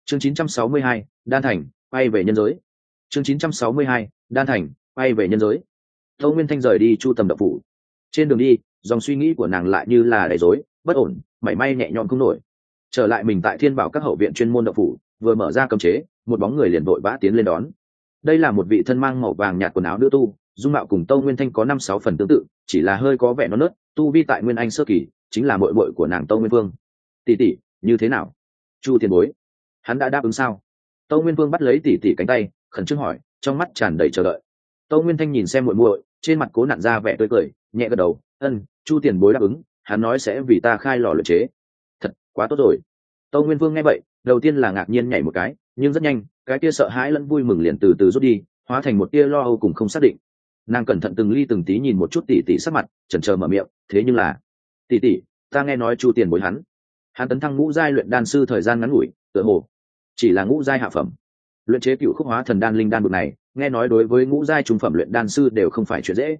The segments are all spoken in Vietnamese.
Chương 962, đan thành, bay về nhân giới. Chương 962, đan thành, bay về nhân giới. Tâu Nguyên Thanh rời đi Chu Tầm động phủ. Trên đường đi, dòng suy nghĩ của nàng lại như là đầy rối, bất ổn, mảy may nhẹ nhõm không nổi. Trở lại mình tại Thiên Bảo các hậu viện chuyên môn động phủ, vừa mở ra cấm chế, một bóng người liền vội vã tiến lên đón. Đây là một vị thân mang màu vàng nhạt quần áo nữ tu, dung mạo cùng Tâu Nguyên Thanh có 5-6 phần tương tự, chỉ là hơi có vẻ non nớt, tu vi tại Nguyên Anh sơ kỳ, chính là muội muội của nàng Tâu Nguyên Vương. Tỷ tỷ, như thế nào? Chu tiền bối, hắn đã đáp ứng sao? Tâu Nguyên Vương bắt lấy tỷ tỷ cánh tay, khẩn trương hỏi, trong mắt tràn đầy chờ đợi. Tâu Nguyên Thanh nhìn xem muội muội, trên mặt cố nặn ra vẻ tươi cười, nhẹ gật đầu, Chu tiền bối đáp ứng, hắn nói sẽ vì ta khai lò luyện chế. Thật, quá tốt rồi. Tâu Nguyên Vương nghe vậy, đầu tiên là ngạc nhiên nhảy một cái, nhưng rất nhanh, cái tia sợ hãi lẫn vui mừng liền từ từ rút đi, hóa thành một tia lo âu cùng không xác định. Nàng cẩn thận từng ly từng tí nhìn một chút tỷ tỷ sắc mặt, chần chờ mở miệng, thế nhưng là, tỷ tỷ, ta nghe nói Chu tiền bối hắn tấn thăng ngũ giai luyện đan sư thời gian ngắn ngủi, tựa hồ chỉ là ngũ giai hạ phẩm. Luyện chế cựu khúc hóa thần đan linh đan bực này, nghe nói đối với ngũ giai trung phẩm luyện đan sư đều không phải chuyện dễ.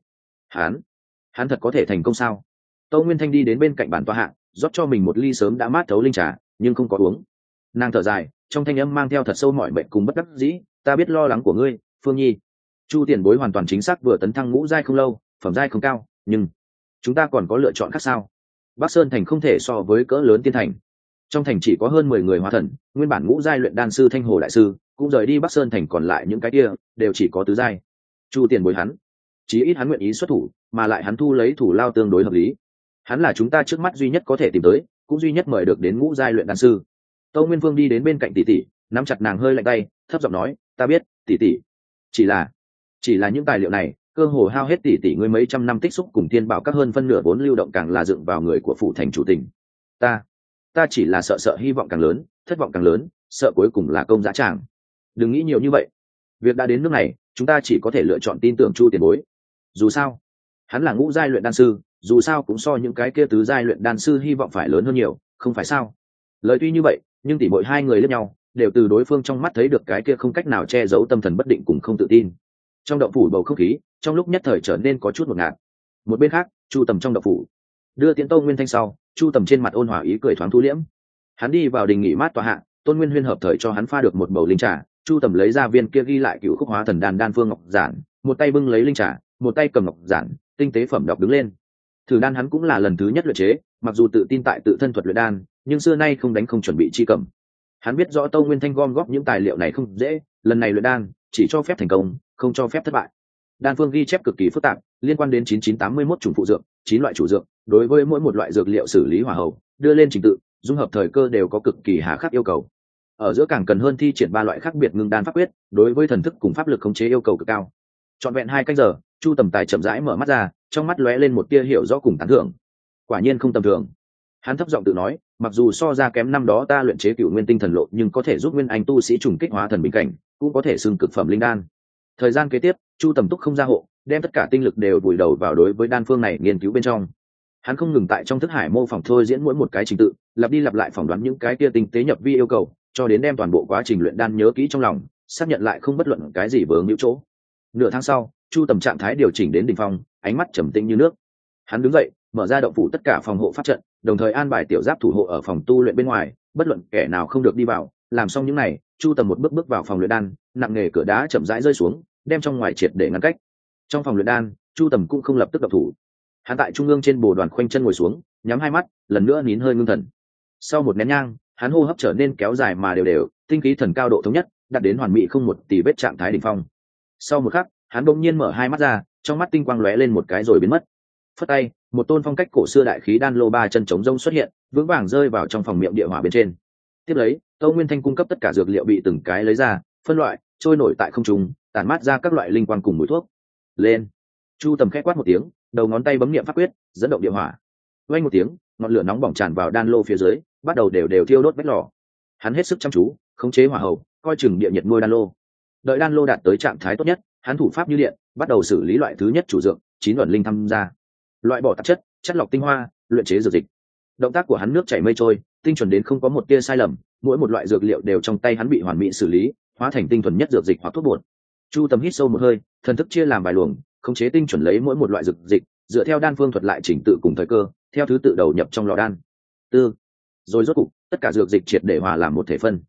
Hắn thật có thể thành công sao? Tâu Nguyên Thanh đi đến bên cạnh bàn tọa hạ, rót cho mình một ly sớm đã mát thấu linh trà, nhưng không có uống. Nàng thở dài, trong thanh âm mang theo thật sâu mọi mệnh cùng bất đắc dĩ, ta biết lo lắng của ngươi, Phương Nhi. Chu tiền bối hoàn toàn chính xác vừa tấn thăng ngũ giai không lâu, phẩm giai không cao, nhưng chúng ta còn có lựa chọn khác sao? Bắc Sơn thành không thể so với cỡ lớn tiên thành. Trong thành chỉ có hơn 10 người hóa thần, nguyên bản ngũ giai luyện đan sư Thanh Hồ đại sư cũng rời đi Bắc Sơn thành, còn lại những cái kia đều chỉ có tứ giai. Chu tiền bối chí ít hắn nguyện ý xuất thủ, mà lại hắn thu lấy thủ lao tương đối hợp lý. Hắn là chúng ta trước mắt duy nhất có thể tìm tới, cũng duy nhất mời được đến ngũ giai luyện đan sư. Tâu Nguyên Vương đi đến bên cạnh tỷ tỷ, nắm chặt nàng hơi lạnh tay, thấp giọng nói, ta biết, tỷ tỷ. Chỉ là những tài liệu này, cơ hồ hao hết tỷ tỷ ngươi mấy trăm năm tích xúc cùng Thiên Bảo các hơn phân nửa vốn lưu động, càng là dựng vào người của phủ thành chủ tình. Ta chỉ là sợ hy vọng càng lớn, thất vọng càng lớn, sợ cuối cùng là công dã tràng. Đừng nghĩ nhiều như vậy. Việc đã đến nước này, chúng ta chỉ có thể lựa chọn tin tưởng Chu tiền bối. Dù sao, hắn là ngũ giai luyện đan sư, dù sao cũng so những cái kia tứ giai luyện đan sư hy vọng phải lớn hơn nhiều, không phải sao? Lời tuy như vậy, nhưng tỷ muội hai người lẫn nhau, đều từ đối phương trong mắt thấy được cái kia không cách nào che giấu tâm thần bất định cùng không tự tin. Trong động phủ bầu không khí, trong lúc nhất thời trở nên có chút ngột ngạt. Một bên khác, Chu Tầm trong động phủ, đưa Tiễn Tâu Nguyên Thanh sau, Chu Tầm trên mặt ôn hòa ý cười thoáng thu liễm. Hắn đi vào đình nghỉ mát tọa hạ, Tôn Nguyên Huyên hợp thời cho hắn pha được một bầu linh trà. Chu Tầm lấy ra viên kia ghi lại cựu khúc hóa thần đan đan phương ngọc giản, một tay bưng lấy linh trà, một tay cầm ngọc giản, tinh tế phẩm đọc đứng lên. Thử đan hắn cũng là lần thứ nhất luyện chế, mặc dù tự tin tại tự thân thuật luyện đan, nhưng xưa nay không đánh không chuẩn bị chi cầm. Hắn biết rõ Tâu Nguyên Thanh gom góp những tài liệu này không dễ, lần này luyện đan chỉ cho phép thành công, không cho phép thất bại. Đan phương ghi chép cực kỳ phức tạp, liên quan đến 9981 chủng phụ dược, 9 loại chủ dược, đối với mỗi một loại dược liệu xử lý hòa hậu, đưa lên trình tự, dung hợp thời cơ đều có cực kỳ hà khắc yêu cầu. Ở giữa càng cần hơn thi triển 3 loại khác biệt ngưng đan pháp quyết, đối với thần thức cùng pháp lực khống chế yêu cầu cực cao. Trọn vẹn 2 canh giờ, Chu Tầm Tài chậm rãi mở mắt ra, trong mắt lóe lên một tia hiểu rõ cùng tán thưởng. Quả nhiên không tầm thường. Hắn thấp giọng tự nói, mặc dù so ra kém năm đó ta luyện chế Cửu Nguyên Tinh Thần Lộ, nhưng có thể giúp nguyên anh tu sĩ trùng kích hóa thần bình cảnh, cũng có thể xưng cực phẩm linh đan. Thời gian kế tiếp, Chu Tầm Túc không ra hộ, đem tất cả tinh lực đều vùi đầu vào đối với đan phương này nghiên cứu bên trong. Hắn không ngừng tại trong thức hải mô phỏng thôi diễn mỗi một cái trình tự, lặp đi lặp lại phỏng đoán những cái kia tinh tế nhập vi yêu cầu, cho đến đem toàn bộ quá trình luyện đan nhớ kỹ trong lòng, xác nhận lại không bất luận cái gì vướng hữu chỗ. Nửa tháng sau, Chu Tầm trạng thái điều chỉnh đến đỉnh phong, ánh mắt trầm tĩnh như nước. Hắn đứng dậy, mở ra động phủ tất cả phòng hộ pháp trận, đồng thời an bài tiểu giáp thủ hộ ở phòng tu luyện bên ngoài, bất luận kẻ nào không được đi vào. Làm xong những này, Chu Tầm một bước bước vào phòng luyện đan, nặng nề cửa đá chậm rãi rơi xuống, đem trong ngoài triệt để ngăn cách. Trong phòng luyện đan, Chu Tầm cũng không lập tức động thủ. Hắn tại trung ương trên bồ đoàn khoanh chân ngồi xuống, nhắm hai mắt, lần nữa nín hơi ngưng thần. Sau một nén nhang, hắn hô hấp trở nên kéo dài mà đều đều, tinh khí thần cao độ thống nhất, đạt đến hoàn mỹ không một tì vết trạng thái đỉnh phong. Sau một khắc, hắn bỗng nhiên mở hai mắt ra, trong mắt tinh quang lóe lên một cái rồi biến mất. Phất tay, một tôn phong cách cổ xưa đại khí đan lô 3 chân chống rông xuất hiện, vững vàng rơi vào trong phòng miệng địa hỏa bên trên. Tiếp lấy, Tâu Nguyên Thanh cung cấp tất cả dược liệu bị từng cái lấy ra, phân loại, trôi nổi tại không trung, tản mát ra các loại linh quang cùng mùi thuốc. Lên. Chu Tầm khẽ quát một tiếng, đầu ngón tay bấm niệm pháp quyết, dẫn động địa hỏa. Vang một tiếng, ngọn lửa nóng bỏng tràn vào đan lô phía dưới, bắt đầu đều thiêu đốt vách lò. Hắn hết sức chăm chú, khống chế hỏa hầu, coi chừng địa nhiệt nuôi đan lô. Đợi đan lô đạt tới trạng thái tốt nhất, hắn thủ pháp như điện, bắt đầu xử lý loại thứ nhất chủ dược, 9 luận linh tham gia. Loại bỏ tạp chất, chất lọc tinh hoa, luyện chế dược dịch. Động tác của hắn nước chảy mây trôi, tinh chuẩn đến không có một tia sai lầm, mỗi một loại dược liệu đều trong tay hắn bị hoàn mỹ xử lý, hóa thành tinh thuần nhất dược dịch hoặc thuốc bột. Chu Tầm hít sâu một hơi, thần thức chia làm vài luồng, khống chế tinh chuẩn lấy mỗi một loại dược dịch, dựa theo đan phương thuật lại chỉnh tự cùng thời cơ, theo thứ tự đầu nhập trong lò đan. Rồi rốt cục, tất cả dược dịch triệt để hòa làm một thể phân.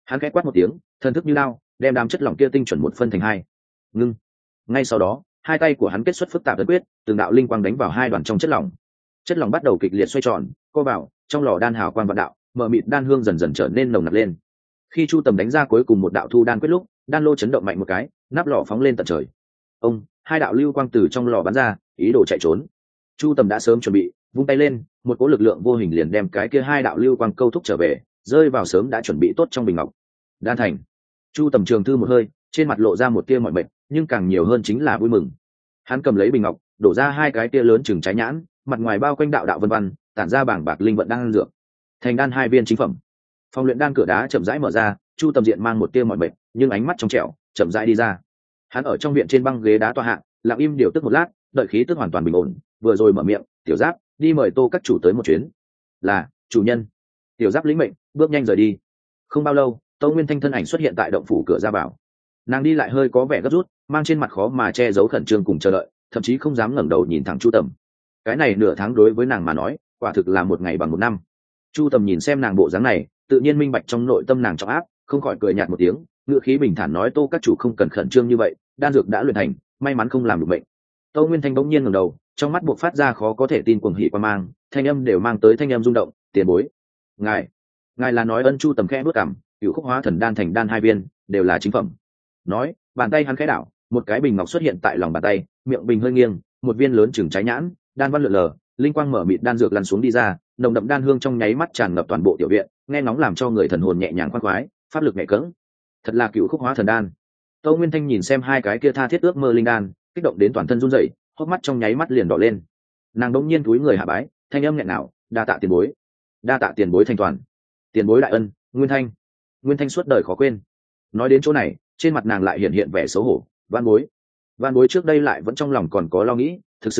Hắn khẽ quát một tiếng, thần thức như lao, đem đám chất lỏng kia tinh chuẩn một phân thành hai. Ngưng. Ngay sau đó, hai tay của hắn kết xuất phức tạp ấn quyết, từng đạo linh quang đánh vào hai đoàn trong chất lỏng. Chất lỏng bắt đầu kịch liệt xoay tròn, co vào, trong lò đan hào quang vạn đạo, mờ mịt đan hương dần dần trở nên nồng nặc lên. Khi Chu Tầm đánh ra cuối cùng một đạo thu đan quyết lúc, đan lô chấn động mạnh một cái, nắp lò phóng lên tận trời. Ông, hai đạo lưu quang từ trong lò bắn ra, ý đồ chạy trốn. Chu Tầm đã sớm chuẩn bị, vung tay lên, một cỗ lực lượng vô hình liền đem cái kia hai đạo lưu quang câu thúc trở về, rơi vào sớm đã chuẩn bị tốt trong bình ngọc. Đan thành. Chu Tầm trường thư một hơi, trên mặt lộ ra một tia mỏi mệt, nhưng càng nhiều hơn chính là vui mừng. Hắn cầm lấy bình ngọc, đổ ra hai cái tia lớn chừng trái nhãn, mặt ngoài bao quanh đạo đạo vân vân, tản ra bảng bạc linh vận đan dược. Thành đan hai viên chính phẩm. Phòng luyện đan cửa đá chậm rãi mở ra, Chu Tầm diện mang một tia mỏi mệt, nhưng ánh mắt trong trẻo, chậm rãi đi ra. Hắn ở trong viện trên băng ghế đá tọa hạ, lặng im điều tức một lát, đợi khí tức hoàn toàn bình ổn, vừa rồi mở miệng, "Tiểu Giáp, đi mời Tô các chủ tới một chuyến." "Là, chủ nhân." Tiểu Giáp lĩnh mệnh, bước nhanh rời đi. Không bao lâu, Tô Nguyên Thanh thân ảnh xuất hiện tại động phủ cửa ra vào. Nàng đi lại hơi có vẻ gấp rút, mang trên mặt khó mà che giấu khẩn trương cùng chờ đợi, thậm chí không dám ngẩng đầu nhìn thẳng Chu Tầm. Cái này nửa tháng đối với nàng mà nói, quả thực là một ngày bằng một năm. Chu Tầm nhìn xem nàng bộ dáng này, tự nhiên minh bạch trong nội tâm nàng trọng áp, không khỏi cười nhạt một tiếng, ngữ khí bình thản nói: "Tô các chủ không cần khẩn trương như vậy, đan dược đã luyện thành, may mắn không làm được bệnh." Tô Nguyên Thanh bỗng nhiên ngẩng đầu, trong mắt buộc phát ra khó có thể tin cuồng hỉ quan mang, thanh âm đều mang tới thanh âm rung động, "Tiền bối, ngài là nói?" Ân Chu Tầm khẽ bước cằm, "Cửu Khúc Hóa Thần đan thành đan hai viên, đều là chính phẩm." Nói, bàn tay hắn khẽ đảo, một cái bình ngọc xuất hiện tại lòng bàn tay, miệng bình hơi nghiêng, một viên lớn chừng trái nhãn, đan văn lượn lờ, linh quang mở mịt đan dược lăn xuống đi ra, nồng đậm đan hương trong nháy mắt tràn ngập toàn bộ tiểu viện, nghe ngóng làm cho người thần hồn nhẹ nhàng khoan khoái, pháp lực nhẹ cẫng. Thật là Cửu Khúc Hóa Thần đan. Tô Nguyên Thanh nhìn xem hai cái kia tha thiết ước mơ linh đan, kích động đến toàn thân run rẩy, hốc mắt trong nháy mắt liền đỏ lên. Nàng đống nhiên cúi người hạ bái, thanh âm nghẹn ngào, "Đa tạ tiền bối, đa tạ tiền bối thành toàn, tiền bối đại ân." Nguyên Thanh suốt đời khó quên. Nói đến chỗ này, trên mặt nàng lại hiện hiện vẻ xấu hổ, van bối trước đây lại vẫn trong lòng còn có lo nghĩ, thực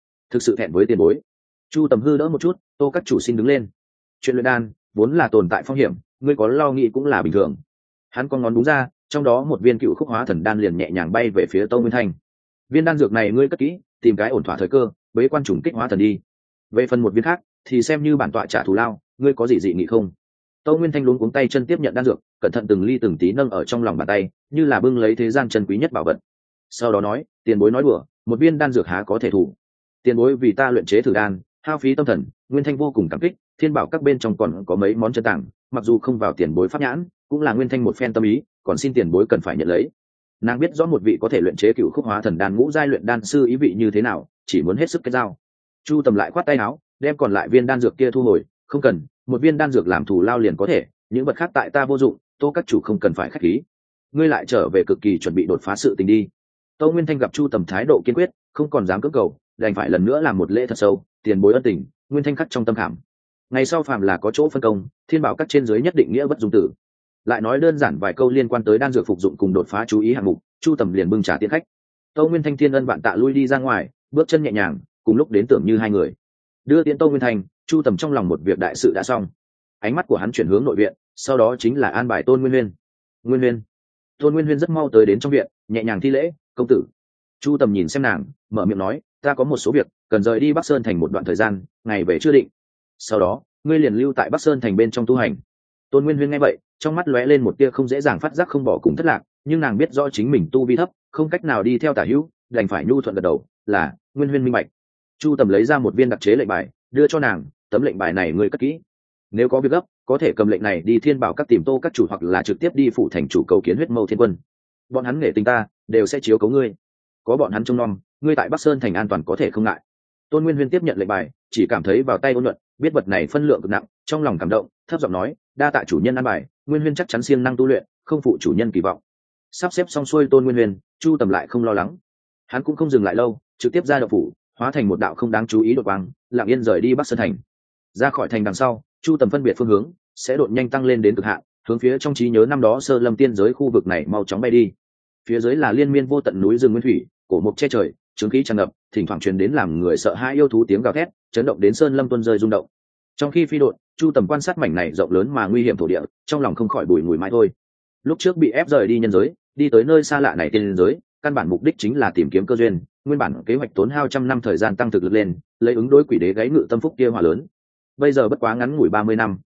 sự thẹn với tiền bối. Chu Tầm hư đỡ một chút, "Tô các chủ xin đứng lên. Chuyện luyện đan vốn là tồn tại phong hiểm, ngươi có lo nghĩ cũng là bình thường." Hắn con ngón đúng ra, trong đó một viên Cửu Khúc Hóa Thần đan liền nhẹ nhàng bay về phía Tô Nguyên Thanh. "Viên đan dược này ngươi cất kỹ, tìm cái ổn thỏa thời cơ, bế quan trùng kích hóa thần đi. Về phần một viên khác thì xem như bản tọa trả thù lao, ngươi có gì dị nghị không?" Tô Nguyên Thanh luống cuống tay chân tiếp nhận đan dược, cẩn thận từng ly từng tí nâng ở trong lòng bàn tay, như là bưng lấy thế gian chân quý nhất bảo vật. Sau đó nói, "Tiền bối nói đùa, một viên đan dược há có thể thủ. Tiền bối vì ta luyện chế thử đan, hao phí tâm thần." Nguyên Thanh vô cùng cảm kích, thiên bảo các bên trong còn có mấy món chân tàng, mặc dù không vào tiền bối pháp nhãn, cũng là Nguyên Thanh một phen tâm ý, còn xin tiền bối cần phải nhận lấy. Nàng biết rõ một vị có thể luyện chế Cửu Khúc Hóa Thần đan ngũ giai luyện đan sư ý vị như thế nào, chỉ muốn hết sức kết giao. Chu Tầm lại khoát tay áo, đem còn lại viên đan dược kia thu hồi, "Không cần, một viên đan dược làm thù lao liền có thể, những vật khác tại ta vô dụng, Tô các chủ không cần phải khách khí. Ngươi lại trở về cực kỳ chuẩn bị đột phá sự tình đi." Tô Nguyên Thanh gặp Chu Tầm thái độ kiên quyết, không còn dám cưỡng cầu, đành phải lần nữa làm một lễ thật sâu, "Tiền bối ân tình, Nguyên Thanh khắc trong tâm khảm. Ngày sau phàm là có chỗ phân công, thiên bảo các trên dưới nhất định nghĩa bất dung tử." Lại nói đơn giản vài câu liên quan tới đan dược phục dụng cùng đột phá chú ý hạng mục, Chu Tầm liền bưng trà tiễn khách. Tô Nguyên Thanh thiên ân vạn tạ lui đi ra ngoài, bước chân nhẹ nhàng, cùng lúc đến tưởng như hai người. Đưa tiễn Tô Nguyên Thanh, Chu Tầm trong lòng một việc đại sự đã xong. Ánh mắt của hắn chuyển hướng nội viện, sau đó chính là an bài Tôn Nguyên Huyên. Tôn Nguyên Huyên rất mau tới đến trong viện, nhẹ nhàng thi lễ, "Công tử." Chu Tầm nhìn xem nàng, mở miệng nói, "Ta có một số việc cần rời đi Bắc Sơn thành một đoạn thời gian, ngày về chưa định. Sau đó ngươi liền lưu tại Bắc Sơn thành bên trong tu hành." Tôn Nguyên Huyên nghe vậy, trong mắt lóe lên một tia không dễ dàng phát giác không bỏ cùng thất lạc, nhưng nàng biết rõ chính mình tu vi thấp, không cách nào đi theo tả hữu, đành phải nhu thuận gật đầu, "Là, Nguyên Huyên minh bạch." Chu Tầm lấy ra một viên đặc chế lệnh bài, đưa cho nàng, "Tấm lệnh bài này ngươi cất kỹ. Nếu có việc gấp, có thể cầm lệnh này đi thiên bảo các tìm Tô các chủ hoặc là trực tiếp đi phủ thành chủ cầu kiến Huyết Mâu Thiên Quân. Bọn hắn nể tình ta, đều sẽ chiếu cố ngươi. Có bọn hắn trông nom, ngươi tại Bắc Sơn thành an toàn có thể không ngại." Tôn Nguyên Huyên tiếp nhận lệnh bài, chỉ cảm thấy vào tay ôn nhuận, biết vật này phân lượng cực nặng, trong lòng cảm động, thấp giọng nói, "Đa tạ chủ nhân an bài, Nguyên Huyên chắc chắn siêng năng tu luyện, không phụ chủ nhân kỳ vọng." Sắp xếp xong xuôi Tôn Nguyên Huyên, Chu Tầm lại không lo lắng. Hắn cũng không dừng lại lâu, trực tiếp ra động phủ, hóa thành một đạo không đáng chú ý đột quang, lặng yên rời đi Bắc Sơn thành. Ra khỏi thành đằng sau, Chu Tầm phân biệt phương hướng, sẽ đột nhanh tăng lên đến cực hạn, hướng phía trong trí nhớ năm đó Sơ Lâm tiên giới khu vực này mau chóng bay đi. Phía dưới là liên miên vô tận núi rừng nguyên thủy, cổ mục che trời, chứng khí tràn ngập, thỉnh thoảng truyền đến làm người sợ hãi yêu thú tiếng gào thét, chấn động đến Sơn Lâm tuôn rơi rung động. Trong khi phi độn, Chu Tầm quan sát mảnh này rộng lớn mà nguy hiểm thổ địa, trong lòng không khỏi bùi ngùi mãi thôi. Lúc trước bị ép rời đi nhân giới, đi tới nơi xa lạ này tiên giới, căn bản mục đích chính là tìm kiếm cơ duyên, nguyên bản kế hoạch tốn hao trăm năm thời gian tăng thực lực lên, lấy ứng đối quỷ đế gáy ngự tâm phúc kia hỏa lớn. Bây giờ bất quá ngắn ngủi 30 năm,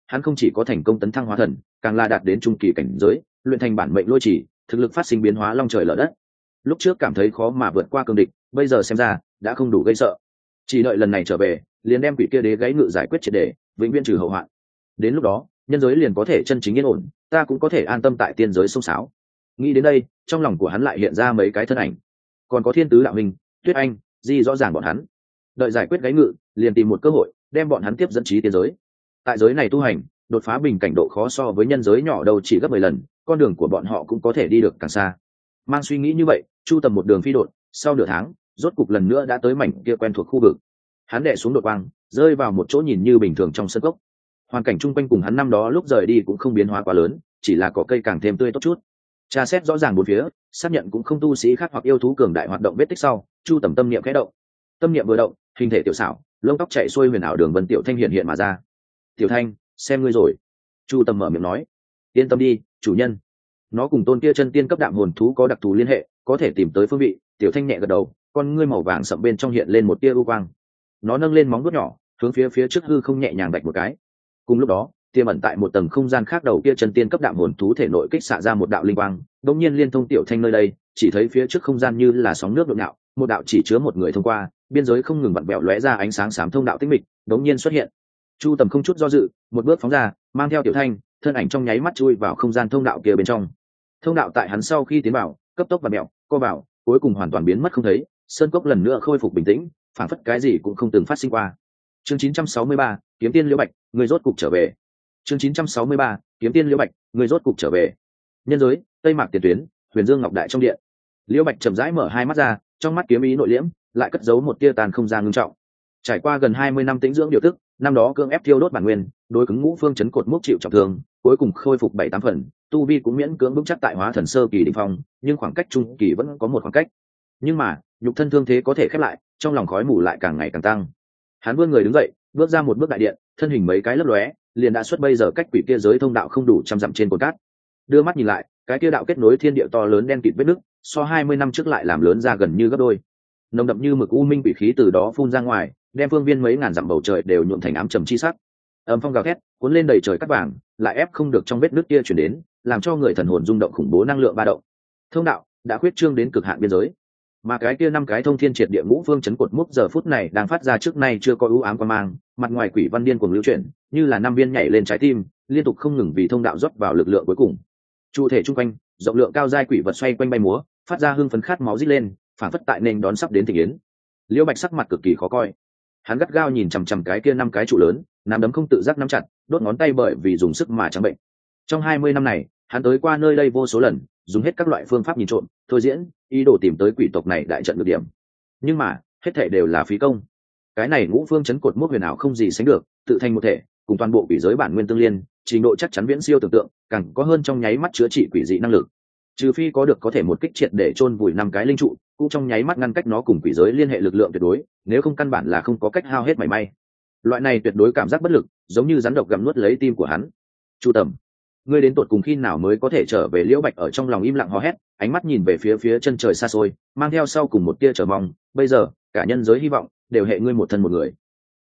hắn không chỉ có thành công tấn thăng hóa thần, càng là đạt đến trung kỳ cảnh giới, luyện thành bản mệnh lôi chỉ, thực lực phát sinh biến hóa long trời lở đất. Lúc trước cảm thấy khó mà vượt qua cường địch, bây giờ xem ra đã không đủ gây sợ. Chỉ đợi lần này trở về, liền đem quỷ kia đế gáy ngự giải quyết triệt để, vĩnh viễn trừ hậu hoạn. Đến lúc đó, nhân giới liền có thể chân chính yên ổn, ta cũng có thể an tâm tại tiên giới sông sáo. Nghĩ đến đây, trong lòng của hắn lại hiện ra mấy cái thân ảnh, còn có Thiên Tứ đạo hình, Tuyết Anh, Di rõ ràng bọn hắn. Đợi giải quyết gáy ngự, liền tìm một cơ hội đem bọn hắn tiếp dẫn chí tiên giới. Tại giới này tu hành, đột phá bình cảnh độ khó so với nhân giới nhỏ đâu chỉ gấp 10 lần, con đường của bọn họ cũng có thể đi được càng xa. Mang suy nghĩ như vậy, Chu Tầm một đường phi đột, sau nửa tháng, rốt cục lần nữa đã tới mảnh kia quen thuộc khu vực. Hắn đè xuống đột quang, rơi vào một chỗ nhìn như bình thường trong sân cốc. Hoàn cảnh chung quanh cùng hắn năm đó lúc rời đi cũng không biến hóa quá lớn, chỉ là cỏ cây càng thêm tươi tốt chút. Tra xét rõ ràng bốn phía, xác nhận cũng không tu sĩ khác hoặc yêu thú cường đại hoạt động vết tích sau, Chu Tầm tâm niệm khẽ động. Tâm niệm vừa động, hình thể tiểu xảo, lông tóc chạy xuôi huyền ảo đường vân tiểu thanh hiện hiện mà ra. "Tiểu Thanh, xem ngươi rồi." Chu Tầm mở miệng nói. "Yên tâm đi, chủ nhân." Nó cùng tôn kia chân tiên cấp đạm hồn thú có đặc thù liên hệ, có thể tìm tới phương vị. Tiểu Thanh nhẹ gật đầu, con ngươi màu vàng sậm bên trong hiện lên một tia u quang. Nó nâng lên móng vuốt nhỏ, hướng phía trước hư không nhẹ nhàng đạch một cái. Cùng lúc đó, tiềm ẩn tại một tầng không gian khác đầu kia chân tiên cấp đạm hồn thú thể nội kích xạ ra một đạo linh quang, đột nhiên liên thông Tiểu Thanh nơi đây, chỉ thấy phía trước không gian như là sóng nước nhộn nhạo, một đạo chỉ chứa một người thông qua, biên giới không ngừng vặn vẹo lóe ra ánh sáng xám thông đạo tĩnh mịch, đột nhiên xuất hiện. Chu Tầm không chút do dự, một bước phóng ra, mang theo Tiểu Thanh, thân ảnh trong nháy mắt chui vào không gian thông đạo kia bên trong. Thông đạo tại hắn sau khi tiến vào, cấp tốc vặn mẹo, co vào, cuối cùng hoàn toàn biến mất không thấy, sơn cốc lần nữa khôi phục bình tĩnh, phảng phất cái gì cũng không từng phát sinh qua. Chương 963, Kiếm Tiên Liễu Bạch, người rốt cục trở về. Chương 963, Kiếm Tiên Liễu Bạch, người rốt cục trở về. Nhân giới, Tây Mạc tiền tuyến, Huyền Dương Ngọc Đại trong điện. Liễu Bạch chậm rãi mở hai mắt ra, trong mắt kiếm ý nội liễm, lại cất giấu một tia tàn không gian ngưng trọng. Trải qua gần 20 năm tĩnh dưỡng điều tức, năm đó cưỡng ép thiêu đốt bản nguyên, đối cứng ngũ phương chấn cột mốc chịu trọng thương, cuối cùng khôi phục 7-8 phần, tu vi cũng miễn cưỡng vững chắc tại hóa thần sơ kỳ đỉnh phong, nhưng khoảng cách trung kỳ vẫn có một khoảng cách. Nhưng mà, nhục thân thương thế có thể khép lại, trong lòng khói mù lại càng ngày càng tăng. Hắn vươn người đứng dậy, bước ra một bước đại điện, thân hình mấy cái lấp lóe, liền đã xuất bây giờ cách quỷ kia giới thông đạo không đủ trăm dặm trên cồn cát. Đưa mắt nhìn lại, cái kia đạo kết nối thiên địa to lớn đen kịt vết nứt, so 20 năm trước lại làm lớn ra gần như gấp đôi. Nồng đậm như mực u minh quỷ khí từ đó phun ra ngoài, đem phương viên mấy ngàn dặm bầu trời đều nhuộm thành ám trầm chi sắc. Âm phong gào thét, cuốn lên đầy trời cát vàng, lại ép không được trong vết nứt kia chuyển đến, làm cho người thần hồn rung động khủng bố năng lượng ba động. Thông đạo đã khuyết trương đến cực hạn biên giới, mà cái kia năm cái thông thiên triệt địa ngũ phương chấn cột mốc giờ phút này đang phát ra trước nay chưa có ưu ám quan mang, mặt ngoài quỷ văn điên cuồng lưu chuyển, như là năm viên nhảy lên trái tim, liên tục không ngừng vì thông đạo rót vào lực lượng cuối cùng. Chủ thể trung quanh, rộng lượng cao giai quỷ vật xoay quanh bay múa, phát ra hương phấn khát máu rít lên, phản phất tại nền đón sắp đến thịnh yến. Liễu Bạch sắc mặt cực kỳ khó coi, hắn gắt gao nhìn chằm chằm cái kia năm cái trụ lớn, nắm đấm không tự giác nắm chặt, đốt ngón tay bởi vì dùng sức mà trắng bệnh. Trong 20 năm này, hắn tới qua nơi đây vô số lần, dùng hết các loại phương pháp nhìn trộm, thôi diễn, ý đồ tìm tới quỷ tộc này đại trận được điểm. Nhưng mà, hết thảy đều là phí công. Cái này ngũ phương chấn cột mốc huyền ảo không gì sánh được, tự thành một thể, cùng toàn bộ quỷ giới bản nguyên tương liên, trình độ chắc chắn viễn siêu tưởng tượng, càng có hơn trong nháy mắt chữa trị quỷ dị năng lực. Trừ phi có được có thể một kích triệt để chôn vùi năm cái linh trụ, cũng trong nháy mắt ngăn cách nó cùng quỷ giới liên hệ lực lượng tuyệt đối, nếu không căn bản là không có cách hao hết mảy may. Loại này tuyệt đối cảm giác bất lực, giống như rắn độc gặm nuốt lấy tim của hắn. Chu Tầm, ngươi đến tột cùng khi nào mới có thể trở về? Liễu Bạch ở trong lòng im lặng hò hét, ánh mắt nhìn về phía chân trời xa xôi, mang theo sau cùng một tia chờ mong. Bây giờ, cả nhân giới hy vọng đều hệ ngươi một thân một người.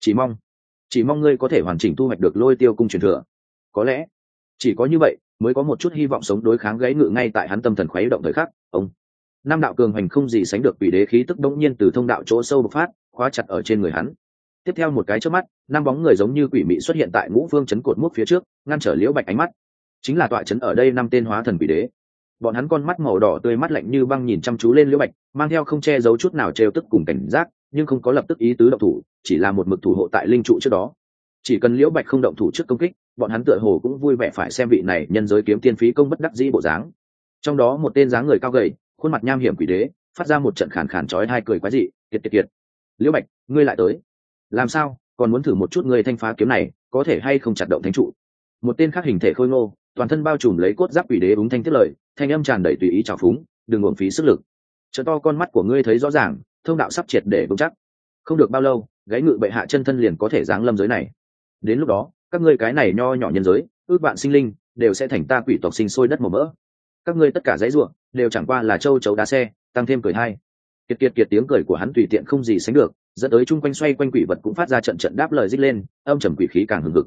Chỉ mong ngươi có thể hoàn chỉnh thu hoạch được Lôi Tiêu cung truyền thừa. Có lẽ, chỉ có như vậy mới có một chút hy vọng sống đối kháng gáy ngự. Ngay tại hắn tâm thần khuấy động thời khắc, ông năm đạo cường hành không gì sánh được quỷ đế khí tức đống nhiên từ thông đạo chỗ sâu bộc phát, khóa chặt ở trên người hắn. Tiếp theo một cái chớp mắt, năm bóng người giống như quỷ mị xuất hiện tại ngũ phương chấn cột mốc phía trước, ngăn trở Liễu Bạch ánh mắt. Chính là tọa chấn ở đây năm tên hóa thần quỷ đế. Bọn hắn con mắt màu đỏ tươi mắt lạnh như băng nhìn chăm chú lên Liễu Bạch, mang theo không che giấu chút nào trêu tức cùng cảnh giác, nhưng không có lập tức ý tứ động thủ, chỉ là một mực thủ hộ tại linh trụ trước đó. Chỉ cần Liễu Bạch không động thủ trước công kích, bọn hắn tựa hồ cũng vui vẻ phải xem vị này nhân giới kiếm tiên phí công bất đắc dĩ bộ dáng. Trong đó một tên dáng người cao gầy, khuôn mặt nham hiểm quỷ đế, phát ra một trận khàn khàn chói tai cười quái dị, kiệt. Liễu Bạch, ngươi lại tới. Làm sao, còn muốn thử một chút ngươi thanh phá kiếm này, có thể hay không chặt động thánh trụ? Một tên khác hình thể khôi ngô, toàn thân bao trùm lấy cốt giáp quỷ đế úng thanh tiết lời, thanh âm tràn đầy tùy ý trào phúng, đừng uổng phí sức lực. Trợ to con mắt của ngươi thấy rõ ràng, thông đạo sắp triệt để vững chắc. Không được bao lâu, gáy ngự bệ hạ chân thân liền có thể giáng lâm giới này. Đến lúc đó, các ngươi cái này nho nhỏ nhân giới, ước vạn sinh linh, đều sẽ thành ta quỷ tộc sinh sôi đất màu mỡ. Các ngươi tất cả dãy ruộng, đều chẳng qua là châu chấu đá xe, tăng thêm cười hay. Kiệt tiếng cười của hắn tùy tiện không gì sánh được, dẫn tới chung quanh xoay quanh quỷ vật cũng phát ra trận đáp lời rít lên, âm trầm quỷ khí càng hừng hực.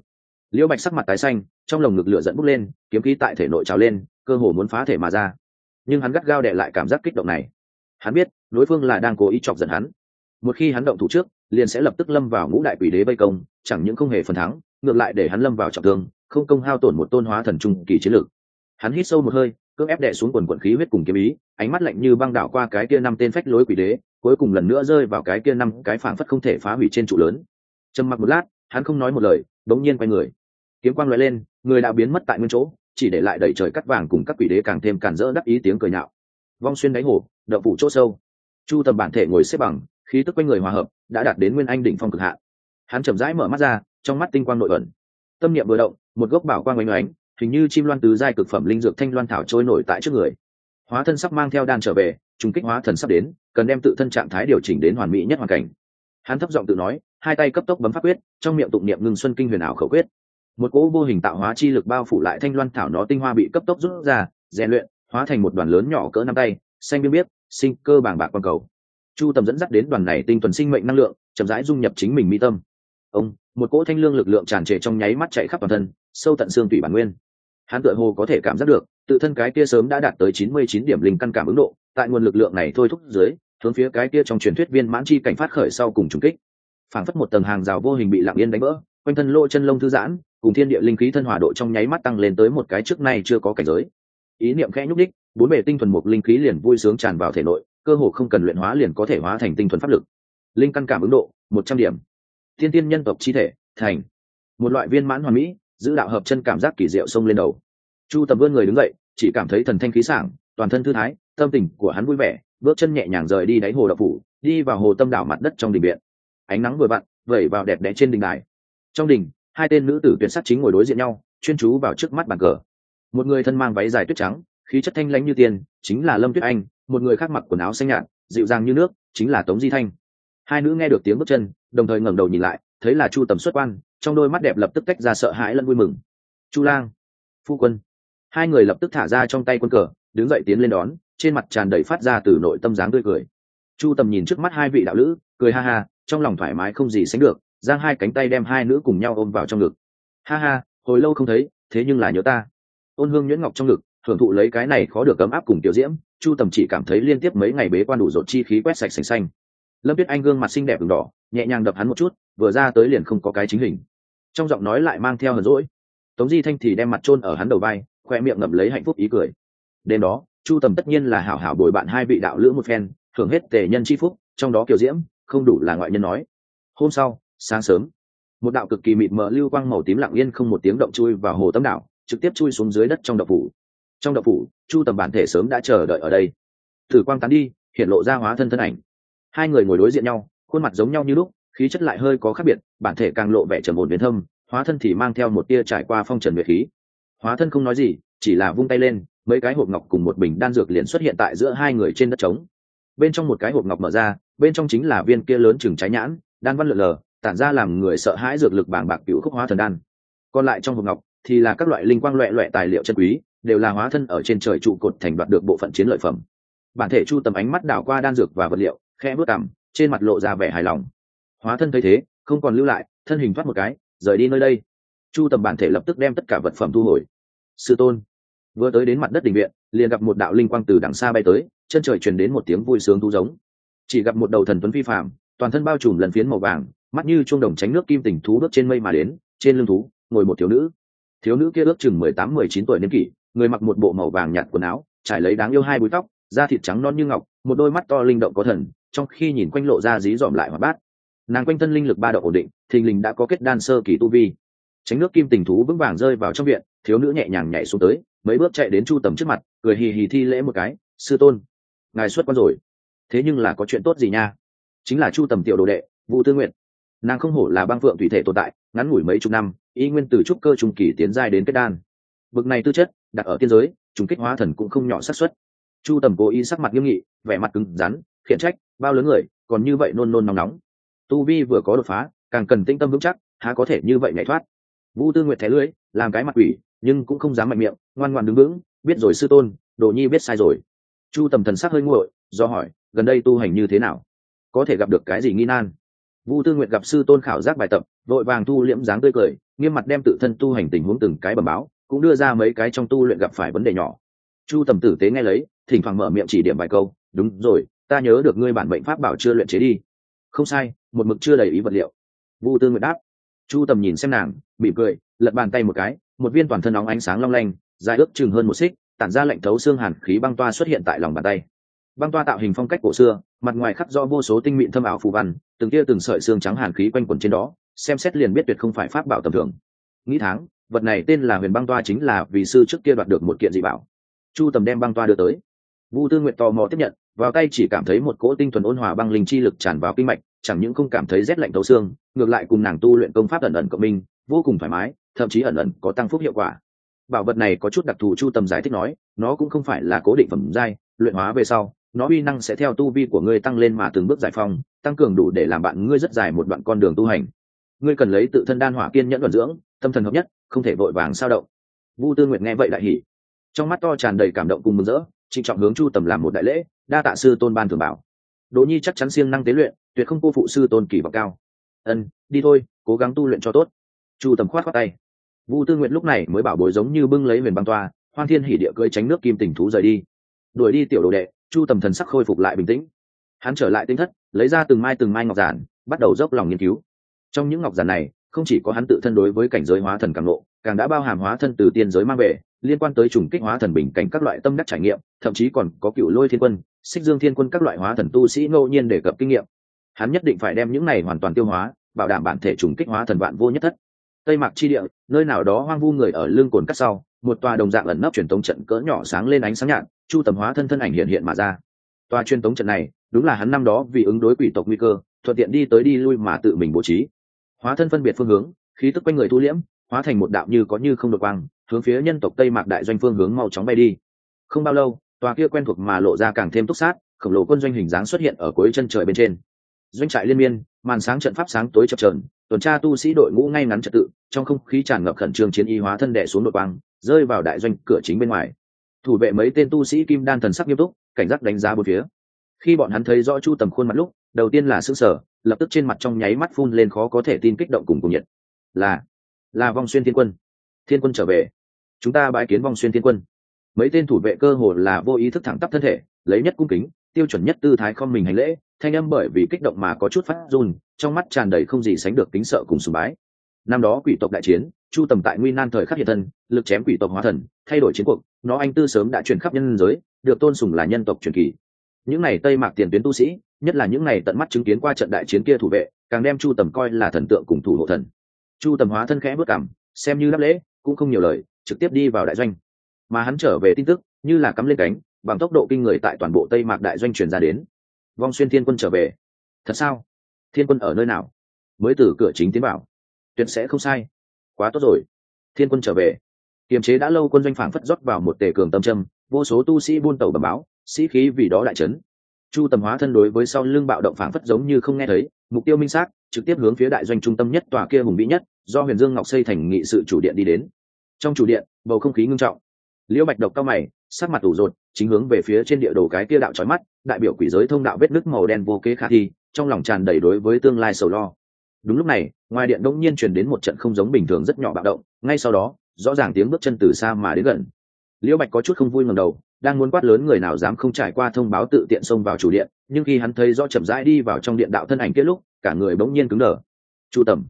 Liễu Bạch sắc mặt tái xanh, trong lồng ngực lửa giận bốc lên, kiếm khí tại thể nội trào lên, cơ hồ muốn phá thể mà ra. Nhưng hắn gắt gao đè lại cảm giác kích động này. Hắn biết, đối phương là đang cố ý chọc giận hắn. Một khi hắn động thủ trước, liền sẽ lập tức lâm vào ngũ đại quỷ đế vây công, chẳng những không hề phần thắng, ngược lại để hắn lâm vào trọng thương, không công hao tổn một tôn hóa thần trung kỳ chiến lực. Hắn hít sâu một hơi, cưỡng ép đè xuống quần quần khí huyết cùng kiếm ý, ánh mắt lạnh như băng đảo qua cái kia năm tên phách lối quỷ đế, cuối cùng lần nữa rơi vào cái kia năm cái phảng phất không thể phá hủy trên trụ lớn. Trầm mặc một lát, hắn không nói một lời, đống nhiên quay người. Kiếm quang lóe lên, người đã biến mất tại nguyên chỗ, chỉ để lại đầy trời cắt vàng cùng các quỷ đế càng thêm càn rỡ đắc ý tiếng cười nhạo. Vong xuyên đáy hồ, đậu phủ chỗ sâu. Chu Tầm bản thể ngồi xếp bằng, khí tức quanh người hòa hợp, đã đạt đến nguyên anh đỉnh phong cực hạn. Hắn chậm rãi mở mắt ra, trong mắt tinh quang nội ẩn. Tâm niệm vừa động, một gốc bảo quang oánh oánh, hình như chim loan tứ giai cực phẩm linh dược thanh loan thảo trôi nổi tại trước người. Hóa thân sắp mang theo đan trở về, trùng kích hóa thần sắp đến, cần đem tự thân trạng thái điều chỉnh đến hoàn mỹ nhất hoàn cảnh. Hắn thấp giọng tự nói, hai tay cấp tốc bấm pháp quyết, trong miệng tụng niệm ngưng xuân kinh huyền ảo khẩu quyết. Một cỗ vô hình tạo hóa chi lực bao phủ lại thanh loan thảo, nó tinh hoa bị cấp tốc rút ra, rèn luyện, hóa thành một đoàn lớn nhỏ cỡ nắm tay, xanh biếc biếc, sinh cơ bàng bạc quang cầu. Chu Tầm dẫn dắt đến đoàn này tinh thuần sinh mệnh năng lượng, chậm rãi dung nhập chính mình mi tâm. Ông, một cỗ thanh lương lực lượng tràn trề trong nháy mắt chạy khắp toàn thân, sâu tận xương tủy bản nguyên. Hắn tựa hồ có thể cảm giác được, tự thân cái kia sớm đã đạt tới 99 điểm linh căn cảm ứng độ, tại nguồn lực lượng này thôi thúc dưới, hướng phía cái kia trong truyền thuyết viên mãn chi cảnh phát khởi sau cùng trùng kích. Phảng phất một tầng hàng rào vô hình bị lặng yên đánh vỡ, quanh thân lỗ chân lông thư giãn, cùng thiên địa linh khí thân hỏa độ trong nháy mắt tăng lên tới một cái trước nay chưa có cảnh giới. Ý niệm khẽ nhúc đích, bốn bề tinh thuần một linh khí liền vui sướng tràn vào thể nội, cơ hồ không cần luyện hóa liền có thể hóa thành tinh thuần pháp lực. Linh căn cảm ứng độ 100 điểm. Tiên tiên nhân tộc chi thể thành một loại viên mãn hoàn mỹ, giữ đạo hợp chân cảm giác kỳ diệu xông lên đầu. Chu Tầm vươn người đứng dậy, chỉ cảm thấy thần thanh khí sảng, toàn thân thư thái, tâm tình của hắn vui vẻ, bước chân nhẹ nhàng rời đi đáy hồ đậu phủ, đi vào hồ tâm đảo mặt đất trong đình viện. Ánh nắng vừa vặn vẩy vào đẹp đẽ trên đình đài. Trong đình, hai tên nữ tử tuyệt sắc chính ngồi đối diện nhau, chuyên chú vào trước mắt bàn cờ. Một người thân mang váy dài tuyết trắng, khí chất thanh lãnh như tiên, chính là Lâm Tuyết Anh, một người khác mặc quần áo xanh nhạt, dịu dàng như nước, chính là Tống Di Thanh. Hai nữ nghe được tiếng bước chân, đồng thời ngẩng đầu nhìn lại, thấy là Chu Tầm xuất quan, trong đôi mắt đẹp lập tức tách ra sợ hãi lẫn vui mừng. Chu lang, phu quân. Hai người lập tức thả ra trong tay quân cờ, đứng dậy tiến lên đón, trên mặt tràn đầy phát ra từ nội tâm dáng tươi cười. Chu Tầm nhìn trước mắt hai vị đạo lữ, cười ha ha, trong lòng thoải mái không gì sánh được, giang hai cánh tay đem hai nữ cùng nhau ôm vào trong ngực. Ha ha, hồi lâu không thấy, thế nhưng là nhớ ta. Ôn hương nhuyễn ngọc trong ngực, hưởng thụ lấy cái này khó được ấm áp cùng tiểu diễm. Chu Tầm chỉ cảm thấy liên tiếp mấy ngày bế quan đủ dột chi khí quét sạch sành xanh. Lâm Tuyết Anh gương mặt xinh đẹp ửng đỏ, nhẹ nhàng đập hắn một chút, vừa ra tới liền không có cái chính hình, trong giọng nói lại mang theo hờn dỗi. Tống Di Thanh thì đem mặt chôn ở hắn đầu vai, khoe miệng ngậm lấy hạnh phúc ý cười. Đêm đó, Chu Tầm tất nhiên là hảo hảo bồi bạn hai vị đạo lữ một phen, hưởng hết tề nhân chi phúc, trong đó kiều diễm không đủ là ngoại nhân nói. Hôm sau, sáng sớm, một đạo cực kỳ mịt mờ lưu quang màu tím lặng yên không một tiếng động chui vào hồ tâm đảo, trực tiếp chui xuống dưới đất trong động phủ. Trong động phủ, Chu Tầm bản thể sớm đã chờ đợi ở đây. Thử quang tán đi, hiện lộ ra hóa thân thân ảnh. Hai người ngồi đối diện nhau, khuôn mặt giống nhau như lúc, khí chất lại hơi có khác biệt, bản thể càng lộ vẻ trầm ổn biến thâm, hóa thân thì mang theo một tia trải qua phong trần nguyệt khí. Hóa thân không nói gì, chỉ là vung tay lên, mấy cái hộp ngọc cùng một bình đan dược liền xuất hiện tại giữa hai người trên đất trống. Bên trong một cái hộp ngọc mở ra, bên trong chính là viên kia lớn chừng trái nhãn, đan văn lượn lờ, tản ra làm người sợ hãi dược lực bàng bạc cửu khúc hóa thần đan. Còn lại trong hộp ngọc thì là các loại linh quang loẹt loẹt tài liệu chân quý, đều là hóa thân ở trên trời trụ cột thành đoạt được bộ phận chiến lợi phẩm. Bản thể Chu Tầm ánh mắt đảo qua đan dược và vật liệu, khẽ bước cằm, trên mặt lộ ra vẻ hài lòng. Hóa thân thấy thế, không còn lưu lại, thân hình thoát một cái, rời đi nơi đây. Chu Tầm bản thể lập tức đem tất cả vật phẩm thu hồi. Sư tôn. Vừa tới đến mặt đất đình viện, liền gặp một đạo linh quang từ đằng xa bay tới, chân trời truyền đến một tiếng vui sướng thú giống. Chỉ gặp một đầu thần tuấn phi phàm, toàn thân bao trùm lần phiến màu vàng, mắt như chuông đồng tránh nước kim tình thú bước trên mây mà đến, trên lưng thú ngồi một thiếu nữ. Thiếu nữ kia ước chừng 18-19 tuổi niên kỷ, người mặc một bộ màu vàng nhạt quần áo, trải lấy đáng yêu hai búi tóc, da thịt trắng non như ngọc, một đôi mắt to linh động có thần, trong khi nhìn quanh lộ ra dí dỏm lại hoạt bát. Nàng quanh thân linh lực ba động ổn định, thình lình đã có kết đan sơ kỳ tu vi. Tránh nước kim tình thú vững vàng rơi vào trong viện, thiếu nữ nhẹ nhàng nhảy xuống tới, mấy bước chạy đến Chu Tầm trước mặt, cười hì hì thi lễ một cái. Sư tôn, ngài xuất quan rồi. Thế nhưng là có chuyện tốt gì nha? Chính là Chu Tầm tiểu đồ đệ Vũ Tư Nguyện. Nàng không hổ là băng phượng thủy thể tồn tại, ngắn ngủi mấy chục năm, y nguyên từ trúc cơ trung kỳ tiến giai đến kết đan. Bực này tư chất, đặt ở tiên giới, trùng kích hóa thần cũng không nhỏ xác suất. Chu Tầm cố ý sắc mặt nghiêm nghị, vẻ mặt cứng rắn, khiển trách, bao lớn người, còn như vậy nôn nôn nóng nóng. Tu vi vừa có đột phá, càng cần tinh tâm vững chắc, há có thể như vậy nhảy thoát. Vũ Tư Nguyệt thé lưỡi, làm cái mặt quỷ, nhưng cũng không dám mạnh miệng, ngoan ngoãn đứng vững, biết rồi sư tôn, đồ nhi biết sai rồi. Chu Tầm thần sắc hơi nguội, do hỏi, gần đây tu hành như thế nào, có thể gặp được cái gì nghi nan? Vũ Tư Nguyệt gặp sư tôn khảo giác bài tập, vội vàng thu liễm dáng tươi cười, nghiêm mặt đem tự thân tu hành tình huống từng cái bẩm báo, cũng đưa ra mấy cái trong tu luyện gặp phải vấn đề nhỏ. Chu Tầm tử tế nghe lấy, thỉnh thoảng mở miệng chỉ điểm vài câu. Đúng rồi, ta nhớ được ngươi bản mệnh pháp bảo chưa luyện chế đi. Không sai, một mực chưa đầy ý vật liệu. Vu Tư Nguyệt đáp. Chu Tầm nhìn xem nàng, mỉm cười, lật bàn tay một cái, một viên toàn thân nóng ánh sáng long lanh, dài ước chừng hơn 1 xích, tản ra lạnh thấu xương hàn khí băng toa xuất hiện tại lòng bàn tay. Băng toa tạo hình phong cách cổ xưa, mặt ngoài khắc rõ vô số tinh mịn thâm ảo phù văn, từng tia từng sợi xương trắng hàn khí quanh quẩn trên đó, xem xét liền biết tuyệt không phải pháp bảo tầm thường. Nghĩ tháng, vật này tên là Huyền Băng Toa chính là vì sư trước kia đoạt được một kiện dị bảo. Chu Tầm đem băng toa đưa tới. Vu Tư Nguyệt tò mò tiếp nhận, vào tay chỉ cảm thấy một cỗ tinh thuần ôn hòa băng linh chi lực tràn vào kinh mạch, chẳng những không cảm thấy rét lạnh thấu xương, ngược lại cùng nàng tu luyện công pháp ẩn ẩn cộng minh, vô cùng thoải mái, thậm chí ẩn ẩn có tăng phúc hiệu quả. Bảo vật này có chút đặc thù. Chu Tầm giải thích nói, nó cũng không phải là cố định phẩm giai, luyện hóa về sau, nó uy năng sẽ theo tu vi của ngươi tăng lên mà từng bước giải phong, tăng cường đủ để làm bạn ngươi rất dài một đoạn con đường tu hành. Ngươi cần lấy tự thân đan hỏa kiên nhẫn vận dưỡng, tâm thần hợp nhất, không thể vội vàng sao động. Vu Tư Nguyệt nghe vậy đại hỉ, trong mắt to tràn đầy cảm động cùng mừng rỡ, trịnh trọng hướng Chu Tầm làm một đại lễ, đa tạ sư tôn ban thưởng bảo. Đỗ Nhi chắc chắn siêng năng tế luyện, tuyệt không cô phụ sư tôn kỳ vọng cao. Đi thôi, cố gắng tu luyện cho tốt. Chu Tầm khoát khoát tay. Vu Tư Nguyệt lúc này mới bảo bối giống như bưng lấy Huyền Băng Toa, hoan thiên hỉ địa cưỡi tránh nước kim tình thú rời đi. Đuổi đi tiểu đồ đệ, Chu Tầm thần sắc khôi phục lại bình tĩnh. Hắn trở lại tinh thất, lấy ra từng mai ngọc giản, bắt đầu dốc lòng nghiên cứu. Trong những ngọc giản này, không chỉ có hắn tự thân đối với cảnh giới hóa thần càng ngộ, càng đã bao hàm hóa thân từ tiên giới mang về, liên quan tới trùng kích hóa thần bình cảnh các loại tâm đắc trải nghiệm, thậm chí còn có Cựu Lôi Thiên Quân, Xích Dương Thiên Quân các loại hóa thần tu sĩ ngẫu nhiên đề cập kinh nghiệm. Hắn nhất định phải đem những này hoàn toàn tiêu hóa, bảo đảm bản thể trùng kích hóa thần vạn vô nhất thất. Tây Mạc chi địa, nơi nào đó hoang vu người ở lưng cồn cắt sau, một tòa đồng dạng ẩn nấp truyền tống trận cỡ nhỏ sáng lên ánh sáng nhạt, Chu Tầm hóa thân ảnh hiện mà ra. Tòa truyền tống trận này, đúng là hắn năm đó vì ứng đối quỷ tộc nguy cơ, thuận tiện đi tới đi lui mà tự mình bố trí. Hóa thân phân biệt phương hướng, khí tức quanh người thu liễm, hóa thành một đạo như có như không đột quang, hướng phía nhân tộc Tây Mạc đại doanh phương hướng mau chóng bay đi. Không bao lâu, tòa kia quen thuộc mà lộ ra càng thêm túc sát, khổng lồ quân doanh hình dáng xuất hiện ở cuối chân trời bên trên. Doanh trại liên miên, màn sáng trận pháp sáng tối chập chờn, tuần tra tu sĩ đội ngũ ngay ngắn trật tự, trong không khí tràn ngập khẩn trương chiến y. Hóa thân đè xuống đột quang, rơi vào đại doanh cửa chính bên ngoài. Thủ vệ mấy tên tu sĩ kim đan thần sắc nghiêm túc, cảnh giác đánh giá bốn phía. Khi bọn hắn thấy rõ Chu Tầm khuôn mặt lúc, đầu tiên là sững sờ, lập tức trên mặt trong nháy mắt phun lên khó có thể tin kích động cùng nhiệt. Là Vong Xuyên Thiên Quân. Thiên Quân trở về. Chúng ta bái kiến Vong Xuyên Thiên Quân. Mấy tên thủ vệ cơ hồ là vô ý thức thẳng tắp thân thể, lấy nhất cung kính, tiêu chuẩn nhất tư thái không mình hành lễ, thanh âm bởi vì kích động mà có chút phát run, trong mắt tràn đầy không gì sánh được kính sợ cùng sùng bái. Năm đó quỷ tộc đại chiến, Chu Tầm tại nguy nan thời khắc hiện thân, lực chém quỷ tộc hóa thần, thay đổi chiến cuộc, nó anh tư sớm đã truyền khắp nhân giới, được tôn sùng là nhân tộc truyền kỳ. Những này Tây Mạc tiền tuyến tu sĩ, nhất là những này tận mắt chứng kiến qua trận đại chiến kia thủ vệ, càng đem Chu Tầm coi là thần tượng cùng thủ hộ thần. Chu Tầm hóa thân khẽ bước cằm, xem như đáp lễ, cũng không nhiều lời, trực tiếp đi vào đại doanh. Mà hắn trở về tin tức, như là cắm lên cánh, bằng tốc độ kinh người tại toàn bộ Tây Mạc đại doanh truyền ra đến. Vong Xuyên Thiên Quân trở về. Thật sao? Thiên Quân ở nơi nào? Mới từ cửa chính tiến vào. Tuyệt sẽ không sai. Quá tốt rồi. Thiên Quân trở về. Kiềm chế đã lâu quân doanh phảng phất rót vào một tề cường tâm châm, vô số tu sĩ buôn tàu bẩm báo, sĩ khí vì đó đại chấn. Chu Tầm hóa thân đối với sau lưng bạo động phảng phất giống như không nghe thấy, mục tiêu minh xác, trực tiếp hướng phía đại doanh trung tâm nhất tòa kia hùng vĩ nhất, do Huyền Dương Ngọc xây thành nghị sự chủ điện đi đến. Trong chủ điện, bầu không khí ngưng trọng. Liễu Bạch độc cao mày, sắc mặt ủ rột, chính hướng về phía trên địa đồ cái kia đạo chói mắt, đại biểu quỷ giới thông đạo vết nứt màu đen vô kế khả thi, trong lòng tràn đầy đối với tương lai sầu lo. Đúng lúc này, ngoài điện đột nhiên truyền đến một trận không giống bình thường rất nhỏ bạo động, ngay sau đó, rõ ràng tiếng bước chân từ xa mà đến gần. Liễu Bạch có chút không vui ngẩng đầu, đang muốn quát lớn người nào dám không trải qua thông báo tự tiện xông vào chủ điện, nhưng khi hắn thấy rõ chậm rãi đi vào trong điện đạo thân ảnh kia lúc, cả người bỗng nhiên cứng đờ. Chu Tầm,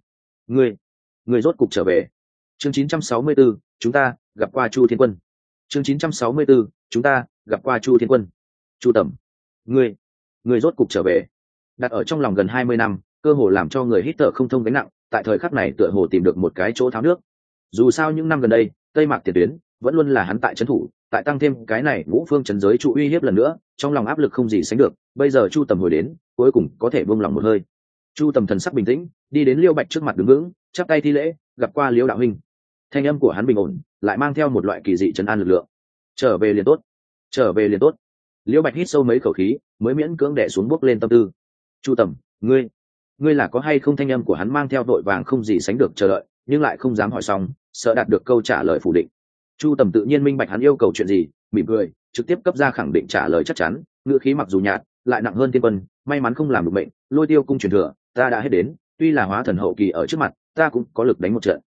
ngươi rốt cục trở về. Chương 964, chúng ta gặp qua Chu Thiên Quân. Chương 964, chúng ta gặp qua Chu Thiên Quân. Chu Tầm, ngươi rốt cục trở về. Đặt ở trong lòng gần 20 năm, cơ hồ làm cho người hít thở không thông gánh nặng, tại thời khắc này tựa hồ tìm được một cái chỗ tháo nước. Dù sao những năm gần đây, Tây Mạc tiền tuyến vẫn luôn là hắn tại trấn thủ, tại tăng thêm cái này ngũ phương trấn giới trụ uy hiếp lần nữa, trong lòng áp lực không gì sánh được. Bây giờ Chu Tầm hồi đến, cuối cùng có thể buông lòng một hơi. Chu Tầm thần sắc bình tĩnh, đi đến Liễu Bạch trước mặt đứng vững, chắp tay thi lễ, gặp qua Liễu đạo huynh. Thanh âm của hắn bình ổn, lại mang theo một loại kỳ dị trấn an lực lượng. Trở về liền tốt. Liễu Bạch hít sâu mấy khẩu khí, mới miễn cưỡng đè xuống bước lên tâm tư. Chu Tầm, ngươi là có hay không? Thanh âm của hắn mang theo vội vàng không gì sánh được chờ đợi, nhưng lại không dám hỏi xong, sợ đạt được câu trả lời phủ định. Chu Tầm tự nhiên minh bạch hắn yêu cầu chuyện gì, mỉm cười, trực tiếp cấp ra khẳng định trả lời chắc chắn, ngữ khí mặc dù nhạt, lại nặng hơn Thiên Quân, may mắn không làm được mệnh, Lôi Tiêu cung truyền thừa, ta đã hết đến, tuy là hóa thần hậu kỳ ở trước mặt, ta cũng có lực đánh một trận.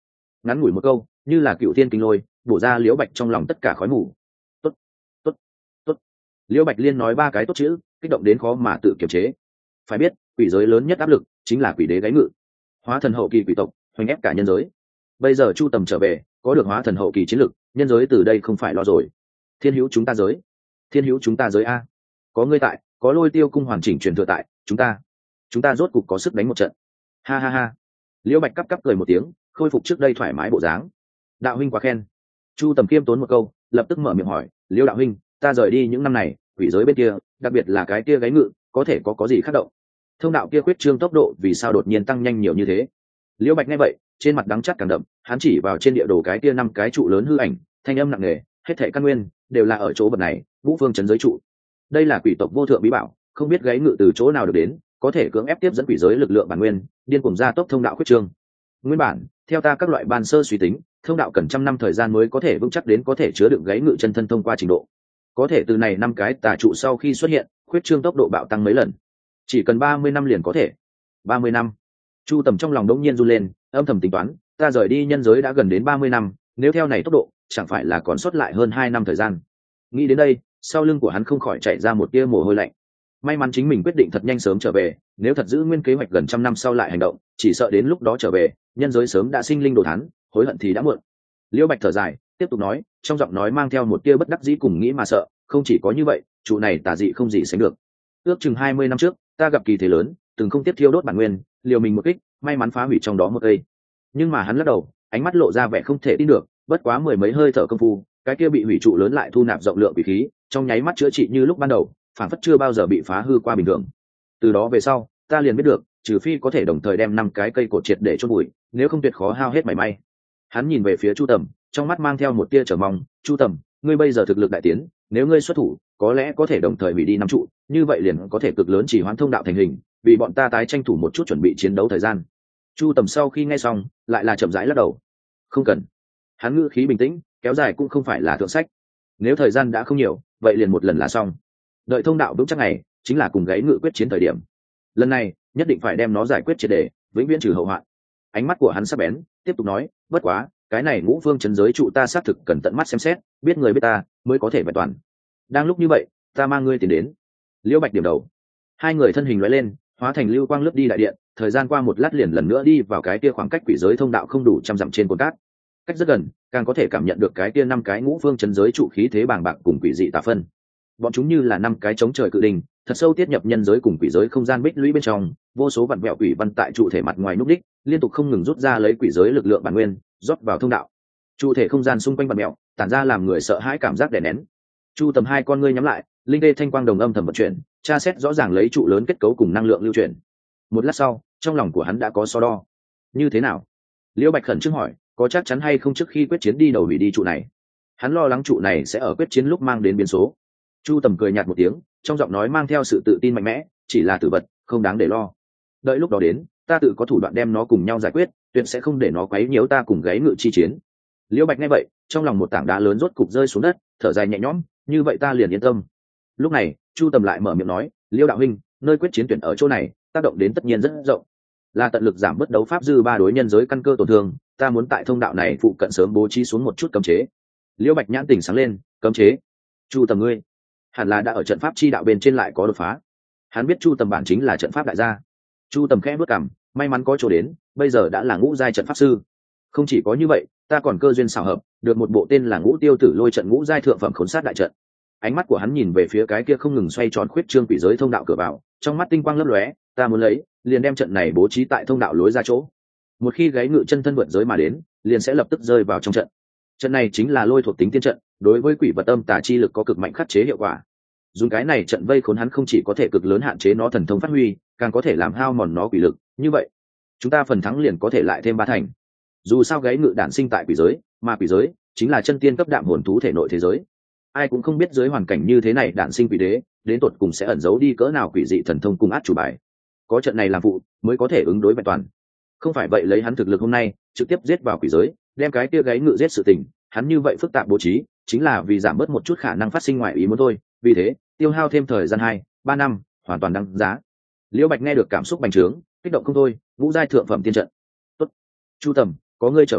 ngắn ngủi một câu như là cựu thiên kinh lôi bổ ra liễu bạch trong lòng tất cả khói mù. Tốt, tốt, tốt. Liễu bạch liên nói ba cái tốt chữ, kích động đến khó mà tự kiềm chế. Phải biết quỷ giới lớn nhất áp lực chính là quỷ đế gáy ngự, hóa thần hậu kỳ quỷ tộc hoành ép cả nhân giới. Bây giờ Chu Tầm trở về có được hóa thần hậu kỳ chiến lực, nhân giới từ đây không phải lo rồi. Thiên hữu chúng ta giới, thiên hữu chúng ta giới a, có ngươi tại, có Lôi Tiêu cung hoàn chỉnh truyền thừa tại, chúng ta rốt cục có sức đánh một trận. Ha ha ha. Liễu bạch cắp cắp cười một tiếng, khôi phục trước đây thoải mái bộ dáng. Đạo huynh quá khen. Chu Tầm kiêm tốn một câu, lập tức mở miệng hỏi, Liễu đạo huynh, ta rời đi những năm này, quỷ giới bên kia, đặc biệt là cái kia gáy ngự, có gì khác động? Thông đạo kia quyết trương tốc độ vì sao đột nhiên tăng nhanh nhiều như thế? Liễu bạch nghe vậy, trên mặt đắng chắt càng đậm, hắn chỉ vào trên địa đồ cái kia 5 cái trụ lớn hư ảnh, thanh âm nặng nề, hết thảy căn nguyên đều là ở chỗ vật này, Vũ Phương trấn giới trụ. Đây là quỷ tộc vô thượng bí bảo, không biết gáy ngự từ chỗ nào được đến, có thể cưỡng ép tiếp dẫn quỷ giới lực lượng bản nguyên, điên cuồng gia tốc thông đạo quyết trương. Nguyên bản, theo ta các loại ban sơ suy tính, thông đạo cần 100 năm thời gian mới có thể vững chắc đến có thể chứa đựng gáy ngự chân thân thông qua trình độ. Có thể từ này 5 cái tà trụ sau khi xuất hiện, quyết trương tốc độ bạo tăng mấy lần. Chỉ cần 30 năm liền có thể. 30 năm. Chu Tầm trong lòng đống nhiên run lên, âm thầm tính toán, ta rời đi nhân giới đã gần đến 30 năm, nếu theo này tốc độ, chẳng phải là còn sót lại hơn 2 năm thời gian. Nghĩ đến đây, sau lưng của hắn không khỏi chạy ra một tia mồ hôi lạnh. May mắn chính mình quyết định thật nhanh sớm trở về, nếu thật giữ nguyên kế hoạch gần 100 năm sau lại hành động, chỉ sợ đến lúc đó trở về, nhân giới sớm đã sinh linh đồ thán, hối hận thì đã muộn. Liễu Bạch thở dài, tiếp tục nói, trong giọng nói mang theo một tia bất đắc dĩ cùng nghĩ mà sợ, không chỉ có như vậy, trụ này tà dị không gì sánh được. Ước chừng 20 năm trước, ta gặp kỳ thế lớn, từng không tiếp thiêu đốt bản nguyên, liều mình một kích, may mắn phá hủy trong đó một cây. Nhưng mà hắn lắc đầu, ánh mắt lộ ra vẻ không thể tin được, bất quá mười mấy hơi thở công phu, cái kia bị hủy trụ lớn lại thu nạp rộng lượng quỷ khí, trong nháy mắt chữa trị như lúc ban đầu, phản phất chưa bao giờ bị phá hư qua bình thường. Từ đó về sau, ta liền biết được, trừ phi có thể đồng thời đem 5 cái cây cột triệt để chôn bụi, nếu không tuyệt khó hao hết mảy may. Hắn nhìn về phía Chu Tầm, trong mắt mang theo một tia chờ mong, "Chu Tầm, ngươi bây giờ thực lực đại tiến, nếu ngươi xuất thủ, có lẽ có thể đồng thời hủy đi 5 trụ, như vậy liền có thể cực lớn chỉ hoãn thông đạo thành hình, vì bọn ta tái tranh thủ một chút chuẩn bị chiến đấu thời gian." Chu Tầm sau khi nghe xong, lại là chậm rãi lắc đầu. "Không cần." Hắn ngữ khí bình tĩnh, kéo dài cũng không phải là thượng sách. Nếu thời gian đã không nhiều, vậy liền một lần là xong. Đợi thông đạo vững chắc này, chính là cùng gáy ngự quyết chiến thời điểm. Lần này, nhất định phải đem nó giải quyết triệt để, vĩnh viễn trừ hậu hoạn. Ánh mắt của hắn sắc bén, tiếp tục nói, "Bất quá, cái này Ngũ Phương trấn giới trụ ta xác thực cần tận mắt xem xét, biết người biết ta, mới có thể vẹn toàn. Đang lúc như vậy, ta mang ngươi tiến đến." Liễu Bạch điểm đầu. Hai người thân hình lóe lên, hóa thành lưu quang lướt đi đại điện, thời gian qua một lát liền lần nữa đi vào cái kia khoảng cách quỷ giới thông đạo không đủ 100 dặm trên cồn cát. Cách rất gần, càng có thể cảm nhận được cái kia 5 cái Ngũ Phương trấn giới trụ khí thế bàng bạc cùng quỷ dị tà phân. Bọn chúng như là 5 cái chống trời cự đình, thật sâu tiết nhập nhân giới cùng quỷ giới không gian bích lũy bên trong, vô số vặn vẹo quỷ văn tại trụ thể mặt ngoài núp đích, liên tục không ngừng rút ra lấy quỷ giới lực lượng bản nguyên, rót vào thông đạo. Trụ thể không gian xung quanh vặn vẹo, tản ra làm người sợ hãi cảm giác đè nén. Chu Tầm hai con ngươi nhắm lại, linh tê thanh quang đồng âm thầm vận chuyển, tra xét rõ ràng lấy trụ lớn kết cấu cùng năng lượng lưu chuyển. Một lát sau, trong lòng của hắn đã có so đo. Như thế nào? Liễu Bạch khẩn trương hỏi, có chắc chắn hay không trước khi quyết chiến đi đầu hủy đi trụ này? Hắn lo lắng trụ này sẽ ở quyết chiến lúc mang đến biến số. Chu Tầm cười nhạt một tiếng, trong giọng nói mang theo sự tự tin mạnh mẽ, chỉ là tử vật, không đáng để lo. Đợi lúc đó đến, ta tự có thủ đoạn đem nó cùng nhau giải quyết, tuyệt sẽ không để nó quấy nhiễu ta cùng gáy ngự chi chiến. Liễu Bạch nghe vậy, trong lòng một tảng đá lớn rốt cục rơi xuống đất, thở dài nhẹ nhõm, như vậy ta liền yên tâm. Lúc này, Chu Tầm lại mở miệng nói, Liễu đạo huynh, nơi quyết chiến tuyển ở chỗ này, tác động đến tất nhiên rất rộng, là tận lực giảm bớt đấu pháp dư ba đối nhân giới căn cơ tổn thương, ta muốn tại thông đạo này phụ cận sớm bố trí xuống một chút cấm chế. Liễu Bạch nhãn tỉnh sáng lên, cấm chế? Chu Tầm ngươi, hẳn là đã ở trận pháp chi đạo bên trên lại có đột phá. Hắn biết Chu Tầm bản chính là trận pháp đại gia. Chu Tầm khẽ bước cằm, may mắn có chỗ đến, bây giờ đã là ngũ giai trận pháp sư. Không chỉ có như vậy, ta còn cơ duyên xảo hợp, được một bộ tên là Ngũ Tiêu Tử Lôi trận ngũ giai thượng phẩm khốn sát đại trận. Ánh mắt của hắn nhìn về phía cái kia không ngừng xoay tròn khuyết trương quỷ giới thông đạo cửa vào, trong mắt tinh quang lấp lóe, ta muốn lấy, liền đem trận này bố trí tại thông đạo lối ra chỗ. Một khi gáy ngự chân thân vượt giới mà đến, liền sẽ lập tức rơi vào trong trận. Trận này chính là lôi thuộc tính tiên trận, đối với quỷ vật âm tà chi lực có cực mạnh khắc chế hiệu quả. Dùng cái này trận vây khốn hắn không chỉ có thể cực lớn hạn chế nó thần thông phát huy, càng có thể làm hao mòn nó quỷ lực, như vậy chúng ta phần thắng liền có thể lại thêm 3 thành. Dù sao gáy ngự đản sinh tại quỷ giới, mà quỷ giới chính là chân tiên cấp đạm hồn thú thể nội thế giới. Ai cũng không biết dưới hoàn cảnh như thế này đản sinh quỷ đế, đến tột cùng sẽ ẩn giấu đi cỡ nào quỷ dị thần thông cùng át chủ bài. Có trận này làm phụ, mới có thể ứng đối vẹn toàn. Không phải vậy lấy hắn thực lực hôm nay, trực tiếp giết vào quỷ giới, đem cái kia gáy ngự giết sự tình, hắn như vậy phức tạp bố trí, chính là vì giảm bớt một chút khả năng phát sinh ngoại ý muốn thôi, vì thế, tiêu hao thêm thời gian 2-3 năm, hoàn toàn đáng giá. Liễu Bạch nghe được cảm xúc bành trướng, kích động không thôi, ngũ giai thượng phẩm tiên trận. Tốt. Chu Tầm, có ngươi trở về,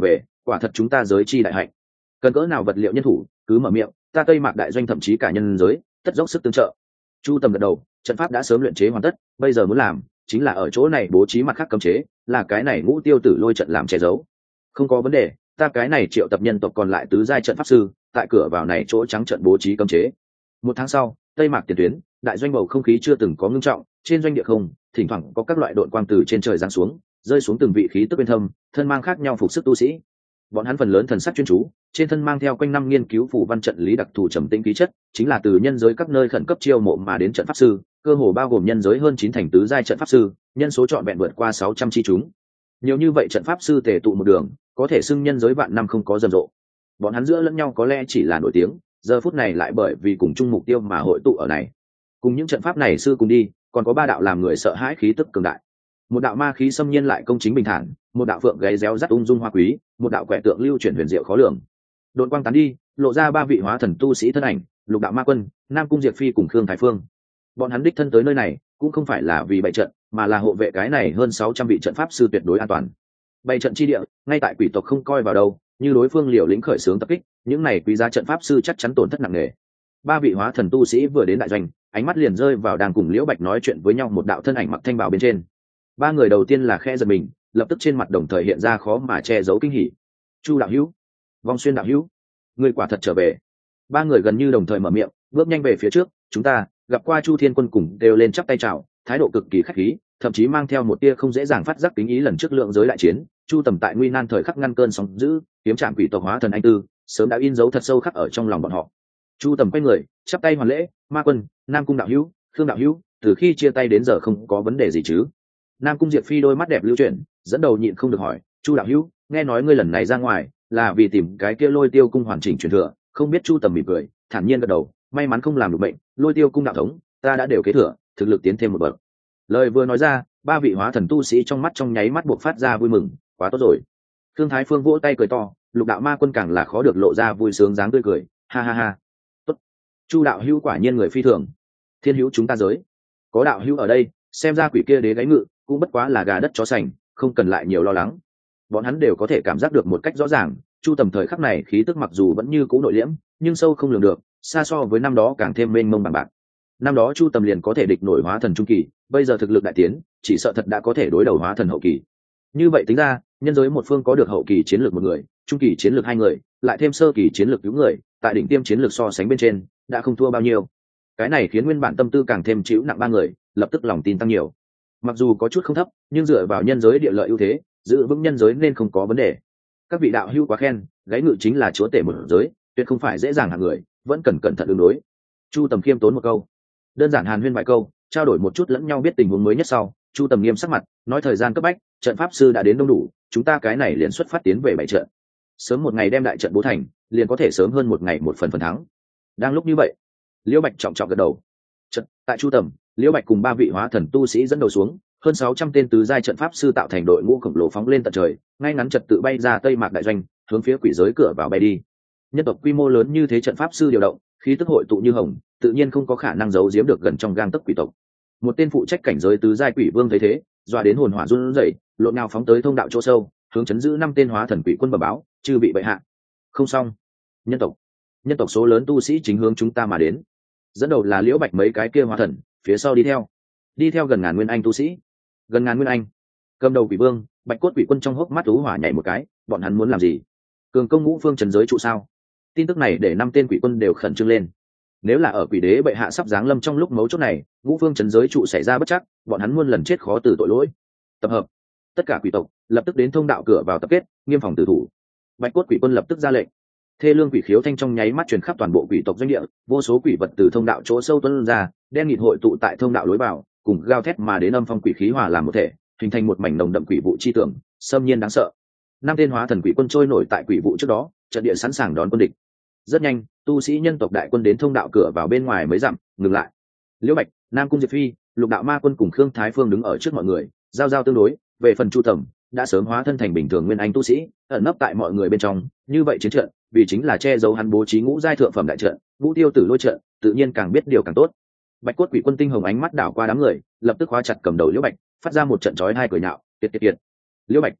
quả thật chúng ta giới chi đại hạnh. Cần cỡ nào vật liệu nhân thủ cứ mở miệng, ta Tây Mạc đại doanh thậm chí cả nhân giới tất dốc sức tương trợ. Chu Tầm gật đầu, trận pháp đã sớm luyện chế hoàn tất, bây giờ muốn làm chính là ở chỗ này bố trí mặt khác cấm chế, là cái này Ngũ Tiêu Tử lôi trận làm che giấu. Không có vấn đề, ta cái này triệu tập nhân tộc còn lại tứ giai trận pháp sư, tại cửa vào này chỗ trắng trận bố trí cấm chế. 1 tháng sau, Tây Mạc tiền tuyến, đại doanh bầu không khí chưa từng có ngưng trọng, trên doanh địa không, thỉnh thoảng có các loại độn quang từ trên trời giáng xuống, rơi xuống từng vị khí tức bên thâm, thân mang khác nhau phục sức tu sĩ. Bọn hắn phần lớn thần sắc chuyên chú, trên thân mang theo quanh năm nghiên cứu phù văn trận lý đặc thù trầm tĩnh khí chất, chính là từ nhân giới các nơi khẩn cấp chiêu mộ mà đến trận pháp sư, cơ hồ bao gồm nhân giới hơn 9 thành tứ giai trận pháp sư, nhân số trọn vẹn vượt qua 600 chi chúng. Nhiều như vậy trận pháp sư tề tụ một đường, có thể xưng nhân giới vạn năm không có rầm rộ. Bọn hắn giữa lẫn nhau có lẽ chỉ là nổi tiếng, giờ phút này lại bởi vì cùng chung mục tiêu mà hội tụ ở này. Cùng những trận pháp này sư cùng đi, còn có 3 đạo làm người sợ hãi khí tức cường đại. Một đạo ma khí xâm nhiên lại công chính bình thản, một đạo phượng gáy réo rắt ung dung hoa quý, một đạo quẻ tượng lưu chuyển huyền diệu khó lường. Đột quang tán đi, lộ ra 3 vị hóa thần tu sĩ thân ảnh, Lục đạo ma quân, Nam cung Diệp Phi cùng Khương Thái Phương. Bọn hắn đích thân tới nơi này, cũng không phải là vì bày trận, mà là hộ vệ cái này hơn 600 vị trận pháp sư tuyệt đối an toàn. Bày trận chi địa, ngay tại quỷ tộc không coi vào đâu, như đối phương liều lĩnh khởi xướng tập kích, những này quý giá trận pháp sư chắc chắn tổn thất nặng nề. 3 vị hóa thần tu sĩ vừa đến đại doanh, ánh mắt liền rơi vào đang cùng Liễu Bạch nói chuyện với nhau một đạo thân ảnh mặc thanh bào bên trên. 3 người đầu tiên là khẽ giật mình, lập tức trên mặt đồng thời hiện ra khó mà che giấu kinh hỉ. Chu đạo hữu, Vong Xuyên đạo hữu, người quả thật trở về. 3 người gần như đồng thời mở miệng, bước nhanh về phía trước. Chúng ta gặp qua Chu Thiên Quân cùng đều lên chắp tay chào, thái độ cực kỳ khách khí, thậm chí mang theo một tia không dễ dàng phát giác kính ý lần trước lượng giới đại chiến. Chu Tầm tại nguy nan thời khắc ngăn cơn sóng dữ, kiếm trạm quỷ tộc hóa thần anh tư, sớm đã in dấu thật sâu khắc ở trong lòng bọn họ. Chu Tầm quay người, chắp tay hoàn lễ, Ma Quân, Nam cung đạo hữu, Khương đạo hữu, từ khi chia tay đến giờ không có vấn đề gì chứ? Nam cung Diệp Phi đôi mắt đẹp lưu chuyển, dẫn đầu nhịn không được hỏi, Chu đạo hữu, nghe nói ngươi lần này ra ngoài là vì tìm cái kia Lôi Tiêu cung hoàn chỉnh truyền thừa, không biết? Chu Tầm mỉm cười, thản nhiên gật đầu, may mắn không làm được bệnh, Lôi Tiêu cung đạo thống ta đã đều kế thừa, thực lực tiến thêm một bậc. Lời vừa nói ra, 3 vị hóa thần tu sĩ trong mắt trong nháy mắt buộc phát ra vui mừng, quá tốt rồi. Thương Thái Phương vỗ tay cười to, Lục đạo ma quân càng là khó được lộ ra vui sướng dáng tươi cười, ha ha ha. Tốt. Chu đạo hữu quả nhiên người phi thường. Thiên hữu chúng ta giới, có đạo hữu ở đây, xem ra quỷ kia đế gáy ngự cũng bất quá là gà đất chó sành, không cần lại nhiều lo lắng. Bọn hắn đều có thể cảm giác được một cách rõ ràng, Chu Tầm thời khắc này khí tức mặc dù vẫn như cũ nội liễm, nhưng sâu không lường được, xa so với năm đó càng thêm mênh mông bằng bạc. Năm đó Chu Tầm liền có thể địch nổi hóa thần trung kỳ, bây giờ thực lực đại tiến, chỉ sợ thật đã có thể đối đầu hóa thần hậu kỳ. Như vậy tính ra, nhân giới một phương có được hậu kỳ chiến lược 1 người, trung kỳ chiến lược 2 người, lại thêm sơ kỳ chiến lược cứu người, tại đỉnh tiêm chiến lược so sánh bên trên, đã không thua bao nhiêu. Cái này khiến nguyên bản tâm tư càng thêm chịu nặng 3 người, lập tức lòng tin tăng nhiều. Mặc dù có chút không thấp, nhưng dựa vào nhân giới địa lợi ưu thế, giữ vững nhân giới nên không có vấn đề. Các vị đạo hữu quá khen, gáy ngự chính là chúa tể một giới, tuyệt không phải dễ dàng hạng người, vẫn cần cẩn thận ứng đối. Chu Tầm khiêm tốn một câu, đơn giản hàn huyên vài câu, trao đổi một chút lẫn nhau biết tình huống mới nhất sau, Chu Tầm nghiêm sắc mặt, nói thời gian cấp bách, trận pháp sư đã đến đông đủ, chúng ta cái này liền xuất phát tiến về bảy trận. Sớm một ngày đem đại trận bố thành, liền có thể sớm hơn một ngày một phần thắng. Đang lúc như vậy, Liễu Bạch trọng trọng gật đầu. Trận tại Chu Tầm, Liễu Bạch cùng 3 vị hóa thần tu sĩ dẫn đầu xuống, hơn 600 tên tứ giai trận pháp sư tạo thành đội ngũ khổng lồ phóng lên tận trời, ngay ngắn trật tự bay ra Tây Mạc đại doanh, hướng phía quỷ giới cửa vào bay đi. Nhân tộc quy mô lớn như thế trận pháp sư điều động, khí tức hội tụ như hồng, tự nhiên không có khả năng giấu giếm được gần trong gang tấc quỷ tộc. Một tên phụ trách cảnh giới tứ giai quỷ vương thấy thế, dọa đến hồn hỏa run rẩy, lộn nhào phóng tới thông đạo chỗ sâu, hướng chấn giữ 5 tên hóa thần quỷ quân bẩm báo, chư bị bệ hạ. Không xong, nhân tộc số lớn tu sĩ chính hướng chúng ta mà đến. Dẫn đầu là Liễu Bạch mấy cái kia hóa thần, phía sau đi theo gần ngàn nguyên anh tu sĩ. Gần ngàn nguyên anh, cầm đầu quỷ vương, Bạch cốt quỷ quân trong hốc mắt thú hỏa nhảy một cái, bọn hắn muốn làm gì? Cường công ngũ phương trấn giới trụ sao? Tin tức này để 5 tên quỷ quân đều khẩn trương lên. Nếu là ở quỷ đế bệ hạ sắp giáng lâm trong lúc mấu chốt này, ngũ phương trấn giới trụ xảy ra bất chắc, bọn hắn muôn lần chết khó từ tội lỗi. Tập hợp tất cả quỷ tộc, lập tức đến thông đạo cửa vào tập kết, nghiêm phòng tử thủ. Bạch cốt quỷ quân lập tức ra lệnh. Thê lương quỷ khiếu thanh trong nháy mắt truyền khắp toàn bộ quỷ tộc doanh địa, vô số quỷ vật từ thông đạo chỗ sâu tuôn ra, đen nghịt hội tụ tại thông đạo lối vào, cùng gào thét mà đến âm phong quỷ khí hòa làm một thể, hình thành một mảnh nồng đậm quỷ vụ chi tưởng, xâm nhiên đáng sợ. 5 tên hóa thần quỷ quân trôi nổi tại quỷ vụ trước đó, trận địa sẵn sàng đón quân địch. Rất nhanh, tu sĩ nhân tộc đại quân đến thông đạo cửa vào bên ngoài mới dặm, ngừng lại. Liễu Bạch, Nam cung Diệp Phi, Lục đạo ma quân cùng Khương Thái Phương đứng ở trước mọi người, giao tương đối. Về phần Chu Tầm, đã sớm hóa thân thành bình thường nguyên anh tu sĩ, ẩn nấp tại mọi người bên trong. Như vậy chiến trận, vì chính là che giấu hắn bố trí ngũ giai thượng phẩm đại trận, Ngũ Tiêu Tử lôi trận, tự nhiên càng biết điều càng tốt. Bạch cốt quỷ quân tinh hồng ánh mắt đảo qua đám người, lập tức khóa chặt cầm đầu Liễu Bạch, phát ra một trận chói tai cười nhạo, kiệt. Liễu Bạch,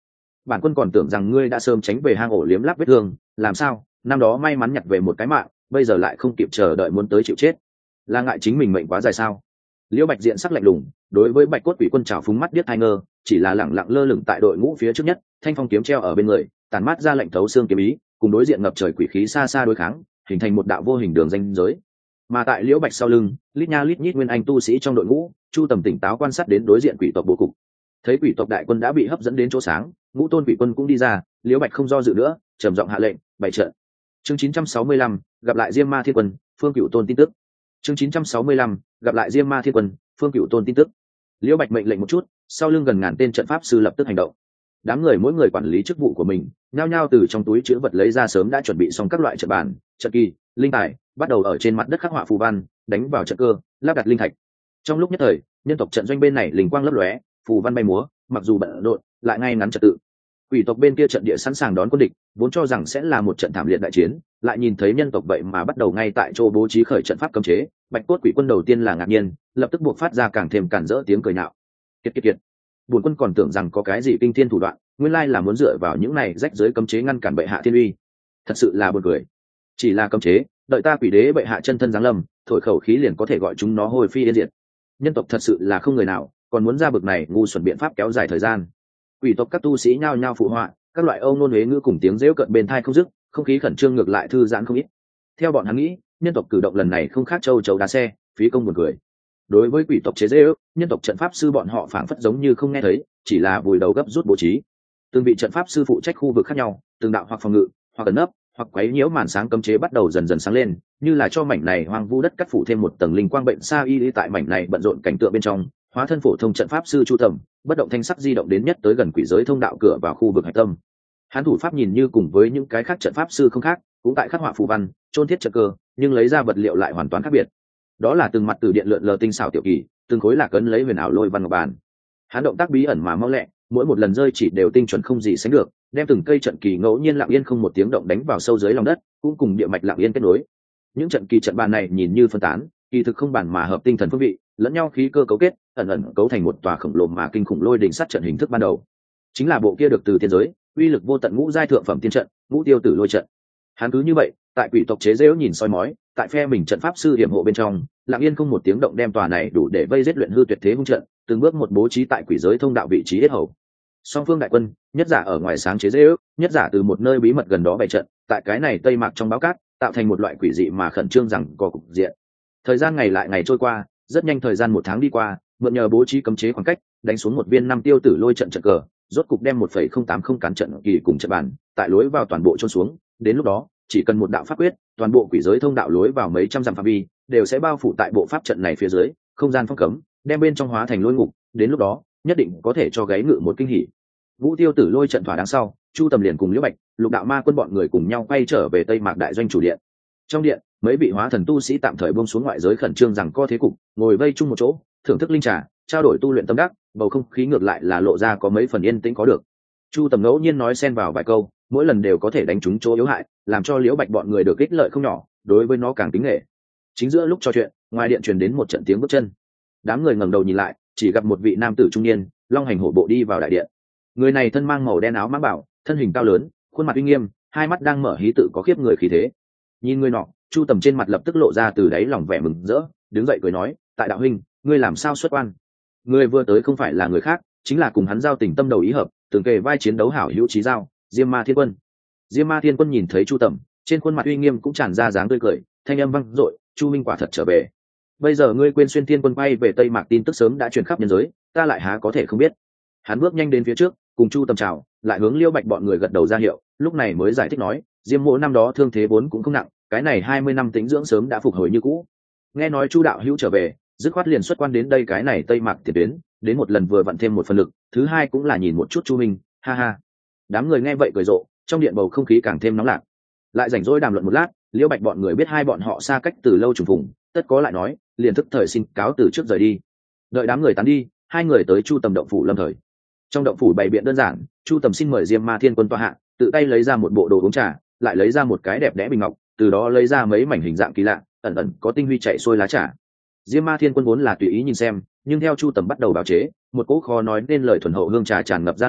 bản quân còn tưởng rằng ngươi đã sớm tránh về hang ổ liếm láp vết thương, làm sao năm đó may mắn nhặt về một cái mạng, bây giờ lại không kịp chờ đợi muốn tới chịu chết, là ngại chính mình mệnh quá dài sao? Liễu Bạch diện sắc lạnh lùng, đối với Bạch cốt quỷ quân trào phúng mắt điếc hai ngơ, chỉ là lẳng lặng lơ lửng tại đội ngũ phía trước nhất, thanh phong kiếm treo ở bên người, tàn mát ra lạnh thấu xương kiếm ý, cùng đối diện ngập trời quỷ khí xa xa đối kháng, hình thành một đạo vô hình đường ranh giới. Mà tại Liễu Bạch sau lưng, lít nha lít nhít nguyên anh tu sĩ trong đội ngũ, Chu Tầm tỉnh táo quan sát đến đối diện quỷ tộc bố cục. Thấy quỷ tộc đại quân đã bị hấp dẫn đến chỗ sáng, ngũ tôn quỷ quân cũng đi ra, Liễu Bạch không do dự nữa, trầm giọng hạ lệnh, bày trận. Chương 965, gặp lại Diêm Ma Thiên Quân, Phương Cửu Tôn tin tức. Chương 965, gặp lại Diêm Ma Thiên Quân, Phương Cửu Tôn tin tức. Liễu Bạch mệnh lệnh một chút, sau lưng gần ngàn tên trận pháp sư lập tức hành động. Đám người mỗi người quản lý chức vụ của mình, nhao nhao từ trong túi trữ vật lấy ra sớm đã chuẩn bị xong các loại trận bàn, trận kỳ, linh tài, bắt đầu ở trên mặt đất khắc họa phù văn, đánh vào trận cơ, lắp đặt linh thạch. Trong lúc nhất thời, nhân tộc trận doanh bên này linh quang lấp lóe, phù văn bay múa, mặc dù bận rộn, lại ngay ngắn trật tự. Quỷ tộc bên kia trận địa sẵn sàng đón quân địch, vốn cho rằng sẽ là một trận thảm liệt đại chiến, lại nhìn thấy nhân tộc vậy mà bắt đầu ngay tại chỗ bố trí khởi trận pháp cấm chế. Bạch cốt quỷ quân đầu tiên là ngạc nhiên, lập tức buộc phát ra càng thêm cản rỡ tiếng cười nhạo. Kiệt kiệt kiệt. Bổn quân còn tưởng rằng có cái gì kinh thiên thủ đoạn, nguyên lai là muốn dựa vào những này rách rưới cấm chế ngăn cản bệ hạ thiên uy. Thật sự là buồn cười. Chỉ là cấm chế, đợi ta quỷ đế bệ hạ chân thân giáng lâm, thổi khẩu khí liền có thể gọi chúng nó hồi phi yên diệt. Nhân tộc thật sự là không người nào còn muốn ra bực này ngu xuẩn biện pháp kéo dài thời gian. Quỷ tộc các tu sĩ nhao nhao phụ họa, các loại âu nôn huế ngữ cùng tiếng rêu cợt bên thai không dứt, không khí khẩn trương ngược lại thư giãn không ít. Theo bọn hắn nghĩ, nhân tộc cử động lần này không khác châu chấu đá xe, phí công buồn cười. Đối với quỷ tộc chế giễu, nhân tộc trận pháp sư bọn họ phảng phất giống như không nghe thấy, chỉ là vùi đầu gấp rút bố trí. Từng vị trận pháp sư phụ trách khu vực khác nhau, từng đạo hoặc phòng ngự, hoặc ẩn nấp, hoặc quấy nhiễu màn sáng cấm chế bắt đầu dần dần sáng lên, như là cho mảnh này hoang vu đất cắt phủ thêm một tầng linh quang bệnh xa y tại mảnh này bận rộn cảnh tượng bên trong. Hóa thân phổ thông trận pháp sư Chu Tầm, bất động thanh sắc di động đến nhất tới gần quỷ giới thông đạo cửa vào khu vực hạch tâm. Hắn thủ pháp nhìn như cùng với những cái khác trận pháp sư không khác, cũng tại khắc họa phù văn, chôn thiết trận cơ, nhưng lấy ra vật liệu lại hoàn toàn khác biệt. Đó là từng mặt từ điện lượn lờ tinh xảo tiểu kỳ, từng khối lạc ấn lấy huyền ảo lôi văn ngọc bàn. Hắn động tác bí ẩn mà mau lẹ, mỗi một lần rơi chỉ đều tinh chuẩn không gì sánh được, đem từng cây trận kỳ ngẫu nhiên lặng yên không một tiếng động đánh vào sâu dưới lòng đất, cũng cùng địa mạch lặng yên kết nối. Những trận kỳ trận bàn này nhìn như phân tán, kỳ thực không bàn mà hợp tinh thần phương vị, lẫn nhau khí cơ cấu kết, ẩn ẩn cấu thành một tòa khổng lồ mà kinh khủng lôi đỉnh sắt trận hình thức ban đầu. Chính là bộ kia được từ tiên giới, uy lực vô tận ngũ giai thượng phẩm tiên trận, ngũ tiêu tử lôi trận. Hắn cứ như vậy, tại quỷ tộc chế giễu nhìn soi mói, tại phe mình trận pháp sư hiểm hộ bên trong, lặng yên không một tiếng động đem tòa này đủ để vây giết luyện hư tuyệt thế hung trận, từng bước một bố trí tại quỷ giới thông đạo vị trí yết hầu. Song phương đại quân, nhất giả ở ngoài sáng chế giễu, nhất giả từ một nơi bí mật gần đó bày trận, tại cái này tây mạc trong báo cát, tạo thành một loại quỷ dị mà khẩn trương rằng có cục diện. Thời gian ngày lại ngày trôi qua, rất nhanh thời gian một tháng đi qua, mượn nhờ bố trí cấm chế khoảng cách, đánh xuống một viên 5 tiêu tử lôi trận trận cờ, rốt cục đem 1.080 cán trận kỳ cùng trận bàn, tại lối vào toàn bộ chôn xuống. Đến lúc đó, chỉ cần một đạo pháp quyết, toàn bộ quỷ giới thông đạo lối vào mấy trăm dặm phạm vi đều sẽ bao phủ tại bộ pháp trận này phía dưới, không gian phong cấm, đem bên trong hóa thành lôi ngục. Đến lúc đó, nhất định có thể cho gáy ngự một kinh hỉ. Vũ tiêu tử lôi trận thỏa đáng sau, Chu Tầm liền cùng Liễu Bạch, Lục đạo ma quân bọn người cùng nhau quay trở về Tây Mạc đại doanh chủ điện. Trong điện, mấy vị hóa thần tu sĩ tạm thời buông xuống ngoại giới khẩn trương rằng co thế cục, ngồi vây chung một chỗ, thưởng thức linh trà, trao đổi tu luyện tâm đắc, bầu không khí ngược lại là lộ ra có mấy phần yên tĩnh có được. Chu Tầm ngẫu nhiên nói xen vào vài câu, mỗi lần đều có thể đánh trúng chỗ yếu hại, làm cho Liễu Bạch bọn người được ích lợi không nhỏ, đối với nó càng kính nể. Chính giữa lúc trò chuyện, ngoài điện truyền đến một trận tiếng bước chân. Đám người ngẩng đầu nhìn lại, chỉ gặp một vị nam tử trung niên, long hành hổ bộ đi vào đại điện. Người này thân mang màu đen áo mãng bảo, thân hình cao lớn, khuôn mặt uy nghiêm, hai mắt đang mở hí tự có khiếp người khí thế. Nhìn người nọ, Chu Tầm trên mặt lập tức lộ ra từ đáy lòng vẻ mừng rỡ, đứng dậy cười nói, tại đạo huynh, ngươi làm sao xuất quan? Người vừa tới không phải là người khác, chính là cùng hắn giao tình tâm đầu ý hợp, từng kề vai chiến đấu hảo hữu chí giao, Diêm Ma Thiên Quân. Diêm Ma Thiên Quân nhìn thấy Chu Tầm, trên khuôn mặt uy nghiêm cũng tràn ra dáng tươi cười, thanh âm vang dội, Chu minh quả thật trở về. Bây giờ ngươi quên Xuyên Thiên Quân quay về Tây Mạc tin tức sớm đã truyền khắp nhân giới, ta lại há có thể không biết. Hắn bước nhanh đến phía trước, cùng Chu Tầm chào, lại hướng Liễu Bạch bọn người gật đầu ra hiệu, lúc này mới giải thích nói, Diêm Mỗ năm đó thương thế vốn cũng không nặng, cái này 20 năm tĩnh dưỡng sớm đã phục hồi như cũ. Nghe nói Chu đạo hữu trở về, dứt khoát liền xuất quan đến đây cái này Tây Mạc tiền đến, đến một lần vừa vặn thêm một phần lực, thứ hai cũng là nhìn một chút Chu minh, ha ha. Đám người nghe vậy cười rộ, trong điện bầu không khí càng thêm nóng lạc. Lại rảnh rỗi đàm luận một lát, Liễu Bạch bọn người biết hai bọn họ xa cách từ lâu trùng phùng, tất có lại nói, liền thức thời xin cáo từ trước rời đi. Đợi đám người tán đi, hai người tới Chu Tầm động phủ lâm thời. Trong động phủ bày biện đơn giản, Chu Tầm xin mời Diêm Ma Thiên Quân tọa hạ, tự tay lấy ra một bộ đồ uống trà, lại lấy ra một cái đẹp đẽ bình ngọc, từ đó lấy ra mấy mảnh hình dạng kỳ lạ, ẩn ẩn có tinh huy chạy xuôi lá trà. Diêm Ma Thiên Quân vốn là tùy ý nhìn xem, nhưng theo Chu Tầm bắt đầu bào chế, một cỗ khó nói nên lời thuần hậu hương trà tràn ngập ra lúc,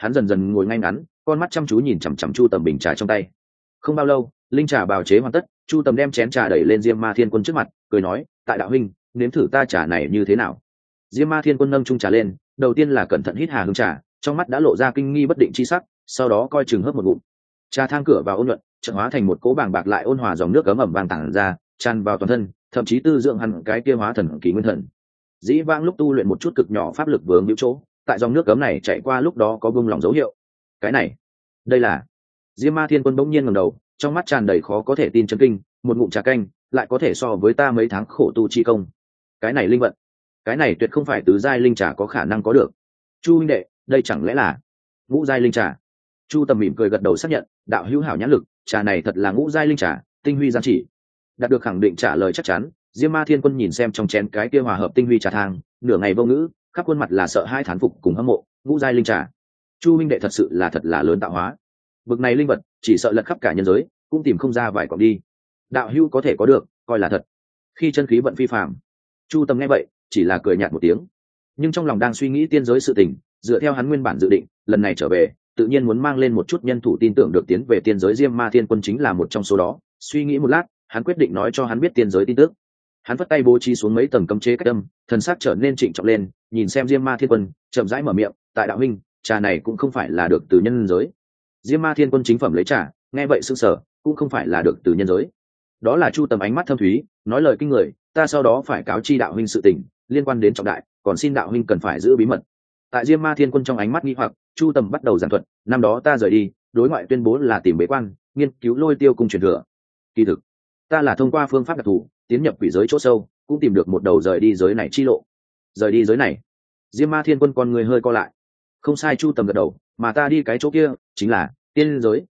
hắn dần dần ngồi ngay ngắn, con mắt chăm chú nhìn chằm chằm chu tầm bình trà trong tay. Không bao lâu, linh trà bào chế hoàn tất, chu tầm đem chén trà đẩy lên Diêm Ma Thiên Quân trước mặt, cười nói, tại đạo huynh, nếm thử ta trà này như thế nào. Diêm Ma Thiên Quân nâng chung trà lên, đầu tiên là cẩn thận hít hà hương trà, trong mắt đã lộ ra kinh nghi bất định chi sắc, sau đó coi chừng hớp một ngụm. Trà thang cửa vào ôn nhuận, chợt hóa thành một cỗ bàng bạc lại ôn hòa dòng nước ấm ẩm vàng tản ra, tràn vào toàn thân, thậm chí tư dưỡng hẳn cái kia hóa thần kỳ nguyên thần. Dĩ vãng lúc tu luyện một chút cực nhỏ pháp lực vướng hữu chỗ, tại dòng nước ấm này chạy qua lúc đó có bung lòng dấu hiệu. Cái này, đây là. Diêm Ma Thiên Quân bỗng nhiên ngẩng đầu, trong mắt tràn đầy khó có thể tin chấn kinh, một ngụm trà canh lại có thể so với ta mấy tháng khổ tu chi công. Cái này linh vận, cái này tuyệt không phải tứ giai linh trà có khả năng có được. Chu huynh đệ, đây chẳng lẽ là ngũ giai linh trà? Chu Tầm mỉm cười gật đầu xác nhận, đạo hữu hảo nhãn lực, trà này thật là ngũ giai linh trà, tinh huy giang chỉ. Đạt được khẳng định trả lời chắc chắn, Diêm Ma Thiên Quân nhìn xem trong chén cái kia hòa hợp tinh huy trà thang, nửa ngày vô ngữ, khắp khuôn mặt là sợ hai thán phục cùng hâm mộ. Ngũ giai linh trà, Chu huynh đệ thật sự là lớn tạo hóa. Bực này linh vật, chỉ sợ lật khắp cả nhân giới, cũng tìm không ra vài cọng đi. Đạo hữu có thể có được, coi là thật. Khi chân khí vận phi phàm, Chu Tầm nghe vậy, chỉ là cười nhạt một tiếng, nhưng trong lòng đang suy nghĩ tiên giới sự tình, dựa theo hắn nguyên bản dự định, lần này trở về, tự nhiên muốn mang lên một chút nhân thủ tin tưởng được tiến về tiên giới. Diêm Ma Thiên Quân chính là một trong số đó. Suy nghĩ một lát, hắn quyết định nói cho hắn biết tiên giới tin tức. Hắn vất tay bố trí xuống mấy tầng cấm chế cách âm, thần sắc trở nên trịnh trọng lên, nhìn xem Diêm Ma Thiên Quân, chậm rãi mở miệng, tại đạo huynh, trà này cũng không phải là được từ nhân giới. Diêm Ma Thiên Quân chính phẩm lấy trà, nghe vậy sững sờ, cũng không phải là được từ nhân giới. Đó là Chu Tầm ánh mắt thâm thúy, nói lời kinh người, ta sau đó phải cáo chi đạo huynh sự tình liên quan đến trọng đại, còn xin đạo huynh cần phải giữ bí mật. Tại Diêm Ma Thiên Quân trong ánh mắt nghi hoặc, Chu Tầm bắt đầu giảng thuật, năm đó ta rời đi, đối ngoại tuyên bố là tìm bế quan, nghiên cứu Lôi Tiêu cung truyền thừa. Kỳ thực, ta là thông qua phương pháp đặc thù, tiến nhập quỷ giới chỗ sâu, cũng tìm được một đầu rời đi giới này chi lộ. Rời đi giới này? Diêm Ma Thiên Quân con người hơi co lại. Không sai, Chu Tầm gật đầu, mà ta đi cái chỗ kia chính là tiên giới.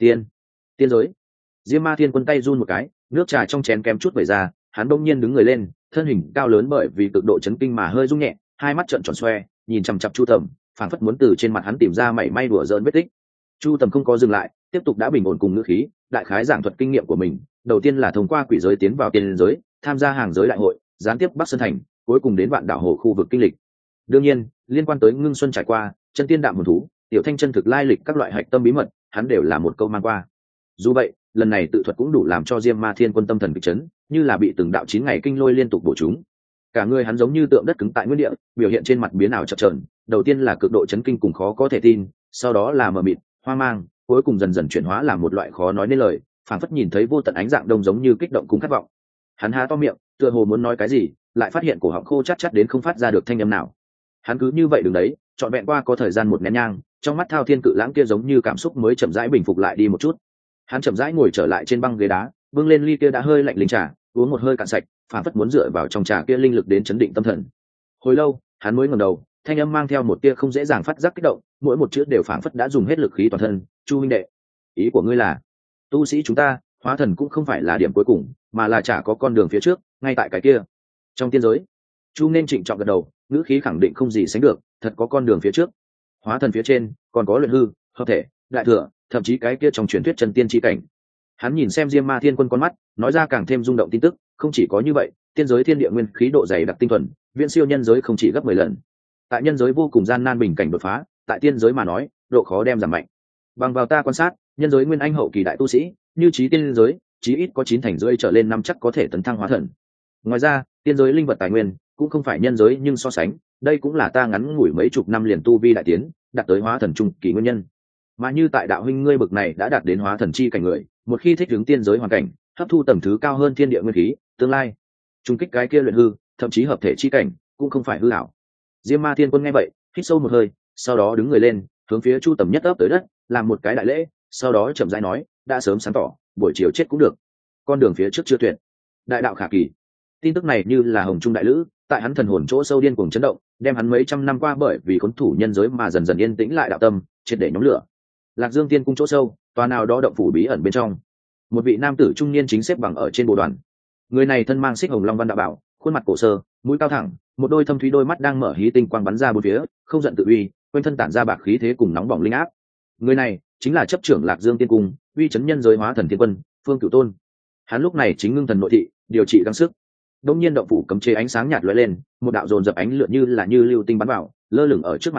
Tiên giới? Diêm Ma Thiên Quân tay run một cái, nước trà trong chén kém chút vẩy ra, hắn bỗng nhiên đứng người lên, thân hình cao lớn bởi vì cực độ chấn kinh mà hơi rung nhẹ, hai mắt trợn tròn xoe, nhìn chằm chằm Chu Tầm, phảng phất muốn từ trên mặt hắn tìm ra mảy may đùa giỡn vết tích. Chu Tầm không có dừng lại, tiếp tục đã bình ổn cùng ngữ khí, đại khái giảng thuật kinh nghiệm của mình. Đầu tiên là thông qua quỷ giới tiến vào tiên giới, tham gia hàng giới đại hội, gián tiếp Bắc Sơn thành, cuối cùng đến Vạn Đảo Hồ khu vực kinh lịch. Đương nhiên, liên quan tới Ngưng Xuân trải qua, chân tiên đạm hồn thú, tiểu thanh chân thực lai lịch các loại hạch tâm bí mật, hắn đều là một câu mang qua. Dù vậy, lần này tự thuật cũng đủ làm cho Diêm Ma Thiên Quân tâm thần kịch chấn, như là bị từng đạo 9 ngày kinh lôi liên tục bổ trúng. Cả người hắn giống như tượng đất cứng tại nguyên địa, biểu hiện trên mặt biến ảo chập chờn, đầu tiên là cực độ chấn kinh cùng khó có thể tin, sau đó là mờ mịt, hoang mang, cuối cùng dần dần chuyển hóa làm một loại khó nói nên lời, phảng phất nhìn thấy vô tận ánh dạng đông giống như kích động cùng khát vọng. Hắn há to miệng, tựa hồ muốn nói cái gì, lại phát hiện cổ họng khô chát chát đến không phát ra được thanh âm nào. Hắn cứ như vậy đứng đấy, trọn vẹn qua có thời gian một nén nhang, trong mắt Thao Thiên Cự Lãng kia giống như cảm xúc mới chậm rãi bình phục lại đi một chút. Hắn chậm rãi ngồi trở lại trên băng ghế đá, bưng lên ly kia đã hơi lạnh linh trà, uống một hơi cạn sạch, phảng phất muốn dựa vào trong trà kia linh lực đến chấn định tâm thần. Hồi lâu, hắn mới ngẩng đầu, thanh âm mang theo một tia không dễ dàng phát giác kích động, mỗi một chữ đều phảng phất đã dùng hết lực khí toàn thân. Chu huynh đệ, ý của ngươi là, tu sĩ chúng ta, hóa thần cũng không phải là điểm cuối cùng, mà là chả có con đường phía trước, ngay tại cái kia, trong tiên giới. Chu nên trịnh trọng gật đầu, ngữ khí khẳng định không gì sánh được, thật có con đường phía trước. Hóa thần phía trên, còn có luyện hư, hợp thể, đại thừa, thậm chí cái kia trong truyền thuyết chân tiên chi cảnh. Hắn nhìn xem Diêm Ma Thiên Quân con mắt, nói ra càng thêm rung động tin tức, không chỉ có như vậy, tiên giới thiên địa nguyên khí độ dày đặc tinh thuần, viễn siêu nhân giới không chỉ gấp 10 lần. Tại nhân giới vô cùng gian nan bình cảnh đột phá, tại tiên giới mà nói, độ khó đem giảm mạnh. Bằng vào ta quan sát, nhân giới nguyên anh hậu kỳ đại tu sĩ, như chí tiên giới, chí ít có 9 thành rưỡi trở lên năm chắc có thể tấn thăng hóa thần. Ngoài ra, tiên giới linh vật tài nguyên cũng không phải nhân giới nhưng so sánh, đây cũng là ta ngắn ngủi mấy chục năm liền tu vi đại tiến, đạt tới hóa thần trung kỳ nguyên nhân. Mà như tại đạo huynh ngươi bực này đã đạt đến hóa thần chi cảnh người, một khi thích ứng tiên giới hoàn cảnh, hấp thu tầng thứ cao hơn thiên địa nguyên khí, tương lai trung kích cái kia luyện hư, thậm chí hợp thể chi cảnh, cũng không phải hư ảo. Diêm Ma Thiên Quân nghe vậy, hít sâu một hơi, sau đó đứng người lên, hướng phía Chu Tầm nhất ấp tới đất, làm một cái đại lễ, sau đó chậm rãi nói, đã sớm sáng tỏ, buổi chiều chết cũng được, con đường phía trước chưa tuyệt. Đại đạo khả kỳ. Tin tức này như là hồng trung đại lữ, tại hắn thần hồn chỗ sâu điên cuồng chấn động, đem hắn mấy trăm năm qua bởi vì khốn thủ nhân giới mà dần dần yên tĩnh lại đạo tâm, triệt để nhóm lửa. Lạc Dương Tiên cung chỗ sâu, tòa nào đó động phủ bí ẩn bên trong, một vị nam tử trung niên chính xếp bằng ở trên bồ đoàn. Người này thân mang xích hồng long văn đạo bảo, khuôn mặt cổ sơ, mũi cao thẳng, một đôi thâm thúy đôi mắt đang mở hí tinh quang bắn ra bốn phía, không giận tự uy, quanh thân tản ra bạc khí thế cùng nóng bỏng linh áp. Người này chính là chấp trưởng Lạc Dương Tiên cung, uy chấn nhân giới hóa thần thiên quân, Phương Cửu Tôn. Hắn lúc này chính ngưng thần nội thị, điều trị gắng sức. Đông nhiên động phủ cấm chế ánh sáng nhạt lóe lên, một đạo dồn dập ánh lửa như lưu tinh bắn vào, lơ lửng ở trước mặt hắn,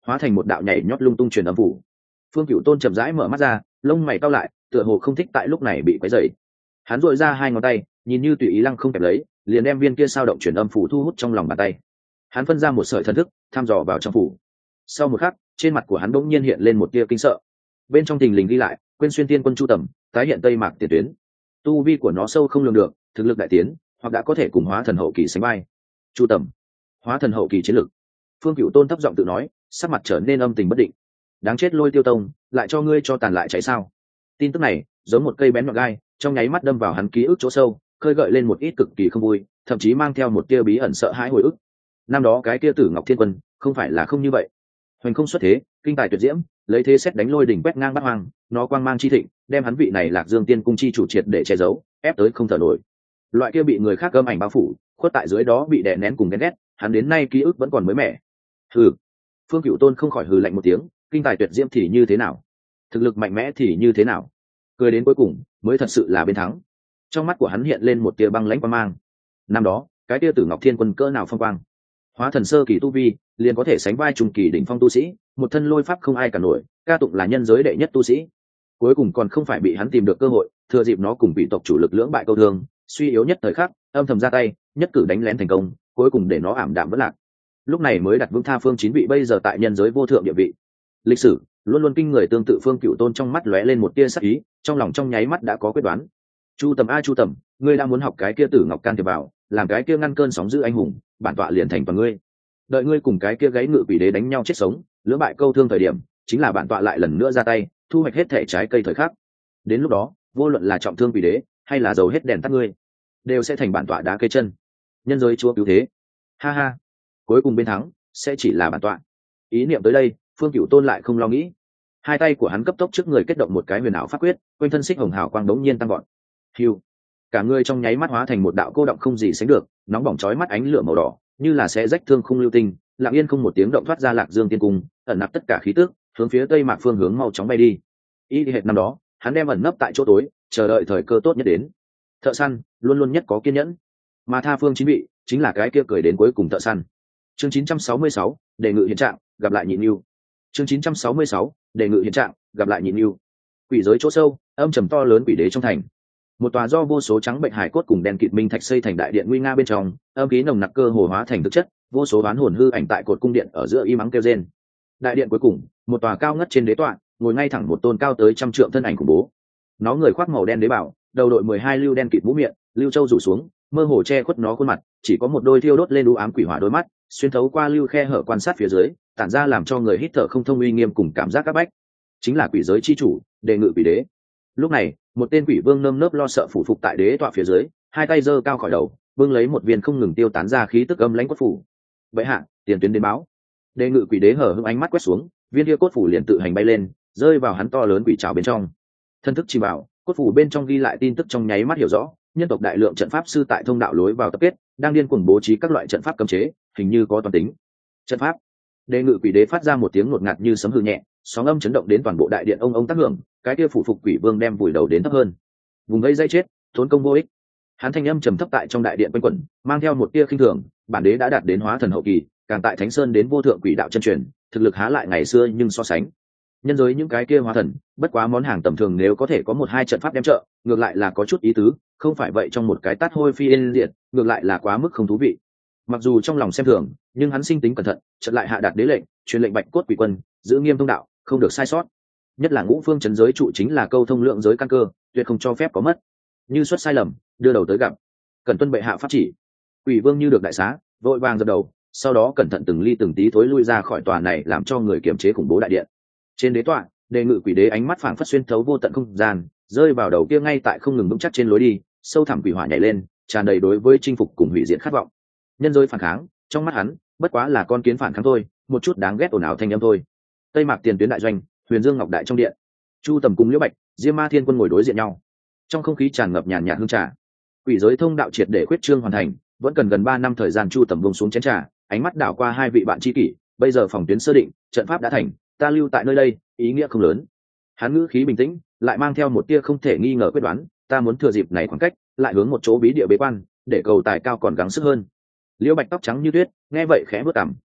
hóa thành một đạo nhảy nhót lung tung truyền âm phủ. Phương Cửu Tôn chậm rãi mở mắt ra, lông mày cau lại, tựa hồ không thích tại lúc này bị quấy rầy. Hắn duỗi ra hai ngón tay, nhìn như tùy ý lăng không kẹp lấy, liền đem viên kia sao động truyền âm phủ thu hút trong lòng bàn tay. Hắn phân ra một sợi thần thức, thăm dò vào trong phủ. Sau một khắc, trên mặt của hắn bỗng nhiên hiện lên một tia kinh sợ. Bên trong thình lình ghi lại, quên xuyên tiên quân Chu Tầm, tái hiện Tây Mạc tiền tuyến. Tu vi của nó sâu không lường được, thực lực đại tiến, hoặc đã có thể cùng hóa thần hậu kỳ sánh vai. Chu Tầm, hóa thần hậu kỳ chiến lực. Phương Cửu Tôn thấp giọng tự nói, sắc mặt trở nên âm tình bất định. Đáng chết Lôi Tiêu Tông, lại cho ngươi cho tàn lại cháy sao? Tin tức này giống một cây bén nhọn gai, trong nháy mắt đâm vào hắn ký ức chỗ sâu, khơi gợi lên một ít cực kỳ không vui, thậm chí mang theo một tia bí ẩn sợ hãi hồi ức. Năm đó cái kia Tử Ngọc Thiên Quân, không phải là không như vậy. Hoành không xuất thế, kinh tài tuyệt diễm, lấy thế xét đánh lôi đỉnh quét ngang bát hoang, nó quang mang chi thịnh, đem hắn vị này Lạc Dương Tiên Cung chi chủ triệt để che giấu, ép tới không thở nổi. Loại kia bị người khác gâm ảnh bao phủ, khuất tại dưới đó bị đè nén cùng ghen ghét, hắn đến nay ký ức vẫn còn mới mẻ. Hừ. Phương Cửu Tôn không khỏi hừ lạnh một tiếng, kinh tài tuyệt diễm thì như thế nào, thực lực mạnh mẽ thì như thế nào, cười đến cuối cùng mới thật sự là bên thắng. Trong mắt của hắn hiện lên một tia băng lãnh quang mang. Năm đó cái tia Tử Ngọc Thiên Quân cỡ nào phong quang, hóa thần sơ kỳ tu vi liền có thể sánh vai trùng kỳ đỉnh phong tu sĩ, một thân lôi pháp không ai cả nổi, ca tụng là nhân giới đệ nhất tu sĩ. Cuối cùng còn không phải bị hắn tìm được cơ hội, thừa dịp nó cùng vị tộc chủ lực lưỡng bại câu thương, suy yếu nhất thời khắc, âm thầm ra tay, nhất cử đánh lén thành công, cuối cùng để nó ảm đạm vỡ lạc. Lúc này mới đặt vững Tha Phương 9 vị bây giờ tại nhân giới vô thượng địa vị. Lịch sử luôn luôn kinh người tương tự. Phương Cửu Tôn trong mắt lóe lên một tia sắc ý, trong lòng trong nháy mắt đã có quyết đoán. Chu Tầm a Chu Tầm, ngươi đang muốn học cái kia Tử Ngọc can thiệp vào, làm cái kia ngăn cơn sóng dữ anh hùng, bản tọa liền thành toàn ngươi. Đợi ngươi cùng cái kia gáy ngự quỷ đế đánh nhau chết sống, lưỡng bại câu thương thời điểm, chính là bản tọa lại lần nữa ra tay, thu hoạch hết thể trái cây thời khắc. Đến lúc đó, vô luận là trọng thương quỷ đế, hay là dầu hết đèn tắt ngươi, đều sẽ thành bản tọa đá cây chân. Nhân giới chúa cứu thế. Ha ha. Cuối cùng bên thắng sẽ chỉ là bản tọa. Ý niệm tới đây, Phương Cửu Tôn lại không lo nghĩ. Hai tay của hắn cấp tốc trước người kết động một cái huyền ảo pháp quyết, quanh thân xích hồng hào quang đống nhiên tăng gọn. Hưu. Cả người trong nháy mắt hóa thành một đạo cô động không gì sánh được, nóng bỏng chói mắt ánh lửa màu đỏ, như là sẽ rách thương khung lưu tinh, lặng yên không một tiếng động thoát ra Lạc Dương Tiên Cung, ẩn nấp tất cả khí tức, hướng phía Tây Mạc phương hướng mau chóng bay đi. Y hệt năm đó, hắn đem ẩn nấp tại chỗ tối, chờ đợi thời cơ tốt nhất đến. Thợ săn luôn luôn nhất có kiên nhẫn, mà Tha Phương 9 vị chính là cái kia cười đến cuối cùng thợ săn. Chương 966, đề ngự hiện trạng, gặp lại nhịn yêu. Chương 966, đề ngự hiện trạng, gặp lại nhịn yêu. Quỷ giới chỗ sâu, âm trầm to lớn quỷ đế trong thành. Một tòa do vô số trắng bệnh hải cốt cùng đen kịt minh thạch xây thành đại điện nguy nga bên trong, âm khí nồng nặc cơ hồ hóa thành thực chất, vô số oán hồn hư ảnh tại cột cung điện ở giữa y mắng kêu rên. Đại điện cuối cùng, một tòa cao ngất trên đế tọa, ngồi ngay thẳng một tôn cao tới 100 trượng thân ảnh khủng bố. Nó người khoác màu đen đế bảo, đầu đội 12 lưu đen kịt mũ miệng, lưu châu rủ xuống, mơ hồ che khuất nó khuôn mặt, chỉ có một đôi thiêu đốt lên u ám quỷ hỏa đôi mắt, xuyên thấu qua lưu khe hở quan sát phía dưới, tản ra làm cho người hít thở không thông uy nghiêm cùng cảm giác các bách. Chính là quỷ giới chi chủ, đề ngự quỷ đế. Lúc này, một tên quỷ vương nơm nớp lo sợ phủ phục tại đế tọa phía dưới, hai tay giơ cao khỏi đầu, vương lấy một viên không ngừng tiêu tán ra khí tức âm lãnh cốt phủ. Vậy hạ, tiền tuyến đến báo. Đề ngự quỷ đế hở hững ánh mắt quét xuống, viên kia cốt phủ liền tự hành bay lên, rơi vào hắn to lớn quỷ trảo bên trong. Thân thức chỉ bảo, cốt phủ bên trong ghi lại tin tức trong nháy mắt hiểu rõ, nhân tộc đại lượng trận pháp sư tại thông đạo lối vào tập kết, đang điên cuồng bố trí các loại trận pháp cấm chế, hình như có toàn tính. Trận pháp. Đề ngự quỷ đế phát ra một tiếng ngột ngạt như sấm hư nhẹ, sóng âm chấn động đến toàn bộ đại điện, ông tác hưởng, cái kia phủ phục quỷ vương đem vùi đầu đến thấp hơn. Vùng gây dây chết, thốn công vô ích. Hắn thanh âm trầm thấp tại trong đại điện quanh quẩn, mang theo một tia khinh thường, bản đế đã đạt đến hóa thần hậu kỳ, càng tại Thánh Sơn đến vô thượng quỷ đạo chân truyền, thực lực há lại ngày xưa nhưng so sánh. Nhân giới những cái kia hóa thần, bất quá món hàng tầm thường, nếu có thể có một hai trận pháp đem trợ, ngược lại là có chút ý tứ, không phải vậy trong một cái tát hôi phi yên diệt, ngược lại là quá mức không thú vị. Mặc dù trong lòng xem thường, nhưng hắn sinh tính cẩn thận, chợt lại hạ đạt đế lệnh, truyền lệnh Bạch Cốt Quỷ Quân, giữ nghiêm thông đạo, không được sai sót. Nhất là ngũ phương trấn giới trụ chính là câu thông lượng giới căn cơ, tuyệt không cho phép có mất. Như xuất sai lầm, đưa đầu tới gặp. Cần tuân bệ hạ pháp chỉ. Quỷ vương như được đại xá, vội vàng dập đầu, sau đó cẩn thận từng ly từng tí thối lui ra khỏi tòa này làm cho người kiềm chế khủng bố đại điện. Trên đế tọa, đề ngự quỷ đế ánh mắt phảng phất xuyên thấu vô tận không gian, rơi vào đầu kia ngay tại không ngừng vững chắc trên lối đi, sâu thẳm quỷ hỏa nhảy lên, tràn đầy đối với chinh phục cùng hủy diệt khát vọng. Nhân giới phản kháng, trong mắt hắn, bất quá là con kiến phản kháng thôi, một chút đáng ghét ồn ào thanh âm thôi. Tây Mạc tiền tuyến đại doanh, Huyền Dương Ngọc Đại trong điện, Chu Tầm cùng Liễu Bạch, Diêm Ma Thiên Quân ngồi đối diện nhau. Trong không khí tràn ngập nhàn nhạt hương trà. Quỷ giới thông đạo triệt để khuyết trương hoàn thành, vẫn cần gần 3 năm thời gian. Chu Tầm buông xuống chén trà, ánh mắt đảo qua hai vị bạn tri kỷ, bây giờ phòng tuyến sơ định, trận pháp đã thành, ta lưu tại nơi đây, ý nghĩa không lớn. Hắn ngữ khí bình tĩnh, lại mang theo một tia không thể nghi ngờ quyết đoán, ta muốn thừa dịp này khoảng cách, lại hướng một chỗ bí địa bế quan, để cầu tài cao còn gắng sức hơn. Liễu Bạch tóc trắng như tuyết, nghe vậy khẽ bước cằm,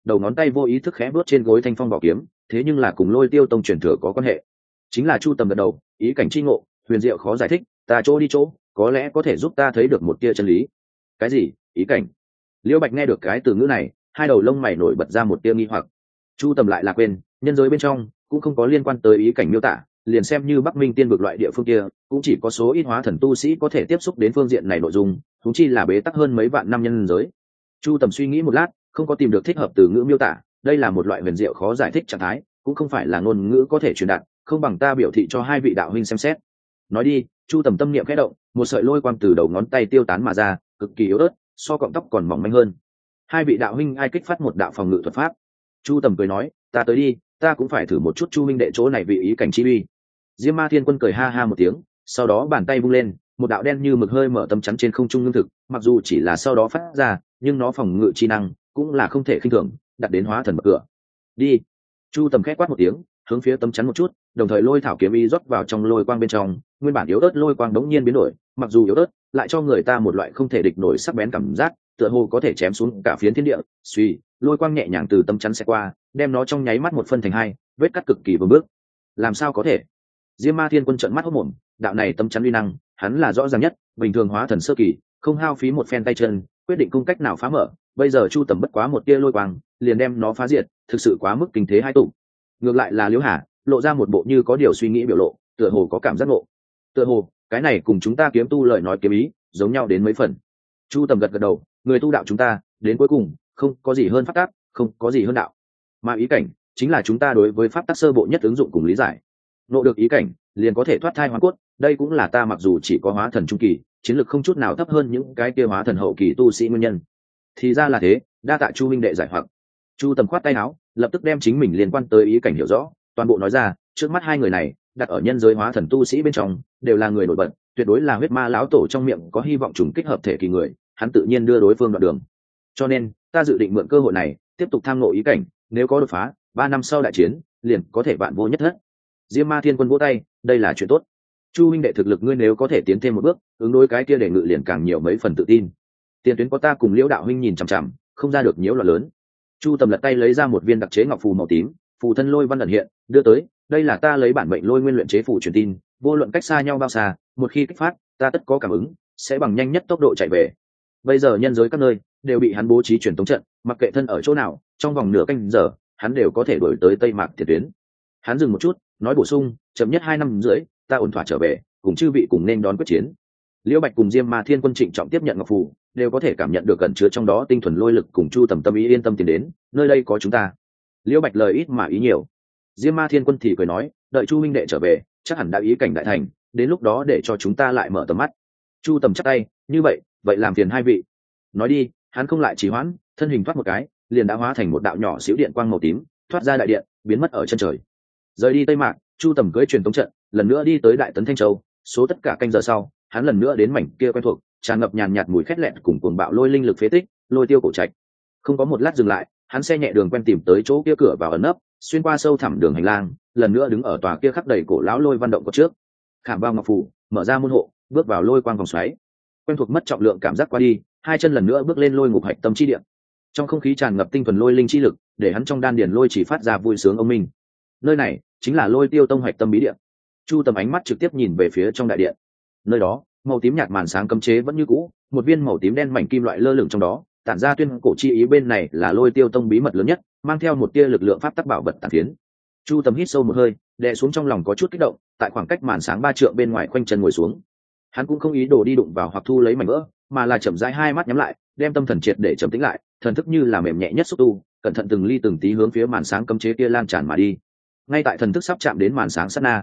đầu ngón tay vô ý thức khẽ bước trên gối thanh phong bảo kiếm, thế nhưng là cùng Lôi Tiêu tông truyền thừa có quan hệ. Chính là Chu Tầm gật đầu, ý cảnh chi ngộ huyền diệu khó giải thích, ta chỗ đi chỗ có lẽ có thể giúp ta thấy được một tia chân lý. Cái gì ý cảnh? Liễu Bạch nghe được cái từ ngữ này, hai đầu lông mày nổi bật ra một tia nghi hoặc. Chu Tầm lại là quên, nhân giới bên trong cũng không có liên quan tới ý cảnh miêu tả, liền xem như Bắc Minh tiên vực loại địa phương kia cũng chỉ có số ít hóa thần tu sĩ có thể tiếp xúc đến phương diện này nội dung, thúng chi là bế tắc hơn mấy vạn năm nhân giới. Chu Tầm suy nghĩ một lát, không có tìm được thích hợp từ ngữ miêu tả, đây là một loại huyền diệu khó giải thích trạng thái, cũng không phải là ngôn ngữ có thể truyền đạt, không bằng ta biểu thị cho hai vị đạo huynh xem xét. Nói đi. Chu Tầm tâm niệm khẽ động, một sợi lôi quang từ đầu ngón tay tiêu tán mà ra, cực kỳ yếu ớt, so cọng tóc còn mỏng manh hơn. Hai vị đạo huynh ai kích phát một đạo phòng ngự thuật pháp? Chu Tầm cười nói, ta tới đi, ta cũng phải thử một chút Chu huynh đệ chỗ này vị ý cảnh chi uy. Diêm Ma Thiên Quân cười ha ha một tiếng, sau đó bàn tay vung lên, một đạo đen như mực hơi mở tấm chắn trên không trung lương thực, mặc dù chỉ là sau đó phát ra, nhưng nó phòng ngự chi năng cũng là không thể khinh thường, đặt đến hóa thần bậc cửa. Đi. Chu Tầm khẽ quát một tiếng, hướng phía tấm chắn một chút, đồng thời lôi thảo kiếm ý rót vào trong lôi quang bên trong, nguyên bản yếu ớt lôi quang đống nhiên biến đổi, mặc dù yếu ớt, lại cho người ta một loại không thể địch nổi sắc bén cảm giác, tựa hồ có thể chém xuống cả phiến thiên địa. Suy, lôi quang nhẹ nhàng từ tấm chắn sẽ qua, đem nó trong nháy mắt một phân thành hai, vết cắt cực kỳ vương bước. Làm sao có thể? Diêm Ma Thiên Quân trợn mắt hốt mồm, đạo này tấm chắn uy năng, hắn là rõ ràng nhất, bình thường hóa thần sơ kỳ, không hao phí một phen tay chân, quyết định cung cách nào phá mở, bây giờ Chu Tầm bất quá một tia lôi quang, liền đem nó phá diệt, thực sự quá mức kinh thế hai tụ. Ngược lại là Liễu Hà, lộ ra một bộ như có điều suy nghĩ biểu lộ, tựa hồ có cảm giác ngộ. Tựa hồ, cái này cùng chúng ta kiếm tu lời nói kiếm ý, giống nhau đến mấy phần. Chu Tầm gật gật đầu, người tu đạo chúng ta, đến cuối cùng, không có gì hơn pháp tắc, không có gì hơn đạo. Mà ý cảnh, chính là chúng ta đối với pháp tắc sơ bộ nhất ứng dụng cùng lý giải. Nộ được ý cảnh, liền có thể thoát thai hóa cốt, đây cũng là ta mặc dù chỉ có hóa thần trung kỳ, chiến lược không chút nào thấp hơn những cái kia hóa thần hậu kỳ tu sĩ nguyên nhân. Thì ra là thế, đa tạ Chu minh đệ giải hoặc. Chu Tầm khoát tay áo, lập tức đem chính mình liên quan tới ý cảnh hiểu rõ, toàn bộ nói ra, trước mắt hai người này, đặt ở nhân giới hóa thần tu sĩ bên trong, đều là người nổi bật, tuyệt đối là huyết ma lão tổ trong miệng có hy vọng trùng kích hợp thể kỳ người, hắn tự nhiên đưa đối phương đoạn đường. Cho nên, ta dự định mượn cơ hội này, tiếp tục tham ngộ ý cảnh, nếu có đột phá, 3 năm sau đại chiến, liền có thể vạn vô nhất thất. Diêm Ma Thiên Quân vỗ tay, đây là chuyện tốt. Chu huynh đệ thực lực ngươi nếu có thể tiến thêm một bước, ứng đối cái kia để ngự liền càng nhiều mấy phần tự tin. Tiền tuyến có ta cùng Liễu đạo huynh nhìn chằm chằm, không ra được nhiễu loạn lớn. Chu Tầm lật tay lấy ra một viên đặc chế ngọc phù màu tím, phù thân lôi văn ẩn hiện, đưa tới, đây là ta lấy bản mệnh lôi nguyên luyện chế phù truyền tin, vô luận cách xa nhau bao xa, một khi kích phát, ta tất có cảm ứng, sẽ bằng nhanh nhất tốc độ chạy về. Bây giờ nhân giới các nơi đều bị hắn bố trí truyền tống trận, mặc kệ thân ở chỗ nào, trong vòng nửa canh giờ, hắn đều có thể đuổi tới Tây Mạc tiền tuyến. Hắn dừng một chút, nói bổ sung, chậm nhất 2 năm rưỡi, ta ổn thỏa trở về, cùng chư vị cùng nên đón quyết chiến. Liễu Bạch cùng Diêm Ma Thiên Quân trịnh trọng tiếp nhận ngọc phù, đều có thể cảm nhận được cẩn chứa trong đó tinh thuần lôi lực, cùng Chu Tầm tâm ý yên tâm tiến đến, nơi đây có chúng ta. Liễu Bạch lời ít mà ý nhiều. Diêm Ma Thiên Quân thì cười nói, đợi Chu minh đệ trở về, chắc hẳn đã ý cảnh đại thành, đến lúc đó để cho chúng ta lại mở tầm mắt. Chu Tầm chắp tay, như vậy làm phiền hai vị. Nói đi, hắn không lại trì hoãn, thân hình thoát một cái, liền đã hóa thành một đạo nhỏ xíu điện quang màu tím, thoát ra đại điện, biến mất ở chân trời. Rời đi Tây Mạc, Chu Tầm cưỡi truyền tống trận, lần nữa đi tới Đại Tấn Thanh Châu, số tất cả canh giờ sau, hắn lần nữa đến mảnh kia quen thuộc, tràn ngập nhàn nhạt mùi khét lẹn cùng cuồng bạo lôi linh lực phế tích, Lôi Tiêu cổ trạch. Không có một lát dừng lại, hắn xe nhẹ đường quen tìm tới chỗ kia cửa vào ẩn nấp, xuyên qua sâu thẳm đường hành lang, lần nữa đứng ở tòa kia khắc đầy cổ lão lôi văn động có trước, khảm vào ngọc phù, mở ra môn hộ, bước vào lôi quang vòng xoáy. Quen thuộc mất trọng lượng cảm giác qua đi, hai chân lần nữa bước lên lôi ngục hạch tâm chi địa. Trong không khí tràn ngập tinh thuần lôi linh chi lực, để hắn trong đan điền lôi chỉ phát ra vui sướng ông minh. Nơi này chính là Lôi Tiêu tông hạch tâm bí địa. Chu Tầm ánh mắt trực tiếp nhìn về phía trong đại điện. Nơi đó, màu tím nhạt màn sáng cấm chế vẫn như cũ, một viên màu tím đen mảnh kim loại lơ lửng trong đó, tản ra tuyên cổ chi ý, bên này là Lôi Tiêu tông bí mật lớn nhất, mang theo một tia lực lượng pháp tắc bảo vật tản phiến. Chu Tầm hít sâu một hơi, đè xuống trong lòng có chút kích động, tại khoảng cách màn sáng 3 trượng bên ngoài khoanh chân ngồi xuống. Hắn cũng không ý đồ đi đụng vào hoặc thu lấy mảnh vỡ, mà là chậm rãi hai mắt nhắm lại, đem tâm thần triệt để trầm tĩnh lại, thần thức như là mềm nhẹ nhất xúc tu, cẩn thận từng ly từng tí hướng phía màn sáng cấm chế kia lan tràn mà đi. Ngay tại thần thức sắp chạm đến màn sáng sát na,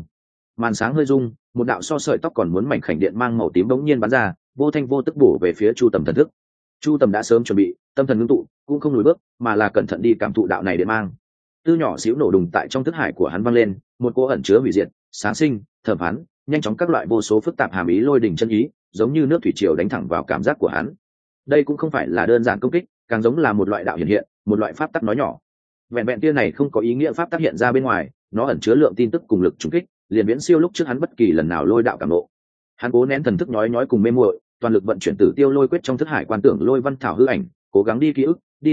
màn sáng hơi rung, một đạo so sợi tóc còn muốn mảnh khảnh điện mang màu tím bỗng nhiên bắn ra, vô thanh vô tức bổ về phía Chu Tầm thần thức. Chu Tầm đã sớm chuẩn bị, tâm thần ngưng tụ, cũng không lùi bước, mà là cẩn thận đi cảm thụ đạo này điện mang. Tư nhỏ xíu nổ đùng tại trong thức hải của hắn vang lên, một cỗ ẩn chứa hủy diệt, sáng sinh, thẩm phán, nhanh chóng các loại vô số phức tạp hàm ý lôi đỉnh chân ý, giống như nước thủy triều đánh thẳng vào cảm giác của hắn. Đây cũng không phải là đơn giản công kích, càng giống là một loại đạo hiện hiện, một loại pháp tắc nói nhỏ. Vẹn vẹn tia này không có ý nghĩa pháp tác hiện ra bên ngoài, nó ẩn chứa lượng tin tức cùng lực trùng kích, liền viễn siêu lúc trước hắn bất kỳ lần nào lôi đạo cảm ngộ. Hắn cố nén thần thức nhói nhói cùng mê muội, toàn lực vận chuyển Tử Tiêu Lôi quyết trong thức hải quan tưởng lôi văn thảo hư ảnh, cố gắng đi ký ức, đi giải tích,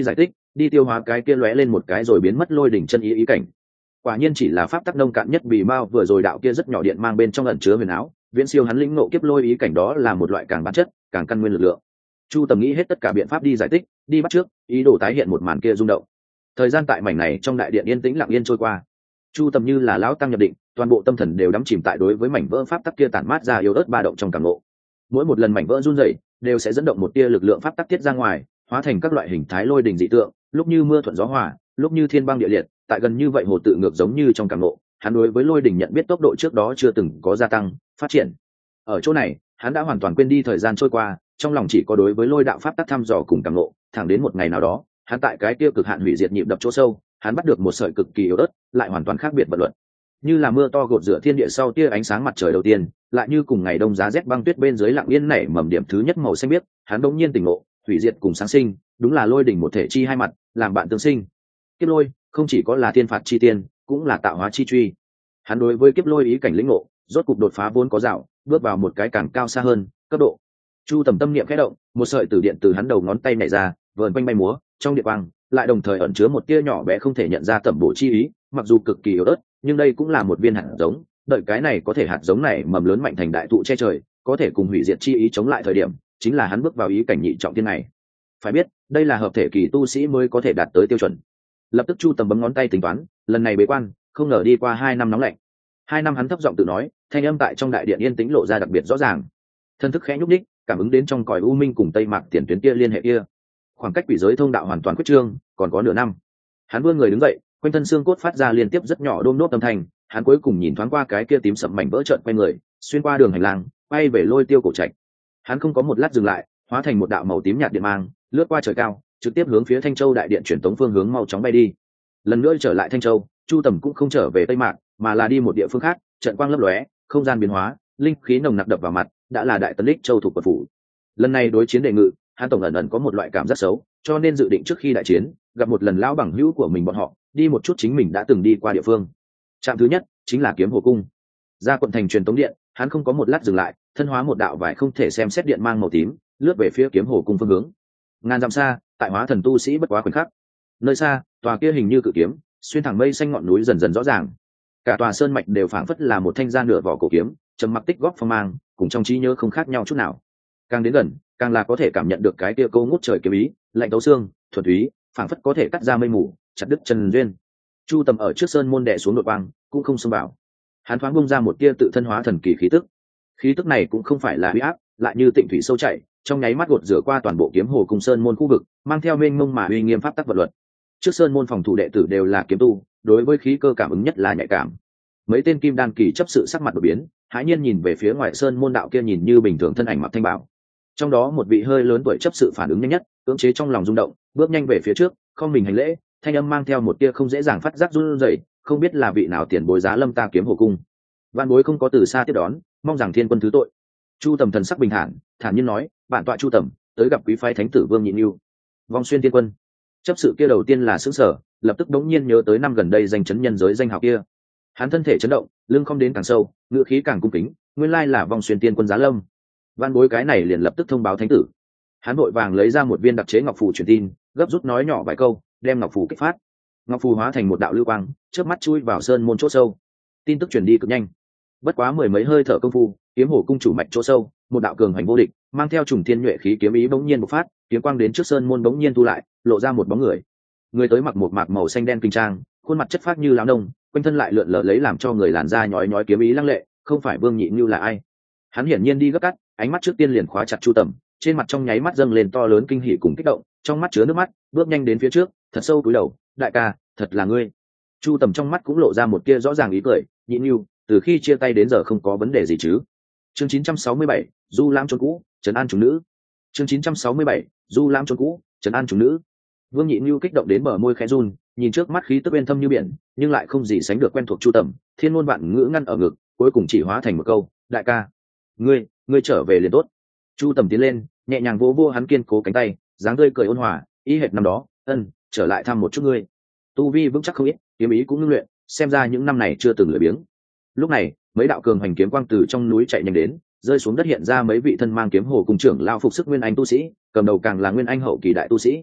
đi tiêu hóa cái kia lóe lên một cái rồi biến mất lôi đỉnh chân ý cảnh. Quả nhiên chỉ là pháp tắc nông cạn nhất, vì mao vừa rồi đạo kia rất nhỏ điện mang bên trong ẩn chứa huyền áo, viễn siêu hắn lĩnh ngộ kiếp lôi ý cảnh, đó là một loại càng bản chất càng căn nguyên lực lượng. Chu Tầm nghĩ hết tất cả biện pháp đi giải thích, đi bắt trước, ý đồ tái hiện một màn kia rung động. Thời gian tại mảnh này trong đại điện yên tĩnh lặng yên trôi qua. Chu Tầm như là lão tăng nhập định, toàn bộ tâm thần đều đắm chìm tại đối với mảnh vỡ pháp tắc kia tản mát ra yếu ớt ba động trong cảm ngộ. Mỗi một lần mảnh vỡ run rẩy, đều sẽ dẫn động một tia lực lượng pháp tắc tiết ra ngoài, hóa thành các loại hình thái lôi đình dị tượng, lúc như mưa thuận gió hòa, lúc như thiên băng địa liệt, tại gần như vậy hồ tự ngược giống như trong cảm ngộ, hắn đối với lôi đình nhận biết tốc độ trước đó chưa từng có gia tăng, phát triển. Ở chỗ này, hắn đã hoàn toàn quên đi thời gian trôi qua, trong lòng chỉ có đối với lôi đạo pháp tắc thăm dò cùng cảm ngộ, thẳng đến một ngày nào đó, hắn tại cái kia cực hạn hủy diệt nhịp đập chỗ sâu, hắn bắt được một sợi cực kỳ yếu ớt, lại hoàn toàn khác biệt vận luật. Như là mưa to gột rửa thiên địa sau tia ánh sáng mặt trời đầu tiên, lại như cùng ngày đông giá rét băng tuyết bên dưới lặng yên nảy mầm điểm thứ nhất màu xanh biếc, hắn đột nhiên tỉnh ngộ, hủy diệt cùng sáng sinh, đúng là lôi đỉnh một thể chi hai mặt, làm bạn tương sinh. Kiếp lôi không chỉ có là thiên phạt chi tiên, cũng là tạo hóa chi truy. Hắn đối với kiếp lôi ý cảnh lĩnh ngộ, rốt cục đột phá vốn có dạo, bước vào một cái càng cao xa hơn cấp độ. Chu Tầm tâm niệm khẽ động, một sợi tử điện từ hắn đầu ngón tay nhảy ra, vờn quanh bay múa, trong điện quang lại đồng thời ẩn chứa một tia nhỏ bé không thể nhận ra tẩm bổ chi ý, mặc dù cực kỳ yếu ớt, nhưng đây cũng là một viên hạt giống, đợi cái này có thể hạt giống này mầm lớn mạnh thành đại thụ che trời, có thể cùng hủy diệt chi ý chống lại thời điểm, chính là hắn bước vào ý cảnh nhị trọng thiên này. Phải biết, đây là hợp thể kỳ tu sĩ mới có thể đạt tới tiêu chuẩn. Lập tức Chu Tầm bấm ngón tay tính toán, lần này bế quan, không ngờ đi qua 2 năm nóng lạnh. 2 năm hắn thấp giọng tự nói, thanh âm tại trong đại điện yên tĩnh lộ ra đặc biệt rõ ràng. Thân thức khẽ nhúc nhích, cảm ứng đến trong cõi u minh cùng tây mạc tiền tuyến kia liên hệ kia. Khoảng cách quỷ giới thông đạo hoàn toàn quyết trương, còn có nửa năm. Hắn vươn người đứng dậy, quanh thân xương cốt phát ra liên tiếp rất nhỏ đôm nốt âm thanh, hắn cuối cùng nhìn thoáng qua cái kia tím sậm mảnh vỡ trợn quay người, xuyên qua đường hành lang, bay về Lôi Tiêu cổ trạch. Hắn không có một lát dừng lại, hóa thành một đạo màu tím nhạt điện mang, lướt qua trời cao, trực tiếp hướng phía Thanh Châu đại điện truyền tống phương hướng mau chóng bay đi. Lần nữa trở lại Thanh Châu, Chu Tầm cũng không trở về Tây Mạc, mà là đi một địa phương khác, trận quang lấp lóe, không gian biến hóa, linh khí nồng nặc đập vào mặt, đã là Đại Tấn Lịch Châu thuộc quận phủ. Lần này đối chiến đệ ngự, hắn tổng ẩn ẩn có một loại cảm giác xấu, cho nên dự định trước khi đại chiến, gặp một lần lão bằng hữu của mình bọn họ, đi một chút chính mình đã từng đi qua địa phương. Trạm thứ nhất chính là Kiếm Hồ cung. Ra quận thành truyền tống điện, hắn không có một lát dừng lại, thân hóa một đạo vải không thể xem xét điện mang màu tím, lướt về phía Kiếm Hồ cung phương hướng. Ngàn dặm xa, tại hóa thần tu sĩ bất quá khoảnh khắc. Nơi xa, tòa kia hình như cự kiếm, xuyên thẳng mây xanh ngọn núi dần dần rõ ràng. Cả tòa sơn mạch đều phảng phất là một thanh gia nửa vỏ cổ kiếm, trầm mặc tích góp phong mang, cùng trong trí nhớ không khác nhau chút nào. Càng đến gần, càng là có thể cảm nhận được cái kia câu ngút trời kiếm ý, lạnh tấu xương, thuần túy, phảng phất có thể cắt ra mây mù, chặt đứt chân duyên. Chu Tầm ở trước sơn môn đè xuống đột quang, cũng không xông vào. Hắn thoáng bung ra một tia tự thân hóa thần kỳ khí tức. Khí tức này cũng không phải là huy áp, lại như tịnh thủy sâu chảy, trong nháy mắt gột rửa qua toàn bộ Kiếm Hồ cùng sơn môn khu vực, mang theo mênh mông mà uy nghiêm pháp tắc vật luật. Trước sơn môn phòng thủ đệ tử đều là kiếm tu, đối với khí cơ cảm ứng nhất là nhạy cảm. Mấy tên kim đan kỳ chấp sự sắc mặt đột biến, hãi nhiên nhìn về phía ngoài sơn môn đạo kia nhìn như bình thường thân ảnh mặc thanh bảo. Trong đó một vị hơi lớn tuổi chấp sự phản ứng nhanh nhất, cưỡng chế trong lòng rung động, bước nhanh về phía trước, không mình hành lễ, thanh âm mang theo một tia không dễ dàng phát giác run rẩy, không biết là vị nào tiền bối giá lâm ta Kiếm Hồ cung. Vạn bối không có từ xa tiếp đón, mong rằng thiên quân thứ tội. Chu Tầm thần sắc bình thản, thản nhiên nói, bản tọa Chu Tầm tới gặp quý phái thánh tử Vương Nhị Nưu. Vong Xuyên Tiên Quân. Chấp sự kia đầu tiên là sững sờ, lập tức đống nhiên nhớ tới năm gần đây danh chấn nhân giới danh hào kia. Hắn thân thể chấn động, lưng không đến càng sâu, ngữ khí càng cung kính, nguyên lai là Vong Xuyên Tiên Quân giá lâm. Văn bối cái này liền lập tức thông báo thánh tử. Hắn vội vàng lấy ra một viên đặc chế ngọc phù truyền tin, gấp rút nói nhỏ vài câu, đem ngọc phù kích phát. Ngọc phù hóa thành một đạo lưu quang, chớp mắt chui vào sơn môn chỗ sâu. Tin tức truyền đi cực nhanh. Bất quá mười mấy hơi thở công phu, Kiếm Hồ cung chủ mạch chỗ sâu, một đạo cường hành vô địch, mang theo trùng thiên nhuệ khí kiếm ý bỗng nhiên bộc phát, kiếm quang đến trước sơn môn bỗng nhiên thu lại, lộ ra một bóng người. Người tới mặc một mạc màu xanh đen kinh trang, khuôn mặt chất phác như lão nông, quanh thân lại lượn lờ lấy làm cho người làn da nhói nhói kiếm ý lăng lệ, không phải Vương Nhị Nưu là ai? Hắn hiển nhiên đi gấp cắt, ánh mắt trước tiên liền khóa chặt Chu Tầm, trên mặt trong nháy mắt dâng lên to lớn kinh hỉ cùng kích động, trong mắt chứa nước mắt, bước nhanh đến phía trước, thật sâu cúi đầu, đại ca, thật là ngươi. Chu Tầm trong mắt cũng lộ ra một tia rõ ràng ý cười, Nhị Nưu, từ khi chia tay đến giờ không có vấn đề gì chứ? Chương 967, Du Lãm trốn cũ, trấn an chúng nữ. Chương 967, Du Lãm trốn cũ, trấn an chúng nữ. Vương Nhị Nưu kích động đến bờ môi khẽ run, nhìn trước mắt khí tức bên thâm như biển, nhưng lại không gì sánh được quen thuộc Chu Tầm, thiên ngôn vạn ngữ ngăn ở ngực, cuối cùng chỉ hóa thành một câu, đại ca, ngươi trở về liền tốt. Chu Tầm tiến lên, nhẹ nhàng vỗ vỗ hắn kiên cố cánh tay, dáng tươi cười ôn hòa, ý hệt năm đó, trở lại thăm một chút ngươi. Tu vi vững chắc không ít, kiếm ý cũng ngưng luyện, xem ra những năm này chưa từng lười biếng. Lúc này, mấy đạo cường hành kiếm quang từ trong núi chạy nhanh đến, rơi xuống đất hiện ra mấy vị thân mang Kiếm Hồ cùng trưởng lao phục sức nguyên anh tu sĩ, cầm đầu càng là nguyên anh hậu kỳ đại tu sĩ.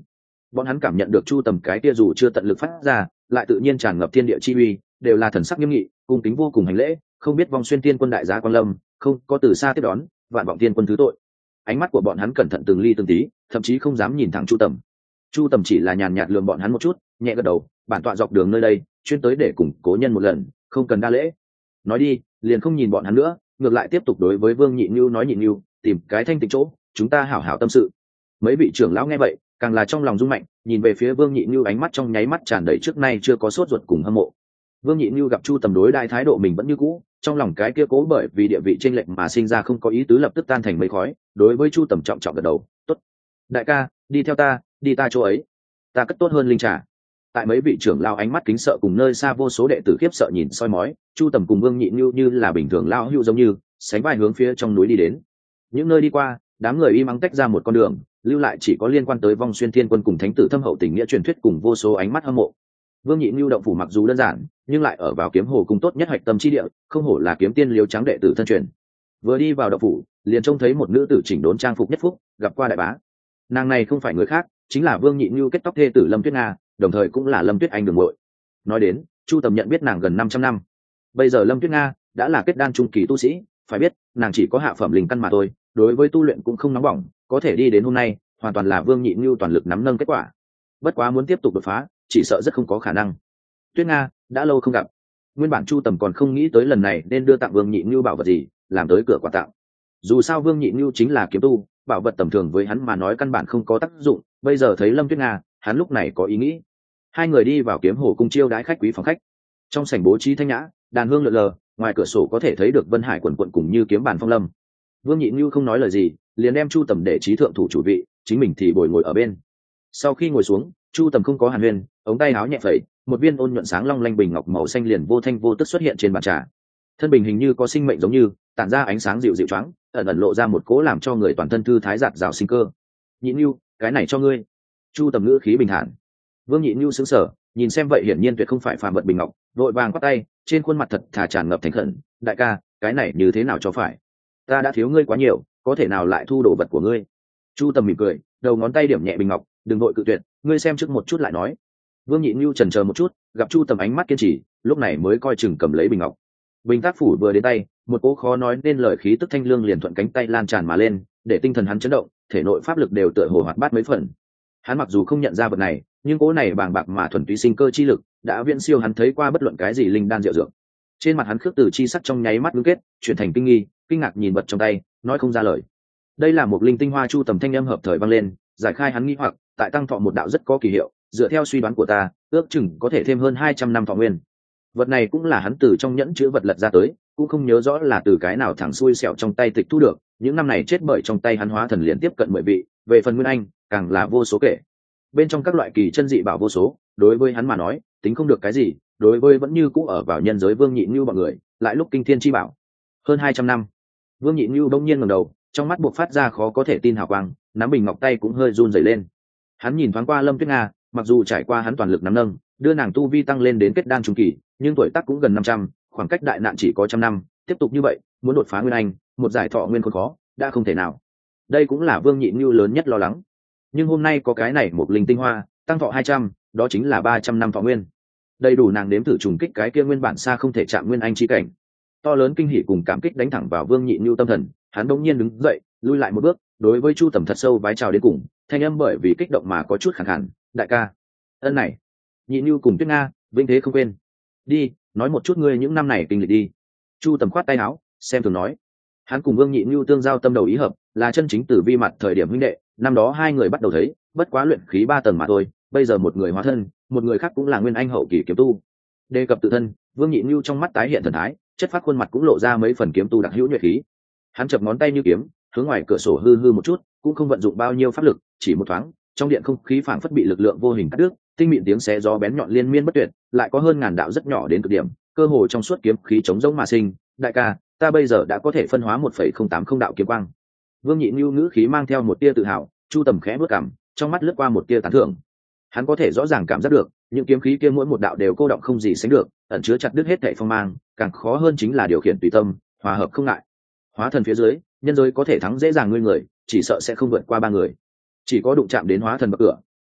Bọn hắn cảm nhận được Chu Tầm cái kia dù chưa tận lực phát ra, lại tự nhiên tràn ngập thiên địa chi uy, đều là thần sắc nghiêm nghị, cung kính vô cùng hành lễ, không biết Vong Xuyên Tiên Quân đại giá quang lâm, không có từ xa tiếp đón, vạn vọng tiên quân thứ tội. Ánh mắt của bọn hắn cẩn thận từng ly từng tí, thậm chí không dám nhìn thẳng Chu Tầm. Chu Tầm chỉ là nhàn nhạt lườm bọn hắn một chút, nhẹ gật đầu, bản tọa dọc đường nơi đây, chuyên tới để củng cố nhân một lần, không cần đa lễ. Nói đi, liền không nhìn bọn hắn nữa, ngược lại tiếp tục đối với Vương Nhị Nưu nói: Nhị Nưu, tìm cái thanh tịnh chỗ, chúng ta hảo hảo tâm sự. Mấy vị trưởng lão nghe vậy, càng là trong lòng rung mạnh, nhìn về phía Vương Nhị Nưu, ánh mắt trong nháy mắt tràn đầy trước nay chưa có sốt ruột cùng hâm mộ. Vương Nhị Nưu gặp Chu Tầm đối đại thái độ mình vẫn như cũ, trong lòng cái kia cố bởi vì địa vị chênh lệch mà sinh ra không có ý tứ lập tức tan thành mây khói, đối với Chu Tầm trọng trọng gật đầu, "Tốt, đại ca, đi theo ta, đi ta chỗ ấy, ta cất tốt hơn linh trà." Tại mấy vị trưởng lão ánh mắt kính sợ cùng nơi xa vô số đệ tử khiếp sợ nhìn soi mói, Chu Tầm cùng Vương Nhị Nưu như là bình thường lão hữu giống như, sánh vai hướng phía trong núi đi đến. Những nơi đi qua, đám người im ắng tách ra một con đường, lưu lại chỉ có liên quan tới Vong Xuyên Thiên Quân cùng thánh tử thâm hậu tình nghĩa truyền thuyết cùng vô số ánh mắt hâm mộ. Vương Nhị Nưu động phủ mặc dù đơn giản, nhưng lại ở vào Kiếm Hồ cung tốt nhất hoạch tâm chi địa, không hổ là kiếm tiên liếu trắng đệ tử thân truyền. Vừa đi vào động phủ, liền trông thấy một nữ tử chỉnh đốn trang phục nhất phúc, gặp qua đại bá. Nàng này không phải người khác, chính là Vương Nhị Nưu kết tóc thê tử Lâm Tuyết Nga, đồng thời cũng là Lâm Tuyết Anh đường muội. Nói đến, Chu Tầm nhận biết nàng gần 500 năm. Bây giờ Lâm Tuyết Nga đã là kết đan trung kỳ tu sĩ, phải biết, nàng chỉ có hạ phẩm linh căn mà thôi, đối với tu luyện cũng không nóng bỏng, có thể đi đến hôm nay, hoàn toàn là Vương Nhị Nưu toàn lực nắm nâng kết quả. Bất quá muốn tiếp tục đột phá, chỉ sợ rất không có khả năng. Tuyết Nga, đã lâu không gặp. Nguyên bản Chu Tầm còn không nghĩ tới lần này nên đưa tặng Vương Nhị Nưu bảo vật gì, làm tới cửa quà tặng. Dù sao Vương Nhị Nưu chính là kiếm tu, bảo vật tầm thường với hắn mà nói căn bản không có tác dụng, bây giờ thấy Lâm Tuyết Nga, hắn lúc này có ý nghĩ. Hai người đi vào Kiếm Hồ cung chiêu đãi khách quý phòng khách. Trong sảnh bố trí thanh nhã, đàn hương lượn lờ, ngoài cửa sổ có thể thấy được Vân Hải quần quần cùng như kiếm bàn phong lâm. Vương Nhị Nưu không nói lời gì, liền đem Chu Tầm để trí thượng thủ chủ vị, chính mình thì bồi ngồi ở bên. Sau khi ngồi xuống, Chu Tầm không có hàn huyên, ống tay áo nhẹ phẩy, một viên ôn nhuận sáng long lanh bình ngọc màu xanh liền vô thanh vô tức xuất hiện trên bàn trà. Thân bình hình như có sinh mệnh giống như, tản ra ánh sáng dịu dịu choáng, ẩn ẩn lộ ra một cỗ làm cho người toàn thân thư thái giạt rào sinh cơ. Nhị Nưu, cái này cho ngươi. Chu Tầm ngữ khí bình thản. Vương Nhị Nưu sững sờ, nhìn xem vậy hiển nhiên tuyệt không phải phàm vật bình ngọc, vội vàng quát tay, trên khuôn mặt thật thà tràn ngập thành khẩn, đại ca, cái này như thế nào cho phải? Ta đã thiếu ngươi quá nhiều, có thể nào lại thu đồ vật của ngươi? Chu Tầm mỉm cười, đầu ngón tay điểm nhẹ bình ngọc, đừng vội cự tuyệt, ngươi xem trước một chút lại nói. Vương Nhị Nưu chần chờ một chút, gặp Chu Tầm ánh mắt kiên trì, lúc này mới coi chừng cầm lấy bình ngọc. Bình tác phủ vừa đến tay, một cỗ khó nói nên lời khí tức thanh lương liền thuận cánh tay lan tràn mà lên, để tinh thần hắn chấn động, thể nội pháp lực đều tựa hồ hoạt bát mấy phần. Hắn mặc dù không nhận ra vật này, nhưng cỗ này bàng bạc mà thuần túy sinh cơ chi lực đã viễn siêu hắn thấy qua bất luận cái gì linh đan diệu dược. Trên mặt hắn khước từ chi sắc trong nháy mắt ngưng kết, chuyển thành kinh nghi, kinh ngạc nhìn vật trong tay, nói không ra lời. Đây là một linh tinh hoa. Chu Tầm thanh âm hợp thời vang lên, giải khai hắn nghi hoặc, tại tăng thọ một đạo rất có kỳ hiệu, dựa theo suy đoán của ta, ước chừng có thể thêm hơn 200 năm thọ nguyên. Vật này cũng là hắn từ trong nhẫn chứa vật lật ra tới, cũng không nhớ rõ là từ cái nào thẳng xuôi sẹo trong tay tịch thu được, những năm này chết bởi trong tay hắn hóa thần liền tiếp cận 10 vị, về phần nguyên anh, càng là vô số kể. Bên trong các loại kỳ chân dị bảo vô số, đối với hắn mà nói, tính không được cái gì, đối với vẫn như cũ ở vào nhân giới Vương Nhị Nưu bọn người, lại lúc kinh thiên chi bảo. Hơn 200 năm. Vương Nhị Nưu bỗng nhiên ngẩng đầu, trong mắt buộc phát ra khó có thể tin hào quang, nắm bình ngọc tay cũng hơi run rẩy lên. Hắn nhìn thoáng qua Lâm Tuyết Nga, mặc dù trải qua hắn toàn lực nắm nâng, đưa nàng tu vi tăng lên đến kết đan trung kỳ, nhưng tuổi tác cũng gần 500, khoảng cách đại nạn chỉ có 100 năm, tiếp tục như vậy, muốn đột phá nguyên anh, một giải thọ nguyên khốn khó, đã không thể nào. Đây cũng là Vương Nhị Nưu lớn nhất lo lắng. Nhưng hôm nay có cái này một linh tinh hoa, tăng thọ 200, đó chính là 300 năm thọ nguyên. Đầy đủ nàng đếm thử trùng kích cái kia nguyên bản xa không thể chạm nguyên anh chi cảnh. To lớn kinh hỉ cùng cảm kích đánh thẳng vào Vương Nhị Nưu tâm thần, hắn đột nhiên đứng dậy, lui lại một bước, đối với Chu Tầm thật sâu vái chào đến cùng, thanh âm bởi vì kích động mà có chút khàn khàn, đại ca, ân này, Nhị Nưu cùng Tuyết Nga, vinh thế không quên. Đi, nói một chút ngươi những năm này kinh lịch đi. Chu Tầm khoát tay áo, xem thường nói. Hắn cùng Vương Nhị Nưu tương giao tâm đầu ý hợp, là chân chính tử vi mặt thời điểm huynh đệ, năm đó hai người bắt đầu thấy, bất quá luyện khí 3 tầng mà thôi, bây giờ một người hóa thân, một người khác cũng là nguyên anh hậu kỳ kiếm tu. Đề cập tự thân, Vương Nhị Nưu trong mắt tái hiện thần thái, chất phát khuôn mặt cũng lộ ra mấy phần kiếm tu đặc hữu nhuệ khí. Hắn chập ngón tay như kiếm, hướng ngoài cửa sổ hư hư một chút, cũng không vận dụng bao nhiêu pháp lực, chỉ một thoáng, trong điện không khí phảng phất bị lực lượng vô hình cắt đứt, tinh mịn tiếng xé gió bén nhọn liên miên bất tuyệt, lại có hơn ngàn đạo rất nhỏ đến cực điểm, cơ hồ trong suốt kiếm khí chống rỗng mà sinh. Đại ca, ta bây giờ đã có thể phân hóa 1,080 đạo kiếm quang. Vương Nhị Nưu ngữ khí mang theo một tia tự hào, Chu Tầm khẽ bước cằm, trong mắt lướt qua một tia tán thưởng. Hắn có thể rõ ràng cảm giác được, những kiếm khí kia mỗi một đạo đều cô động không gì sánh được, ẩn chứa chặt đứt hết thảy phong mang, càng khó hơn chính là điều khiển tùy tâm, hòa hợp không ngại. Hóa thần phía dưới, nhân giới có thể thắng dễ dàng ngươi người, chỉ sợ sẽ không vượt qua 3 người. Chỉ có đụng chạm đến hóa thần bậc cửa,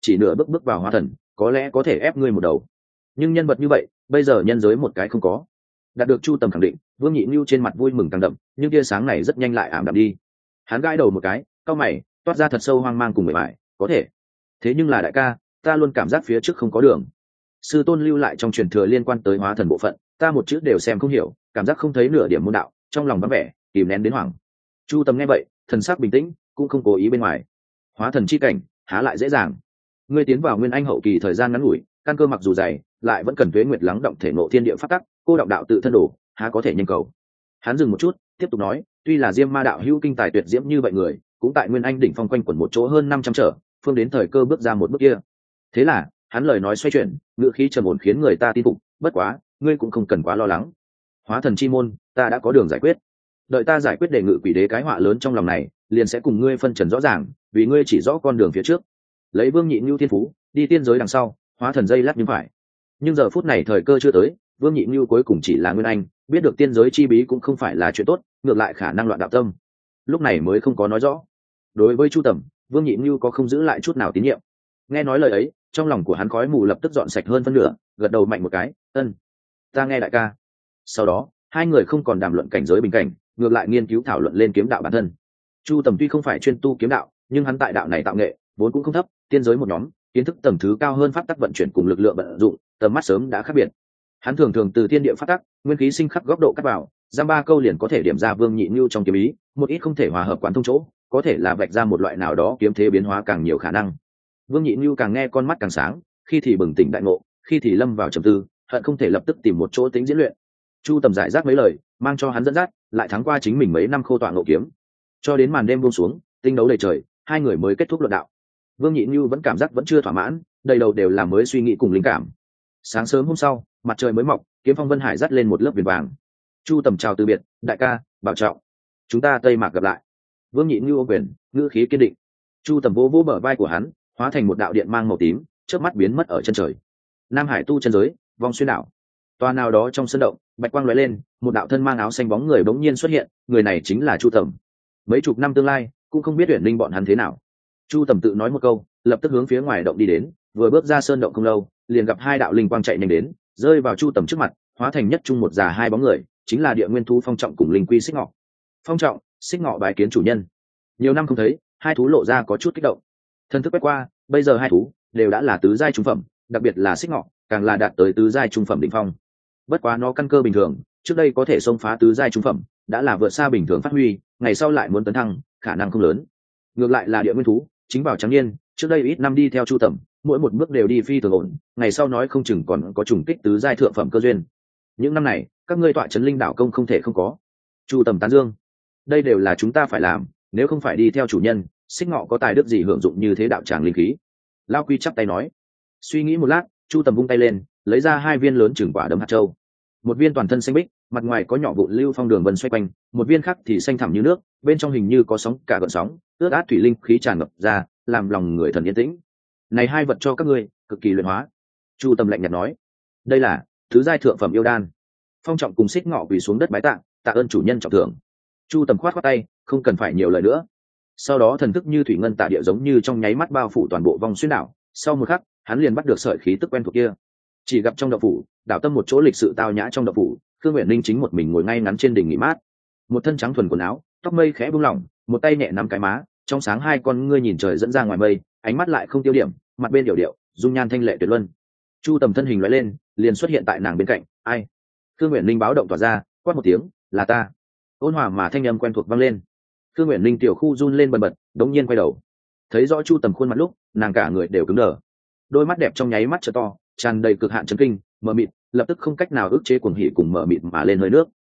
chỉ nửa bước bước vào hóa thần có lẽ có thể ép ngươi một đầu, nhưng nhân vật như vậy bây giờ nhân giới một cái không có. Đạt được Chu Tầm khẳng định, Vương Nhị Nhu trên mặt vui mừng càng đậm, nhưng tia sáng này rất nhanh lại ảm đạm đi. Hắn gãi đầu một cái, cau mày, toát ra thật sâu hoang mang cùng mệt mỏi. Có thể, thế nhưng là đại ca, ta luôn cảm giác phía trước không có đường. Sư tôn lưu lại trong truyền thừa liên quan tới hóa thần bộ phận, ta một chữ đều xem không hiểu, cảm giác không thấy nửa điểm môn đạo, trong lòng vắng vẻ, kìm nén đến hoảng. Chu Tầm nghe vậy, thần sắc bình tĩnh, cũng không cố ý bên ngoài. Hóa thần chi cảnh, há lại dễ dàng. Ngươi tiến vào nguyên anh hậu kỳ thời gian ngắn ngủi, căn cơ mặc dù dày, lại vẫn cần tuế nguyệt lắng động thể nộ thiên địa pháp tắc, cô đọng đạo tự thân đổ, há có thể nhanh cầu. Hắn dừng một chút, tiếp tục nói, tuy là Diêm Ma đạo hữu kinh tài tuyệt diễm như vậy người, cũng tại nguyên anh đỉnh phong quanh quẩn một chỗ hơn 500 trở, phương đến thời cơ bước ra một bước kia. Thế là, hắn lời nói xoay chuyển, ngữ khí trầm ổn khiến người ta tin phục, bất quá, ngươi cũng không cần quá lo lắng. Hóa thần chi môn, ta đã có đường giải quyết. Đợi ta giải quyết để ngự quỷ đế cái họa lớn trong lòng này, liền sẽ cùng ngươi phân trần rõ ràng, vì ngươi chỉ rõ con đường phía trước. Lấy Vương Nhị Nhu thiên phú, đi tiên giới đằng sau, hóa thần dây lát như phải. Nhưng giờ phút này thời cơ chưa tới, Vương Nhị Nhu cuối cùng chỉ là nguyên anh, biết được tiên giới chi bí cũng không phải là chuyện tốt, ngược lại khả năng loạn đạo tâm. Lúc này mới không có nói rõ. Đối với Chu Tầm, Vương Nhị Nhu có không giữ lại chút nào tín nhiệm. Nghe nói lời ấy, trong lòng của hắn khói mù lập tức dọn sạch hơn phân nửa, gật đầu mạnh một cái, ân, ta nghe đại ca. Sau đó, hai người không còn đàm luận cảnh giới bình cảnh, ngược lại nghiên cứu thảo luận lên kiếm đạo bản thân. Chu Tầm tuy không phải chuyên tu kiếm đạo, nhưng hắn tại đạo này tạo nghệ vốn cũng không thấp, tiên giới một nhóm, kiến thức tầng thứ cao hơn pháp tắc vận chuyển cùng lực lượng vận dụng, tầm mắt sớm đã khác biệt. Hắn thường thường từ thiên địa pháp tắc, nguyên khí sinh khắc góc độ cắt vào, giam ba câu liền có thể điểm ra Vương Nhị Nhu trong kiếm ý, một ít không thể hòa hợp quán thông chỗ, có thể là vạch ra một loại nào đó kiếm thế biến hóa càng nhiều khả năng. Vương Nhị Nhu càng nghe con mắt càng sáng, khi thì bừng tỉnh đại ngộ, khi thì lâm vào trầm tư, hận không thể lập tức tìm một chỗ tính diễn luyện. Chu Tầm giải rác mấy lời, mang cho hắn dẫn dắt, lại thắng qua chính mình mấy năm khô tọa ngộ kiếm. Cho đến màn đêm buông xuống, tinh đấu đầy trời, hai người mới kết thúc luận đạo. Vương Nhị Nhu vẫn cảm giác vẫn chưa thỏa mãn, đầy đầu đều là mới suy nghĩ cùng linh cảm. Sáng sớm hôm sau, mặt trời mới mọc, kiếm phong Vân Hải dắt lên một lớp viền vàng. Chu Tầm chào từ biệt, đại ca, bảo trọng, chúng ta Tây Mạc gặp lại. Vương Nhị Nhu ôm quyền, ngữ khí kiên định. Chu Tầm vỗ vỗ bờ vai của hắn, hóa thành một đạo điện mang màu tím, chớp mắt biến mất ở chân trời. Nam Hải tu chân giới, vong xuyên đảo. Toa nào đó trong sân động, bạch quang lóe lên, một đạo thân mang áo xanh bóng người bỗng nhiên xuất hiện, người này chính là Chu Tầm. Mấy chục năm tương lai, cũng không biết Uyển Linh bọn hắn thế nào. Chu Tầm tự nói một câu, lập tức hướng phía ngoài động đi đến, vừa bước ra sơn động không lâu, liền gặp hai đạo linh quang chạy nhanh đến, rơi vào Chu Tầm trước mặt, hóa thành nhất trung một già hai bóng người, chính là Địa Nguyên thú Phong Trọng cùng Linh Quy Xích Ngọ. Phong Trọng, Xích Ngọ bái kiến chủ nhân. Nhiều năm không thấy, hai thú lộ ra có chút kích động. Thân thức quét qua, bây giờ hai thú đều đã là tứ giai trung phẩm, đặc biệt là Xích Ngọ, càng là đạt tới tứ giai trung phẩm đỉnh phong. Bất quá nó căn cơ bình thường, trước đây có thể xông phá tứ giai trung phẩm, đã là vượt xa bình thường phát huy, ngày sau lại muốn tấn thăng, khả năng không lớn. Ngược lại là Địa Nguyên thú, chính vào trắng niên, trước đây ít năm đi theo Chu Tầm, mỗi một bước đều đi phi thường ổn, ngày sau nói không chừng còn có trùng kích tứ giai thượng phẩm cơ duyên. Những năm này, các ngươi tọa trấn linh đảo công không thể không có. Chu Tầm tán dương, đây đều là chúng ta phải làm, nếu không phải đi theo chủ nhân, Xích Ngọ có tài đức gì hưởng dụng như thế đạo tràng linh khí. Lao Quy chắp tay nói. Suy nghĩ một lát, Chu Tầm vung tay lên, lấy ra hai viên lớn chừng quả đấm hạt châu. Một viên toàn thân xanh bích, mặt ngoài có nhỏ vụn lưu phong đường vân xoay quanh, một viên khác thì xanh thẳm như nước, bên trong hình như có sóng cả gợn sóng, ướt át thủy linh khí tràn ngập ra, làm lòng người thần yên tĩnh. Này hai vật cho các ngươi, cực kỳ luyện hóa. Chu Tầm lạnh nhạt nói. Đây là thứ giai thượng phẩm yêu đan. Phong Trọng cùng Xích Ngọ quỳ xuống đất bái tạ, tạ ơn chủ nhân trọng thưởng. Chu Tầm khoát khoát tay, không cần phải nhiều lời nữa. Sau đó thần thức như thủy ngân tạ địa giống như trong nháy mắt bao phủ toàn bộ vong xuyên đảo. Sau một khắc, hắn liền bắt được sợi khí tức quen thuộc kia. Chỉ gặp trong động phủ, đảo tâm một chỗ lịch sự tao nhã trong động phủ, Khương Uyển Linh chính một mình ngồi ngay ngắn trên đỉnh nghỉ mát. Một thân trắng thuần quần áo, tóc mây khẽ buông lỏng, một tay nhẹ nắm cái má, trong sáng hai con ngươi nhìn trời dẫn ra ngoài mây, ánh mắt lại không tiêu điểm, mặt bên điệu điệu, dung nhan thanh lệ tuyệt luân. Chu Tầm thân hình lóe lên, liền xuất hiện tại nàng bên cạnh. Ai? Khương Uyển Linh báo động tỏa ra, quát một tiếng, là ta. Ôn hòa mà thanh âm quen thuộc vang lên. Khương Uyển Linh tiểu khu run lên bần bật, đống nhiên quay đầu, thấy rõ Chu Tầm khuôn mặt lúc, nàng cả người đều cứng đờ. Đôi mắt đẹp trong nháy mắt trợ to, tràn đầy cực hạn chấn kinh, mờ mịt, lập tức không cách nào ức chế cuồng hỉ cùng mờ mịt mà lên hơi nước.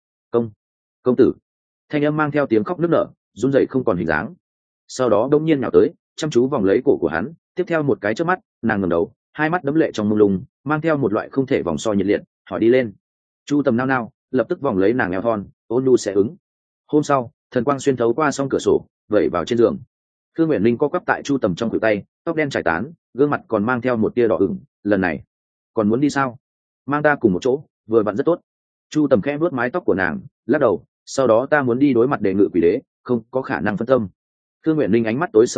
Công tử. Thanh âm mang theo tiếng khóc nức nở, run rẩy không còn hình dáng. Sau đó đống nhiên nhào tới, chăm chú vòng lấy cổ của hắn, tiếp theo một cái chớp mắt, nàng ngẩng đầu, hai mắt đẫm lệ trong mông lung, mang theo một loại không thể vòng so nhiệt liệt, hỏi đi lên. Chu Tầm nao nao, lập tức vòng lấy nàng eo thon, ôn nhu sẽ ứng. Hôm sau, thần quang xuyên thấu qua song cửa sổ, vẩy vào trên giường. Khương Uyển Linh co quắp tại Chu Tầm trong khuỷu tay, tóc đen trải tán, gương mặt còn mang theo một tia đỏ ửng. Lần này, còn muốn đi sao? Mang ta cùng một chỗ, vừa vặn rất tốt. Chu Tầm khẽ vuốt mái tóc của nàng, lắc đầu. Sau đó ta muốn đi đối mặt đề ngự quỷ đế, không có khả năng phân tâm. Khương Uyển Linh ánh mắt tối sầm lại,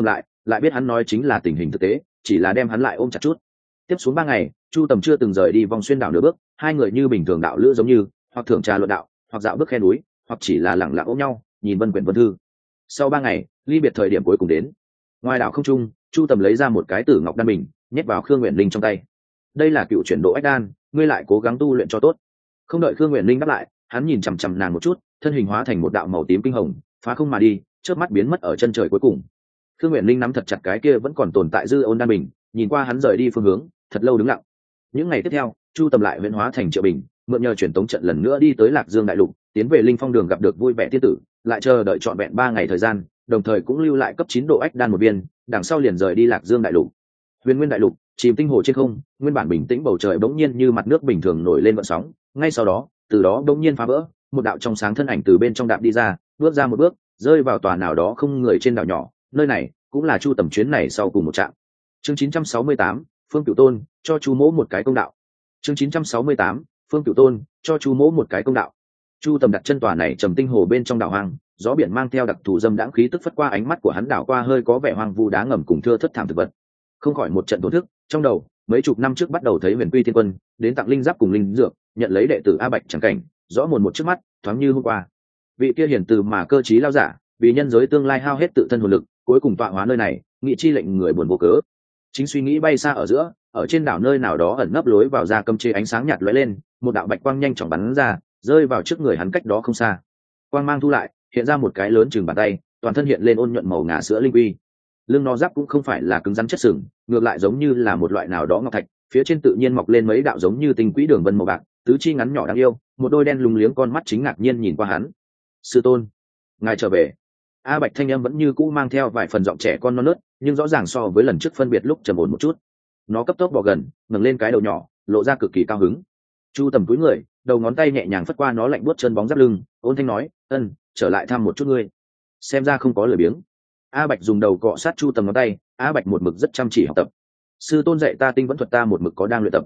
lại biết hắn nói chính là tình hình thực tế, chỉ là đem hắn lại ôm chặt chút. Tiếp xuống 3 ngày, Chu Tầm chưa từng rời đi vòng xuyên đảo nửa bước, hai người như bình thường đạo lữ giống như, hoặc thưởng trà luận đạo, hoặc dạo bước khe núi, hoặc chỉ là lặng lặng ôm nhau, nhìn vân quyển vân thư. Sau 3 ngày, ly biệt thời điểm cuối cùng đến. Ngoài đảo không trung, Chu Tầm lấy ra một cái tử ngọc đan bình, nhét vào Khương Uyển Linh trong tay. Đây là cựu chuyển độ ách đan, ngươi lại cố gắng tu luyện cho tốt. Không đợi Khương Uyển Linh đáp lại, hắn nhìn chằm chằm nàng một chút, thân hình hóa thành một đạo màu tím kinh hồng, phá không mà đi, chớp mắt biến mất ở chân trời cuối cùng. Khương Uyển Linh nắm thật chặt cái kia vẫn còn tồn tại dư ôn đan bình, nhìn qua hắn rời đi phương hướng, thật lâu đứng lặng. Những ngày tiếp theo, Chu Tầm lại huyễn hóa thành Triệu Bình, mượn nhờ truyền tống trận lần nữa đi tới Lạc Dương đại lục, tiến về Linh Phong đường gặp được vui vẻ tiên tử, lại chờ đợi trọn vẹn 3 ngày thời gian, đồng thời cũng lưu lại cấp 9 độ ách đan một viên, đằng sau liền rời đi Lạc Dương đại lục. Huyền Nguyên đại lục, chìm tinh hồ trên không, nguyên bản bình tĩnh bầu trời bỗng nhiên như mặt nước bình thường nổi lên gợn sóng, ngay sau đó, từ đó bỗng nhiên phá vỡ, một đạo trong sáng thân ảnh từ bên trong đạp đi ra, bước ra một bước, rơi vào tòa nào đó không người trên đảo nhỏ, nơi này cũng là Chu Tầm chuyến này sau cùng một trạm. Chương 968, Phương Cửu Tôn cho Chu Mỗ một cái công đạo. Chương 968, Phương Cửu Tôn cho Chu Mỗ một cái công đạo. Chu Tầm đặt chân tòa này trầm tinh hồ bên trong đảo hoang, gió biển mang theo đặc thù dâm đãng khí tức phất qua ánh mắt của hắn, đảo qua hơi có vẻ hoang vu đá ngầm cùng thưa thất thảm thực vật. Không khỏi một trận tổn thức, trong đầu mấy chục năm trước bắt đầu thấy Huyền Quy Thiên Quân đến tặng linh giáp cùng linh dược, nhận lấy đệ tử A Bạch chẳng cảnh, rõ mồn một trước mắt, thoáng như hôm qua. Vị kia hiển từ mà cơ trí lao giả, vì nhân giới tương lai hao hết tự thân hồn lực, cuối cùng tọa hóa nơi này, nghị chi lệnh người buồn vô cớ. Chính suy nghĩ bay xa ở giữa, ở trên đảo nơi nào đó ẩn nấp lối vào ra cấm chế ánh sáng nhạt lóe lên, một đạo bạch quang nhanh chóng bắn ra, rơi vào trước người hắn cách đó không xa. Quang mang thu lại, hiện ra một cái lớn chừng bàn tay, toàn thân hiện lên ôn nhuận màu ngà sữa linh uy. Lưng nó giáp cũng không phải là cứng rắn chất sừng, ngược lại giống như là một loại nào đó ngọc thạch, phía trên tự nhiên mọc lên mấy đạo giống như tinh quỹ đường vân màu bạc, tứ chi ngắn nhỏ đáng yêu, một đôi đen lùng liếng con mắt chính ngạc nhiên nhìn qua hắn. Sư tôn, ngài trở về. A Bạch thanh âm vẫn như cũ mang theo vài phần giọng trẻ con non nớt, nhưng rõ ràng so với lần trước phân biệt lúc trầm ổn một chút. Nó cấp tốc bò gần, ngẩng lên cái đầu nhỏ, lộ ra cực kỳ cao hứng. Chu Tầm cúi người, đầu ngón tay nhẹ nhàng phất qua nó lạnh buốt chân bóng giáp lưng, ôn thanh nói, trở lại thăm một chút ngươi. Xem ra không có lười biếng. A Bạch dùng đầu cọ sát Chu Tầm ngón tay, A Bạch một mực rất chăm chỉ học tập. Sư tôn dạy ta tinh vẫn thuật, ta một mực có đang luyện tập.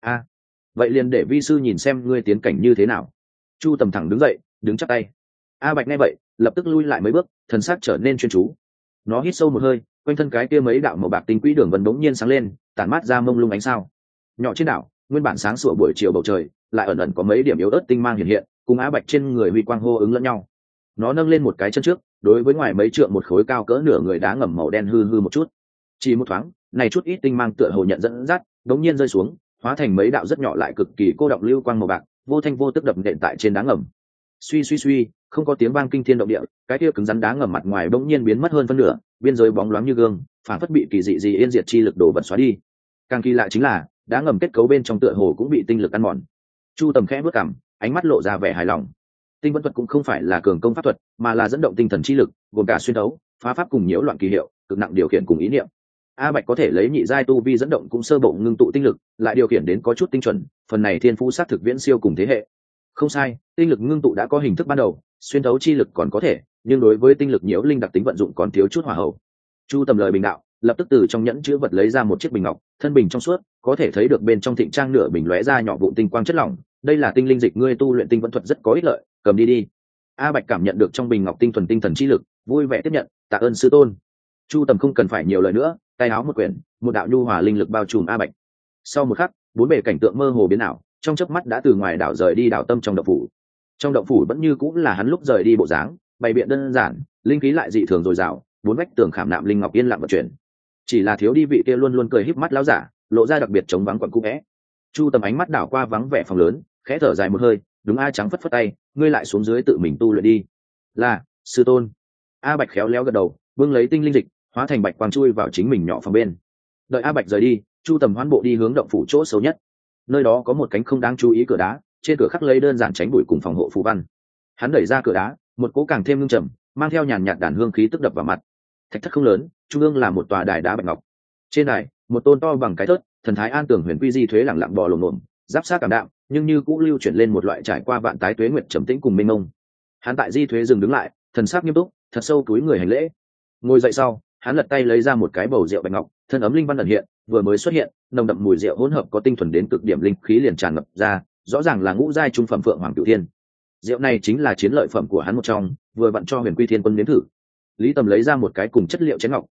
Vậy liền để vi sư nhìn xem ngươi tiến cảnh như thế nào. Chu Tầm thẳng đứng dậy, đứng chắp tay. A Bạch nghe vậy, lập tức lui lại mấy bước, thần sắc trở nên chuyên chú. Nó hít sâu một hơi, quanh thân cái kia mấy đạo màu bạc tinh quỹ đường vân bỗng nhiên sáng lên, tản mát ra mông lung ánh sao. Nhỏ trên đảo, nguyên bản sáng sủa buổi chiều bầu trời, lại ẩn ẩn có mấy điểm yếu ớt tinh mang hiện hiện, cùng A Bạch trên người huy quang hô ứng lẫn nhau. Nó nâng lên một cái chân trước, đối với ngoài mấy trượng một khối cao cỡ nửa người đá ngầm màu đen hư hư một chút. Chỉ một thoáng, này chút ít tinh mang tựa hồ nhận dẫn dắt, đống nhiên rơi xuống, hóa thành mấy đạo rất nhỏ lại cực kỳ cô đọng lưu quang màu bạc, vô thanh vô tức đập nện tại trên đá ngầm. Suy suy suy, không có tiếng vang kinh thiên động địa, cái kia cứng rắn đá ngầm mặt ngoài bỗng nhiên biến mất hơn phân nửa, biên giới bóng loáng như gương, phản phất bị kỳ dị gì yên diệt chi lực đổ vật xóa đi. Càng kỳ lạ chính là, đá ngầm kết cấu bên trong tựa hồ cũng bị tinh lực ăn mòn. Chu Tầm khẽ bước cằm, ánh mắt lộ ra vẻ hài lòng. Tinh vẫn thuật cũng không phải là cường công pháp thuật, mà là dẫn động tinh thần chi lực, gồm cả xuyên thấu, phá pháp cùng nhiễu loạn kỳ hiệu, cực nặng điều khiển cùng ý niệm. A Bạch có thể lấy nhị giai tu vi dẫn động cũng sơ bộ ngưng tụ tinh lực, lại điều khiển đến có chút tinh chuẩn, phần này thiên phú sát thực viễn siêu cùng thế hệ. Không sai, tinh lực ngưng tụ đã có hình thức ban đầu, xuyên thấu chi lực còn có thể, nhưng đối với tinh lực nhiễu linh đặc tính vận dụng còn thiếu chút hỏa hậu. Chu Tầm lời bình đạo, lập tức từ trong nhẫn chứa vật lấy ra một chiếc bình ngọc, thân bình trong suốt, có thể thấy được bên trong thịnh trang nửa bình lóe ra nhỏ vụn tinh quang chất lỏng, đây là tinh linh dịch, ngươi tu luyện tinh vẫn thuật rất có ích lợi, cầm đi đi. A Bạch cảm nhận được trong bình ngọc tinh thuần tinh thần chi lực, vui vẻ tiếp nhận, tạ ơn sư tôn. Chu Tầm không cần phải nhiều lời nữa, tay áo một quyển, một đạo nhu hòa linh lực bao trùm A Bạch. Sau một khắc, bốn bề cảnh tượng mơ hồ biến ảo, trong chớp mắt đã từ ngoài đảo rời đi đảo tâm trong động phủ. Trong động phủ vẫn như cũng là hắn lúc rời đi bộ dáng, bày biện đơn giản, linh khí lại dị thường dồi dào, bốn vách tường khảm nạm linh ngọc yên lặng vận chuyển. Chỉ là thiếu đi vị kia luôn luôn cười híp mắt lão giả, lộ ra đặc biệt trống vắng quặn cũ vẽ. Chu Tầm ánh mắt đảo qua vắng vẻ phòng lớn, khẽ thở dài một hơi, đúng A Trắng phất phất tay, ngươi lại xuống dưới tự mình tu luyện đi. Là, sư tôn. A Bạch khéo léo gật đầu, bưng lấy tinh linh dịch, hóa thành bạch quang chui vào chính mình nhỏ phòng bên. Đợi A Bạch rời đi, Chu Tầm hoán bộ đi hướng động phủ chỗ xấu nhất. Nơi đó có một cánh không đáng chú ý cửa đá, trên cửa khắc lấy đơn giản tránh bụi cùng phòng hộ phù văn. Hắn đẩy ra cửa đá, một cỗ càng thêm ngưng trầm, mang theo nhàn nhạt đàn hương khí tức đập vào mặt. Thạch thất không lớn, trung ương là một tòa đài đá bạch ngọc. Trên đài, một tôn to bằng cái thớt, thần thái an tường huyền quy di thuế lẳng lặng bò lồm lồm, giáp sát cảm đạm, nhưng như cũ lưu chuyển lên một loại trải qua vạn tái tuế nguyệt trầm tĩnh cùng mênh mông. Hắn tại di thuế dừng đứng lại, thần sắc nghiêm túc, thật sâu cúi người hành lễ. Ngồi dậy sau, hắn lật tay lấy ra một cái bầu rượu bạch ngọc, thân ấm linh văn ẩn hiện, vừa mới xuất hiện, nồng đậm mùi rượu hỗn hợp có tinh thuần đến cực điểm linh khí liền tràn ngập ra, rõ ràng là ngũ giai trung phẩm phượng hoàng cửu thiên. Rượu này chính là chiến lợi phẩm của hắn một trong, vừa vặn cho Huyền Quy Thiên Quân nếm thử. Lý Tầm lấy ra một cái cùng chất liệu chén ngọc,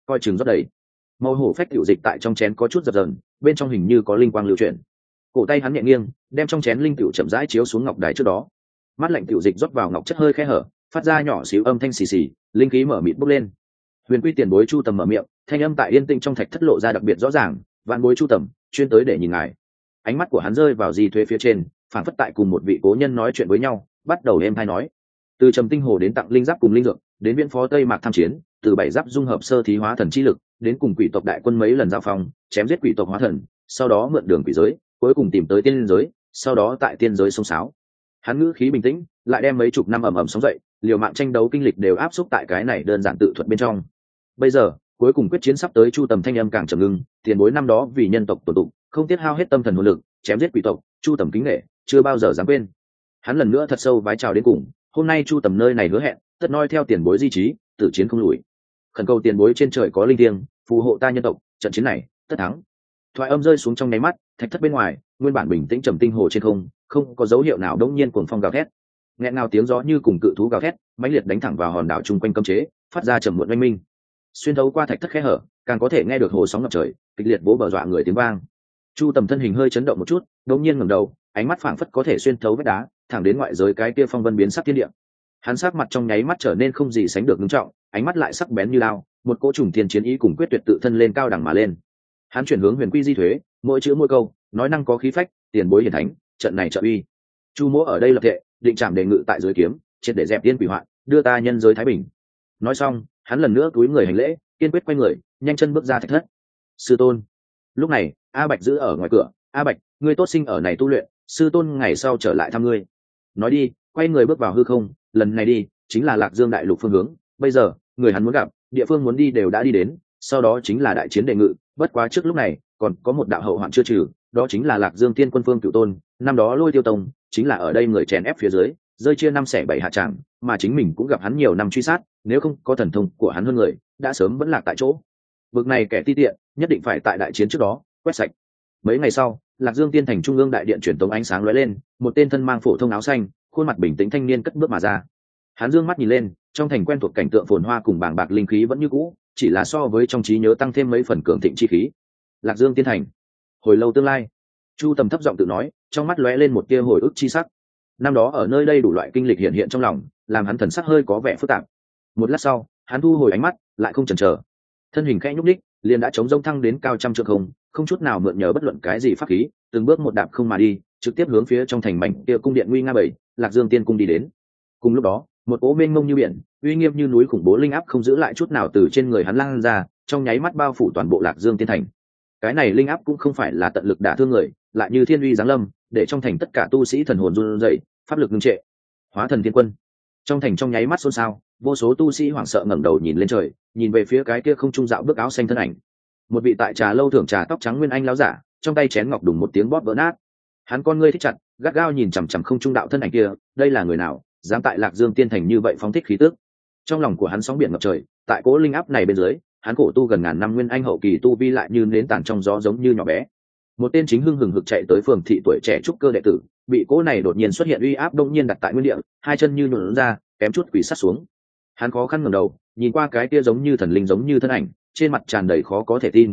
coi chừng rót đầy. Màu hổ phách tiểu dịch tại trong chén có chút dập dờn, bên trong hình như có linh quang lưu chuyển. Cổ tay hắn nhẹ nghiêng, đem trong chén linh tiểu chậm rãi chiếu xuống ngọc đài trước đó. Mát lạnh tiểu dịch rót vào ngọc chất hơi khẽ hở, phát ra nhỏ xíu âm thanh xì xì, linh khí mở mịt bốc lên. Huyền Quy tiền bối Chu Tầm mở miệng, thanh âm tại yên tĩnh trong thạch thất lộ ra đặc biệt rõ ràng, vạn bối Chu Tầm, chuyên tới để nhìn ngài. Ánh mắt của hắn rơi vào Di Thuế phía trên, phản phất tại cùng một vị cố nhân nói chuyện với nhau, bắt đầu êm hay nói. Từ Trầm Tinh Hồ đến tặng linh giáp cùng linh dược, đến viễn phó Tây Mạc tham chiến, từ bảy giáp dung hợp sơ thí hóa thần chi lực, đến cùng quỷ tộc đại quân mấy lần giao phong, chém giết quỷ tộc hóa thần, sau đó mượn đường quỷ giới, cuối cùng tìm tới tiên giới, sau đó tại tiên giới xông xáo. Hắn ngữ khí bình tĩnh, lại đem mấy chục năm ầm ầm sóng dậy, liều mạng tranh đấu kinh lịch đều áp xúc tại cái này đơn giản tự thuật bên trong. Bây giờ, cuối cùng quyết chiến sắp tới, Chu Tầm thanh âm càng trầm ngưng, tiền bối năm đó vì nhân tộc tổ tụng, không tiếc hao hết tâm thần hồn lực, chém giết quỷ tộc, Chu Tầm kính nể, chưa bao giờ dám quên. Hắn lần nữa thật sâu vái chào đến cùng, hôm nay Chu Tầm nơi này hứa hẹn, tất noi theo tiền bối di trí, tử chiến không lùi. Khẩn cầu tiền bối trên trời có linh thiêng, phù hộ ta nhân tộc, trận chiến này tất thắng. Thoại âm rơi xuống trong nháy mắt, thạch thất bên ngoài, nguyên bản bình tĩnh Trầm Tinh Hồ trên không có dấu hiệu nào đống nhiên cuồng phong gào thét. Nghẹn ngào tiếng gió như cùng cự thú gào thét, mãnh liệt đánh thẳng vào hòn đảo chung quanh cấm chế, phát ra trầm muộn oanh minh. Xuyên thấu qua thạch thất khe hở, càng có thể nghe được hồ sóng ngập trời, kịch liệt vỗ bờ dọa người tiếng vang. Chu Tầm thân hình hơi chấn động một chút, đống nhiên ngẩng đầu, ánh mắt phảng phất có thể xuyên thấu vách đá, thẳng đến ngoại giới cái kia phong vân biến sắc thiên địa. Hắn sắc mặt trong nháy mắt trở nên không gì sánh được nghiêm trọng, ánh mắt lại sắc bén như lao, một cỗ trùng thiên chiến ý cùng quyết tuyệt tự thân lên cao đẳng mà lên. Hắn chuyển hướng Huyền Quy Di Thuế, mỗi chữ mỗi câu nói năng có khí phách, tiền bối hiển thánh, trận này trợ uy. Chu Mỗ ở đây lập thệ, định trảm đề ngự tại dưới kiếm, triệt để dẹp tiên quỷ hoạn, đưa ta nhân giới thái bình. Nói xong, hắn lần nữa cúi người hành lễ, kiên quyết quay người, nhanh chân bước ra thạch thất. Sư tôn. Lúc này, A Bạch giữ ở ngoài cửa, A Bạch, ngươi tốt sinh ở này tu luyện, sư tôn ngày sau trở lại thăm ngươi. Nói đi, quay người bước vào hư không, lần này đi chính là Lạc Dương đại lục phương hướng. Bây giờ, người hắn muốn gặp, địa phương muốn đi đều đã đi đến, sau đó chính là đại chiến đề ngự. Bất quá trước lúc này, còn có một đạo hậu hoạn chưa trừ, đó chính là Lạc Dương Tiên Quân Phương Cửu Tôn. Năm đó Lôi Tiêu Tông chính là ở đây người chèn ép phía dưới, rơi chia năm xẻ bảy hạ tràng, mà chính mình cũng gặp hắn nhiều năm truy sát, nếu không có thần thông của hắn hơn người, đã sớm vẫn lạc tại chỗ. Vực này kẻ ti tiện, nhất định phải tại đại chiến trước đó quét sạch. Mấy ngày sau, Lạc Dương Tiên Thành trung ương đại điện truyền tống ánh sáng lóe lên, một tên thân mang phổ thông áo xanh, khuôn mặt bình tĩnh thanh niên cất bước mà ra. Hắn dương mắt nhìn lên, trong thành quen thuộc cảnh tượng phồn hoa cùng bàng bạc linh khí vẫn như cũ, chỉ là so với trong trí nhớ tăng thêm mấy phần cường thịnh chi khí. Lạc Dương Tiên Thành, hồi lâu tương lai. Chu Tầm thấp giọng tự nói, trong mắt lóe lên một tia hồi ức chi sắc. Năm đó ở nơi đây đủ loại kinh lịch hiện hiện trong lòng, làm hắn thần sắc hơi có vẻ phức tạp. Một lát sau, hắn thu hồi ánh mắt, lại không chần chờ, thân hình khẽ nhúc nhích, liền đã chống rông thăng đến cao trăm trượng không chút nào mượn nhờ bất luận cái gì pháp khí, từng bước một đạp không mà đi, trực tiếp hướng phía trong thành mảnh kia cung điện nguy nga bảy, Lạc Dương Tiên cung đi đến. Cùng lúc đó, một cỗ mênh mông như biển, uy nghiêm như núi khủng bố linh áp không giữ lại chút nào từ trên người hắn lan ra, trong nháy mắt bao phủ toàn bộ Lạc Dương Tiên thành. Cái này linh áp cũng không phải là tận lực đả thương người, lại như thiên uy giáng lâm, để trong thành tất cả tu sĩ thần hồn run rẩy, pháp lực ngưng trệ. Hóa thần tiên quân. Trong thành trong nháy mắt xôn xao, vô số tu sĩ hoảng sợ ngẩng đầu nhìn lên trời, nhìn về phía cái kia không trung dạo bước áo xanh thân ảnh. Một vị tại trà lâu thưởng trà tóc trắng nguyên anh láo giả, trong tay chén ngọc đùng một tiếng bóp vỡ nát. Hắn con ngươi thích chặt, gắt gao nhìn chằm chằm không trung đạo thân ảnh kia, đây là người nào, dám tại Lạc Dương Tiên thành như vậy phóng thích khí tức. Trong lòng của hắn sóng biển ngập trời, tại cỗ linh áp này bên dưới, hắn khổ tu gần ngàn năm nguyên anh hậu kỳ tu vi lại như nến tàn trong gió giống như nhỏ bé. Một tên chính hưng hừng hực chạy tới phường thị tuổi trẻ trúc cơ đệ tử, bị cỗ này đột nhiên xuất hiện uy áp đông nhiên đặt tại nguyên địa, hai chân như nhũn ra, kém chút quỳ sát xuống. Hắn khó khăn ngẩng đầu, nhìn qua cái kia giống như thần linh giống như thân ảnh, trên mặt tràn đầy khó có thể tin.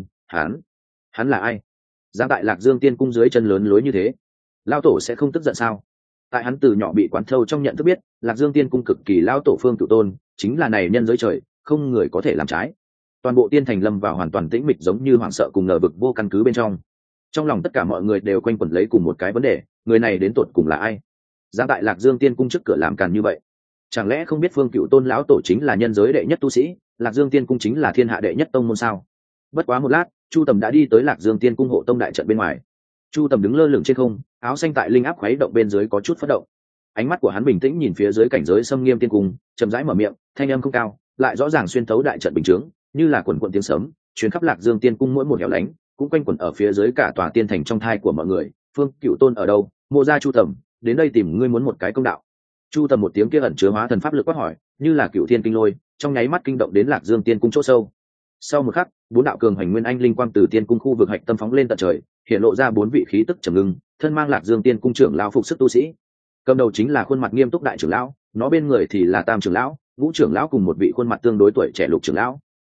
Hắn là ai? Dám tại Lạc Dương Tiên cung dưới chân lớn lối như thế, lão tổ sẽ không tức giận sao? Tại hắn từ nhỏ bị quán thâu trong nhận thức biết, Lạc Dương Tiên cung cực kỳ lão tổ Phương Cửu Tôn, chính là này nhân giới trời, không người có thể làm trái. Toàn bộ tiên thành lâm vào hoàn toàn tĩnh mịch, giống như hoảng sợ cùng ngờ vực vô căn cứ bên trong. Trong lòng tất cả mọi người đều quanh quẩn lấy cùng một cái vấn đề, người này đến tột cùng là ai? Dám tại Lạc Dương Tiên cung trước cửa làm càn như vậy, chẳng lẽ không biết Phương Cửu Tôn lão tổ chính là nhân giới đệ nhất tu sĩ, Lạc Dương Tiên cung chính là thiên hạ đệ nhất tông môn sao? Bất quá một lát, Chu Tầm đã đi tới Lạc Dương Tiên cung hộ tông đại trận bên ngoài. Chu Tầm đứng lơ lửng trên không, áo xanh tại linh áp khuấy động bên dưới có chút phất động. Ánh mắt của hắn bình tĩnh nhìn phía dưới cảnh giới xâm nghiêm tiên cung, chậm rãi mở miệng, thanh âm không cao, lại rõ ràng xuyên thấu đại trận bình chướng, như là quần quần tiếng sấm, truyền khắp Lạc Dương Tiên cung mỗi một hẻo lánh, cũng quanh quẩn ở phía dưới cả tòa tiên thành trong thai của mọi người. Phương Cửu Tôn ở đâu? Mộ gia Chu Tầm, đến đây tìm ngươi muốn một cái công đạo. Chu Tầm một tiếng kia ẩn chứa hóa thần pháp lực quát hỏi, như là cựu thiên kinh lôi, trong nháy mắt kinh động đến Lạc Dương Tiên cung chỗ sâu. Sau một khắc, bốn đạo cường hành nguyên anh linh quang từ tiên cung khu vực hạch tâm phóng lên tận trời, hiện lộ ra bốn vị khí tức trầm ngưng, thân mang Lạc Dương Tiên cung trưởng lão phục sức tu sĩ. Cầm đầu chính là khuôn mặt nghiêm túc đại trưởng lão, nó bên người thì là Tam trưởng lão, Ngũ trưởng lão cùng một vị khuôn mặt tương đối tuổi trẻ Lục trưởng lão.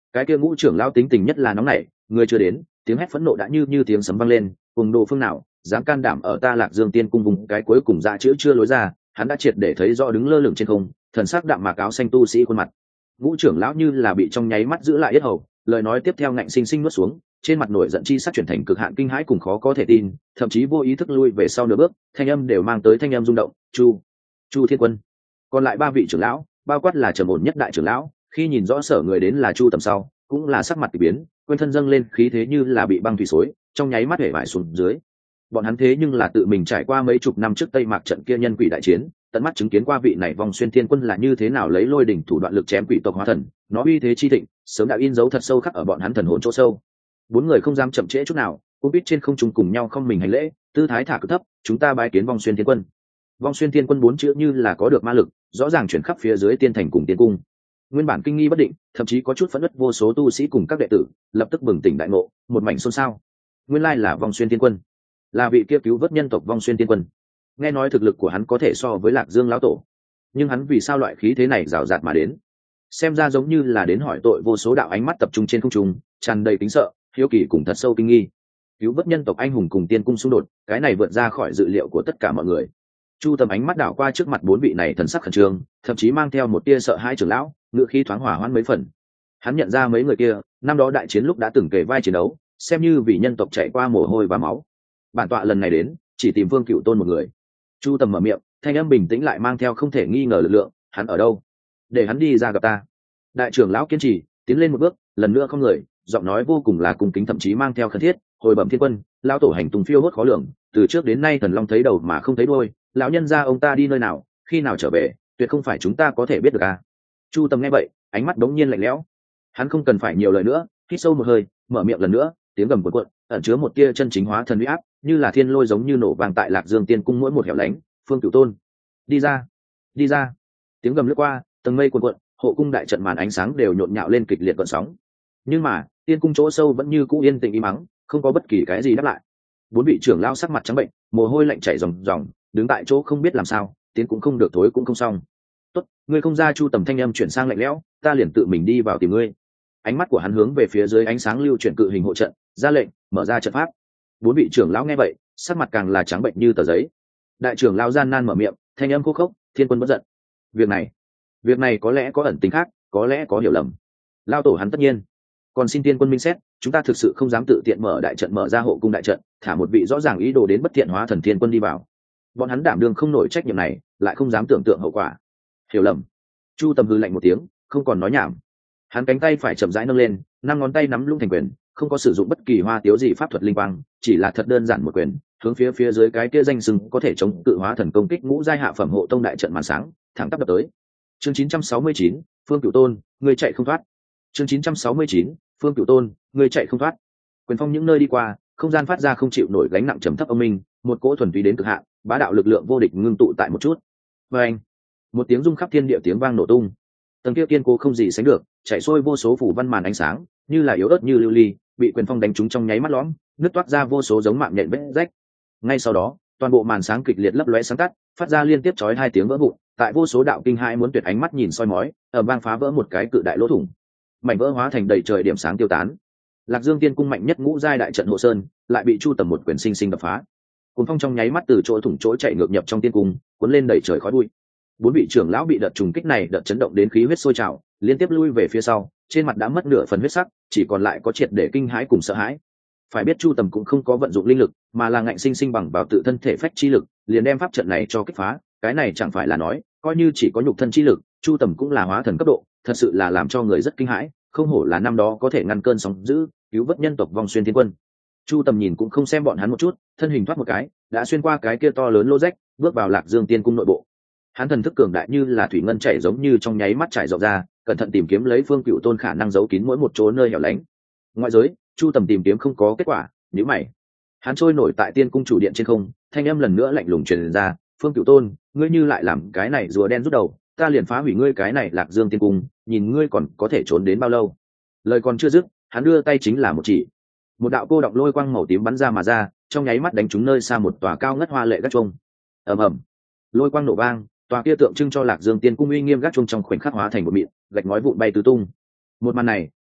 cái kia ngũ trưởng lão tính tình nhất là nóng nảy, người chưa đến, tiếng hét phẫn nộ đã như tiếng sấm vang lên, cùng đồ phương nào dám can đảm ở ta Lạc Dương Tiên cung vùng cái cuối cùng ra chữ chưa lối ra, hắn đã triệt để thấy rõ đứng lơ lửng trên không, thần sắc đạm mạc áo xanh tu sĩ khuôn mặt. Ngũ trưởng lão như là bị trong nháy mắt giữ lại yết hầu, lời nói tiếp theo ngạnh sinh sinh nuốt xuống, trên mặt nổi giận chi sắc chuyển thành cực hạn kinh hãi cùng khó có thể tin, thậm chí vô ý thức lui về sau nửa bước, thanh âm đều mang tới thanh âm rung động. Chu Thiên Quân. Còn lại ba vị trưởng lão, bao quát là trầm ổn nhất đại trưởng lão, khi nhìn rõ sở người đến là Chu Tầm sau, cũng là sắc mặt kỳ biến, quên thân dâng lên khí thế như là bị băng thủy xối, trong nháy mắt hể vải xuống dưới. Bọn hắn thế nhưng là tự mình trải qua mấy chục năm trước Tây Mạc trận kia nhân quỷ đại chiến, tận mắt chứng kiến qua vị này Vong Xuyên Thiên Quân là như thế nào lấy lôi đỉnh thủ đoạn lực chém quỷ tộc hóa thần, nó uy thế chi thịnh, sớm đã in dấu thật sâu khắc ở bọn hắn thần hồn chỗ sâu. Bốn người không dám chậm trễ chút nào, cũng biết trên không trung cùng nhau không mình hành lễ, tư thái thả cực thấp, chúng ta bái kiến Vong Xuyên Thiên Quân. Vong Xuyên Thiên Quân bốn chữ như là có được ma lực, rõ ràng chuyển khắp phía dưới tiên thành cùng tiên cung. Nguyên bản kinh nghi bất định, thậm chí có chút phẫn uất vô số tu sĩ cùng các đệ tử, lập tức bừng tỉnh đại ngộ, một mảnh xôn xao. Nguyên lai là Vong Xuyên Thiên Quân, là vị kia cứu vớt nhân tộc Vong Xuyên Thiên Quân. Nghe nói thực lực của hắn có thể so với Lạc Dương lão tổ, nhưng hắn vì sao loại khí thế này rào rạt mà đến? Xem ra giống như là đến hỏi tội, vô số đạo ánh mắt tập trung trên không trung, tràn đầy kính sợ, hiếu kỳ cùng thật sâu kinh nghi. Cứu vớt nhân tộc anh hùng cùng tiên cung xung đột, cái này vượt ra khỏi dự liệu của tất cả mọi người. Chu Tầm ánh mắt đảo qua trước mặt bốn vị này thần sắc khẩn trương, thậm chí mang theo một tia sợ hãi trưởng lão, ngựa khí thoáng hỏa hoãn mấy phần. Hắn nhận ra mấy người kia, năm đó đại chiến lúc đã từng kề vai chiến đấu, xem như vì nhân tộc chạy qua mồ hôi và máu. Bản tọa lần này đến, chỉ tìm Vương Cửu Tôn một người. Chu Tầm mở miệng, thanh âm bình tĩnh lại mang theo không thể nghi ngờ lực lượng. Hắn ở đâu? Để hắn đi ra gặp ta. Đại trưởng lão kiên trì, tiến lên một bước, lần nữa không người, giọng nói vô cùng là cung kính, thậm chí mang theo khẩn thiết. Hồi bẩm Thiên Quân, lão tổ hành tung phiêu hốt khó lường, từ trước đến nay thần long thấy đầu mà không thấy đuôi, lão nhân gia ông ta đi nơi nào, khi nào trở về, tuyệt không phải chúng ta có thể biết được à. Chu Tầm nghe vậy, ánh mắt đống nhiên lạnh lẽo. Hắn không cần phải nhiều lời nữa, hít sâu một hơi, mở miệng lần nữa, tiếng gầm cuộn cuộn, ẩn chứa một tia chân chính hóa thần uy áp, như là thiên lôi giống như nổ vang tại Lạc Dương Tiên cung mỗi một hẻo lánh. Phương Cửu Tôn, đi ra, đi ra. Tiếng gầm lướt qua, tầng mây cuộn cuộn, hộ cung đại trận màn ánh sáng đều nhộn nhạo lên kịch liệt gợn sóng. Nhưng mà, tiên cung chỗ sâu vẫn như cũ yên tĩnh im mắng, không có bất kỳ cái gì đáp lại. Bốn vị trưởng lao sắc mặt trắng bệnh, mồ hôi lạnh chảy ròng ròng, đứng tại chỗ không biết làm sao, tiến cũng không được, thối cũng không xong. Tốt, ngươi không ra. Chu Tầm thanh âm chuyển sang lạnh lẽo, ta liền tự mình đi vào tìm ngươi. Ánh mắt của hắn hướng về phía dưới ánh sáng lưu chuyển cự hình hộ trận, ra lệnh mở ra trận pháp. Bốn vị trưởng lão nghe vậy, sắc mặt càng là trắng bệnh như tờ giấy. Đại trưởng lão gian nan mở miệng, thanh âm khô khốc, Thiên Quân bất giận. Việc này có lẽ có ẩn tính khác, có lẽ có hiểu lầm. Lao tổ hắn tất nhiên, còn xin Tiên Quân minh xét, chúng ta thực sự không dám tự tiện mở đại trận, mở ra hộ cung đại trận, thả một vị rõ ràng ý đồ đến bất thiện hóa thần Thiên Quân đi vào. Bọn hắn đảm đương không nổi trách nhiệm này, lại không dám tưởng tượng hậu quả. Hiểu lầm. Chu Tầm hư lạnh một tiếng, không còn nói nhảm. Hắn cánh tay phải chậm rãi nâng lên, năm ngón tay nắm lung thành quyền, không có sử dụng bất kỳ hoa tiếu gì pháp thuật linh quang, chỉ là thật đơn giản một quyền, hướng phía dưới cái kia danh sừng có thể chống cự hóa thần công kích ngũ giai hạ phẩm hộ tông đại trận màn sáng, thẳng tắp đập tới. Chương 969, Phương Cửu Tôn, ngươi chạy không thoát. Chương 969, Phương Cửu Tôn, ngươi chạy không thoát. Quyền phong những nơi đi qua, không gian phát ra không chịu nổi gánh nặng trầm thấp âm minh, một cỗ thuần túy đến cực hạn, bá đạo lực lượng vô địch ngưng tụ tại một chút. Và anh, một tiếng rung khắp thiên địa, tiếng vang nổ tung. Tầng kia kiên cố không gì sánh được, chạy xuôi vô số phủ văn màn ánh sáng, như là yếu ớt như lưu ly, bị quyền phong đánh trúng trong nháy mắt lõm, nứt toát ra vô số giống mạng nhện vết rách. Ngay sau đó, toàn bộ màn sáng kịch liệt lấp lóe sáng tắt, phát ra liên tiếp chói hai tiếng vỡ vụn, tại vô số đạo kinh hãi muốn tuyệt ánh mắt nhìn soi mói, ầm vang phá vỡ một cái cự đại lỗ thủng. Mảnh vỡ hóa thành đầy trời điểm sáng tiêu tán. Lạc Dương Tiên cung mạnh nhất ngũ giai đại trận hộ sơn, lại bị Chu Tầm một quyền sinh sinh đập phá. Cuồng phong trong nháy mắt từ chỗ thủng chỗ chạy ngược nhập trong tiên cung, cuốn lên đầy trời khói bụi. Bốn vị trưởng lão bị đợt trùng kích này đợt chấn động đến khí huyết sôi trào, liên tiếp lui về phía sau, trên mặt đã mất nửa phần huyết sắc, chỉ còn lại có triệt để kinh hãi cùng sợ hãi. Phải biết Chu Tầm cũng không có vận dụng linh lực, mà là ngạnh sinh sinh bằng vào tự thân thể phách chi lực, liền đem pháp trận này cho kích phá. Cái này chẳng phải là nói, coi như chỉ có nhục thân chi lực, Chu Tầm cũng là hóa thần cấp độ, thật sự là làm cho người rất kinh hãi. Không hổ là năm đó có thể ngăn cơn sóng dữ, cứu vớt nhân tộc Vong Xuyên Thiên Quân. Chu Tầm nhìn cũng không xem bọn hắn một chút, thân hình thoát một cái, đã xuyên qua cái kia to lớn lỗ rách, bước vào Lạc Dương Tiên cung nội bộ. Hắn thần thức cường đại như là thủy ngân chảy, giống như trong nháy mắt trải rộng ra, cẩn thận tìm kiếm lấy Phương Cửu Tôn khả năng giấu kín mỗi một chỗ nơi hẻo lánh. Ngoại giới, Chu Tầm tìm kiếm không có kết quả, nhíu mày. Hắn trôi nổi tại Tiên cung chủ điện trên không, thanh âm lần nữa lạnh lùng truyền ra, "Phương Cửu Tôn, ngươi như lại làm cái này rùa đen rút đầu, ta liền phá hủy ngươi cái này Lạc Dương Tiên cung, nhìn ngươi còn có thể trốn đến bao lâu." Lời còn chưa dứt, hắn đưa tay chính là một chỉ. Một đạo cô đọng lôi quang màu tím bắn ra mà ra, trong nháy mắt đánh trúng nơi xa một tòa cao ngất hoa lệ gác chuông. Ầm ầm, lôi quang nổ vang, tòa kia tượng trưng cho Lạc Dương Tiên cung uy nghiêm gác chuông trong khoảnh khắc hóa thành một mịn, gạch ngói vụn bay tứ tung. Một màn này,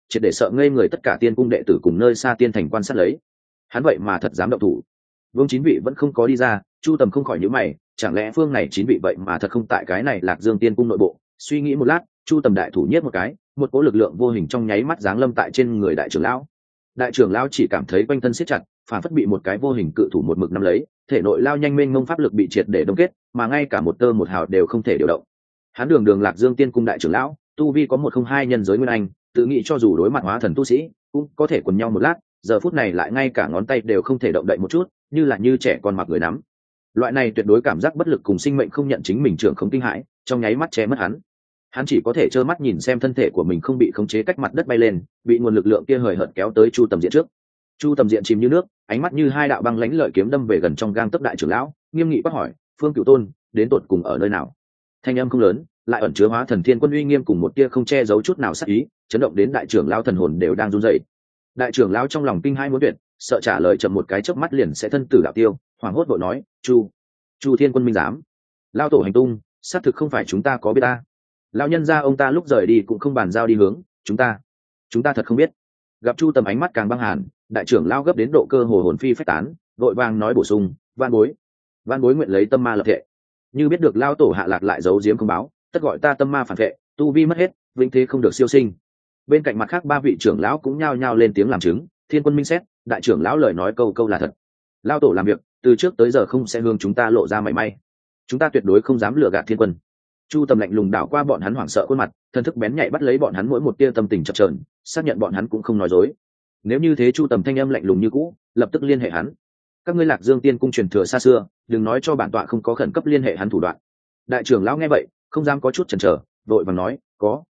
triệt để sợ ngây người tất cả tiên cung đệ tử cùng nơi xa tiên thành quan sát lấy. Hắn vậy mà thật dám động thủ. Vương 9 vị vẫn không có đi ra, Chu Tầm không khỏi nhíu mày, chẳng lẽ phương này 9 vị vậy mà thật không tại cái này Lạc Dương tiên cung nội bộ. Suy nghĩ một lát, Chu Tầm đại thủ nhiếp một cái, một cỗ lực lượng vô hình trong nháy mắt giáng lâm tại trên người đại trưởng lão. Đại trưởng lão chỉ cảm thấy quanh thân siết chặt, phản phất bị một cái vô hình cự thủ một mực nắm lấy, thể nội lao nhanh mênh mông pháp lực bị triệt để đông kết, mà ngay cả một tơ một hào đều không thể điều động. Hắn đường Lạc Dương tiên cung đại trưởng lão, tu vi có 102 nhân giới nguyên anh, tự nghĩ cho dù đối mặt hóa thần tu sĩ, cũng có thể quần nhau một lát, giờ phút này lại ngay cả ngón tay đều không thể động đậy một chút, như trẻ con mặc người nắm. Loại này tuyệt đối cảm giác bất lực cùng sinh mệnh không nhận chính mình trưởng không kinh hãi, trong nháy mắt che mất hắn chỉ có thể trơ mắt nhìn xem thân thể của mình không bị khống chế cách mặt đất bay lên, bị nguồn lực lượng kia hời hợt kéo tới Chu Tầm Diện trước. Chu Tầm Diện chìm như nước, ánh mắt như hai đạo băng lãnh lợi kiếm đâm về gần trong gang tấc đại trưởng lão, nghiêm nghị quát hỏi: Phương Cửu Tôn, đến tột cùng ở nơi nào? Thanh âm không lớn, lại ẩn chứa hóa thần thiên quân uy nghiêm cùng một tia không che giấu chút nào sát ý, chấn động đến đại trưởng lão thần hồn đều đang run rẩy. Đại trưởng lão trong lòng kinh hãi muốn tuyệt, sợ trả lời chậm một cái chớp mắt liền sẽ thân tử đạo tiêu, hoảng hốt vội nói: Chu Thiên Quân minh giám, lao tổ hành tung, xác thực không phải chúng ta có biết ta. Lão nhân gia ông ta lúc rời đi cũng không bàn giao đi hướng, chúng ta thật không biết. Gặp Chu Tầm ánh mắt càng băng hàn, đại trưởng lão gấp đến độ cơ hồ hồn phi phách tán, vội vàng nói bổ sung: van bối nguyện lấy tâm ma lập thệ, như biết được lao tổ hạ lạc lại giấu giếm không báo, tất gọi ta tâm ma phản vệ, tu vi mất hết, vinh thế không được siêu sinh. Bên cạnh mặt khác 3 vị trưởng lão cũng nhao nhao lên tiếng làm chứng. Thiên Quân minh xét, đại trưởng lão lời nói câu câu là thật. Lao tổ làm việc từ trước tới giờ không sẽ hướng chúng ta lộ ra mảy may, chúng ta tuyệt đối không dám lừa gạt Thiên Quân. Chu Tầm lạnh lùng đảo qua bọn hắn hoảng sợ khuôn mặt, thần thức bén nhạy bắt lấy bọn hắn mỗi một tia tâm tình chập chờn, xác nhận bọn hắn cũng không nói dối. Nếu như thế, Chu Tầm thanh âm lạnh lùng như cũ, lập tức liên hệ hắn. Các ngươi Lạc Dương tiên cung truyền thừa xa xưa, đừng nói cho bản tọa không có khẩn cấp liên hệ hắn thủ đoạn. Đại trưởng lão nghe vậy, không dám có chút chần chờ, vội vàng nói: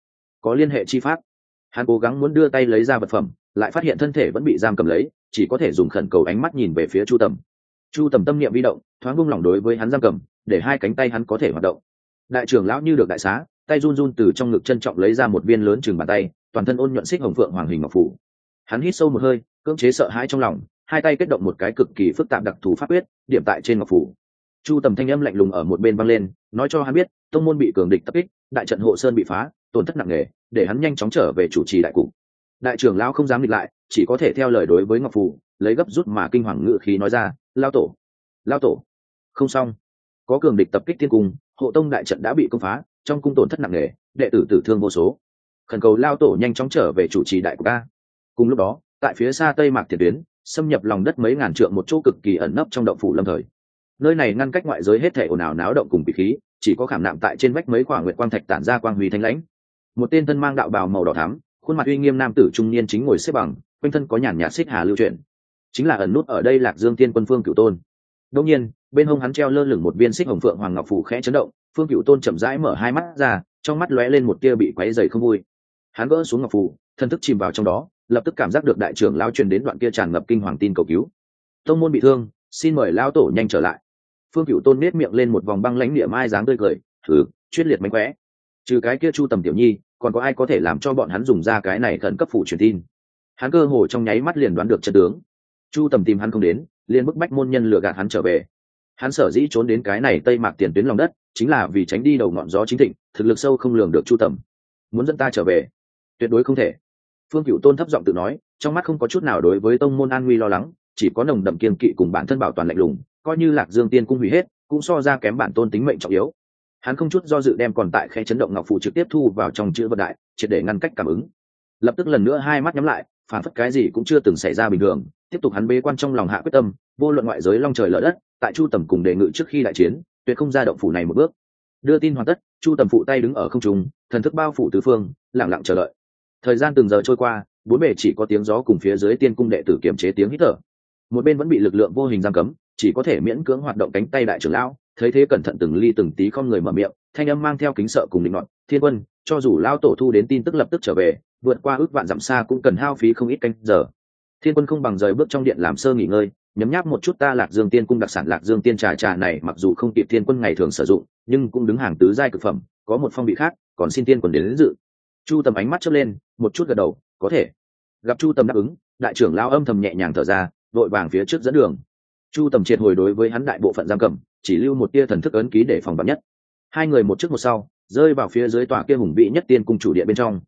có liên hệ chi pháp. Hắn cố gắng muốn đưa tay lấy ra vật phẩm, lại phát hiện thân thể vẫn bị giam cầm lấy, chỉ có thể dùng khẩn cầu ánh mắt nhìn về phía Chu Tầm. Chu Tầm tâm niệm vi động, thoáng buông lỏng đối với hắn giam cầm, để 2 cánh tay hắn có thể hoạt động. Đại trưởng lão như được đại xá, tay run run từ trong ngực trân trọng lấy ra một viên lớn chừng bàn tay, toàn thân ôn nhuận xích hồng phượng hoàng hình ngọc phủ. Hắn hít sâu một hơi, cưỡng chế sợ hãi trong lòng, 2 tay kết động một cái cực kỳ phức tạp đặc thù pháp quyết, điểm tại trên ngọc phủ. Chu Tầm thanh âm lạnh lùng ở một bên vang lên, nói cho hắn biết tông môn bị cường địch tập kích, đại trận hộ sơn bị phá, tổn thất nặng nề, để hắn nhanh chóng trở về chủ trì đại cục. Đại trưởng lão không dám nghịch lại, chỉ có thể theo lời đối với ngọc phủ, lấy gấp rút mà kinh hoàng ngự khí nói ra: lao tổ, không xong, có cường địch tập kích thiên cung, hộ tông đại trận đã bị công phá, trong cung tổn thất nặng nề, đệ tử tử thương vô số, khẩn cầu lao tổ nhanh chóng trở về chủ trì đại cục ta. Cùng lúc đó, tại phía xa tây mạc tiền tuyến, xâm nhập lòng đất mấy ngàn trượng một chỗ cực kỳ ẩn nấp trong động phủ lâm thời. Nơi này ngăn cách ngoại giới hết thể ồn ào náo động cùng bị khí, chỉ có khảm nạm tại trên vách mấy quả nguyệt quang thạch tản ra quang huy thanh lãnh. Một tên thân mang đạo bào màu đỏ thắm, khuôn mặt uy nghiêm nam tử trung niên chính ngồi xếp bằng, quanh thân có nhàn nhạt xích hà lưu chuyển, chính là ẩn nút ở đây Lạc Dương Tiên Quân Phương Cửu Tôn. Đương nhiên, bên hông hắn treo lơ lửng một viên xích hồng phượng hoàng ngọc phù khẽ chấn động, Phương Cửu Tôn chậm rãi mở 2 mắt ra, trong mắt lóe lên một tia bị quấy rầy không vui. Hắn gỡ xuống ngọc phù, thân thức chìm vào trong đó, lập tức cảm giác được đại trưởng lão truyền đến đoạn kia tràn ngập kinh hoàng tin cầu cứu. Tông môn bị thương, xin mời lão tổ nhanh trở lại. Phương Cửu Tôn nét miệng lên một vòng băng lãnh niệm ai dáng tươi cười, thử, chuyết liệt mánh khóe. Trừ cái kia Chu Tầm tiểu nhi, còn có ai có thể làm cho bọn hắn dùng ra cái này khẩn cấp phủ truyền tin? Hắn cơ hồ trong nháy mắt liền đoán được trận tướng. Chu Tầm tìm hắn không đến, liền bức bách môn nhân lừa gạt hắn trở về. Hắn sở dĩ trốn đến cái này tây mạc tiền tuyến lòng đất, chính là vì tránh đi đầu ngọn gió chính thịnh, thực lực sâu không lường được Chu Tầm. Muốn dẫn ta trở về, tuyệt đối không thể. Phương Cửu Tôn thấp giọng tự nói, trong mắt không có chút nào đối với tông môn an nguy lo lắng, chỉ có nồng đậm kiên kỵ cùng bản thân bảo toàn lạnh lùng, coi như Lạc Dương Tiên cung hủy hết, cũng so ra kém bản tôn tính mệnh trọng yếu. Hắn không chút do dự đem còn tại khe chấn động ngọc phù trực tiếp thu vào trong chữ vật đại, triệt để ngăn cách cảm ứng. Lập tức lần nữa 2 mắt nhắm lại, phản phất cái gì cũng chưa từng xảy ra bình thường. Tiếp tục hắn bế quan trong lòng hạ quyết tâm, vô luận ngoại giới long trời lở đất, tại Chu Tầm cùng đề ngự trước khi đại chiến, tuyệt không ra động phủ này một bước. Đưa tin hoàn tất, Chu Tầm phụ tay đứng ở không trung, thần thức bao phủ tứ phương, lặng lặng chờ đợi. Thời gian từng giờ trôi qua, 4 bề chỉ có tiếng gió cùng phía dưới tiên cung đệ tử kiềm chế tiếng hít thở. Một bên vẫn bị lực lượng vô hình giam cấm, chỉ có thể miễn cưỡng hoạt động cánh tay đại trưởng lão, thấy thế cẩn thận từng ly từng tí không người mở miệng, thanh âm mang theo kính sợ cùng định nọt: Thiên Quân, cho dù lao tổ thu đến tin tức lập tức trở về, vượt qua ước vạn dặm xa cũng cần hao phí không ít canh giờ. Thiên Quân không bằng rời bước trong điện làm sơ nghỉ ngơi, nhấm nháp một chút ta Lạc Dương Tiên cung đặc sản Lạc Dương Tiên trà này, mặc dù không kịp Thiên Quân ngày thường sử dụng, nhưng cũng đứng hàng tứ giai cực phẩm, có một phong vị khác, còn xin Thiên Quân đến dự. Chu Tầm ánh mắt chớp lên, một chút gật đầu, có thể. Gặp Chu Tầm đáp ứng, đại trưởng lão âm thầm nhẹ nhàng thở ra, vội vàng phía trước dẫn đường. Chu Tầm triệt hồi đối với hắn đại bộ phận giam cầm, chỉ lưu một tia thần thức ấn ký để phòng vạn nhất. 2 người một trước một sau, rơi vào phía dưới tòa kia hùng vĩ nhất tiên cung chủ điện bên trong.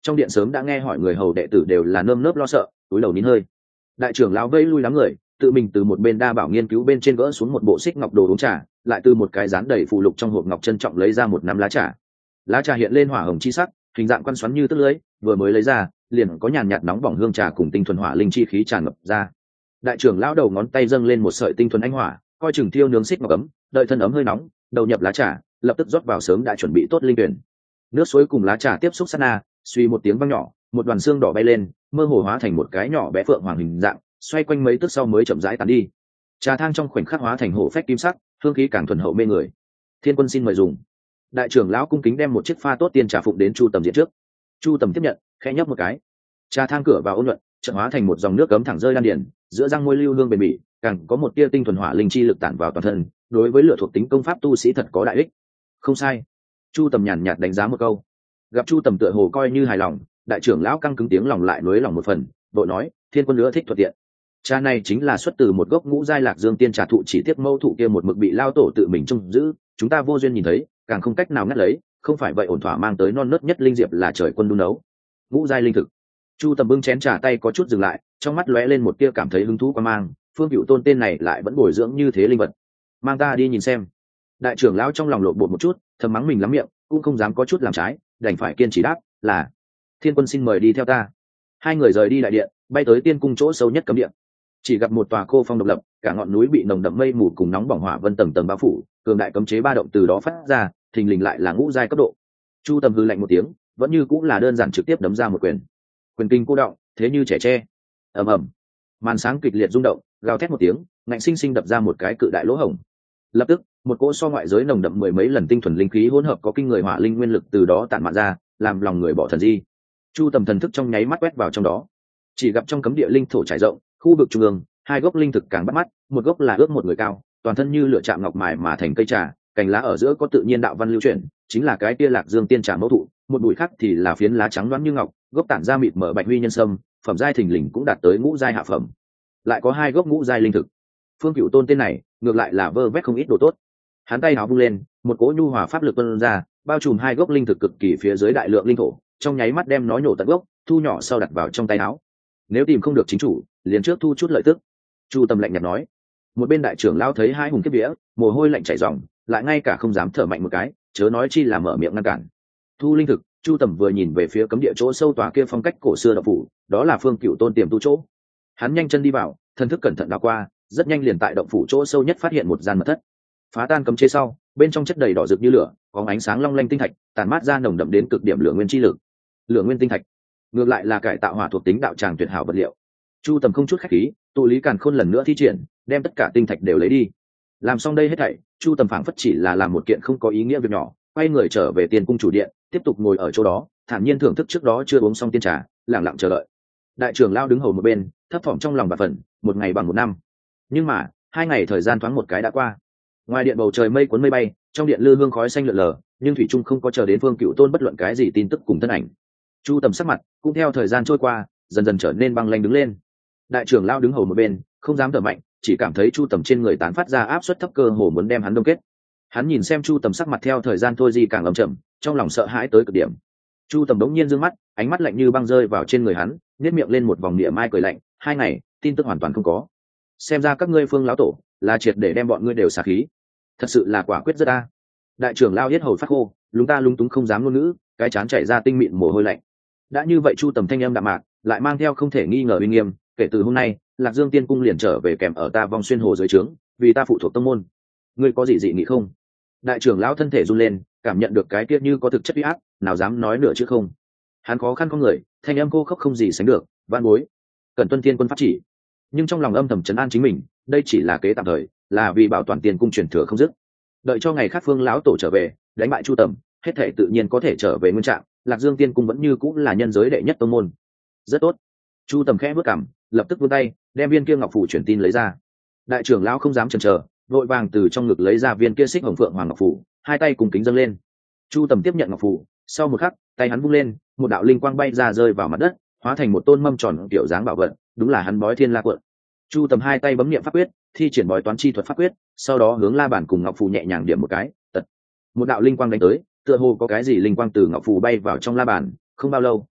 Trong điện sớm đã nghe hỏi người hầu đệ tử đều là nơm nớp lo sợ, túi đầu nín hơi. Đại trưởng lão vây lui đám người, tự mình từ một bên đa bảo nghiên cứu bên trên gỡ xuống một bộ xích ngọc đồ uống trà, lại từ một cái dán đầy phù lục trong hộp ngọc trân trọng lấy ra một nắm lá trà. Lá trà hiện lên hỏa hồng chi sắc, hình dạng quan xoắn như tức lưới, vừa mới lấy ra liền có nhàn nhạt nóng bỏng hương trà cùng tinh thuần hỏa linh chi khí tràn ngập ra. Đại trưởng lão đầu ngón tay dâng lên một sợi tinh thuần ánh hỏa, coi chừng tiêu nướng xích ngọc ấm, đợi thân ấm hơi nóng, đầu nhập lá trà, lập tức rót vào sớm đã chuẩn bị tốt linh tuyển. Nước suối cùng lá trà tiếp xúc sát na, suy một tiếng vang nhỏ, một đoàn xương đỏ bay lên, mơ hồ hóa thành một cái nhỏ bé phượng hoàng hình dạng, xoay quanh mấy tức sau mới chậm rãi tàn đi. Trà thang trong khoảnh khắc hóa thành hổ phách kim sắc, hương khí càng thuần hậu mê người. Thiên Quân xin mời dùng. Đại trưởng lão cung kính đem một chiếc pha tốt tiên trà phụng đến Chu Tầm diện trước. Chu Tầm tiếp nhận, khẽ nhấp một cái. Trà thang cửa vào ôn nhuận, chợt hóa thành một dòng nước cấm thẳng rơi đan điền, giữa răng môi lưu hương bền bỉ, càng có một tia tinh thuần hỏa linh chi lực tản vào toàn thân, đối với lửa thuộc tính công pháp tu sĩ thật có đại ích. Không sai. Chu Tầm nhàn nhạt đánh giá một câu. Gặp Chu Tầm tựa hồ coi như hài lòng, đại trưởng lão căng cứng tiếng lòng lại nối lòng một phần, vội nói, Thiên Quân nữa thích thuận tiện. Trà này chính là xuất từ một gốc ngũ giai lạc dương tiên trà thụ, chỉ tiếc mâu thụ kia một mực bị lao tổ tự mình trông giữ, chúng ta vô duyên nhìn thấy, càng không cách nào ngắt lấy, không phải vậy ổn thỏa mang tới non nớt nhất linh diệp là trời quân đun nấu. Ngũ giai linh thực. Chu Tầm bưng chén trà tay có chút dừng lại, trong mắt lóe lên một tia cảm thấy hứng thú quan mang, Phương Cựu Tôn tên này lại vẫn bồi dưỡng như thế linh vật, mang ta đi nhìn xem. Đại trưởng lão trong lòng lộn bột một chút, thầm mắng mình lắm miệng, cũng không dám có chút làm trái, đành phải kiên trì đáp là Thiên Quân xin mời đi theo ta. Hai người rời đi đại điện, bay tới tiên cung chỗ sâu nhất cấm điện. Chỉ gặp một tòa cô phong độc lập, cả ngọn núi bị nồng đậm mây mù cùng nóng bỏng hỏa vân tầng tầng bao phủ, cường đại cấm chế ba động từ đó phát ra, thình lình lại là ngũ giai cấp độ. Chu Tầm hư lạnh một tiếng, vẫn như cũng là đơn giản trực tiếp đấm ra một quyền. Quyền kinh cô động, thế như trẻ tre. Ầm ầm, màn sáng kịch liệt rung động, gào thét một tiếng, ngạnh sinh sinh đập ra một cái cự đại lỗ hổng. Lập tức, một cỗ so ngoại giới nồng đậm mười mấy lần tinh thuần linh khí hỗn hợp có kinh người hỏa linh nguyên lực từ đó tản mạn ra, làm lòng người bỏ thần di. Chu Tầm thần thức trong nháy mắt quét vào trong đó, chỉ gặp trong cấm địa linh thổ trải rộng, khu vực trung ương, hai gốc linh thực càng bắt mắt, một gốc là ước một người cao, toàn thân như lửa chạm ngọc mài mà thành cây trà, cành lá ở giữa có tự nhiên đạo văn lưu chuyển, chính là cái tia lạc dương tiên trà mẫu thụ, một bụi khác thì là phiến lá trắng loáng như ngọc, gốc tản ra mịt mở bạch huy nhân sâm, phẩm giai thình lình cũng đạt tới ngũ giai hạ phẩm. Lại có hai gốc ngũ giai linh thực. Phương Cựu Tôn tên này, ngược lại là vơ vét không ít đồ tốt. Hắn tay áo vung lên, một cỗ nhu hòa pháp lực tuôn ra, bao trùm hai gốc linh thực cực kỳ phía dưới đại lượng linh thổ, trong nháy mắt đem nó nhổ tận gốc, thu nhỏ sau đặt vào trong tay áo. Nếu tìm không được chính chủ, liền trước thu chút lợi tức. Chu Tầm lạnh nhạt nói. Một bên đại trưởng lão thấy hai hùng kiếp vía, mồ hôi lạnh chảy ròng, lại ngay cả không dám thở mạnh một cái, chớ nói chi là mở miệng ngăn cản. Thu linh thực, Chu Tầm vừa nhìn về phía cấm địa chỗ sâu tòa kia phong cách cổ xưa động phủ, đó là Phương Cựu Tôn tiềm tu chỗ. Hắn nhanh chân đi vào, thần thức cẩn thận đảo qua, rất nhanh liền tại động phủ chỗ sâu nhất phát hiện một gian mật thất. Phá tan cấm chế sau, bên trong chất đầy đỏ rực như lửa, có ánh sáng long lanh tinh thạch, tản mát ra nồng đậm đến cực điểm lửa nguyên chi lực. Lửa nguyên tinh thạch, ngược lại là cải tạo hỏa thuộc tính đạo tràng tuyệt hảo vật liệu. Chu Tầm không chút khách khí, tụ lý càn khôn lần nữa thi triển, đem tất cả tinh thạch đều lấy đi. Làm xong đây hết thảy, Chu Tầm phảng phất chỉ là làm một kiện không có ý nghĩa việc nhỏ, quay người trở về Tiên cung chủ điện, tiếp tục ngồi ở chỗ đó, thản nhiên thưởng thức trước đó chưa uống xong tiên trà, lặng lặng chờ đợi. Đại trưởng lão đứng hầu một bên, thấp thỏm trong lòng bạt phần, một ngày bằng một năm. Nhưng mà, 2 ngày thời gian thoáng một cái đã qua. Ngoài điện bầu trời mây cuốn mây bay, trong điện lư hương khói xanh lượn lờ, nhưng thủy trung không có chờ đến Phương Cựu Tôn bất luận cái gì tin tức cùng thân ảnh. Chu Tầm sắc mặt cũng theo thời gian trôi qua, dần dần trở nên băng lãnh đứng lên. Đại trưởng lão đứng hầu một bên, không dám thở mạnh, chỉ cảm thấy Chu Tầm trên người tán phát ra áp suất thấp cơ hồ muốn đem hắn đông kết. Hắn nhìn xem Chu Tầm sắc mặt theo thời gian thôi gì càng âm trầm, trong lòng sợ hãi tới cực điểm. Chu Tầm đống nhiên dương mắt, ánh mắt lạnh như băng rơi vào trên người hắn, nhếch miệng lên một vòng niệm mai cười lạnh, 2 ngày, tin tức hoàn toàn không có. Xem ra các ngươi Phương lão tổ là triệt để đem bọn ngươi đều xả khí. Thật sự là quả quyết rất a. Đại trưởng lão yết hầu phát khô, lúng ta lúng túng không dám ngôn ngữ, cái trán chảy ra tinh mịn mồ hôi lạnh. Đã như vậy Chu Tầm thanh âm đạm mạc, lại mang theo không thể nghi ngờ uy nghiêm, kể từ hôm nay, Lạc Dương Tiên cung liền trở về kèm ở ta Vong Xuyên hồ dưới trướng, vì ta phụ thuộc tông môn. Ngươi có gì dị nghị không? Đại trưởng lão thân thể run lên, cảm nhận được cái kia như có thực chất uy áp, nào dám nói nữa chứ không. Hắn khó khăn con người, thanh âm khô khốc không gì sánh được, van bối, cần tuân Tiên quân pháp chỉ. Nhưng trong lòng âm thầm trấn an chính mình, đây chỉ là kế tạm thời, là vì bảo toàn Tiên cung truyền thừa không dứt. Đợi cho ngày khác Phương lão tổ trở về, đánh bại Chu Tầm, hết thể tự nhiên có thể trở về nguyên trạng, Lạc Dương Tiên cung vẫn như cũng là nhân giới đệ nhất tông môn. Rất tốt. Chu Tầm khẽ bước cằm, lập tức vươn tay, đem viên kia ngọc phù truyền tin lấy ra. Đại trưởng lão không dám chần chờ, vội vàng từ trong ngực lấy ra viên kia xích hồng phượng hoàng ngọc phù, hai tay cùng kính dâng lên. Chu Tầm tiếp nhận ngọc phù, sau một khắc, tay hắn vung lên, một đạo linh quang bay ra rơi vào mặt đất, hóa thành một tôn mâm tròn kiểu dáng bảo vật, đúng là hắn bói thiên la quận. Chu Tầm hai tay bấm niệm pháp quyết, thi triển bói toán chi thuật pháp quyết, sau đó hướng la bàn cùng ngọc phù nhẹ nhàng điểm một cái, tật. Một đạo linh quang đánh tới, tựa hồ có cái gì linh quang từ ngọc phù bay vào trong la bàn, không bao lâu,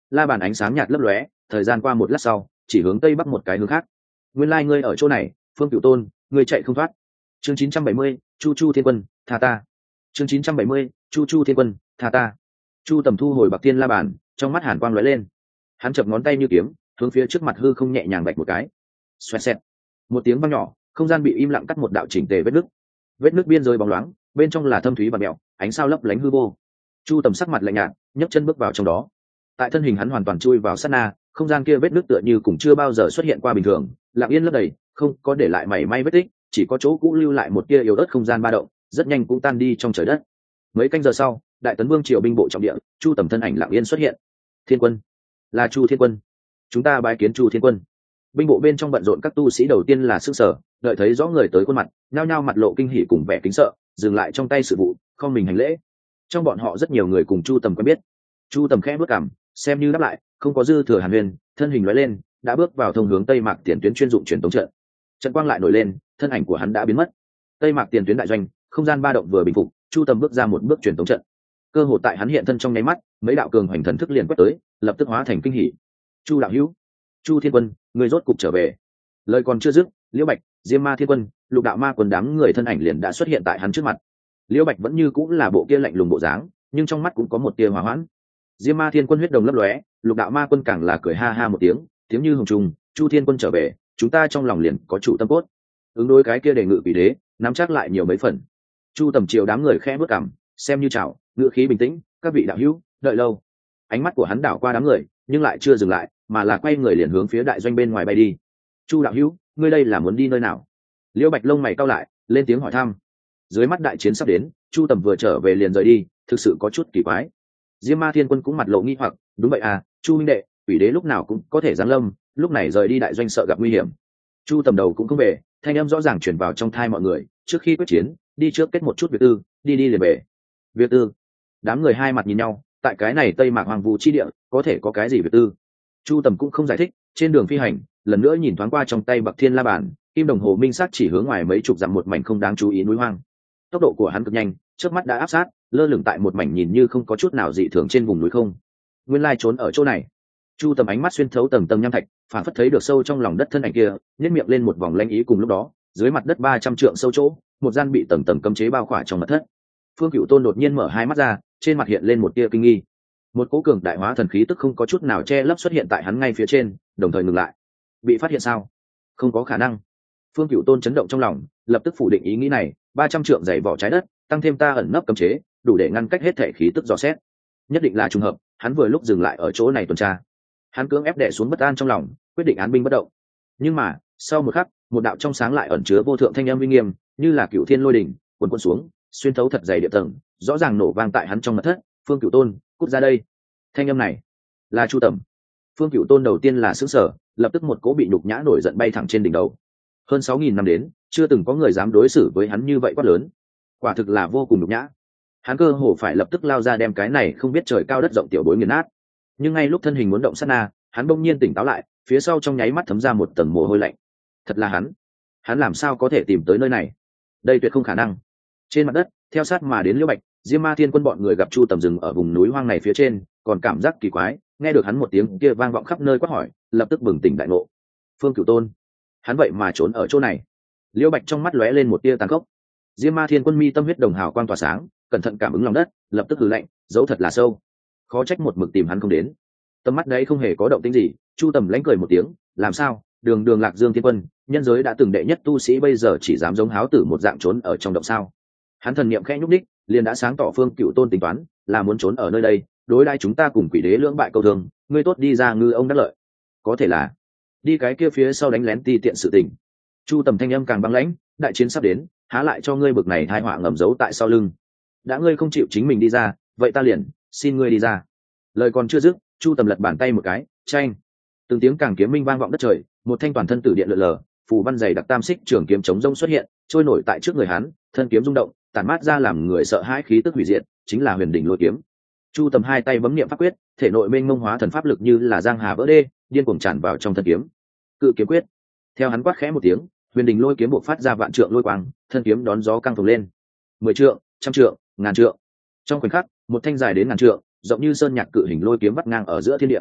la bàn ánh sáng nhạt lấp lóe, thời gian qua một lát sau chỉ hướng tây bắc một cái hướng khác. Nguyên lai ngươi ở chỗ này, Phương Cửu Tôn, ngươi chạy không thoát. Chương 970, Chu Chu Thiên Quân, tha ta. Chương 970, Chu Chu Thiên Quân, tha ta. Chu Tầm thu hồi bạc tiên la bàn, trong mắt hàn quang lóe lên. Hắn chập ngón tay như kiếm, hướng phía trước mặt hư không nhẹ nhàng vạch một cái. Xoẹt xẹt. Một tiếng vang nhỏ, không gian bị im lặng cắt một đạo chỉnh tề vết nứt. Vết nứt biên giới bóng loáng, bên trong là thâm thúy và mèo, ánh sao lấp lánh hư vô. Chu Tầm sắc mặt lạnh nhạt, nhấc chân bước vào trong đó. Tại thân hình hắn hoàn toàn chui vào sát na, không gian kia vết nứt tựa như cũng chưa bao giờ xuất hiện qua bình thường, lặng yên lấp đầy, không có để lại mảy may vết tích, chỉ có chỗ cũ lưu lại một tia yếu ớt không gian ba động, rất nhanh cũng tan đi trong trời đất. Mấy canh giờ sau, Đại Tấn Vương triều binh bộ trọng địa, Chu Tầm thân ảnh lặng yên xuất hiện. Thiên Quân, là Chu Thiên Quân. Chúng ta bái kiến Chu Thiên Quân. Binh bộ bên trong bận rộn các tu sĩ đầu tiên là sức sở, đợi thấy rõ người tới khuôn mặt, nhao nhao mặt lộ kinh hỉ cùng vẻ kính sợ, dừng lại trong tay sự vụ, không mình hành lễ. Trong bọn họ rất nhiều người cùng Chu Tầm quen biết. Chu Tầm khẽ bước cằm, xem như đáp lại, không có dư thừa hàn huyền, thân hình lóe lên, đã bước vào thông hướng Tây Mạc tiền tuyến chuyên dụng truyền tống trận. Trận quang lại nổi lên, thân ảnh của hắn đã biến mất. Tây Mạc tiền tuyến đại doanh, không gian ba động vừa bình phục, Chu Tầm bước ra một bước truyền tống trận. Cơ hội tại hắn hiện thân trong nháy mắt, mấy đạo cường hoành thần thức liền quét tới, lập tức hóa thành kinh hỉ. Chu đạo hữu, Chu Thiên Quân, người rốt cục trở về. Lời còn chưa dứt, Liễu Bạch, Diêm Ma Thiên Quân, Lục Đạo Ma Quân đám người thân ảnh liền đã xuất hiện tại hắn trước mặt. Liễu Bạch vẫn như cũng là bộ kia lạnh lùng bộ dáng, nhưng trong mắt cũng có một tia hòa hoãn. Diêm Ma Thiên Quân huyết đồng lấp lóe, Lục Đạo Ma Quân càng là cười ha ha một tiếng, tiếng như hùng trùng, Chu Thiên Quân trở về, chúng ta trong lòng liền có chủ tâm cốt. Ứng đối cái kia đề ngự vị đế, nắm chắc lại nhiều mấy phần. Chu Tầm chiều đám người khẽ bước cằm, xem như chào, ngữ khí bình tĩnh, các vị đạo hữu, đợi lâu. Ánh mắt của hắn đảo qua đám người, nhưng lại chưa dừng lại, mà là quay người liền hướng phía đại doanh bên ngoài bay đi. Chu đạo hữu, ngươi đây là muốn đi nơi nào? Liễu Bạch lông mày cau lại, lên tiếng hỏi thăm. Dưới mắt đại chiến sắp đến, Chu Tầm vừa trở về liền rời đi, thực sự có chút kỳ quái. Diêm Ma Thiên Quân cũng mặt lộ nghi hoặc, đúng vậy à, Chu minh đệ, quỷ đế lúc nào cũng có thể giáng lâm, lúc này rời đi đại doanh sợ gặp nguy hiểm. Chu Tầm đầu cũng không về, thanh âm rõ ràng truyền vào trong tai mọi người, trước khi quyết chiến, đi trước kết một chút việc tư, đi liền về. Việc tư? Đám người hai mặt nhìn nhau, tại cái này Tây Mạc hoang vu chi địa, có thể có cái gì việc tư? Chu Tầm cũng không giải thích, trên đường phi hành, lần nữa nhìn thoáng qua trong tay Bạc Thiên La Bàn, kim đồng hồ minh sát chỉ hướng ngoài mấy chục dặm một mảnh không đáng chú ý núi hoang. Tốc độ của hắn cực nhanh, trước mắt đã áp sát, lơ lửng tại một mảnh nhìn như không có chút nào dị thường trên vùng núi không. Nguyên lai trốn ở chỗ này. Chu Tầm ánh mắt xuyên thấu tầng tầng nham thạch, phản phất thấy được sâu trong lòng đất thân ảnh kia, nhếch miệng lên một vòng lanh ý. Cùng lúc đó, dưới mặt đất 300 trượng sâu chỗ, một gian bị tầng tầng cấm chế bao khỏa trong mật thất. Phương Cửu Tôn đột nhiên mở hai mắt ra, trên mặt hiện lên một tia kinh nghi. Một cỗ cường đại hóa thần khí tức không có chút nào che lấp xuất hiện tại hắn ngay phía trên, đồng thời ngừng lại. Bị phát hiện sao? Không có khả năng. Phương Cửu Tôn chấn động trong lòng, lập tức phủ định ý nghĩ này. 300 trượng dày vỏ trái đất, tăng thêm ta ẩn nấp cấm chế, đủ để ngăn cách hết thể khí tức dò xét. Nhất định là trùng hợp, hắn vừa lúc dừng lại ở chỗ này tuần tra. Hắn cưỡng ép đè xuống bất an trong lòng, quyết định án binh bất động. Nhưng mà sau một khắc, một đạo trong sáng lại ẩn chứa vô thượng thanh âm uy nghiêm, như là cựu thiên lôi đỉnh cuồn cuộn xuống, xuyên thấu thật dày địa tầng, rõ ràng nổ vang tại hắn trong mật thất. Phương Cửu Tôn, cút ra đây. Thanh âm này là Chu Tầm. Phương Cửu Tôn đầu tiên là sững sờ, lập tức một cỗ bị nhục nhã nổi giận bay thẳng trên đỉnh đầu. Hơn 6.000 năm đến, chưa từng có người dám đối xử với hắn như vậy quát lớn, quả thực là vô cùng nhục nhã. Hắn cơ hồ phải lập tức lao ra đem cái này không biết trời cao đất rộng tiểu bối nghiền nát. Nhưng ngay lúc thân hình muốn động sát na, hắn bỗng nhiên tỉnh táo lại, phía sau trong nháy mắt thấm ra một tầng mồ hôi lạnh. Thật là hắn làm sao có thể tìm tới nơi này? Đây tuyệt không khả năng. Trên mặt đất, theo sát mà đến Liễu Bạch, Diêm Ma Thiên Quân bọn người gặp Chu Tầm dừng ở vùng núi hoang này phía trên, còn cảm giác kỳ quái, nghe được hắn một tiếng kia vang vọng khắp nơi quát hỏi, lập tức bừng tỉnh đại ngộ. Phương Cửu Tôn, hắn vậy mà trốn ở chỗ này. Liễu Bạch trong mắt lóe lên một tia tàn khốc. Diêm Ma Thiên Quân mi tâm huyết đồng hào quang tỏa sáng, cẩn thận cảm ứng lòng đất, lập tức hừ lạnh, dấu thật là sâu. Khó trách một mực tìm hắn không đến. Tầm mắt đấy không hề có động tĩnh gì. Chu Tầm lánh cười một tiếng, làm sao? Đường Đường Lạc Dương Thiên Quân, nhân giới đã từng đệ nhất tu sĩ bây giờ chỉ dám giống háo tử một dạng trốn ở trong động sao? Hắn thần niệm khẽ nhúc đích, liền đã sáng tỏ Phương Cửu Tôn tính toán, là muốn trốn ở nơi đây, đối đãi chúng ta cùng quỷ đế lưỡng bại câu thương, ngươi tốt đi ra ngư ông đắc lợi. Có thể là đi cái kia phía sau đánh lén ti tiện sự tình. Chu Tầm thanh âm càng băng lãnh, đại chiến sắp đến, há lại cho ngươi bực này tai họa ngầm giấu tại sau lưng. Đã ngươi không chịu chính mình đi ra, vậy ta liền xin ngươi đi ra. Lời còn chưa dứt, Chu Tầm lật bàn tay một cái, chanh. Từng tiếng càng kiếm minh vang vọng đất trời, một thanh toàn thân tử điện lượn lờ, phù văn dày đặc tam xích trường kiếm chống rông xuất hiện, trôi nổi tại trước người hắn, thân kiếm rung động, tản mát ra làm người sợ hãi khí tức hủy diệt, chính là Huyền Đỉnh Lôi Kiếm. Chu Tầm hai tay bấm niệm pháp quyết, thể nội mênh mông hóa thần pháp lực như là giang hà vỡ đê, điên cuồng tràn vào trong thân kiếm. Cự kiếm quyết. Theo hắn quát khẽ một tiếng, Huyền Đỉnh Lôi Kiếm bộc phát ra vạn trượng lôi quang, thân kiếm đón gió căng phồng lên. 10 trượng, trăm trượng, ngàn trượng. Trong khoảnh khắc, một thanh dài đến ngàn trượng, rộng như sơn nhạc cự hình lôi kiếm vắt ngang ở giữa thiên địa.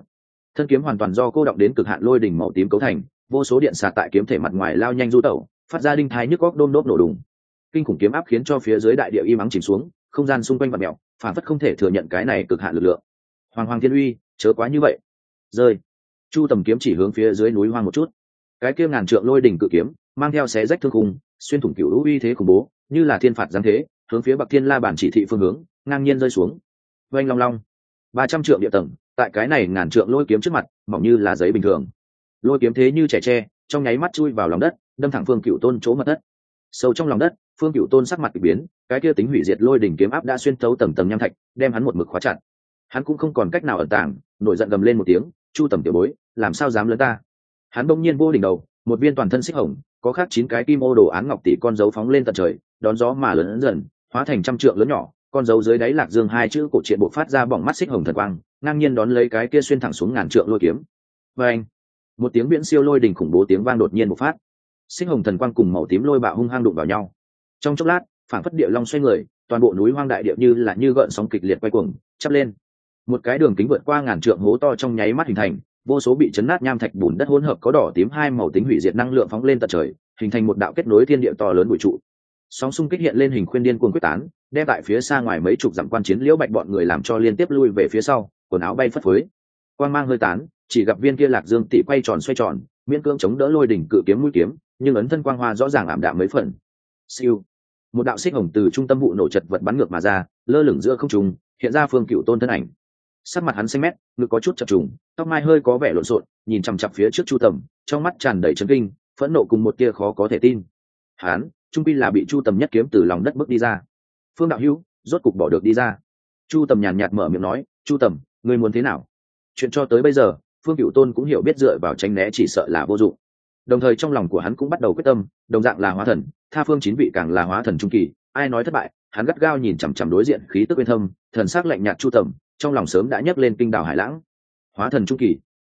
thân kiếm hoàn toàn do cô động đến cực hạn lôi đỉnh màu tím cấu thành, vô số điện xà tại kiếm thể mặt ngoài lao nhanh du tẩu, phát ra đinh thái nhức góc đôm đốp nổ đùng. Kinh khủng kiếm áp khiến cho phía dưới đại địa im ắng chìm xuống, không gian xung quanh vặn mèo, phản phất không thể thừa nhận cái này cực hạn lực lượng. Hoàng Hoàng Thiên Uy, chớ quá như vậy. Rơi. Chu Tầm kiếm chỉ hướng phía dưới núi hoang một chút. Cái kia ngàn trượng lôi đỉnh cự kiếm, mang theo xé rách thương khung, xuyên thủng cửu uy thế khủng bố, như là thiên phạt giáng thế, hướng phía Bạc Thiên La bản chỉ thị phương hướng, ngang nhiên rơi xuống. Oanh long long. 300 trượng địa tầng, tại cái này ngàn trượng lôi kiếm trước mặt, mỏng như là giấy bình thường. Lôi kiếm thế như trẻ tre, trong nháy mắt chui vào lòng đất, đâm thẳng Phương Cửu Tôn chỗ mật đất. Sâu trong lòng đất, Phương Cửu Tôn sắc mặt kỳ biến, cái kia tính hủy diệt lôi đỉnh kiếm áp đã xuyên thấu tầng tầng nham thạch, đem hắn một mực khóa chặt. Hắn cũng không còn cách nào ẩn tàng, nổi giận gầm lên một tiếng, Chu Tầm tiểu bối, làm sao dám lớn ta? Hắn bỗng nhiên vô đỉnh đầu, một viên toàn thân xích hồng, có khắc 9 cái kim ô đồ án ngọc tỷ con dấu phóng lên tận trời, đón gió mà lớn dần, hóa thành trăm trượng lớn nhỏ, con dấu dưới đáy lạc dương hai chữ cổ truyện bộ phát ra bỏng mắt xích hồng thần quang, ngang nhiên đón lấy cái kia xuyên thẳng xuống ngàn trượng lôi kiếm. Và anh, một tiếng viễn siêu lôi đỉnh khủng bố tiếng vang đột nhiên bộc phát, xích hồng thần quang cùng màu tím lôi bạo hung hăng đụng vào nhau. Trong chốc lát, phảng phất địa long xoay người, toàn bộ núi hoang đại địa như là như gợn sóng kịch liệt quay cuồng, chắp lên. Một cái đường kính vượt qua ngàn trượng hố to trong nháy mắt hình thành, vô số bị chấn nát nham thạch bùn đất hỗn hợp có đỏ tím hai màu tính hủy diệt năng lượng phóng lên tận trời, hình thành một đạo kết nối thiên địa to lớn vũ trụ. Sóng xung kích hiện lên hình khuyên điên cuồng quyết tán, đem tại phía xa ngoài mấy chục dặm quan chiến liễu bạch bọn người làm cho liên tiếp lui về phía sau, quần áo bay phất phới. Quang mang hơi tán, chỉ gặp viên kia lạc dương tỷ quay tròn xoay tròn, miễn cưỡng chống đỡ lôi đỉnh cự kiếm mũi kiếm, nhưng ấn thân quang hoa rõ ràng ảm đạm mấy phần. Siêu, một đạo xích hồng từ trung tâm vụ nổ chật vật bắn ngược mà ra, lơ lửng giữa không trung, hiện ra Phương Cửu Tôn thân ảnh. Sắc mặt hắn xanh mét, ngực có chút chập trùng, tóc mai hơi có vẻ lộn xộn, nhìn chằm chằm phía trước Chu Tầm, trong mắt tràn đầy chấn kinh, phẫn nộ cùng một tia khó có thể tin. Hắn, trung quy là bị Chu Tầm nhất kiếm từ lòng đất bước đi ra. Phương đạo hữu, rốt cục bỏ được đi ra. Chu Tầm nhàn nhạt mở miệng nói, Chu Tầm, ngươi muốn thế nào? Chuyện cho tới bây giờ, Phương Cửu Tôn cũng hiểu biết dựa vào tránh né chỉ sợ là vô dụng. Đồng thời trong lòng của hắn cũng bắt đầu quyết tâm, đồng dạng là hóa thần, tha phương 9 vị càng là hóa thần trung kỳ, ai nói thất bại, hắn gắt gao nhìn chằm chằm đối diện khí tức bên thâm, thần sắc lạnh nhạt Chu Tầm, trong lòng sớm đã nhấc lên kinh đảo hải lãng. Hóa thần trung kỳ,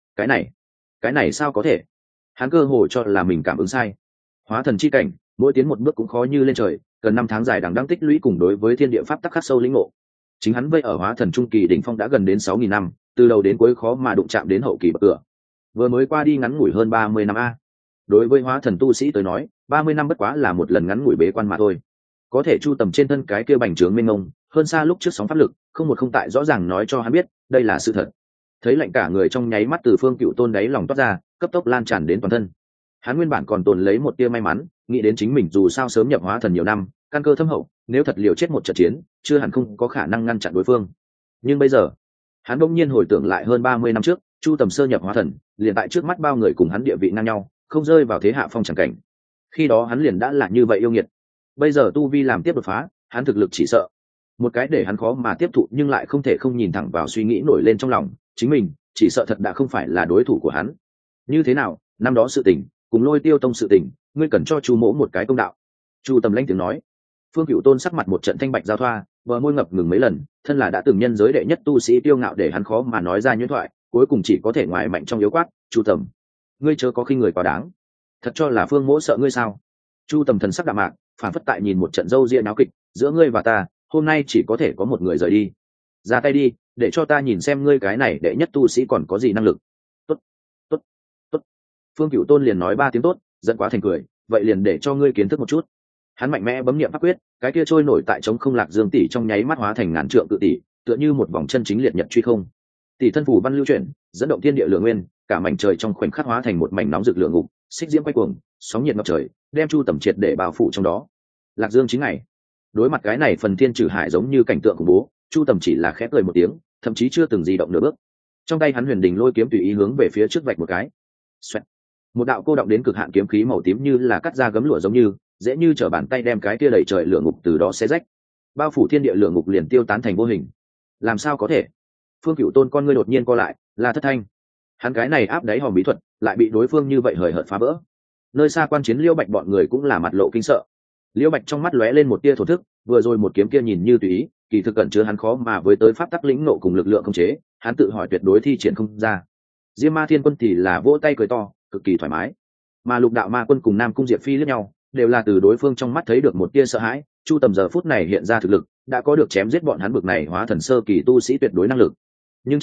cái này sao có thể? Hắn cơ hồ cho là mình cảm ứng sai. Hóa thần chi cảnh, mỗi tiến một bước cũng khó như lên trời, cần 5 tháng dài đằng đẵng tích lũy cùng đối với thiên địa pháp tắc khắc sâu lĩnh ngộ. Chính hắn vây ở hóa thần trung kỳ đỉnh phong đã gần đến 6.000 năm, từ đầu đến cuối khó mà đụng chạm đến hậu kỳ bậc cửa. Vừa mới qua đi ngắn ngủi hơn 30 năm a. Đối với hóa thần tu sĩ tới nói, 30 năm bất quá là một lần ngắn ngủi bế quan mà thôi. Có thể Chu Tầm trên thân cái kia bành trướng mênh mông, hơn xa lúc trước sóng pháp lực, không một không tại rõ ràng nói cho hắn biết, đây là sự thật. Thấy lạnh cả người trong nháy mắt từ Phương Cửu Tôn đáy lòng toát ra, cấp tốc lan tràn đến toàn thân. Hắn nguyên bản còn tồn lấy một tia may mắn, nghĩ đến chính mình dù sao sớm nhập hóa thần nhiều năm, căn cơ thâm hậu, nếu thật liều chết một trận chiến, chưa hẳn không có khả năng ngăn chặn đối phương. Nhưng bây giờ, hắn bỗng nhiên hồi tưởng lại hơn 30 năm trước, Chu Tầm sơ nhập hóa thần, liền tại trước mắt bao người cùng hắn địa vị ngang nhau, không rơi vào thế hạ phong chẳng cảnh. Khi đó hắn liền đã là như vậy yêu nghiệt. Bây giờ tu vi làm tiếp đột phá, hắn thực lực chỉ sợ. Một cái để hắn khó mà tiếp thụ nhưng lại không thể không nhìn thẳng vào suy nghĩ nổi lên trong lòng, chính mình chỉ sợ thật đã không phải là đối thủ của hắn. Như thế nào, năm đó sự tình, cùng Lôi Tiêu Tông sự tình, ngươi cần cho Chu mỗ một cái công đạo. Chu Tầm lanh tiếng nói. Phương Cửu Tôn sắc mặt một trận thanh bạch giao thoa, bờ môi ngập ngừng mấy lần, thân là đã từng nhân giới đệ nhất tu sĩ tiêu ngạo để hắn khó mà nói ra nhuyễn thoại, cuối cùng chỉ có thể ngoài mạnh trong yếu quát, Chu Tầm, ngươi chớ có khinh người quá đáng. Thật cho là Phương mỗ sợ ngươi sao? Chu Tầm thần sắc đạm mạc, phản phất tại nhìn một trận dâu ria náo kịch, giữa ngươi và ta, hôm nay chỉ có thể có một người rời đi. Ra tay đi, để cho ta nhìn xem ngươi cái này đệ nhất tu sĩ còn có gì năng lực. Tốt, tốt, tốt. Phương Cửu Tôn liền nói 3 tiếng tốt, giận quá thành cười, vậy liền để cho ngươi kiến thức một chút. Hắn mạnh mẽ bấm niệm pháp quyết, cái kia trôi nổi tại trống không lạc dương tỷ trong nháy mắt hóa thành ngàn trượng cự tỷ, tựa như một vòng chân chính liệt nhật truy không. Tỷ thân phủ văn lưu chuyển, dẫn động thiên địa lượng nguyên, cả mảnh trời trong khoảnh khắc hóa thành một mảnh nóng rực lửa ngục, xích diễm quay cuồng, sóng nhiệt ngập trời, đem Chu Tầm triệt để bao phủ trong đó. Lạc Dương chính ngày, đối mặt cái này phần thiên trừ hải giống như cảnh tượng khủng bố, Chu Tầm chỉ là khẽ cười một tiếng, thậm chí chưa từng di động nửa bước. Trong tay hắn huyền đình lôi kiếm tùy ý hướng về phía trước vạch một cái. Xoẹt. Một đạo cô động đến cực hạn kiếm khí màu tím như là cắt ra gấm lụa giống như, dễ như trở bàn tay đem cái kia đầy trời lửa ngục từ đó xé rách. Bao phủ thiên địa lửa ngục liền tiêu tán thành vô hình. Làm sao có thể? Phương Cửu Tôn con ngươi đột nhiên co lại, là thất thanh. Hắn cái này áp đáy hòm bí thuật, lại bị đối phương như vậy hời hợt phá vỡ. Nơi xa quan chiến Liễu Bạch bọn người cũng là mặt lộ kinh sợ. Liễu Bạch trong mắt lóe lên một tia thổ thức, vừa rồi một kiếm kia nhìn như tùy ý, kỳ thực cẩn chứa hắn khó mà với tới pháp tắc lĩnh nộ cùng lực lượng khống chế, hắn tự hỏi tuyệt đối thi triển không ra. Diêm Ma Thiên Quân thì là vỗ tay cười to, cực kỳ thoải mái. Mà Lục Đạo Ma Quân cùng Nam Cung Diệp Phi liếc nhau, đều là từ đối phương trong mắt thấy được một tia sợ hãi. Chu Tầm giờ phút này hiện ra thực lực, đã có được chém giết bọn hắn bực này hóa thần sơ kỳ tu sĩ tuyệt đối năng lực. Nhưng chợt,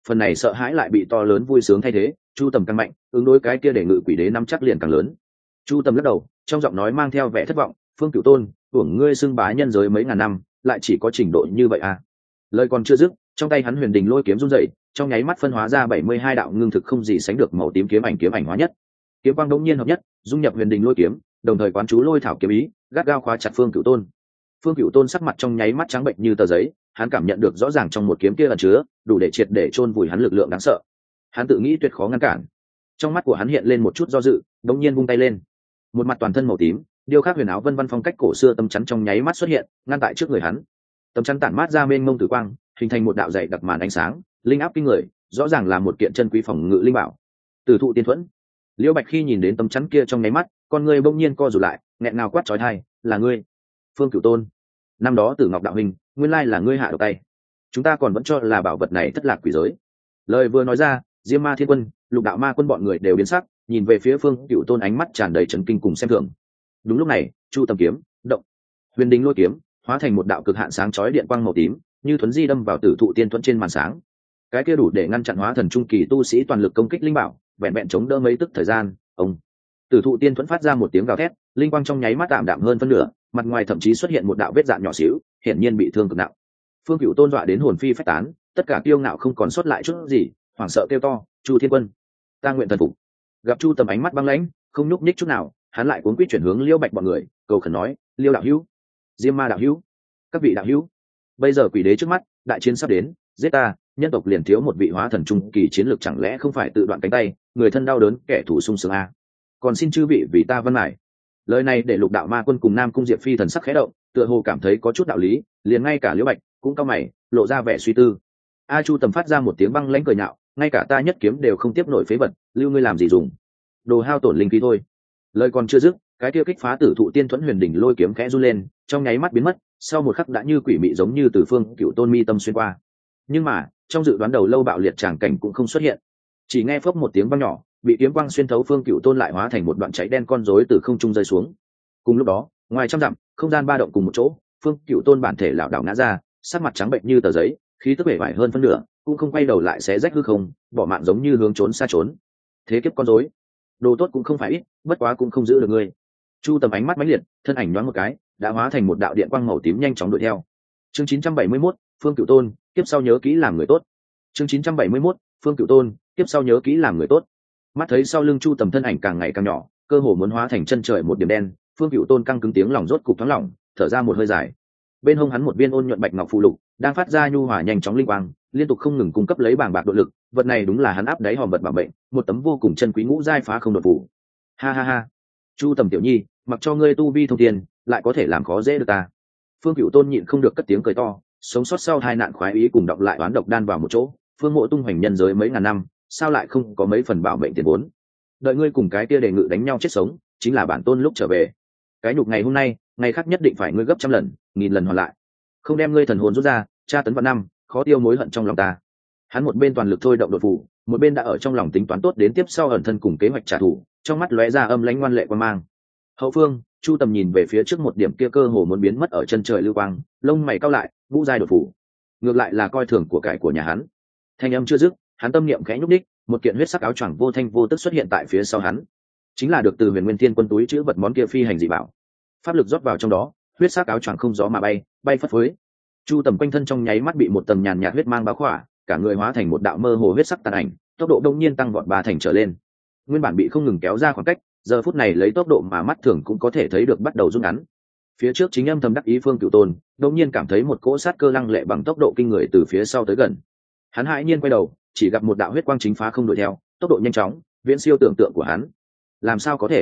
phần này sợ hãi lại bị to lớn vui sướng thay thế. Chu Tầm càng mạnh, ứng đối cái kia để ngự quỷ đế nắm chắc liền càng lớn. Chu Tầm lắc đầu, trong giọng nói mang theo vẻ thất vọng. Phương Cửu Tôn, tưởng ngươi xưng bá nhân giới mấy ngàn năm, lại chỉ có trình độ như vậy à? Lời còn chưa dứt, trong tay hắn huyền đình lôi kiếm run rẩy, trong nháy mắt phân hóa ra 72 đạo ngưng thực không gì sánh được màu tím kiếm ảnh hóa nhất. Kiếm quang đống nhiên hợp nhất, dung nhập huyền đình lôi kiếm, đồng thời quán chú lôi thảo kiếm ý, gắt gao khóa chặt Phương Cửu Tôn. Phương Cửu Tôn sắc mặt trong nháy mắt trắng bệnh như tờ giấy, hắn cảm nhận được rõ ràng trong một kiếm kia ẩn chứa đủ để triệt để chôn vùi hắn lực lượng đáng sợ. Hắn tự nghĩ tuyệt khó ngăn cản. Trong mắt của hắn hiện lên một chút do dự, đống nhiên vung tay lên. Một mặt toàn thân màu tím, điêu khắc huyền áo vân văn phong cách cổ xưa tấm chắn trong nháy mắt xuất hiện, ngăn tại trước người hắn. Tấm chắn tản mát ra mênh mông tử quang, hình thành một đạo dày đặc màn ánh sáng, linh áp kinh người, rõ ràng là một kiện chân quý phòng ngự linh bảo. Tử thụ tiên thuẫn. Liễu Bạch khi nhìn đến tấm chắn kia trong nháy mắt, con người bỗng nhiên co rụt lại, nghẹn ngào quát chói tai, "Là ngươi, Phương Cửu Tôn! Năm đó Tử Ngọc đạo huynh, nguyên lai là ngươi hạ độc tay. Chúng ta còn vẫn cho là bảo vật này thất lạc quỷ giới." Lời vừa nói ra, Diêm Ma Thiên Quân, Lục Đạo Ma Quân bọn người đều biến sắc, nhìn về phía Phương Cửu Tôn ánh mắt tràn đầy chấn kinh cùng xem thường. Đúng lúc này, Chu Tầm kiếm động, huyền đình lôi kiếm hóa thành một đạo cực hạn sáng chói điện quang màu tím, như thuấn di đâm vào Tử thụ tiên thuẫn trên màn sáng. Cái kia đủ để ngăn chặn hóa thần trung kỳ tu sĩ toàn lực công kích linh bảo, vẹn vẹn chống đỡ mấy tức thời gian. Ông Tử thụ tiên thuẫn phát ra một tiếng gào thét, linh quang trong nháy mắt tạm đạm hơn phân nửa, mặt ngoài thậm chí xuất hiện một đạo vết rạn nhỏ xíu, hiển nhiên bị thương cực nặng. Phương Cửu Tôn dọa đến hồn phi phách tán, tất cả kiêu ngạo không còn sót lại chút gì, hoảng sợ kêu to, "Chu Thiên Quân, ta nguyện thần phục." Gặp Chu Tầm ánh mắt băng lãnh, không nhúc nhích chút nào, hắn lại cuống quýt chuyển hướng Liêu Bạch bọn người, cầu khẩn nói, "Liêu đạo hữu, Diêm Ma đạo hữu, các vị đạo hữu, bây giờ quỷ đế trước mắt, đại chiến sắp đến, giết ta, nhân tộc liền thiếu một vị hóa thần trung kỳ chiến lược, chẳng lẽ không phải tự đoạn cánh tay, người thân đau đớn, kẻ thù sung sướng a? Còn xin chư vị vì ta văn mải." Lời này để Lục Đạo Ma Quân cùng Nam Cung Diệp Phi thần sắc khẽ động, tựa hồ cảm thấy có chút đạo lý, liền ngay cả Liễu Bạch cũng cau mày, lộ ra vẻ suy tư. A Chu Tầm phát ra một tiếng băng lãnh cười nhạo, "Ngay cả ta nhất kiếm đều không tiếp nổi phế vật, lưu ngươi làm gì dùng? Đồ hao tổn linh khí thôi." Lời còn chưa dứt, cái kia kích phá Tử thụ tiên thuẫn huyền đỉnh lôi kiếm khẽ run lên, trong nháy mắt biến mất, sau một khắc đã như quỷ mị giống như từ Phương Cửu Tôn mi tâm xuyên qua. Nhưng mà, trong dự đoán đầu lâu bạo liệt tràng cảnh cũng không xuất hiện. Chỉ nghe phốc một tiếng vang nhỏ, bị kiếm quang xuyên thấu Phương Cửu Tôn lại hóa thành một đoạn cháy đen con rối từ không trung rơi xuống. Cùng lúc đó, ngoài trăm dặm, không gian ba động cùng một chỗ, Phương Cửu Tôn bản thể lảo đảo ngã ra, sắc mặt trắng bệnh như tờ giấy, khí tức bể bại hơn phân nửa, cũng không quay đầu lại xé rách hư không, bỏ mạng giống như hướng trốn xa trốn. Thế kiếp con rối, đồ tốt cũng không phải ít, bất quá cũng không giữ được ngươi. Chu Tầm ánh mắt mãnh liệt, thân ảnh nhoáng một cái, đã hóa thành một đạo điện quang màu tím nhanh chóng đuổi theo. Chương 971, Phương Cửu Tôn, tiếp sau nhớ kỹ làm người tốt. Chương 971, Phương Cửu Tôn, tiếp sau nhớ kỹ làm người tốt. Mắt thấy sau lưng Chu Tầm thân ảnh càng ngày càng nhỏ, cơ hồ muốn hóa thành chân trời một điểm đen, Phương Cửu Tôn căng cứng tiếng lòng rốt cục thoáng lỏng, thở ra một hơi dài. Bên hông hắn một viên ôn nhuận bạch ngọc phù lục đang phát ra nhu hòa nhanh chóng linh quang, liên tục không ngừng cung cấp lấy bảng bạc độ lực, vật này đúng là hắn áp đáy hòm vật bảo mệnh, một tấm vô cùng chân quý ngũ giai phá không đột phù. Ha ha ha, Chu Tầm tiểu nhi, mặc cho ngươi tu vi thông tiền, lại có thể làm khó dễ được ta. Phương Cửu Tôn nhịn không được cất tiếng cười to, sống sót sau hai nạn khoái ý cùng đọc lại oán độc đan vào một chỗ, Phương Mộ tung hoành nhân giới mấy ngàn năm, sao lại không có mấy phần bảo mệnh tiền vốn? Đợi ngươi cùng cái kia đề ngự đánh nhau chết sống, chính là bản tôn lúc trở về. Cái nhục ngày hôm nay, ngày khác nhất định phải ngươi gấp trăm lần, nghìn lần hoàn lại. Không đem ngươi thần hồn rút ra, tra tấn vạn năm, khó tiêu mối hận trong lòng ta. Hắn một bên toàn lực thôi động đột phủ, một bên đã ở trong lòng tính toán tốt đến tiếp sau ẩn thân cùng kế hoạch trả thù, trong mắt lóe ra âm lãnh ngoan lệ quan mang. Hậu phương, Chu Tầm nhìn về phía trước một điểm kia cơ hồ muốn biến mất ở chân trời lưu quang, lông mày cau lại, ngũ giai đột phủ. Ngược lại là coi thường của cải của nhà hắn. Thanh âm chưa dứt, hắn tâm niệm khẽ nhúc đích, một kiện huyết sắc áo choàng vô thanh vô tức xuất hiện tại phía sau hắn. Chính là được từ Huyền Nguyên Thiên Quân túi chữ vật món kia phi hành dị bảo. Pháp lực rót vào trong đó, huyết sắc áo choàng không gió mà bay, bay phất phới. Chu Tầm quanh thân trong nháy mắt bị một tầng nhàn nhạt huyết mang bao khỏa, cả người hóa thành một đạo mơ hồ huyết sắc tàn ảnh, tốc độ đông nhiên tăng vọt 3 thành trở lên. Nguyên bản bị không ngừng kéo ra khoảng cách, giờ phút này lấy tốc độ mà mắt thường cũng có thể thấy được bắt đầu rút ngắn. Phía trước chính âm thầm đắc ý Phương Cửu Tôn, đột nhiên cảm thấy một cỗ sát cơ lăng lệ bằng tốc độ kinh người từ phía sau tới gần. Hắn hãi nhiên quay đầu, chỉ gặp một đạo huyết quang chính phá không đuổi theo, tốc độ nhanh chóng, viễn siêu tưởng tượng của hắn. Làm sao có thể?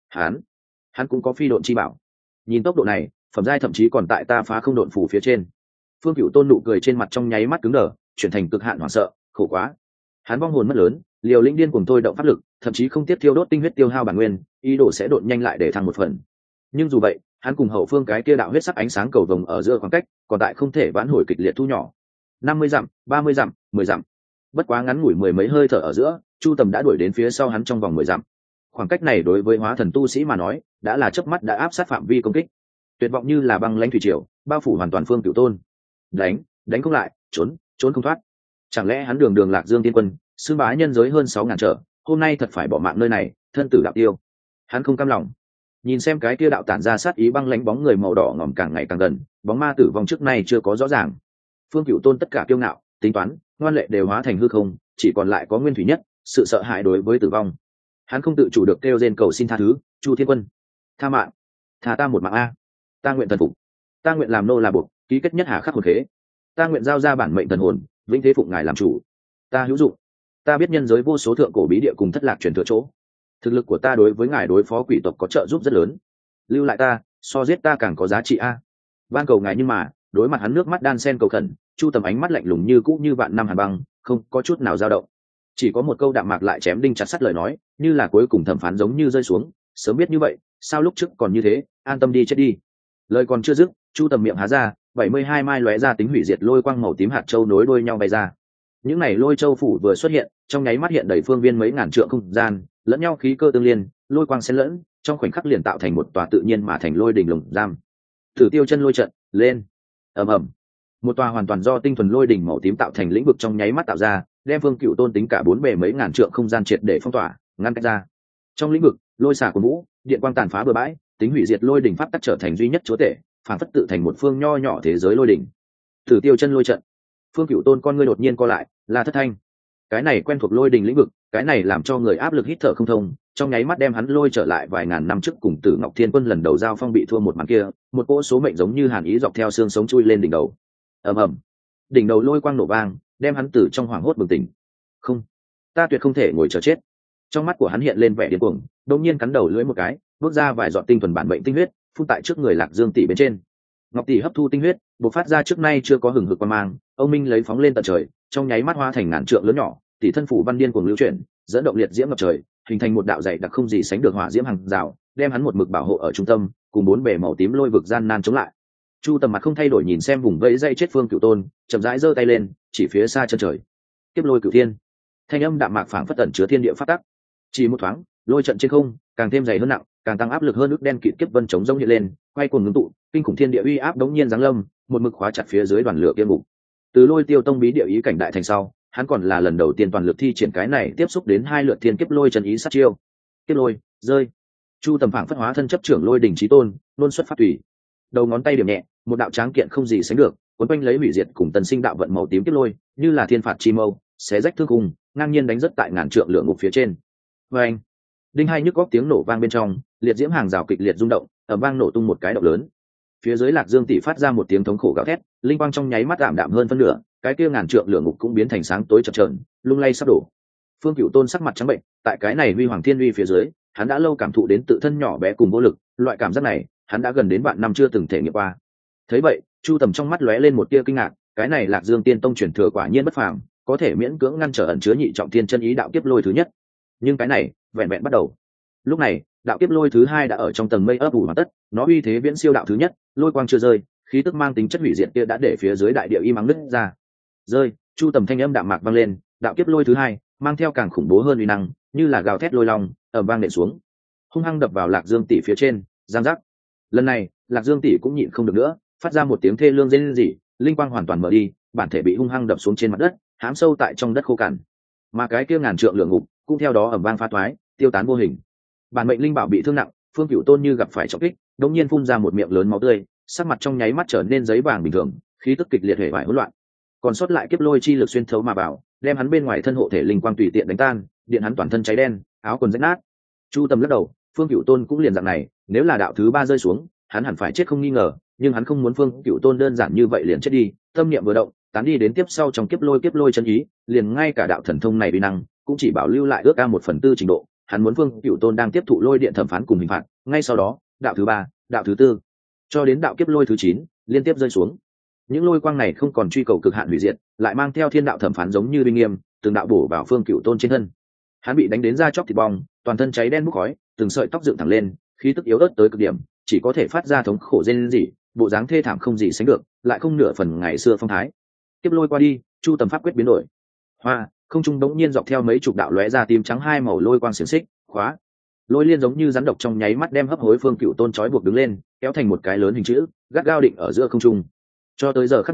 Hắn cũng có phi độn chi bảo. Nhìn tốc độ này, phẩm giai thậm chí còn tại ta phá không độn phủ phía trên. Phương Cửu Tôn nụ cười trên mặt trong nháy mắt cứng đờ, chuyển thành cực hạn hoảng sợ, khổ quá. Hắn vong hồn mất lớn, liều lĩnh điên cuồng thôi động pháp lực, thậm chí không tiếp thiêu đốt tinh huyết tiêu hao bản nguyên, ý đồ sẽ độn nhanh lại để thăng một phần. Nhưng dù vậy, hắn cùng hậu phương cái kia đạo huyết sắc ánh sáng cầu vồng ở giữa khoảng cách, còn tại không thể vãn hồi kịch liệt thu nhỏ. 50 dặm, 30 dặm, 10 dặm. Bất quá ngắn ngủi mười mấy hơi thở ở giữa, Chu Tầm đã đuổi đến phía sau hắn trong vòng 10 dặm. Khoảng cách này đối với hóa thần tu sĩ mà nói, đã là chớp mắt đã áp sát phạm vi công kích. Tuyệt vọng như là băng lãnh thủy triều, bao phủ hoàn toàn Phương Cửu Tôn. Đánh không lại, trốn không thoát. Chẳng lẽ hắn đường đường Lạc Dương tiên quân, xưng bá nhân giới hơn 6.000 trở, hôm nay thật phải bỏ mạng nơi này, thân tử đạo tiêu? Hắn không cam lòng. Nhìn xem cái kia đạo tản ra sát ý băng lãnh bóng người màu đỏ ngòm càng ngày càng gần, bóng ma tử vong trước nay chưa có rõ ràng. Phương Cửu Tôn tất cả kiêu ngạo, tính toán, ngoan lệ đều hóa thành hư không, chỉ còn lại có nguyên thủy nhất, sự sợ hãi đối với tử vong. Hắn không tự chủ được kêu rên cầu xin tha thứ, Chu Thiên Quân, tha mạng, tha ta một mạng a, ta nguyện thần phục, ta nguyện làm nô là buộc, ký kết nhất hà khắc hồn khế, ta nguyện giao ra bản mệnh thần hồn, vĩnh thế phụng ngài làm chủ. Ta hữu dụng, ta biết nhân giới vô số thượng cổ bí địa cùng thất lạc truyền thừa chỗ, thực lực của ta đối với ngài đối phó quỷ tộc có trợ giúp rất lớn, lưu lại ta so giết ta càng có giá trị a. Van cầu ngài. Nhưng mà đối mặt hắn nước mắt đan sen cầu khẩn, Chu Tầm ánh mắt lạnh lùng như cũ như vạn năm hàn băng, không có chút nào dao động, chỉ có một câu đạm mạc lại chém đinh chặt sắt lời nói, như là cuối cùng thẩm phán giống như rơi xuống. Sớm biết như vậy, sao lúc trước còn như thế, an tâm đi chết đi. Lời còn chưa dứt, Chu Tầm miệng há ra, 72 mai lóe ra tính hủy diệt lôi quang màu tím hạt châu nối đuôi nhau bay ra. Những này lôi châu phủ vừa xuất hiện, trong nháy mắt hiện đầy phương viên mấy ngàn trượng không gian, lẫn nhau khí cơ tương liên, lôi quang xen lẫn, trong khoảnh khắc liền tạo thành một tòa tự nhiên mà thành lôi đỉnh lồng giam. Thử Tiêu chân lôi trận, lên. Ầm ầm. Một tòa hoàn toàn do tinh thuần lôi đỉnh màu tím tạo thành lĩnh vực trong nháy mắt tạo ra, đem Vương Cửu Tôn tính cả bốn bề mấy ngàn trượng không gian triệt để phong tỏa, ngăn cách ra. Trong lĩnh vực, lôi xả của vũ, điện quang tàn phá bừa bãi, tính hủy diệt lôi đỉnh pháp tắc trở thành duy nhất chúa tể, phản phất tự thành một phương nho nhỏ thế giới lôi đỉnh. Thử Tiêu chân lôi trận. Phương Cửu Tôn con ngươi đột nhiên co lại, là thất thanh. Cái này quen thuộc lôi đỉnh lĩnh vực, cái này làm cho người áp lực hít thở không thông, trong nháy mắt đem hắn lôi trở lại vài ngàn năm trước cùng Tử Ngọc Thiên Quân lần đầu giao phong bị thua một màn kia, một cỗ số mệnh giống như hàn ý dọc theo xương sống chui lên đỉnh đầu. Ầm ầm. Đỉnh đầu lôi quang nổ vang, đem hắn từ trong hoảng hốt bừng tỉnh. Không, ta tuyệt không thể ngồi chờ chết. Trong mắt của hắn hiện lên vẻ điên cuồng, đột nhiên cắn đầu lưỡi một cái, bước ra vài giọt tinh thuần bản mệnh tinh huyết, phun tại trước người Lạc Dương tỷ bên trên. Ngọc tỷ hấp thu tinh huyết, bộc phát ra trước nay chưa có hừng hực quang mang, ông minh lấy phóng lên tận trời, trong nháy mắt hóa thành ngàn trượng lớn nhỏ, tỷ thân phủ văn điên cuồng lưu chuyển, dẫn động liệt diễm ngập trời, hình thành một đạo dày đặc không gì sánh được hỏa diễm hàng rào, đem hắn một mực bảo hộ ở trung tâm, cùng bốn bề màu tím lôi vực gian nan chống lại. Chu Tầm mặt không thay đổi nhìn xem vùng vẫy dây chết Phương Cửu Tôn, chậm rãi giơ tay lên, chỉ phía xa chân trời. Kiếp lôi cửu thiên. Thanh âm đạm mạc phảng phất ẩn chứa thiên địa pháp tắc. Chỉ một thoáng, lôi trận trên không càng thêm dày hơn nặng, càng tăng áp lực hơn, ức đen kịt kiếp vân chống rông hiện lên, quay cuồng ngưng tụ, kinh khủng thiên địa uy áp đống nhiên giáng lâm, một mực khóa chặt phía dưới đoàn lửa kia ngục. Từ Lôi Tiêu tông bí địa ý cảnh đại thành sau, hắn còn là lần đầu tiên toàn lực thi triển cái này tiếp xúc đến hai lượt thiên kiếp lôi chân ý sát chiêu. Kiếp lôi, rơi. Chu Tầm phảng phất hóa thân chấp trưởng lôi đỉnh chí tôn, luôn xuất phát tùy. Đầu ngón tay điểm nhẹ, một đạo tráng kiện không gì sánh được, cuốn quanh lấy hủy diệt cùng tần sinh đạo vận màu tím kiếp lôi, như là thiên phạt chi mâu, xé rách thương khung, ngang nhiên đánh rất tại ngàn trượng lửa ngục phía trên. Oeng! Đinh hai nhức góc tiếng nổ vang bên trong, liệt diễm hàng rào kịch liệt rung động, ầm vang nổ tung một cái động lớn. Phía dưới Lạc Dương tỷ phát ra một tiếng thống khổ gào thét, linh quang trong nháy mắt ảm đạm hơn phân nửa, cái kia ngàn trượng lửa ngục cũng biến thành sáng tối chập chờn, lung lay sắp đổ. Phương Cửu Tôn sắc mặt trắng bệnh, tại cái này huy hoàng thiên uy phía dưới, hắn đã lâu cảm thụ đến tự thân nhỏ bé cùng vô lực, loại cảm giác này, hắn đã gần đến vạn năm chưa từng thể nghiệm qua. Thấy vậy, Chu Tầm trong mắt lóe lên một tia kinh ngạc, cái này Lạc Dương Tiên Tông truyền thừa quả nhiên bất phàm, có thể miễn cưỡng ngăn trở ẩn chứa nhị trọng thiên chân ý đạo kiếp lôi thứ nhất. Nhưng cái này, vẹn vẹn bắt đầu. Lúc này, đạo kiếp lôi thứ hai đã ở trong tầng mây ấp ủ hoàn tất, nó uy thế viễn siêu đạo thứ nhất, lôi quang chưa rơi, khí tức mang tính chất hủy diệt kia đã để phía dưới đại địa im ắng nứt ra. Rơi, Chu Tầm thanh âm đạm mạc vang lên, đạo kiếp lôi thứ hai, mang theo càng khủng bố hơn uy năng, như là gào thét lôi long, ầm vang nện xuống, hung hăng đập vào Lạc Dương tỷ phía trên, giang giác. Lần này, Lạc Dương tỷ cũng nhịn không được nữa, phát ra một tiếng thê lương rên rỉ, linh quang hoàn toàn mở đi, bản thể bị hung hăng đập xuống trên mặt đất, hãm sâu tại trong đất khô cằn. Mà cái kia ngàn trượng lửa ngục cũng theo đó ầm vang phá toái, tiêu tán vô hình. Bản mệnh linh bảo bị thương nặng, Phương Cửu Tôn như gặp phải trọng kích, đột nhiên phun ra một miệng lớn máu tươi, sắc mặt trong nháy mắt trở nên giấy vàng bình thường, khí tức kịch liệt hề bại hỗn loạn. Còn sót lại kiếp lôi chi lực xuyên thấu mà vào, đem hắn bên ngoài thân hộ thể linh quang tùy tiện đánh tan, điện hắn toàn thân cháy đen, áo quần rách nát. Chu Tầm lắc đầu, Phương Cửu Tôn cũng liền dạng này, nếu là đạo thứ ba rơi xuống, hắn hẳn phải chết không nghi ngờ, nhưng hắn không muốn Phương Cửu Tôn đơn giản như vậy liền chết đi, tâm niệm vừa động, tán đi đến tiếp sau trong kiếp lôi chân ý, liền ngay cả đạo thần thông này uy năng, cũng chỉ bảo lưu lại ước ca 1/4 trình độ. Hắn muốn Phương Cửu Tôn đang tiếp thụ lôi điện thẩm phán cùng hình phạt, ngay sau đó, đạo thứ ba, đạo thứ tư, cho đến đạo kiếp lôi thứ 9, liên tiếp rơi xuống. Những lôi quang này không còn truy cầu cực hạn hủy diệt, lại mang theo thiên đạo thẩm phán giống như uy nghiêm, từng đạo bổ vào Phương Cửu Tôn trên thân. Hắn bị đánh đến da chóc thịt bong, toàn thân cháy đen bốc khói, từng sợi tóc dựng thẳng lên, khí tức yếu ớt tới cực điểm, chỉ có thể phát ra thống khổ rên rỉ, bộ dáng thê thảm không gì sánh được, lại không nửa phần ngày xưa phong thái. Kiếp lôi qua đi, Chu Tầm pháp quyết biến đổi. Hoa, không trung đống nhiên dọc theo mấy chục đạo lóe ra tím trắng hai màu lôi quang xiển xích, khóa. Lôi liên giống như rắn độc trong nháy mắt đem hấp hối Phương Cửu Tôn trói buộc đứng lên, kéo thành một cái lớn hình chữ, gắt gao định ở giữa không trung. Cho tới giờ khắc này,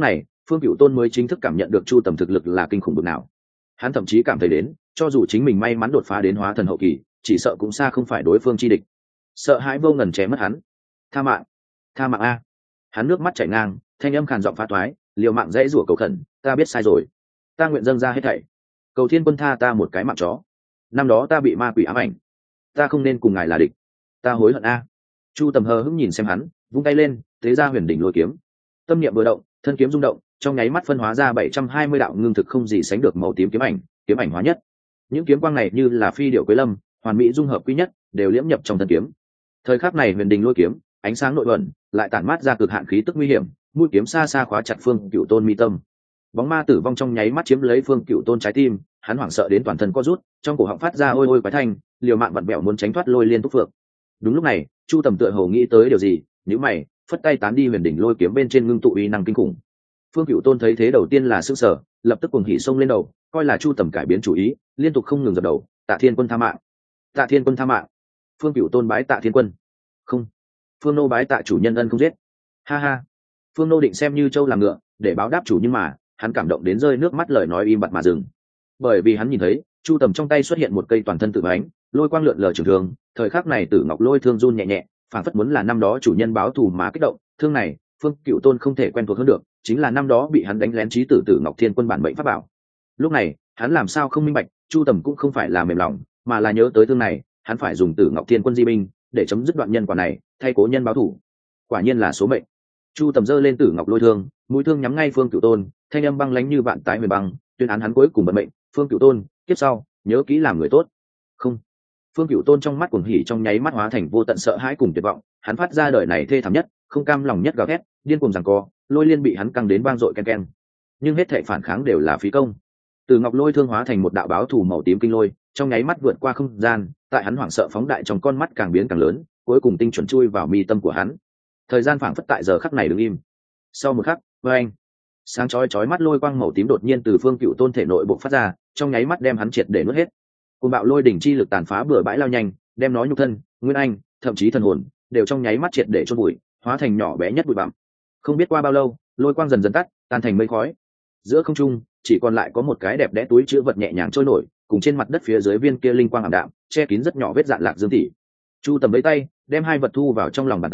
Phương Cửu Tôn mới chính thức cảm nhận được Chu Tầm thực lực là kinh khủng bực nào. Hắn thậm chí cảm thấy đến, cho dù chính mình may mắn đột phá đến hóa thần hậu kỳ, chỉ sợ cũng xa không phải đối phương chi địch. Sợ hãi vô ngần chém mất hắn. Tha mạng a! Hắn nước mắt chảy ngang, thanh âm khàn giọng phá toái, liều mạng dãy rủa cầu khẩn, ta biết sai rồi, ta nguyện dâng ra hết thảy, cầu Thiên Quân tha ta một cái mạng chó. Năm đó ta bị ma quỷ ám ảnh, ta không nên cùng ngài là địch, ta hối hận a. Chu Tầm hờ hững nhìn xem hắn, vung tay lên, thế ra huyền đỉnh lôi kiếm. Tâm niệm vừa động, thân kiếm rung động, trong nháy mắt phân hóa ra 720 đạo ngưng thực không gì sánh được màu tím kiếm ảnh hóa nhất. Những kiếm quang này như là phi điệu quế lâm, hoàn mỹ dung hợp quý nhất, đều liễm nhập trong thân kiếm. Thời khắc này huyền đình lôi kiếm, ánh sáng nội ẩn, lại tản mát ra cực hạn khí tức nguy hiểm, mũi kiếm xa xa khóa chặt Phương Cửu Tôn mi tâm. Bóng ma tử vong trong nháy mắt chiếm lấy Phương Cửu Tôn trái tim, hắn hoảng sợ đến toàn thân co rút, trong cổ họng phát ra ôi ôi quái thanh, liều mạng vặn bẹo muốn tránh thoát lôi liên túc phượng. Đúng lúc này, Chu Tầm tựa hồ nghĩ tới điều gì, nhíu mày, phất tay tán đi huyền đỉnh lôi kiếm bên trên ngưng tụ uy năng kinh khủng. Phương Cửu Tôn thấy thế đầu tiên là sửng sở, lập tức cuồng hỉ xông lên đầu, coi là Chu Tầm cải biến chủ ý, liên tục không ngừng dập đầu, Tạ Thiên Quân tha mạng, Tạ Thiên Quân tha mạng. Phương Cửu Tôn bái Tạ Thiên Quân. Không, Phương nô bái Tạ chủ nhân ân không giết. Ha ha. Phương nô định xem như trâu làm ngựa, để báo đáp chủ, nhưng mà, hắn cảm động đến rơi nước mắt, lời nói im bặt mà dừng. Bởi vì hắn nhìn thấy, Chu Tầm trong tay xuất hiện một cây toàn thân tự bánh, lôi quang lượn lờ trường thương, thời khắc này Tử Ngọc Lôi thương run nhẹ nhẹ, phản phất muốn là năm đó chủ nhân báo thù mà kích động. Thương này, Phương Cửu Tôn không thể quen thuộc hơn được, chính là năm đó bị hắn đánh lén chí tử Tử Ngọc Thiên Quân bản mệnh pháp bảo. Lúc này, hắn làm sao không minh bạch, Chu Tầm cũng không phải là mềm lòng, mà là nhớ tới thương này, hắn phải dùng Tử Ngọc Thiên Quân di binh để chấm dứt đoạn nhân quả này, thay cố nhân báo thù. Quả nhiên là số mệnh. Chu Tầm giơ lên Tử Ngọc Lôi thương, mũi thương nhắm ngay Phương Cửu Tôn, thanh âm băng lãnh như vạn tái huyền băng, tuyên án hắn cuối cùng vận mệnh. Phương Cửu Tôn, tiếp sau nhớ kỹ làm người tốt. Không. Phương Cửu Tôn trong mắt cuồng hỉ trong nháy mắt hóa thành vô tận sợ hãi cùng tuyệt vọng, hắn phát ra đời này thê thảm nhất, không cam lòng nhất gào thét, điên cuồng giằng co, lôi liên bị hắn căng đến vang dội ken ken. Nhưng hết thảy phản kháng đều là phí công. Từ Ngọc Lôi thương hóa thành một đạo báo thù màu tím kinh lôi, trong nháy mắt vượt qua không gian, tại hắn hoảng sợ phóng đại trong con mắt càng biến càng lớn, cuối cùng tinh chuẩn chui vào mi tâm của hắn. Thời gian phảng phất tại giờ khắc này đứng im. Sau một khắc, oeng, sáng chói mắt lôi quang màu tím đột nhiên từ Phương Cửu Tôn thể nội bộc phát ra, trong nháy mắt đem hắn triệt để nuốt hết. Cùng bạo lôi đỉnh chi lực tàn phá bừa bãi lao nhanh, đem nó nhục thân, nguyên anh, thậm chí thần hồn đều trong nháy mắt triệt để chôn bụi, hóa thành nhỏ bé nhất bụi bặm. Không biết qua bao lâu, lôi quang dần dần tắt, tan thành mây khói. Giữa không trung chỉ còn lại có một cái đẹp đẽ túi chứa vật nhẹ nhàng trôi nổi, cùng trên mặt đất phía dưới viên kia linh quang ảm đạm, che kín rất nhỏ vết dạn lạc dương tỷ. Chu Tầm lấy tay, đem hai vật thu vào trong lòng bàn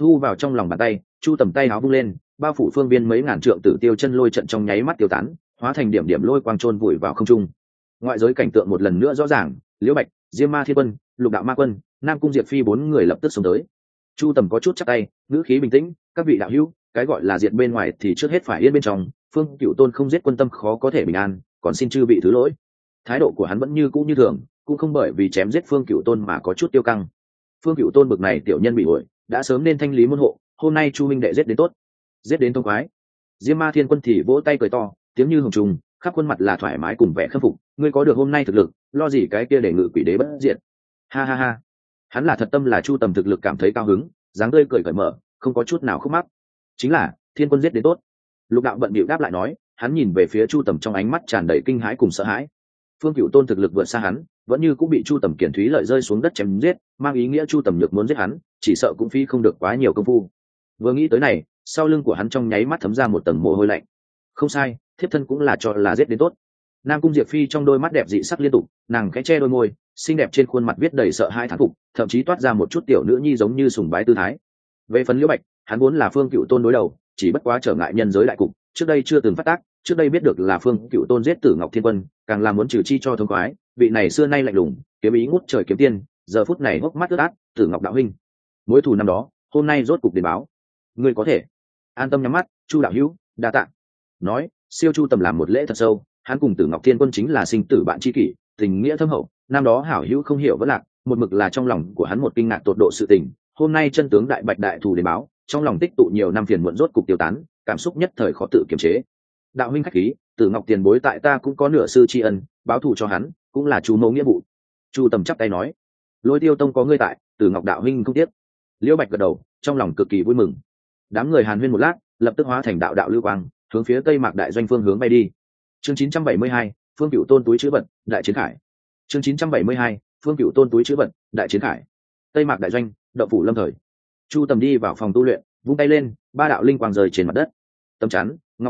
tay, Chu Tầm tay áo vung lên, bao phủ phương viên mấy ngàn trượng Tử Tiêu chân lôi trận trong nháy mắt tiêu tán, hóa thành điểm điểm lôi quang trôn vùi vào không trung. Ngoại giới cảnh tượng một lần nữa rõ ràng, Liễu Bạch, Diêm Ma Thiên Quân, Lục Đạo Ma Quân, Nam Cung Diệp Phi bốn người lập tức xông tới. Chu Tầm có chút chắp tay, ngữ khí bình tĩnh, các vị đạo hữu, cái gọi là diệt bên ngoài thì trước hết phải yên bên trong, Phương Cửu Tôn không giết quân tâm khó có thể bình an, còn xin chư vị thứ lỗi. Thái độ của hắn vẫn như cũ như thường, cũng không bởi vì chém giết Phương Cửu Tôn mà có chút tiêu căng. Phương Cửu Tôn bực này tiểu nhân bị uội, đã sớm nên thanh lý môn hộ, hôm nay Chu minh đệ giết đến tốt, giết đến thông khoái. Diêm Ma Thiên Quân thì vỗ tay cười to, tiếng như hồng trùng, khắp khuôn mặt là thoải mái cùng vẻ khâm phục, ngươi có được hôm nay thực lực, lo gì cái kia để ngự quỷ đế bất diệt. Ha ha ha. Hắn là thật tâm là Chu Tầm thực lực cảm thấy cao hứng, dáng tươi cười cởi mở, không có chút nào khúc mắc. Chính là, Thiên Quân giết đến tốt. Lục Đạo bận bịu đáp lại nói, hắn nhìn về phía Chu Tầm trong ánh mắt tràn đầy kinh hãi cùng sợ hãi. Phương Cửu Tôn thực lực vượt xa hắn, vẫn như cũng bị Chu Tầm kiển thúy lợi rơi xuống đất chém giết, mang ý nghĩa Chu Tầm nhược muốn giết hắn, chỉ sợ cũng phí không được quá nhiều công phu. Vừa nghĩ tới này, sau lưng của hắn trong nháy mắt thấm ra một tầng mồ hôi lạnh. Không sai, thiếp thân cũng là cho là giết đến tốt. Nam Cung Diệp Phi trong đôi mắt đẹp dị sắc liên tục, nàng khẽ che đôi môi, xinh đẹp trên khuôn mặt viết đầy sợ hãi thán phục, thậm chí toát ra một chút tiểu nữ nhi giống như sùng bái tư thái. Về phần Liễu Bạch, hắn vốn là Phương Cửu Tôn đối đầu, chỉ bất quá trở ngại nhân giới đại cục, trước đây chưa từng phát tác, trước đây biết được là Phương Cửu Tôn giết Tử Ngọc Thiên Quân, càng là muốn trừ chi cho thông khoái, vị này xưa nay lạnh lùng, kiếm ý ngút trời kiếm tiên, giờ phút này hốc mắt ướt át, Tử Ngọc đạo huynh, mối thù năm đó, hôm nay rốt cục đến báo. Ngươi có thể an tâm nhắm mắt, Chu đạo hữu, đa tạ. Nói, siêu Chu Tầm làm một lễ thật sâu, hắn cùng Tử Ngọc Thiên Quân chính là sinh tử bạn tri kỷ, tình nghĩa thâm hậu, năm đó hảo hữu không hiểu vẫn lạc, một mực là trong lòng của hắn một kinh ngạc tột độ sự tình, hôm nay chân tướng đại bạch đại thù đến báo, trong lòng tích tụ nhiều năm phiền muộn rốt cục tiêu tán, cảm xúc nhất thời khó tự kiềm chế. Đạo huynh khách khí, Tử Ngọc tiền bối tại ta cũng có nửa sư tri ân, báo thù cho hắn cũng là chú mẫu nghĩa vụ. Chu Tầm chắp tay nói, Lôi Tiêu Tông có ngươi tại, Tử Ngọc đạo huynh không tiếc. Liễu Bạch gật đầu, trong lòng cực kỳ vui mừng. Đám người hàn huyên một lát, lập tức hóa thành đạo đạo lưu quang, hướng phía Tây Mạc Đại Doanh phương hướng bay đi. Chương 972, Phương Cửu Tôn túi trữ vật, đại chiến khải. Chương 972, Phương Cửu Tôn túi trữ vật, đại chiến khải. Tây Mạc Đại Doanh, động phủ Lâm Thời. Chu Tầm đi vào phòng tu luyện, vung tay lên, ba đạo linh quang rơi trên mặt đất. Tâm chắn, ngọc tỷ,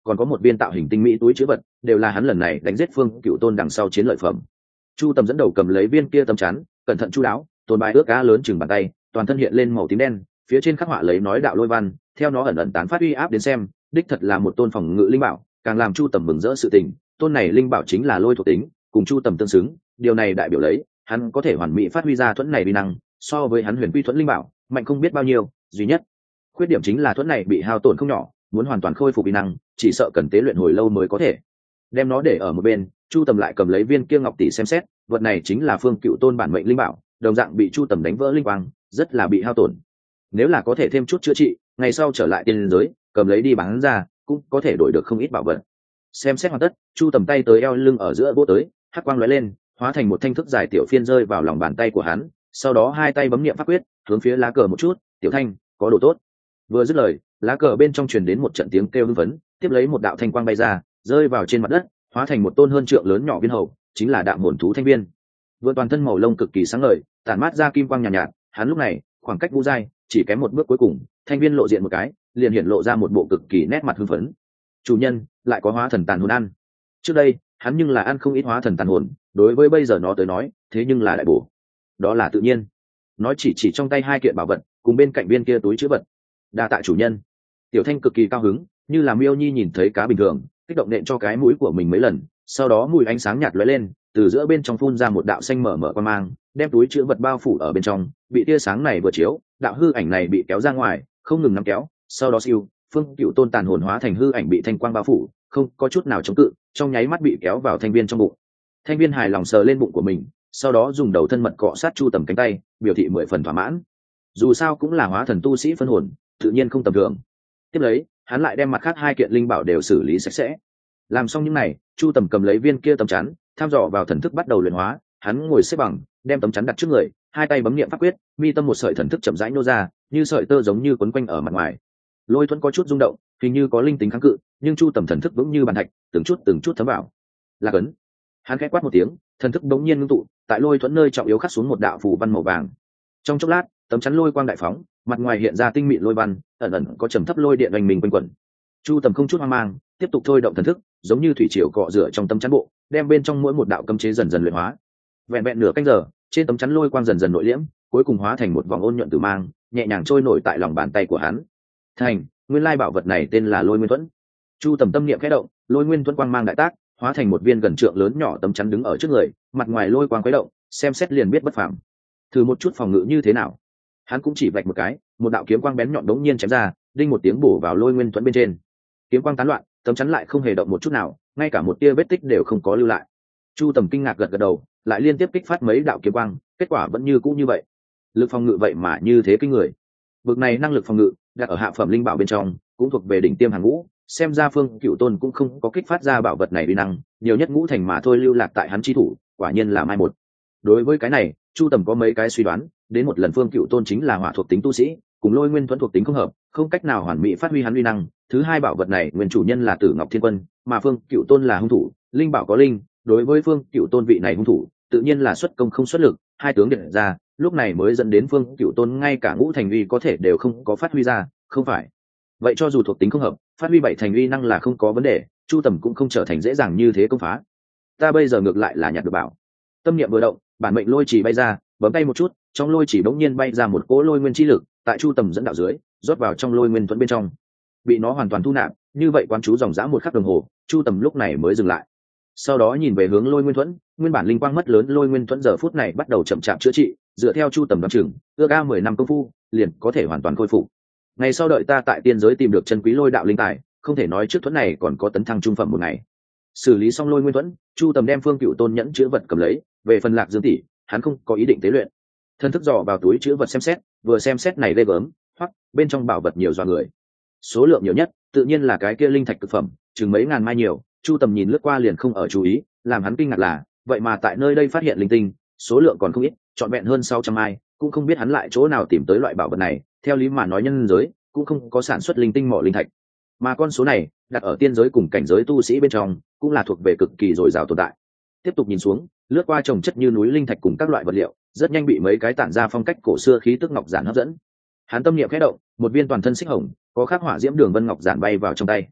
còn có một viên tạo hình tinh mỹ túi chữ vật, đều là hắn lần này đánh giết Phương Cựu Tôn đằng sau chiến lợi phẩm. Chu Tầm dẫn đầu cầm lấy viên kia tấm chắn, cẩn thận chu đáo, tồn bài ước cá lớn chừng bàn tay, toàn thân hiện lên màu tím đen, phía trên khắc họa lấy nói đạo lôi văn, theo nó ẩn ẩn tán phát uy áp đến xem, đích thật là một tôn phòng ngự linh bảo, càng làm Chu Tầm mừng rỡ sự tình, tôn này linh bảo chính là lôi thuộc tính, cùng Chu Tầm tương xứng, điều này đại biểu lấy hắn có thể hoàn mỹ phát huy ra thuẫn này uy năng, so với hắn huyền quy thuẫn linh bảo mạnh không biết bao nhiêu. Duy nhất khuyết điểm chính là thuẫn này bị hao tổn không nhỏ, muốn hoàn toàn khôi phục uy năng chỉ sợ cần tế luyện hồi lâu mới có thể. Đem nó để ở một bên, Chu Tầm lại cầm lấy viên kia ngọc tỷ xem xét, vật này chính là Phương Cựu Tôn bản mệnh linh bảo, đồng dạng bị Chu Tầm đánh vỡ linh quang, rất là bị hao tổn. Nếu là có thể thêm chút chữa trị, ngày sau trở lại tiên giới cầm lấy đi bán ra cũng có thể đổi được không ít bảo vật. Xem xét hoàn tất, Chu Tầm tay tới eo lưng ở giữa vỗ tới, hắc quang lóe lên, hóa thành một thanh thức dài tiểu phiên rơi vào lòng bàn tay của hắn, sau đó hai tay bấm niệm pháp quyết, hướng phía lá cờ một chút, "Tiểu Thanh, có đồ tốt." Vừa dứt lời, lá cờ bên trong truyền đến một trận tiếng kêu hưng phấn, tiếp lấy một đạo thanh quang bay ra, rơi vào trên mặt đất, hóa thành một tôn hơn trượng lớn nhỏ viên hầu, chính là Đạm Hồn thú thanh viên. Vừa toàn thân màu lông cực kỳ sáng ngời, tản mát ra kim quang nhàn nhạt, hắn lúc này khoảng cách ngũ giai chỉ kém một bước cuối cùng, thanh viên lộ diện một cái, liền hiện lộ ra một bộ cực kỳ nét mặt hưng phấn. Chủ nhân lại có hóa thần tàn hồn ăn. Trước đây hắn nhưng là ăn không ít hóa thần tàn hồn, đối với bây giờ nó tới nói thế nhưng là đại bổ. Đó là tự nhiên. Nói chỉ trong tay hai kiện bảo vật cùng bên cạnh viên kia túi chữ vật. Đa tạ chủ nhân. Tiểu Thanh cực kỳ cao hứng, như là miêu nhi nhìn thấy cá bình thường, kích động nện cho cái mũi của mình mấy lần, sau đó mùi ánh sáng nhạt lóe lên, từ giữa bên trong phun ra một đạo xanh mở quang mang, đem túi chữ vật bao phủ ở bên trong. Bị tia sáng này vừa chiếu, đạo hư ảnh này bị kéo ra ngoài, không ngừng nắm kéo, sau đó siêu Phương Cựu Tôn tàn hồn hóa thành hư ảnh bị thanh quang bao phủ, không có chút nào chống cự, trong nháy mắt bị kéo vào thanh viên trong bụng. Thanh viên hài lòng sờ lên bụng của mình, sau đó dùng đầu thân mật cọ sát Chu Tầm cánh tay, biểu thị 10 phần thỏa mãn. Dù sao cũng là hóa thần tu sĩ phân hồn, tự nhiên không tầm thường. Tiếp lấy, hắn lại đem mặt khác hai kiện linh bảo đều xử lý sạch sẽ. Làm xong những này, Chu Tầm cầm lấy viên kia tấm chắn, tham dò vào thần thức bắt đầu luyện hóa. Hắn ngồi xếp bằng, đem tấm chắn đặt trước người, hai tay bấm niệm pháp quyết, mi tâm một sợi thần thức chậm rãi nô ra, như sợi tơ giống như quấn quanh ở mặt ngoài. Lôi thuẫn có chút rung động, hình như có linh tính kháng cự, nhưng Chu Tầm thần thức vững như bàn thạch, từng chút thấm vào. Là cấn. Hắn khẽ quát một tiếng, thần thức bỗng nhiên ngưng tụ, tại lôi thuẫn nơi trọng yếu khắc xuống một đạo phù văn màu vàng. Trong chốc lát, tấm chắn lôi quang đại phóng, mặt ngoài hiện ra tinh mịn lôi văn, ẩn ẩn có trầm thấp lôi điện oanh mình quanh quẩn. Chu Tầm không chút hoang mang, tiếp tục thôi động thần thức, giống như thủy triều cọ rửa trong tấm chắn bộ, đem bên trong mỗi một đạo cấm chế dần dần luyện hóa. Vẹn vẹn nửa canh giờ, trên tấm chắn lôi quang dần dần nội liễm, cuối cùng hóa thành một vòng ôn nhuận tử mang, nhẹ nhàng trôi nổi tại lòng bàn tay của hắn. Thành, nguyên lai bảo vật này tên là Lôi Nguyên Thuẫn. Chu Tầm tâm niệm khẽ động, Lôi Nguyên Thuẫn quang mang đại tác, hóa thành một viên gần trượng lớn nhỏ tấm chắn đứng ở trước người, mặt ngoài lôi quang khuấy động, xem xét liền biết bất phàm. Thử một chút phòng ngự như thế nào? Hắn cũng chỉ vạch một cái, một đạo kiếm quang bén nhọn đống nhiên chém ra, đinh một tiếng bổ vào Lôi Nguyên Thuẫn bên trên. Kiếm quang tán loạn, tấm chắn lại không hề động một chút nào, ngay cả một tia vết tích đều không có lưu lại. Chu Tầm kinh ngạc gật gật đầu, lại liên tiếp kích phát mấy đạo kiếm quang, kết quả vẫn như cũ như vậy. Lực phòng ngự vậy mà như thế kinh người. Bực này năng lực phòng ngự, đặt ở hạ phẩm linh bảo bên trong, cũng thuộc về đỉnh tiêm hàng ngũ, xem ra Phương Cựu Tôn cũng không có kích phát ra bảo vật này uy năng, nhiều nhất ngũ thành mà thôi lưu lạc tại hắn chi thủ, quả nhiên là mai một. Đối với cái này, Chu Tầm có mấy cái suy đoán, đến một lần Phương Cựu Tôn chính là hỏa thuộc tính tu sĩ, cùng Lôi Nguyên Thuẫn thuộc tính không hợp, không cách nào hoàn mỹ phát huy hắn uy năng. Thứ hai, bảo vật này nguyên chủ nhân là Tử Ngọc Thiên Quân, mà Phương Cựu Tôn là hung thủ, linh bảo có linh, đối với Phương Cựu Tôn vị này hung thủ, tự nhiên là xuất công không xuất lực, hai tướng điện ra, lúc này mới dẫn đến Phương Cựu Tôn ngay cả ngũ thành uy có thể đều không có phát huy ra, không phải? Vậy cho dù thuộc tính không hợp, phát huy bảy thành uy năng là không có vấn đề, Chu Tầm cũng không trở thành dễ dàng như thế công phá. Ta bây giờ ngược lại là nhặt được bảo. Tâm niệm vừa động, bản mệnh lôi chỉ bay ra, bấm tay một chút, trong lôi chỉ bỗng nhiên bay ra một cỗ lôi nguyên chi lực, tại Chu Tầm dẫn đạo dưới, rót vào trong lôi nguyên thuẫn bên trong. Bị nó hoàn toàn thu nạp, như vậy quán chú dòng dã một khắc đồng hồ, Chu Tầm lúc này mới dừng lại. Sau đó nhìn về hướng lôi nguyên thuẫn, nguyên bản linh quang mất lớn lôi nguyên thuẫn giờ phút này bắt đầu chậm chạp chữa trị, dựa theo Chu Tầm đoán chừng, ước a 10 năm công phu, liền có thể hoàn toàn khôi phục. Ngày sau đợi ta tại tiên giới tìm được chân quý lôi đạo linh tài, không thể nói trước thuẫn này còn có tấn thăng trung phẩm một ngày. Xử lý xong lôi nguyên thuẫn, Chu Tầm đem Phương Cựu Tôn nhẫn chữ vật cầm lấy, về phần Lạc Dương tỷ, hắn không có ý định tế luyện. Thân thức dò vào túi chữ vật xem xét, vừa xem xét này ghê gớm, hoặc bên trong bảo vật nhiều dọa người. Số lượng nhiều nhất, tự nhiên là cái kia linh thạch cực phẩm, chừng mấy ngàn mai nhiều. Chu Tầm nhìn lướt qua liền không ở chú ý, làm hắn kinh ngạc là, vậy mà tại nơi đây phát hiện linh tinh, số lượng còn không ít, trọn vẹn hơn 600 mai, cũng không biết hắn lại chỗ nào tìm tới loại bảo vật này. Theo lý mà nói nhân giới cũng không có sản xuất linh tinh mỏ linh thạch, mà con số này đặt ở tiên giới cùng cảnh giới tu sĩ bên trong cũng là thuộc về cực kỳ dồi dào tồn tại. Tiếp tục nhìn xuống, lướt qua trồng chất như núi linh thạch cùng các loại vật liệu, rất nhanh bị mấy cái tản ra phong cách cổ xưa khí tức ngọc giản hấp dẫn. Hắn tâm niệm khẽ động, một viên toàn thân xích hồng, có khắc hỏa diễm đường vân ngọc giản bay vào trong tay.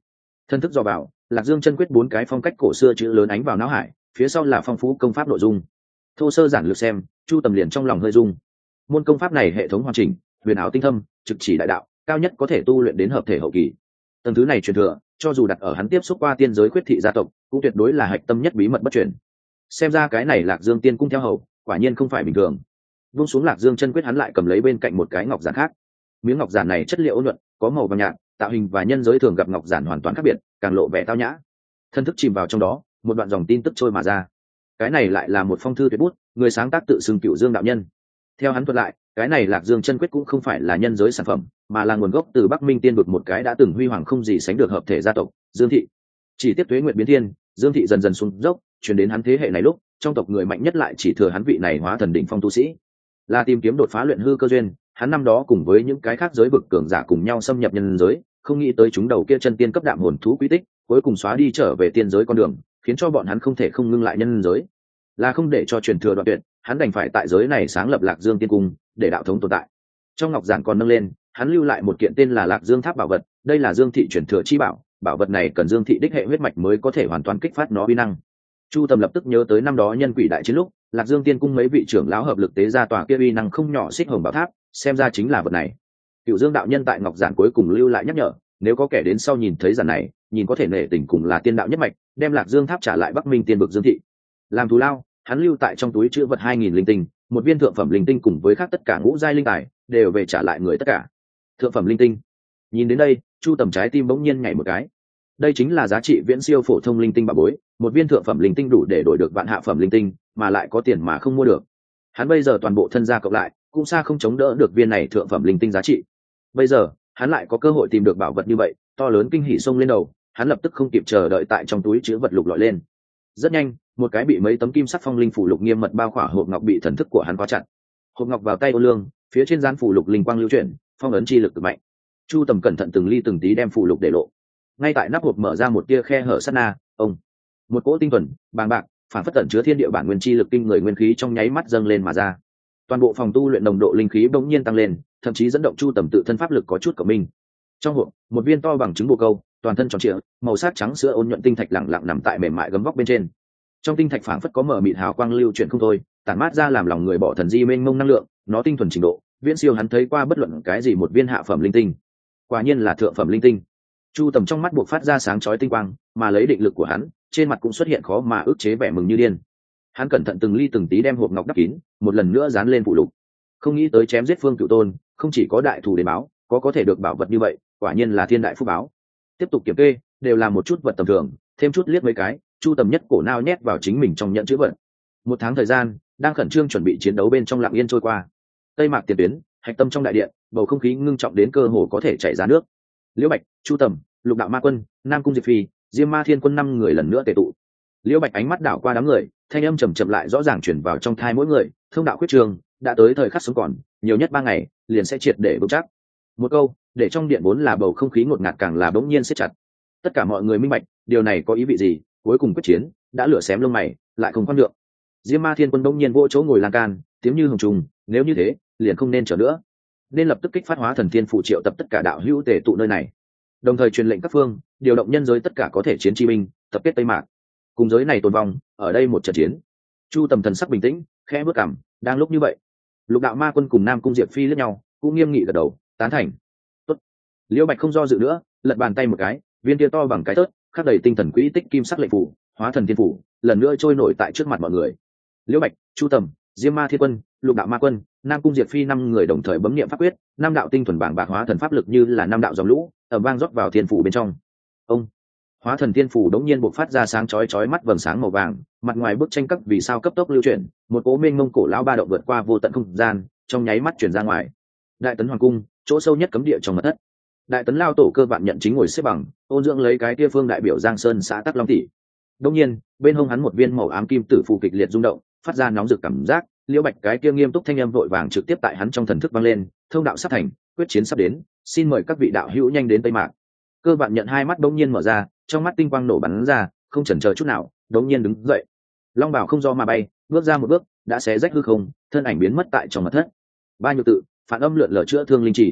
Thân thức dò vào, Lạc Dương chân quyết 4 cái phong cách cổ xưa chữ lớn ánh vào não hải, phía sau là phong phú công pháp nội dung. Thô sơ giản lược xem, Chu Tầm liền trong lòng hơi rung. Môn công pháp này hệ thống hoàn chỉnh, huyền ảo tinh thâm, trực chỉ đại đạo, cao nhất có thể tu luyện đến hợp thể hậu kỳ. Tầng thứ này truyền thừa, cho dù đặt ở hắn tiếp xúc qua tiên giới khuyết thị gia tộc, cũng tuyệt đối là hạch tâm nhất bí mật bất truyền. Xem ra cái này Lạc Dương tiên cung theo hậu, quả nhiên không phải bình thường. Vung xuống Lạc Dương chân quyết, hắn lại cầm lấy bên cạnh một cái ngọc giản khác. Miếng ngọc giản này chất liệu ôn nhuận, có màu vàng nhạt, tạo hình và nhân giới thường gặp ngọc giản hoàn toàn khác biệt, càng lộ vẻ tao nhã. Thân thức chìm vào trong đó, một đoạn dòng tin tức trôi mà ra. Cái này lại là một phong thư tuyệt bút, người sáng tác tự xưng Cửu Dương đạo nhân. Theo hắn thuật lại, cái này Lạc Dương chân quyết cũng không phải là nhân giới sản phẩm, mà là nguồn gốc từ Bắc Minh tiên vực một cái đã từng huy hoàng không gì sánh được hợp thể gia tộc, Dương thị. Chỉ tiếp tuế nguyện biến thiên, Dương thị dần dần xuống dốc, chuyển đến hắn thế hệ này lúc, trong tộc người mạnh nhất lại chỉ thừa hắn vị này hóa thần đỉnh phong tu sĩ. Là tìm kiếm đột phá luyện hư cơ duyên, hắn năm đó cùng với những cái khác giới vực cường giả cùng nhau xâm nhập nhân giới, không nghĩ tới chúng đầu kia chân tiên cấp đạm hồn thú quý tích, cuối cùng xóa đi trở về tiên giới con đường, khiến cho bọn hắn không thể không ngưng lại nhân giới. Là không để cho truyền thừa đoạn tuyệt, hắn đành phải tại giới này sáng lập Lạc Dương tiên cung, để đạo thống tồn tại. Trong ngọc giản còn nâng lên, hắn lưu lại một kiện tên là Lạc Dương tháp bảo vật, đây là Dương thị truyền thừa chi bảo, bảo vật này cần Dương thị đích hệ huyết mạch mới có thể hoàn toàn kích phát nó uy năng. Chu Tầm lập tức nhớ tới năm đó nhân quỷ đại chiến lúc, Lạc Dương tiên cung mấy vị trưởng lão hợp lực tế ra tòa kia uy năng không nhỏ xích hồng bảo tháp, xem ra chính là vật này. Cửu Dương đạo nhân tại ngọc giản cuối cùng lưu lại nhắc nhở, nếu có kẻ đến sau nhìn thấy giản này, nhìn có thể nể tình cùng là tiên đạo nhất mạch, đem Lạc Dương tháp trả lại Bắc Minh tiên vực Dương thị. Làm thù lao, hắn lưu tại trong túi chữ vật 2000 linh tinh, một viên thượng phẩm linh tinh cùng với khác tất cả ngũ giai linh tài, đều về trả lại người tất cả. Thượng phẩm linh tinh. Nhìn đến đây, Chu Tầm trái tim bỗng nhiên nhảy một cái. Đây chính là giá trị viễn siêu phổ thông linh tinh bảo bối, một viên thượng phẩm linh tinh đủ để đổi được vạn hạ phẩm linh tinh, mà lại có tiền mà không mua được. Hắn bây giờ toàn bộ thân gia cộng lại, cũng xa không chống đỡ được viên này thượng phẩm linh tinh giá trị. Bây giờ, hắn lại có cơ hội tìm được bảo vật như vậy, to lớn kinh hỉ xông lên đầu, hắn lập tức không kịp chờ đợi tại trong túi chứa vật lục lọi lên. Rất nhanh, một cái bị mấy tấm kim sắc phong linh phủ lục nghiêm mật bao khỏa hộp ngọc bị thần thức của hắn khóa chặt. Hộp ngọc vào tay Ô Lương, phía trên dán phủ lục linh quang lưu chuyển, phong ấn chi lực cực mạnh. Chu Tầm cẩn thận từng ly từng tí đem phủ lục để lộ. Ngay tại nắp hộp mở ra một tia khe hở sát na, ông, một cỗ tinh thuần, bàng bạc, phản phất tẩn chứa thiên địa bản nguyên chi lực kinh người nguyên khí trong nháy mắt dâng lên mà ra. Toàn bộ phòng tu luyện nồng độ linh khí bỗng nhiên tăng lên, thậm chí dẫn động Chu Tầm tự thân pháp lực có chút cộng minh. Trong hộp, một viên to bằng trứng bồ câu, toàn thân tròn trịa, màu sắc trắng sữa ôn nhuận tinh thạch lặng lặng nằm tại mềm mại gấm vóc bên trên. Trong tinh thạch phảng phất có mở mịt hào quang lưu chuyển không thôi, tản mát ra làm lòng người bỏ thần di mênh mông năng lượng, nó tinh thuần trình độ, viễn siêu hắn thấy qua bất luận cái gì một viên hạ phẩm linh tinh. Quả nhiên là thượng phẩm linh tinh. Chu Tầm trong mắt buộc phát ra sáng chói tinh quang, mà lấy định lực của hắn, trên mặt cũng xuất hiện khó mà ức chế vẻ mừng như điên. Hắn cẩn thận từng ly từng tí đem hộp ngọc đắp kín, một lần nữa dán lên phụ lục. Không nghĩ tới chém giết Phương Cửu Tôn, không chỉ có đại thù đến báo, có thể được bảo vật như vậy, quả nhiên là thiên đại phúc báo. Tiếp tục kiểm kê, đều là một chút vật tầm thường, thêm chút liếc mấy cái, Chu Tầm nhất cổ nao nhét vào chính mình trong nhận chữ vật. Một tháng thời gian, đang khẩn trương chuẩn bị chiến đấu bên trong lặng yên trôi qua. Tây Mạc tiền tuyến, hạch tâm trong đại điện, bầu không khí ngưng trọng đến cơ hồ có thể chảy ra nước. Liễu Bạch, Chu Tầm, Lục Đạo Ma Quân, Nam Cung Diệp Phi, Diêm Ma Thiên Quân 5 người lần nữa tề tụ. Liễu Bạch ánh mắt đảo qua đám người, thanh âm trầm trầm lại rõ ràng truyền vào trong tai mỗi người, thông đạo khuyết trường, đã tới thời khắc sống còn, nhiều nhất 3 ngày, liền sẽ triệt để vững chắc. Một câu, để trong điện vốn là bầu không khí ngột ngạt càng là bỗng nhiên siết chặt. Tất cả mọi người minh bạch, điều này có ý vị gì, cuối cùng quyết chiến, đã lửa xém lông mày, lại không khoan nhượng. Diêm Ma Thiên Quân bỗng nhiên vỗ chỗ ngồi lan can, tiếng như hồng trùng, nếu như thế, liền không nên chờ nữa, nên lập tức kích phát Hóa Thần Thiên Phủ triệu tập tất cả đạo hữu tề tụ nơi này, đồng thời truyền lệnh các phương điều động nhân giới tất cả có thể chiến chi binh, tập kết Tây Mạc, cùng giới này tồn vong ở đây một trận chiến. Chu Tầm thần sắc bình tĩnh, khẽ bước cằm, đang lúc như vậy, Lục Đạo Ma Quân cùng Nam Cung Diệp Phi liếc nhau, cũng nghiêm nghị gật đầu, tán thành. Tốt. Liễu Bạch không do dự nữa, lật bàn tay một cái, viên tia to bằng cái tớt, khắc đầy tinh thần quỹ tích kim sắc lệnh phủ, Hóa Thần Thiên Phủ, lần nữa trôi nổi tại trước mặt mọi người. Liễu Bạch, Chu Tầm, Diêm Ma Thiên Quân, Lục Đạo Ma Quân, Nam Cung Diệp Phi 5 người đồng thời bấm niệm pháp quyết, 5 đạo tinh thuần bảng bạc hóa thần pháp lực như là 5 đạo dòng lũ, ầm vang rót vào thiên phủ bên trong. Ông, Hóa Thần Thiên Phủ đống nhiên bộc phát ra sáng chói chói mắt vầng sáng màu vàng, mặt ngoài bức tranh các vì sao cấp tốc lưu chuyển, một cỗ mênh mông cổ lão ba động vượt qua vô tận không gian, trong nháy mắt truyền ra ngoài. Đại Tấn Hoàng cung, chỗ sâu nhất cấm địa trong mật thất. Đại Tấn lao tổ Cơ Vạn Nhận chính ngồi xếp bằng, ôn dưỡng lấy cái tia phương đại biểu Giang Sơn xã Tắc Long tỷ. Đống nhiên, bên hông hắn một viên màu ám kim tử phù kịch liệt rung động, phát ra nóng rực cảm giác. Liễu Bạch cái kia nghiêm túc thanh âm vội vàng trực tiếp tại hắn trong thần thức vang lên, thông đạo sắp thành, quyết chiến sắp đến, xin mời các vị đạo hữu nhanh đến Tây Mạc. Cơ Vạn Nhận hai mắt đống nhiên mở ra, trong mắt tinh quang nổ bắn ra, không chần chờ chút nào, đống nhiên đứng dậy. Long bảo không do mà bay, bước ra một bước, đã xé rách hư không, thân ảnh biến mất tại trong mật thất. Ba nhược tự, phản âm lượn lờ chữa thương linh chỉ.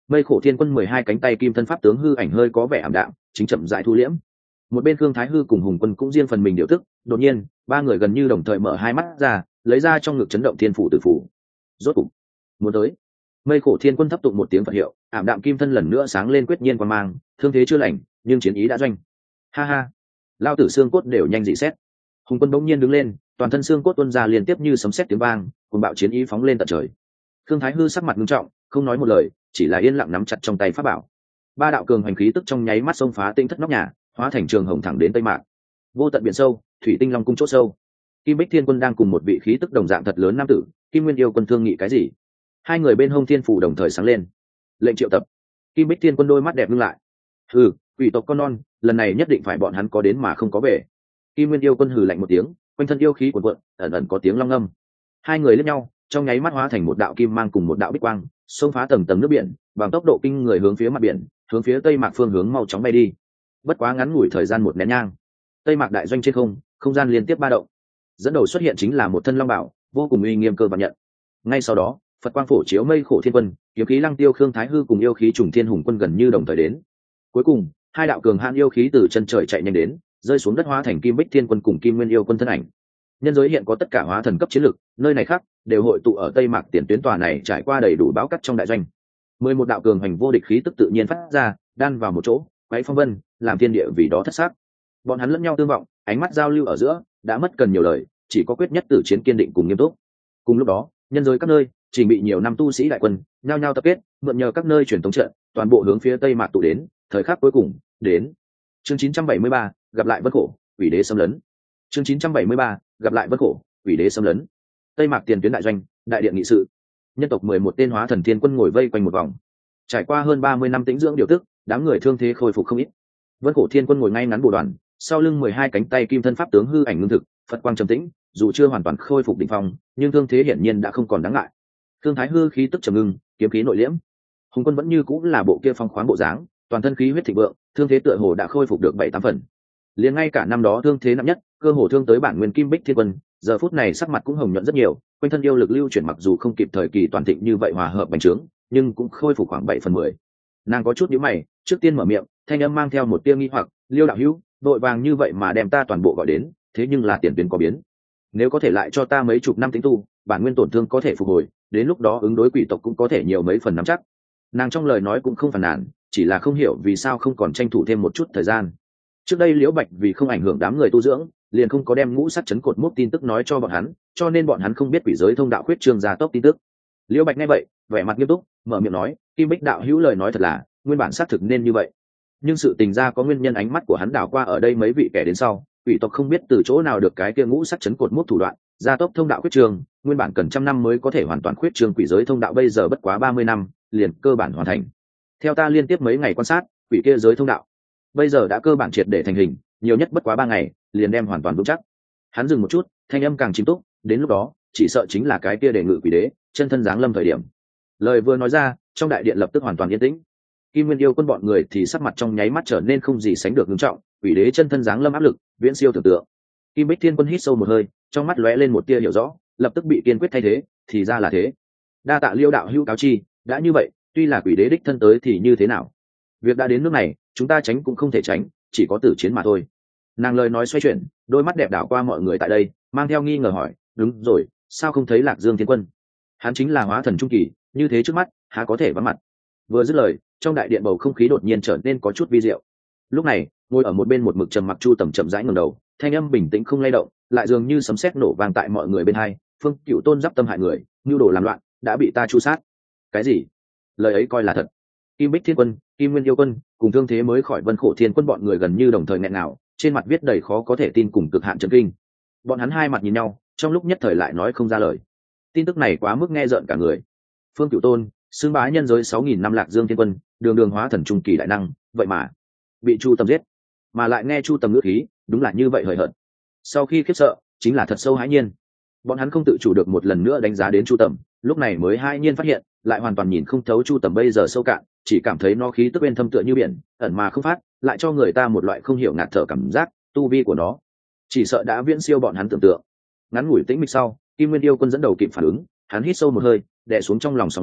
Mây Khổ Thiên Quân 12 cánh tay kim thân pháp tướng hư ảnh hơi có vẻ ảm đạm, chính chậm rãi thu liễm. Một bên Khương Thái Hư cùng Hùng Quân cũng riêng phần mình điều tức, đột nhiên, ba người gần như đồng thời mở hai mắt ra, lấy ra trong ngực chấn động thiên phủ tử phủ. Rốt cục, muốn tới. Mây Khổ Thiên Quân thấp tụng một tiếng Phật hiệu, ảm đạm kim thân lần nữa sáng lên quyết nhiên quang mang, thương thế chưa lành, nhưng chiến ý đã doanh. Ha ha, lao tử xương cốt đều nhanh dị xét. Hùng Quân bỗng nhiên đứng lên, toàn thân xương cốt tuôn ra liên tiếp như sấm sét tiếng vang, cuồng bạo chiến ý phóng lên tận trời. Khương Thái Hư sắc mặt nghiêm trọng, không nói một lời, chỉ là yên lặng nắm chặt trong tay pháp bảo. Ba đạo cường hành khí tức trong nháy mắt xông phá tinh thất nóc nhà, hóa thành trường hồng thẳng đến tây mạc. Vô tận biển sâu, thủy tinh long cung chỗ sâu. Kim Bích Thiên Quân đang cùng một vị khí tức đồng dạng thật lớn nam tử, Kim Nguyên Yêu Quân thương nghị cái gì? Hai người bên hông thiên phủ đồng thời sáng lên. Lệnh triệu tập. Kim Bích Thiên Quân đôi mắt đẹp ngưng lại. Hừ, quỷ tộc con non, lần này nhất định phải bọn hắn có đến mà không có về. Kim Nguyên Yêu Quân hừ lạnh một tiếng, quanh thân yêu khí cuồn cuộn, ẩn ẩn có tiếng long ngâm. Hai người liếc nhau, trong nháy mắt hóa thành một đạo kim mang cùng một đạo bích quang, xông phá tầng tầng nước biển, bằng tốc độ kinh người hướng phía mặt biển, hướng phía tây mạc phương hướng mau chóng bay đi. Bất quá ngắn ngủi thời gian một nén nhang, tây mạc đại doanh trên không gian liên tiếp ba động. Dẫn đầu xuất hiện chính là một thân long bảo, vô cùng uy nghiêm cơ và nhận. Ngay sau đó, Phật quang phổ chiếu Mây Khổ Thiên Quân, kiếm khí Lăng Tiêu Khương Thái Hư cùng yêu khí Trùng Thiên Hùng Quân gần như đồng thời đến. Cuối cùng, hai đạo cường hãn yêu khí từ chân trời chạy nhanh đến, rơi xuống đất hóa thành Kim Bích Thiên Quân cùng Kim Nguyên Yêu Quân thân ảnh. Nhân giới hiện có tất cả hóa thần cấp chiến lực, nơi này khác đều hội tụ ở tây mạc tiền tuyến tòa này, trải qua đầy đủ bão cắt trong đại doanh. 11 đạo cường hành vô địch khí tức tự nhiên phát ra, đan vào một chỗ, quấy phong vân, làm thiên địa vì đó thất sắc. Bọn hắn lẫn nhau tương vọng, ánh mắt giao lưu ở giữa, đã mất cần nhiều lời, chỉ có quyết nhất tử chiến kiên định cùng nghiêm túc. Cùng lúc đó, nhân giới các nơi trình bị nhiều năm tu sĩ đại quân nhao nhao tập kết, mượn nhờ các nơi truyền thống trận, toàn bộ hướng phía tây mạc tụ đến. Thời khắc cuối cùng đến. Chương 973, gặp lại Vân Khổ, quỷ đế xâm lấn. Chương 973, gặp lại Vân Khổ, quỷ đế xâm lấn. Tây mạc tiền tuyến đại doanh, đại điện nghị sự. Nhân tộc 11 tên hóa thần thiên quân ngồi vây quanh một vòng. Trải qua hơn 30 năm tĩnh dưỡng điều tức, đám người thương thế khôi phục không ít. Vân Khổ Thiên Quân ngồi ngay ngắn bồ đoàn, sau lưng 12 cánh tay kim thân pháp tướng hư ảnh ngưng thực, Phật quang trầm tĩnh, dù chưa hoàn toàn khôi phục đỉnh phong, nhưng thương thế hiển nhiên đã không còn đáng ngại. Thương Thái Hư khí tức trầm ngưng, kiếm khí nội liễm. Hùng Quân vẫn như cũng là bộ kia phong khoáng bộ dáng, toàn thân khí huyết thịnh vượng, thương thế tựa hồ đã khôi phục được 7-8 phần. Liền ngay cả năm đó thương thế nặng nhất, cơ hồ thương tới bản nguyên Kim Bích Thiên Quân, giờ phút này sắc mặt cũng hồng nhuận rất nhiều, quanh thân yêu lực lưu chuyển mặc dù không kịp thời kỳ toàn thịnh như vậy hòa hợp bành trướng, nhưng cũng khôi phục khoảng 7/10. Nàng có chút nhíu mày, trước tiên mở miệng, thanh âm mang theo một tia nghi hoặc, Liêu đạo hữu, đội vàng như vậy mà đem ta toàn bộ gọi đến, thế nhưng là tiền tuyến có biến. Nếu có thể lại cho ta mấy chục năm tĩnh tu, bản nguyên tổn thương có thể phục hồi, đến lúc đó ứng đối quỷ tộc cũng có thể nhiều mấy phần nắm chắc. Nàng trong lời nói cũng không phàn nàn, chỉ là không hiểu vì sao không còn tranh thủ thêm một chút thời gian. Trước đây Liễu Bạch vì không ảnh hưởng đám người tu dưỡng, liền không có đem ngũ sắc chấn cột mốc tin tức nói cho bọn hắn, cho nên bọn hắn không biết quỷ giới thông đạo khuyết trương gia tốc tin tức. Liễu Bạch nghe vậy, vẻ mặt nghiêm túc, mở miệng nói, Kim Bích đạo hữu lời nói thật là, nguyên bản xác thực nên như vậy. Nhưng sự tình ra có nguyên nhân, ánh mắt của hắn đảo qua ở đây mấy vị kẻ đến sau, quỷ tộc không biết từ chỗ nào được cái kia ngũ sắc chấn cột mốc thủ đoạn, gia tốc thông đạo khuyết trương, nguyên bản cần 100 năm mới có thể hoàn toàn khuyết trương quỷ giới thông đạo, bây giờ bất quá 30 năm, liền cơ bản hoàn thành. Theo ta liên tiếp mấy ngày quan sát, quỷ kia giới thông đạo bây giờ đã cơ bản triệt để thành hình, nhiều nhất bất quá 3 ngày, liền đem hoàn toàn vững chắc. Hắn dừng một chút, thanh âm càng chìm túc, đến lúc đó, chỉ sợ chính là cái kia đề ngự quỷ đế, chân thân giáng lâm thời điểm. Lời vừa nói ra, trong đại điện lập tức hoàn toàn yên tĩnh. Kim Nguyên Yêu Quân bọn người thì sắc mặt trong nháy mắt trở nên không gì sánh được nghiêm trọng, quỷ đế chân thân giáng lâm áp lực, viễn siêu tưởng tượng. Kim Bích Thiên Quân hít sâu một hơi, trong mắt lóe lên một tia hiểu rõ, lập tức bị kiên quyết thay thế, thì ra là thế. Đa tạ Liêu đạo hữu cáo chi, đã như vậy, tuy là quỷ đế đích thân tới thì như thế nào? Việc đã đến nước này, chúng ta tránh cũng không thể tránh, chỉ có tử chiến mà thôi. Nàng lời nói xoay chuyển, đôi mắt đẹp đảo qua mọi người tại đây, mang theo nghi ngờ hỏi, đúng rồi, sao không thấy Lạc Dương Thiên Quân? Hắn chính là hóa thần trung kỳ, như thế trước mắt há có thể vắng mặt. Vừa dứt lời, trong đại điện bầu không khí đột nhiên trở nên có chút vi diệu. Lúc này, ngồi ở một bên một mực trầm mặc Chu Tầm chậm rãi ngẩng đầu, thanh âm bình tĩnh không lay động, lại dường như sấm sét nổ vang tại mọi người bên hai. Phương Cựu Tôn giáp tâm hại người, nhu đồ làm loạn, đã bị ta chu sát. Cái gì? Lời ấy coi là thật? Kim Bích Thiên Quân, Kim Nguyên Yêu Quân cùng thương thế mới khỏi Vân Khổ Thiên Quân bọn người gần như đồng thời nghẹn ngào, trên mặt viết đầy khó có thể tin cùng cực hạn chấn kinh. Bọn hắn hai mặt nhìn nhau, trong lúc nhất thời lại nói không ra lời. Tin tức này quá mức nghe rợn cả người. Phương Cửu Tôn, xưng bá nhân giới 6000 năm Lạc Dương Thiên Quân, đường đường hóa thần trung kỳ đại năng, vậy mà bị Chu Tầm giết, mà lại nghe Chu Tầm ngữ khí, đúng là như vậy hời hợt. Sau khi khiếp sợ, chính là thật sâu hãi nhiên. Bọn hắn không tự chủ được một lần nữa đánh giá đến Chu Tầm, lúc này mới hãi nhiên phát hiện, lại hoàn toàn nhìn không thấu Chu Tầm bây giờ sâu cạn, chỉ cảm thấy nó khí tức bên thâm tựa như biển, ẩn mà không phát, lại cho người ta một loại không hiểu ngạt thở cảm giác, tu vi của nó chỉ sợ đã viễn siêu bọn hắn tưởng tượng. Ngắn ngủi tĩnh mịch sau, Kim Nguyên Yêu Quân dẫn đầu kịp phản ứng, hắn hít sâu một hơi, đè xuống trong lòng sóng lớn,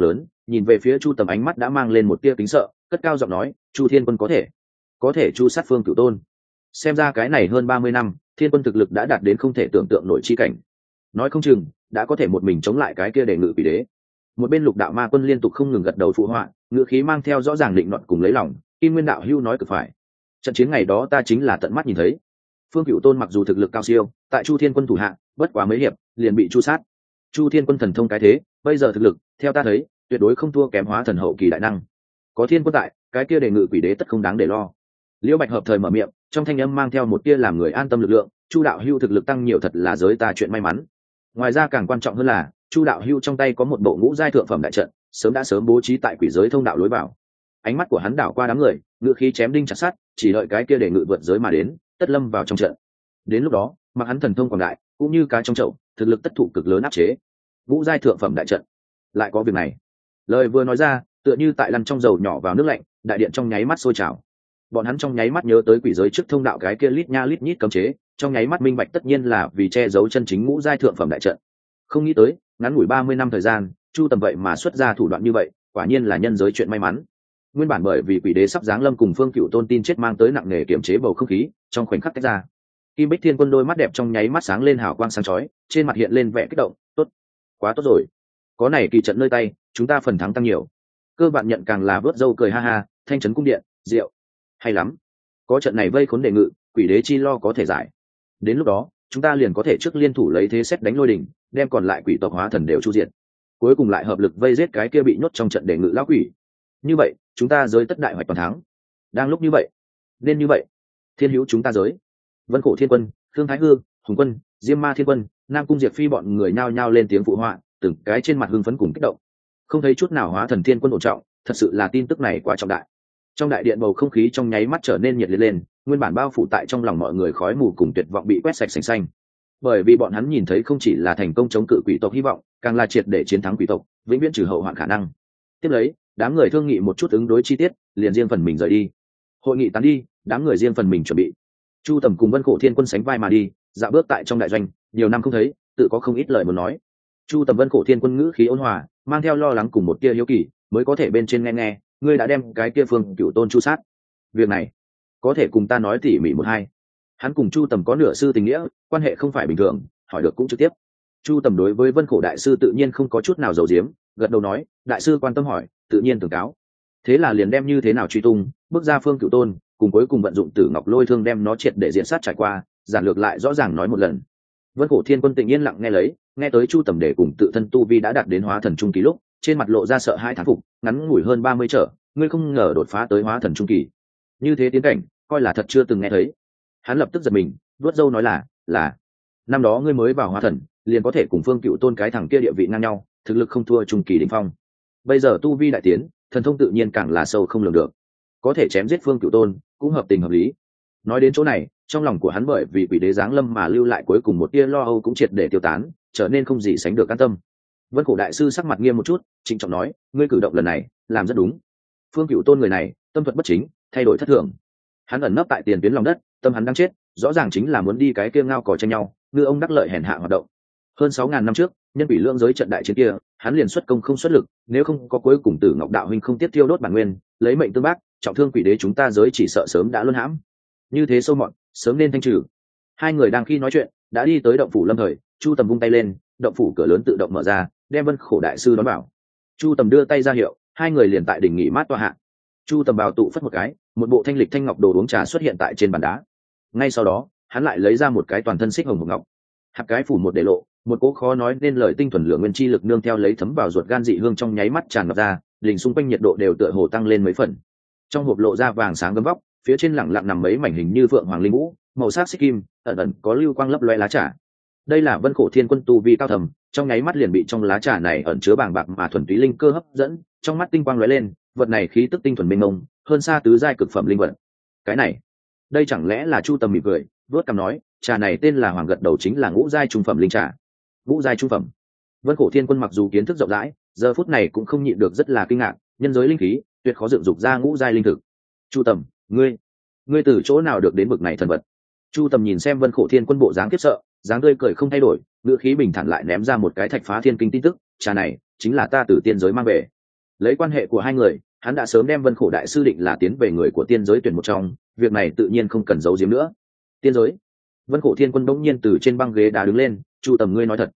nhìn về phía Chu Tầm, ánh mắt đã mang lên một tia kính sợ, cất cao giọng nói, Chu Thiên Quân có thể chu sát Phương Cửu Tôn. Xem ra cái này hơn 30 năm, Thiên Quân thực lực đã đạt đến không thể tưởng tượng nổi chi cảnh. Nói không chừng đã có thể một mình chống lại cái kia Đề Ngự Quỷ Đế. Một bên Lục Đạo Ma Quân liên tục không ngừng gật đầu phụ họa, ngữ khí mang theo rõ ràng định luận cùng lấy lòng. Kim Nguyên đạo hưu nói cực phải. Trận chiến ngày đó ta chính là tận mắt nhìn thấy. Phương Cửu Tôn mặc dù thực lực cao siêu, tại Chu Thiên Quân thủ hạ, bất quá mấy hiệp liền bị chu sát. Chu Thiên Quân thần thông cái thế, bây giờ thực lực, theo ta thấy, tuyệt đối không thua kém hóa thần hậu kỳ đại năng. Có Thiên Quân tại, cái kia Đề Ngự Quỷ Đế tất không đáng để lo. Liễu Bạch hợp thời mở miệng, trong thanh âm mang theo một tia làm người an tâm lực lượng. Chu đạo hưu thực lực tăng nhiều thật là giới ta chuyện may mắn. Ngoài ra càng quan trọng hơn là, Chu đạo hưu trong tay có một bộ ngũ giai thượng phẩm đại trận, sớm bố trí tại quỷ giới thông đạo lối vào. Ánh mắt của hắn đảo qua đám người, ngựa khí chém đinh chặt sắt, chỉ đợi cái kia Đề Ngự vượt giới mà đến, tất lâm vào trong trận. Đến lúc đó, mặc hắn thần thông quảng đại, cũng như cá trong chậu, thực lực tất thụ cực lớn áp chế. Ngũ giai thượng phẩm đại trận, lại có việc này. Lời vừa nói ra, tựa như tại lăn trong dầu nhỏ vào nước lạnh, đại điện trong nháy mắt sôi trào. Bọn hắn trong nháy mắt nhớ tới quỷ giới trước thông đạo cái kia lít nha lít nhít cấm chế, trong nháy mắt minh bạch tất nhiên là vì che giấu chân chính ngũ giai thượng phẩm đại trận. Không nghĩ tới, ngắn ngủi 30 năm thời gian, Chu Tầm vậy mà xuất ra thủ đoạn như vậy, quả nhiên là nhân giới chuyện may mắn. Nguyên bản bởi vì quỷ đế sắp giáng lâm cùng Phương Cửu Tôn tin chết mang tới nặng nề kiểm chế bầu không khí, trong khoảnh khắc tách ra. Kim Bích Thiên Quân đôi mắt đẹp trong nháy mắt sáng lên hào quang sáng chói, trên mặt hiện lên vẻ kích động, tốt, quá tốt rồi. Có này kỳ trận nơi tay, chúng ta phần thắng tăng nhiều. Cơ bạn nhận càng là vớt râu cười ha ha, thanh trấn cung điện, rượu, hay lắm. Có trận này vây khốn Đề Ngự, quỷ đế chi lo có thể giải. Đến lúc đó, chúng ta liền có thể trước liên thủ lấy thế xét đánh lôi đỉnh, đem còn lại quỷ tộc hóa thần đều chu diệt. Cuối cùng lại hợp lực vây giết cái kia bị nhốt trong trận Đề Ngự lão quỷ. Như vậy, chúng ta giới tất đại hoạch toàn thắng. Đang lúc như vậy, nên như vậy. Thiên hữu chúng ta giới. Vân Cổ Thiên Quân, Khương Thái Hư, Hùng Quân, Diêm Ma Thiên Quân, Nam Cung Diệp Phi bọn người nhao nhao lên tiếng phụ họa, từng cái trên mặt hưng phấn cùng kích động. Không thấy chút nào hóa thần Thiên Quân ổn trọng, thật sự là tin tức này quá trọng đại. Trong đại điện bầu không khí trong nháy mắt trở nên nhiệt liệt lên, nguyên bản bao phủ tại trong lòng mọi người khói mù cùng tuyệt vọng bị quét sạch sành xanh. Bởi vì bọn hắn nhìn thấy không chỉ là thành công chống cự quỷ tộc hy vọng, càng là triệt để chiến thắng quỷ tộc, vĩnh viễn trừ hậu hoạn khả năng. Tiếp lấy, đám người thương nghị một chút ứng đối chi tiết, liền riêng phần mình rời đi. Hội nghị tán đi, đám người riêng phần mình chuẩn bị. Chu Tầm cùng Vân Cổ Thiên Quân sánh vai mà đi, dạo bước tại trong đại doanh, nhiều năm không thấy, tự có không ít lời muốn nói. Chu Tầm Vân Cổ Thiên Quân ngữ khí ôn hòa, mang theo lo lắng cùng một tia hiếu kỳ, mới có thể bên trên nghe, ngươi đã đem cái kia Phương Cửu Tôn chu sát. Việc này, có thể cùng ta nói tỉ mỉ một hai. Hắn cùng Chu Tầm có nửa sư tình nghĩa, quan hệ không phải bình thường, hỏi được cũng trực tiếp. Chu Tầm đối với Vân Cổ đại sư tự nhiên không có chút nào giấu giếm, gật đầu nói, đại sư quan tâm hỏi, tự nhiên tường cáo. Thế là liền đem như thế nào truy tung, bước ra Phương Cửu Tôn, cùng cuối cùng vận dụng Tử Ngọc Lôi Thương đem nó triệt để diện sát trải qua, giản lược lại rõ ràng nói một lần. Vân Cổ Thiên Quân tĩnh yên lặng nghe lấy, nghe tới Chu Tầm để cùng tự thân tu vi đã đạt đến hóa thần trung kỳ lúc, trên mặt lộ ra sợ hãi thán phục, ngắn ngủi hơn 30 trở, ngươi không ngờ đột phá tới hóa thần trung kỳ. Như thế tiến cảnh, coi là thật chưa từng nghe thấy. Hắn lập tức giật mình, vuốt râu nói là năm đó ngươi mới vào hóa thần, liền có thể cùng Phương Cửu Tôn cái thằng kia địa vị ngang nhau, thực lực không thua trung kỳ đỉnh phong. Bây giờ tu vi đại tiến, thần thông tự nhiên càng là sâu không lường được, có thể chém giết Phương Cửu Tôn cũng hợp tình hợp lý. Nói đến chỗ này, trong lòng của hắn bởi vì quỷ đế giáng lâm mà lưu lại cuối cùng một tia lo âu cũng triệt để tiêu tán, trở nên không gì sánh được an tâm. Vân Cổ đại sư sắc mặt nghiêm một chút, trịnh trọng nói, ngươi cử động lần này làm rất đúng. Phương Cửu Tôn người này tâm thuật bất chính, thay đổi thất thường. Hắn ẩn nấp tại tiền tuyến lòng đất, tâm hắn đang chết, rõ ràng chính là muốn đi cái kia ngao cò tranh nhau, ngư ông đắc lợi hèn hạ hoạt động. Hơn 6.000 năm trước, nhân quỷ lưỡng giới trận đại chiến kia, hắn liền xuất công không xuất lực, nếu không có cuối cùng Tử Ngọc đạo huynh không tiếp tiêu đốt bản nguyên, lấy mệnh tương bác, trọng thương quỷ đế chúng ta giới chỉ sợ sớm đã luân hãm. Như thế sâu mọt, sớm nên thanh trừ. Hai người đang khi nói chuyện, đã đi tới động phủ Lâm Thời, Chu Tầm vung tay lên, động phủ cửa lớn tự động mở ra, đem Vân Khổ đại sư đón vào. Chu Tầm đưa tay ra hiệu, hai người liền tại đỉnh nghỉ mát tọa hạ. Chu Tầm bào tụ phất một cái, một bộ thanh lịch thanh ngọc đồ uống trà xuất hiện tại trên bàn đá. Ngay sau đó, hắn lại lấy ra một cái toàn thân xích hồng hộp ngọc, hạt cái phủ một để lộ, một cỗ khó nói nên lời tinh thuần lửa nguyên chi lực nương theo lấy thấm vào ruột gan dị hương trong nháy mắt tràn ngập ra, đỉnh xung quanh nhiệt độ đều tựa hồ tăng lên mấy phần. Trong hộp lộ ra vàng sáng gấm vóc, phía trên lẳng lặng nằm mấy mảnh hình như vượng hoàng linh vũ, màu sắc xích kim, ẩn ẩn có lưu quang lấp loé lá trà. Đây là Vân Khổ Thiên Quân tu vi cao thầm, trong nháy mắt liền bị trong lá trà này ẩn chứa bàng bạc mà thuần túy linh cơ hấp dẫn, trong mắt tinh quang lóe lên, vật này khí tức tinh thuần mênh mông, hơn xa tứ giai cực phẩm linh vật. Cái này, đây chẳng lẽ là Chu Tầm mỉm cười, vuốt cằm nói, trà này tên là Hoàng gật đầu chính là ngũ giai trung phẩm linh trà. Ngũ giai trung phẩm. Vân Khổ Thiên Quân mặc dù kiến thức rộng rãi, giờ phút này cũng không nhịn được rất là kinh ngạc, nhân giới linh khí, tuyệt khó dựng dục ra ngũ giai linh thực. Chu Tầm, ngươi từ chỗ nào được đến bực này thần vật? Chu Tầm nhìn xem Vân Khổ Thiên Quân bộ dáng khiếp sợ, dáng tươi cười không thay đổi, ngữ khí bình thản lại ném ra một cái thạch phá thiên kinh tin tức, trà này chính là ta từ tiên giới mang về. Lấy quan hệ của hai người, hắn đã sớm đem Vân Khổ đại sư định là tiến về người của tiên giới tuyển một trong, việc này tự nhiên không cần giấu giếm nữa. Tiên giới. Vân Khổ Thiên Quân bỗng nhiên từ trên băng ghế đá đứng lên. Chu Tầm, ngươi nói thật?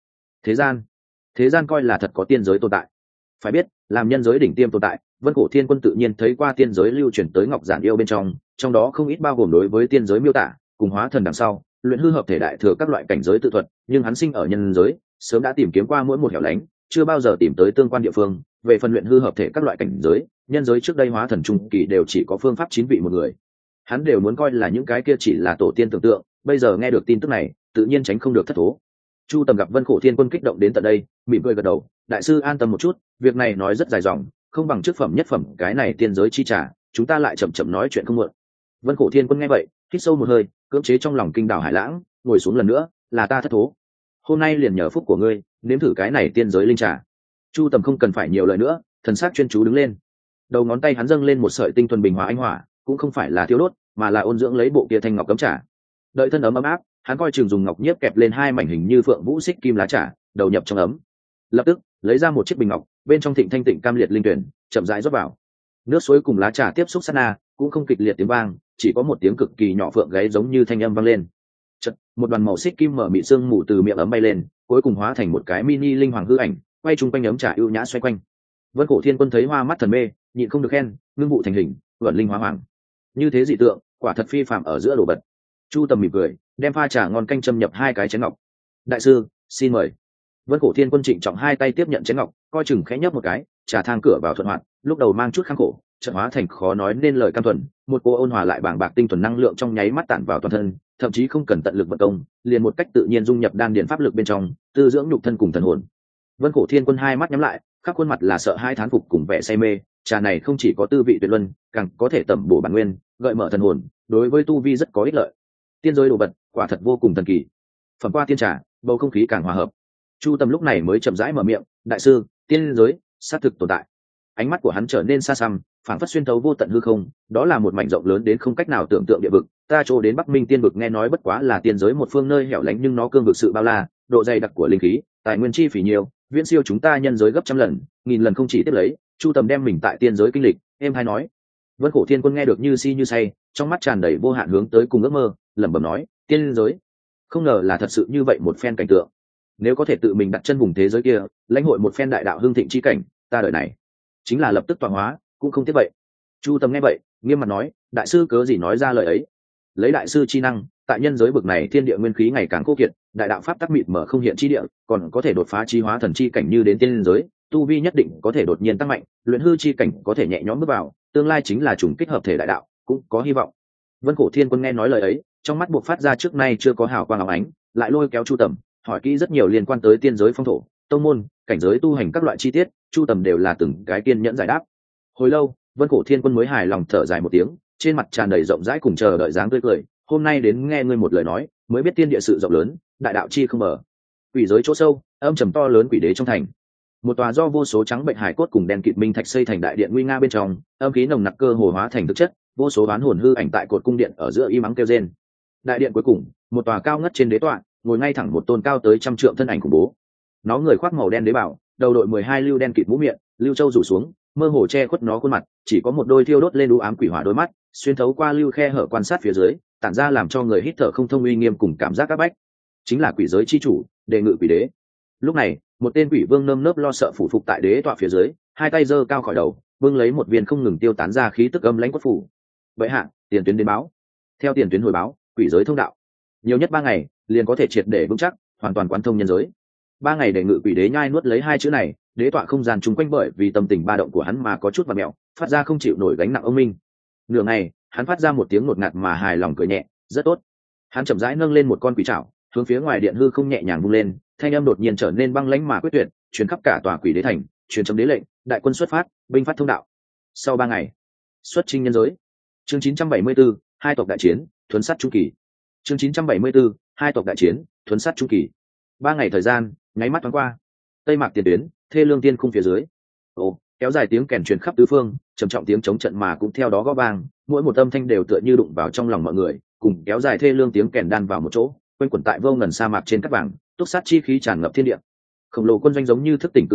Thế gian coi là thật có tiên giới tồn tại. Phải biết, làm nhân giới đỉnh tiêm tồn tại, Vân Khổ Thiên Quân tự nhiên thấy qua tiên giới lưu truyền tới ngọc giản yêu bên trong đó không ít bao gồm đối với tiên giới miêu tả, cùng hóa thần đằng sau, luyện hư hợp thể đại thừa các loại cảnh giới tự thuật, nhưng hắn sinh ở nhân giới, sớm đã tìm kiếm qua mỗi một hẻo lánh, chưa bao giờ tìm tới tương quan địa phương. Về phần luyện hư hợp thể các loại cảnh giới, nhân giới trước đây hóa thần trung kỳ đều chỉ có phương pháp 9 vị một người. Hắn đều muốn coi là những cái kia chỉ là tổ tiên tưởng tượng, bây giờ nghe được tin tức này, tự nhiên tránh không được thất thố. Chu Tầm gặp Vân Khổ Thiên Quân kích động đến tận đây, mỉm cười gật đầu, đại sư an tâm một chút, việc này nói rất dài dòng, không bằng trước phẩm nhất phẩm cái này tiên giới chi trả, chúng ta lại chậm chậm nói chuyện không muộn. Vân Khổ Thiên Quân nghe vậy, hít sâu một hơi, cưỡng chế trong lòng kinh đảo hải lãng, ngồi xuống lần nữa, là ta thất thố. Hôm nay liền nhờ phúc của ngươi, nếm thử cái này tiên giới linh trà. Chu Tầm không cần phải nhiều lời nữa, thần sắc chuyên chú đứng lên. Đầu ngón tay hắn dâng lên một sợi tinh thuần bình hòa anh hỏa, cũng không phải là thiêu đốt, mà là ôn dưỡng lấy bộ kia thanh ngọc cấm trà. Đợi thân ấm áp, hắn coi chừng dùng ngọc nhiếp kẹp lên 2 mảnh hình như phượng vũ xích kim lá trà, đầu nhập trong ấm. Lập tức, lấy ra một chiếc bình ngọc, bên trong thịnh thanh tịnh cam liệt linh tuyển, chậm rãi rót vào. Nước suối cùng lá trà tiếp xúc sát na, cũng không kịch liệt tiếng vang, chỉ có một tiếng cực kỳ nhỏ phượng gáy giống như thanh âm vang lên. Chợt, một đoàn màu xích kim mở mịn sương mù từ miệng ấm bay lên, cuối cùng hóa thành một cái mini linh hoàng hư ảnh, quay chung quanh ấm trà ưu nhã xoay quanh. Vân Khổ Thiên Quân thấy hoa mắt thần mê, nhịn không được khen, ngưng vụ thành hình, vận linh hóa hoàng. Như thế dị tượng, quả thật phi phàm ở giữa đồ vật. Chu Tầm mỉm cười, đem pha trà ngon canh châm nhập 2 cái chén ngọc. Đại sư, xin mời. Vân Khổ Thiên Quân trịnh trọng 2 tay tiếp nhận chén ngọc, coi chừng khẽ nhấp một cái, trà thang cửa vào thuận hoạt, lúc đầu mang chút kháng khổ, chợt hóa thành khó nói nên lời cam thuần, một cô ôn hòa lại bàng bạc tinh thuần năng lượng trong nháy mắt tản vào toàn thân, thậm chí không cần tận lực vận công, liền một cách tự nhiên dung nhập đan điền pháp lực bên trong, tư dưỡng nhục thân cùng thần hồn. Vân Khổ Thiên Quân 2 mắt nhắm lại, khắp khuôn mặt là sợ hai thán phục cùng vẻ say mê, trà này không chỉ có tư vị tuyệt luân, càng có thể tẩm bổ bản nguyên, gợi mở thần hồn, đối với tu vi rất có ích lợi. Tiên giới đồ vật, quả thật vô cùng thần kỳ. Phẩm qua tiên trà, bầu không khí càng hòa hợp. Chu Tầm lúc này mới chậm rãi mở miệng, đại sư, tiên giới xác thực tồn tại. Ánh mắt của hắn trở nên xa xăm, phảng phất xuyên thấu vô tận hư không, đó là một mảnh rộng lớn đến không cách nào tưởng tượng địa vực. Ta chỗ đến Bắc Minh tiên vực nghe nói bất quá là tiên giới một phương nơi hẻo lánh, nhưng nó cương vực sự bao la, độ dày đặc của linh khí, tài nguyên chi phí nhiều, viễn siêu chúng ta nhân giới gấp trăm lần, nghìn lần không chỉ tiếp lấy. Chu Tầm đem mình tại tiên giới kinh lịch, em hay nói. Vân Khổ Thiên Quân nghe được như si như say, trong mắt tràn đầy vô hạn hướng tới cùng ước mơ, lẩm bẩm nói, tiên giới, không ngờ là thật sự như vậy một phen cảnh tượng. Nếu có thể tự mình đặt chân vùng thế giới kia, lãnh hội một phen đại đạo hưng thịnh chi cảnh, ta đời này chính là lập tức tọa hóa, cũng không tiếc vậy. Chu Tầm nghe vậy, nghiêm mặt nói, đại sư cớ gì nói ra lời ấy? Lấy đại sư chi năng, tại nhân giới bực này thiên địa nguyên khí ngày càng khô kiệt, đại đạo pháp tắc mịt mở không hiện chi địa, còn có thể đột phá chi hóa thần chi cảnh như đến tiên giới, tu vi nhất định có thể đột nhiên tăng mạnh, luyện hư chi cảnh có thể nhẹ nhõm bước vào, tương lai chính là trùng kích hợp thể đại đạo, cũng có hy vọng. Vân Khổ Thiên Quân nghe nói lời ấy, trong mắt buộc phát ra trước nay chưa có hào quang óng ánh, lại lôi kéo Chu Tầm, hỏi kỹ rất nhiều liên quan tới tiên giới phong thổ, tông môn, cảnh giới tu hành các loại chi tiết. Chu Tầm đều là từng cái kiên nhẫn giải đáp. Hồi lâu, Vân Khổ Thiên Quân mới hài lòng thở dài một tiếng, trên mặt tràn đầy rộng rãi cùng chờ đợi dáng tươi cười. Hôm nay đến nghe ngươi một lời nói, mới biết tiên địa sự rộng lớn, đại đạo chi không mở. Quỷ giới chỗ sâu, âm trầm to lớn quỷ đế trong thành. Một tòa do vô số trắng bệnh hải cốt cùng đen kịt minh thạch xây thành đại điện nguy nga bên trong, âm khí nồng nặc cơ hồ hóa thành thực chất, vô số oán hồn hư ảnh tại cột cung điện ở giữa im ắng kêu rên. Đại điện cuối cùng, một tòa cao ngất trên đế tọa, ngồi ngay thẳng một tôn cao tới 100 trượng thân ảnh khủng bố. Nó người khoác màu đen đế bảo, đầu đội 12 lưu đen kịt mũ miệng, lưu châu rủ xuống, mơ hồ che khuất nó khuôn mặt, chỉ có một đôi thiêu đốt lên u ám quỷ hỏa đôi mắt, xuyên thấu qua lưu khe hở quan sát phía dưới, tản ra làm cho người hít thở không thông uy nghiêm cùng cảm giác áp bách. Chính là quỷ giới chi chủ, Đề Ngự Quỷ Đế. Lúc này, một tên quỷ vương nơm nớp lo sợ phủ phục tại đế tọa phía dưới, hai tay giơ cao khỏi đầu, vương lấy một viên không ngừng tiêu tán ra khí tức âm lãnh quất phủ. Vậy hạ, tiền tuyến đến báo. Theo tiền tuyến hồi báo, quỷ giới thông đạo, nhiều nhất 3 ngày liền có thể triệt để vững chắc, hoàn toàn quán thông nhân giới. 3 ngày Đề Ngự Quỷ Đế nhai nuốt lấy 2 chữ này, đế tọa không gian chung quanh bởi vì tâm tình ba động của hắn mà có chút vặn mèo, phát ra không chịu nổi gánh nặng ông minh. Nửa ngày, hắn phát ra một tiếng ngột ngạt mà hài lòng cười nhẹ, rất tốt. Hắn chậm rãi nâng lên một con quỷ trảo, hướng phía ngoài điện hư không nhẹ nhàng vung lên, thanh âm đột nhiên trở nên băng lãnh mà quyết tuyệt, truyền khắp cả tòa quỷ đế thành, truyền chấm đế lệnh, đại quân xuất phát, binh phát thông đạo. Sau 3 ngày, xuất chinh nhân giới. Chương 974, hai tộc đại chiến, thuấn sát trung kỳ. Chương 974, hai tộc đại chiến, thuấn sát trung kỳ. 3 ngày thời gian, nháy mắt thoáng qua. Tây Mạc tiền tuyến, thê lương tiên khung phía dưới. Ồ, kéo dài tiếng kèn truyền khắp tứ phương, trầm trọng tiếng chống trận mà cũng theo đó gõ vang, mỗi một âm thanh đều tựa như đụng vào trong lòng mọi người, cùng kéo dài thê lương tiếng kèn đan vào một chỗ, quanh quẩn tại vô ngần sa mạc trên cát vàng, túc sát chi khí tràn ngập thiên địa. Khổng lồ quân doanh giống như thức tỉnh cự thú,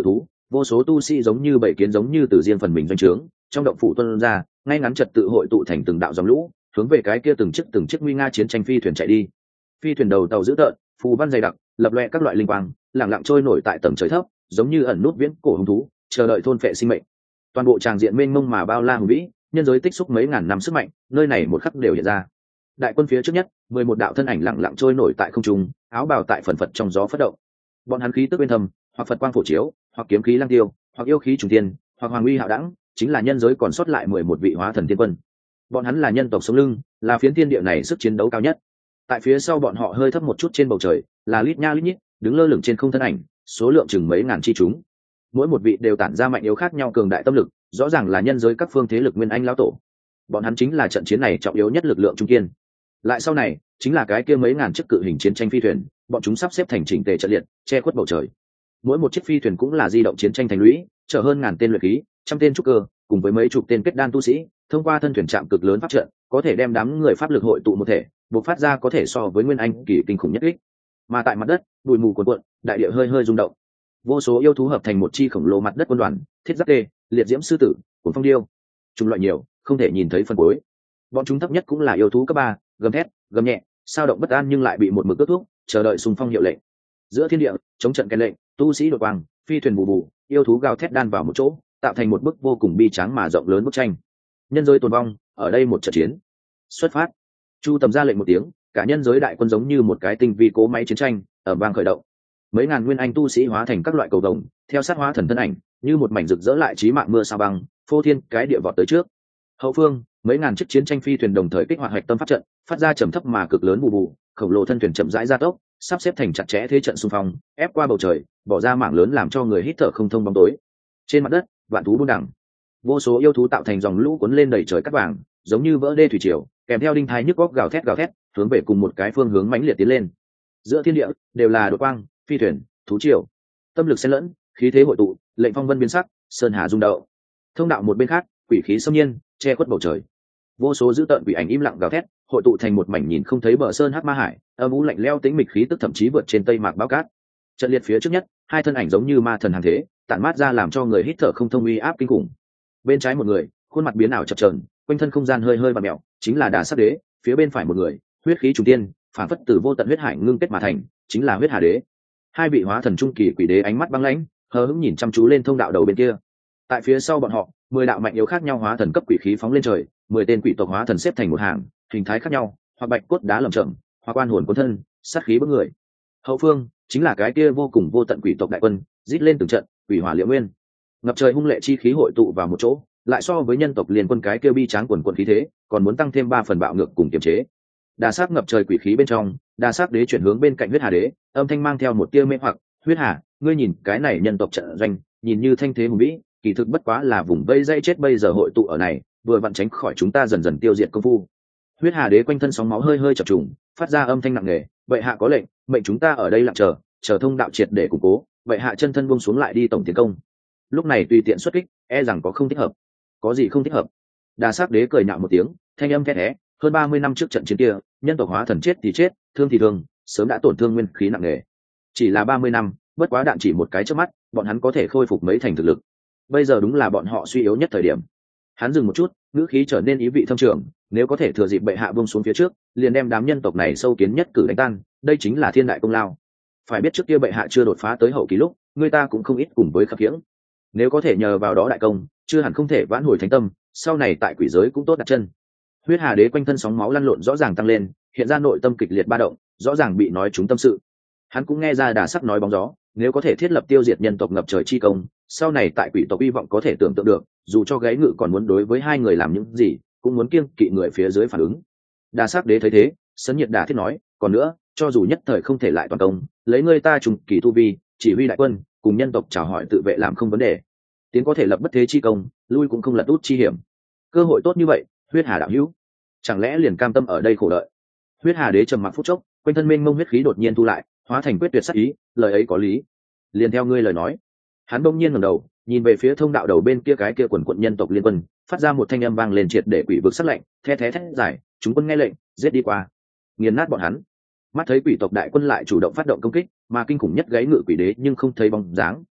vô số tu sĩ giống như bảy kiến giống như từ riêng phần mình doanh trướng trong động phủ tuân ra, ngay ngắn trật tự hội tụ thành từng đạo dòng lũ, hướng về cái kia từng chiếc nguy nga chiến tranh phi thuyền chạy đi. Phi thuyền đầu tàu dữ tợn, phù văn dày đặc, lập loè các loại linh quang, lẳng lặng trôi nổi tại tầng trời thấp, giống như ẩn nút viễn cổ hung thú, chờ đợi thôn phệ sinh mệnh. Toàn bộ tràng diện mênh mông mà bao la hùng vĩ, nhân giới tích xúc mấy ngàn năm sức mạnh, nơi này một khắc đều hiện ra. Đại quân phía trước nhất, 11 đạo thân ảnh lẳng lặng trôi nổi tại không trung, áo bào tại phần phật trong gió phất động. Bọn hắn khí tức bên thầm, hoặc phật quang phổ chiếu, hoặc kiếm khí lang tiêu, hoặc yêu khí trùng thiên, hoặc hoàng uy hạo đẳng, chính là nhân giới còn sót lại 11 vị hóa thần tiên quân. Bọn hắn là nhân tộc sống lưng, là phiến thiên địa này sức chiến đấu cao nhất. Tại phía sau bọn họ hơi thấp một chút trên bầu trời, là lít nha lít nhít, đứng lơ lửng trên không thân ảnh, số lượng chừng mấy ngàn chi chúng. Mỗi một vị đều tản ra mạnh yếu khác nhau cường đại tâm lực, rõ ràng là nhân giới các phương thế lực nguyên anh lão tổ. Bọn hắn chính là trận chiến này trọng yếu nhất lực lượng trung kiên. Lại sau này, chính là cái kia mấy ngàn chiếc cự hình chiến tranh phi thuyền, bọn chúng sắp xếp thành chỉnh tề trận liệt, che khuất bầu trời. Mỗi một chiếc phi thuyền cũng là di động chiến tranh thành lũy, chở hơn ngàn tên luyện khí, trăm tên trúc cơ, cùng với mấy chục tên kết đan tu sĩ, thông qua thân thuyền chạm cực lớn pháp trận, có thể đem đám người pháp lực hội tụ một thể, bộc phát ra có thể so với nguyên anh kỳ kinh khủng nhất kích. Mà tại mặt đất, bụi mù cuồn cuộn, đại địa hơi hơi rung động. Vô số yêu thú hợp thành một chi khổng lồ mặt đất quân đoàn, thiết giáp tê, liệt diễm sư tử, cuồng phong điêu, chủng loại nhiều, không thể nhìn thấy phân cuối. Bọn chúng thấp nhất cũng là yêu thú cấp 3, gầm thét, gầm nhẹ, sao động bất an nhưng lại bị một mực kết thúc, chờ đợi xung phong hiệu lệnh. Giữa thiên địa, chống trận cái lệnh, tu sĩ đột quang, phi thuyền bù bù, yêu thú gào thét đan vào một chỗ, tạo thành một bức vô cùng bi tráng mà rộng lớn bức tranh. Nhân giới tồn vong, ở đây một trận chiến. Xuất phát. Chu Tầm ra lệnh một tiếng, cả nhân giới đại quân giống như một cái tinh vi cố máy chiến tranh, ở vang khởi động. Mấy ngàn nguyên anh tu sĩ hóa thành các loại cầu vồng, theo sát hóa thần thân ảnh, như một mảnh rực rỡ lại chí mạng mưa sao băng, phô thiên cái địa vọt tới trước. Hậu phương, mấy ngàn chiếc chiến tranh phi thuyền đồng thời kích hoạt hạch tâm pháp trận, phát ra trầm thấp mà cực lớn bù bù, khổng lồ thân thuyền chậm rãi gia tốc, sắp xếp thành chặt chẽ thế trận xung phong, ép qua bầu trời, bỏ ra mảng lớn làm cho người hít thở không thông bóng tối. Trên mặt đất, vạn thú buôn đẳng, vô số yêu thú tạo thành dòng lũ cuốn lên đầy trời cát vàng, giống như vỡ đê thủy triều, kèm theo đinh thái nhức góc gào thét, hướng về cùng một cái phương hướng mãnh liệt tiến lên. Giữa thiên địa đều là đột quang, phi thuyền, thú triều, tâm lực xen lẫn, khí thế hội tụ, lệnh phong vân biến sắc, sơn hà rung động. Thông đạo một bên khác, quỷ khí xâm nhiên, che khuất bầu trời. Vô số dữ tợn quỷ ảnh im lặng gào thét, hội tụ thành một mảnh nhìn không thấy bờ sơn hắc ma hải, âm u lạnh lẽo tĩnh mịch khí tức thậm chí vượt trên tây mạc báo cát. Trận liệt phía trước nhất, hai thân ảnh giống như ma thần hàng thế, tản mát ra làm cho người hít thở không thông uy áp kinh khủng. Bên trái một người, khuôn mặt biến ảo chập chờn, quanh thân không gian hơi hơi vặn mèo, chính là Đà Sắc Đế. Phía bên phải một người, huyết khí trùng tiên, phản phất từ vô tận huyết hải ngưng kết mà thành, chính là Huyết Hà Đế. Hai vị hóa thần trung kỳ quỷ đế ánh mắt băng lãnh, hờ hững nhìn chăm chú lên thông đạo đầu bên kia. Tại phía sau bọn họ, 10 đạo mạnh yếu khác nhau hóa thần cấp quỷ khí phóng lên trời, 10 tên quỷ tộc hóa thần xếp thành một hàng, hình thái khác nhau, hoặc bạch cốt đá lởm chởm, hoặc oan hồn cuốn thân, sát khí bức người. Hậu phương chính là cái kia vô cùng vô tận quỷ tộc đại quân, rít lên từng trận, quỷ hỏa liễu nguyên, ngập trời hung lệ chi khí hội tụ vào một chỗ, lại so với nhân tộc liên quân cái kia bi tráng quần quần khí thế, còn muốn tăng thêm 3 phần bạo ngược cùng kiềm chế. Đà Sắc ngập trời quỷ khí bên trong, Đà Sắc Đế chuyển hướng bên cạnh Huyết Hà Đế, âm thanh mang theo một tia mê hoặc, "Huyết Hà, ngươi nhìn cái này nhân tộc trận doanh, nhìn như thanh thế hùng vĩ, kỳ thực bất quá là vùng vây dây chết bây giờ hội tụ ở này, vừa vặn tránh khỏi chúng ta dần dần tiêu diệt công phu." Huyết Hà Đế quanh thân sóng máu hơi hơi chập trùng, phát ra âm thanh nặng nề, "Vậy hạ có lệnh, mệnh chúng ta ở đây lặng chờ thông đạo triệt để củng cố, vậy hạ chân thân buông xuống lại đi tổng tiến công." Lúc này tùy tiện xuất kích, e rằng có không thích hợp. Có gì không thích hợp? Đà Sắc Đế cười nhạo một tiếng, thanh âm khẽ khẽ, hơn 30 năm trước trận chiến kia, nhân tộc hóa thần chết thì chết, thương thì thương, sớm đã tổn thương nguyên khí nặng nề. Chỉ là 30 năm, bất quá đạn chỉ một cái chớp mắt, bọn hắn có thể khôi phục mấy thành thực lực. Bây giờ đúng là bọn họ suy yếu nhất thời điểm. Hắn dừng một chút, ngữ khí trở nên ý vị thâm trường, nếu có thể thừa dịp bệ hạ buông xuống phía trước, liền đem đám nhân tộc này sâu kiến nhất cử đánh tan, đây chính là thiên đại công lao. Phải biết trước kia bệ hạ chưa đột phá tới hậu kỳ lúc, người ta cũng không ít cùng với khập khiễng. Nếu có thể nhờ vào đó đại công, chưa hẳn không thể vãn hồi thánh tâm, sau này tại quỷ giới cũng tốt đặt chân. Huyết Hà Đế quanh thân sóng máu lăn lộn rõ ràng tăng lên, hiện ra nội tâm kịch liệt ba động, rõ ràng bị nói trúng tâm sự. Hắn cũng nghe ra Đà Sắc nói bóng gió, nếu có thể thiết lập tiêu diệt nhân tộc ngập trời chi công, sau này tại quỷ tộc hy vọng có thể tưởng tượng được, dù cho gáy ngự còn muốn đối với hai người làm những gì, cũng muốn kiêng kỵ người phía dưới phản ứng. Đà Sắc Đế thấy thế, sấn nhiệt đà thiết nói, còn nữa, cho dù nhất thời không thể lại toàn công, lấy ngươi ta trùng kỳ tu vi, chỉ huy đại quân, cùng nhân tộc chào hỏi tự vệ làm không vấn đề. Tiến có thể lập bất thế chi công, lui cũng không lật út chi hiểm. Cơ hội tốt như vậy, Huyết Hà đạo hữu, chẳng lẽ liền cam tâm ở đây khổ đợi? Huyết Hà Đế trầm mặc phút chốc, quanh thân mênh mông huyết khí đột nhiên thu lại, hóa thành quyết tuyệt sắc ý, lời ấy có lý. Liền theo ngươi lời nói. Hắn bỗng nhiên ngẩng đầu, nhìn về phía thông đạo đầu bên kia cái kia quần quận nhân tộc liên quân, phát ra một thanh âm vang lên triệt để quỷ vực sắc lạnh, the thé thét giải, chúng quân nghe lệnh, giết đi qua, nghiền nát bọn hắn. Mắt thấy quỷ tộc đại quân lại chủ động phát động công kích, mà kinh khủng nhất gáy ngự quỷ đế nhưng không thấy bóng dáng,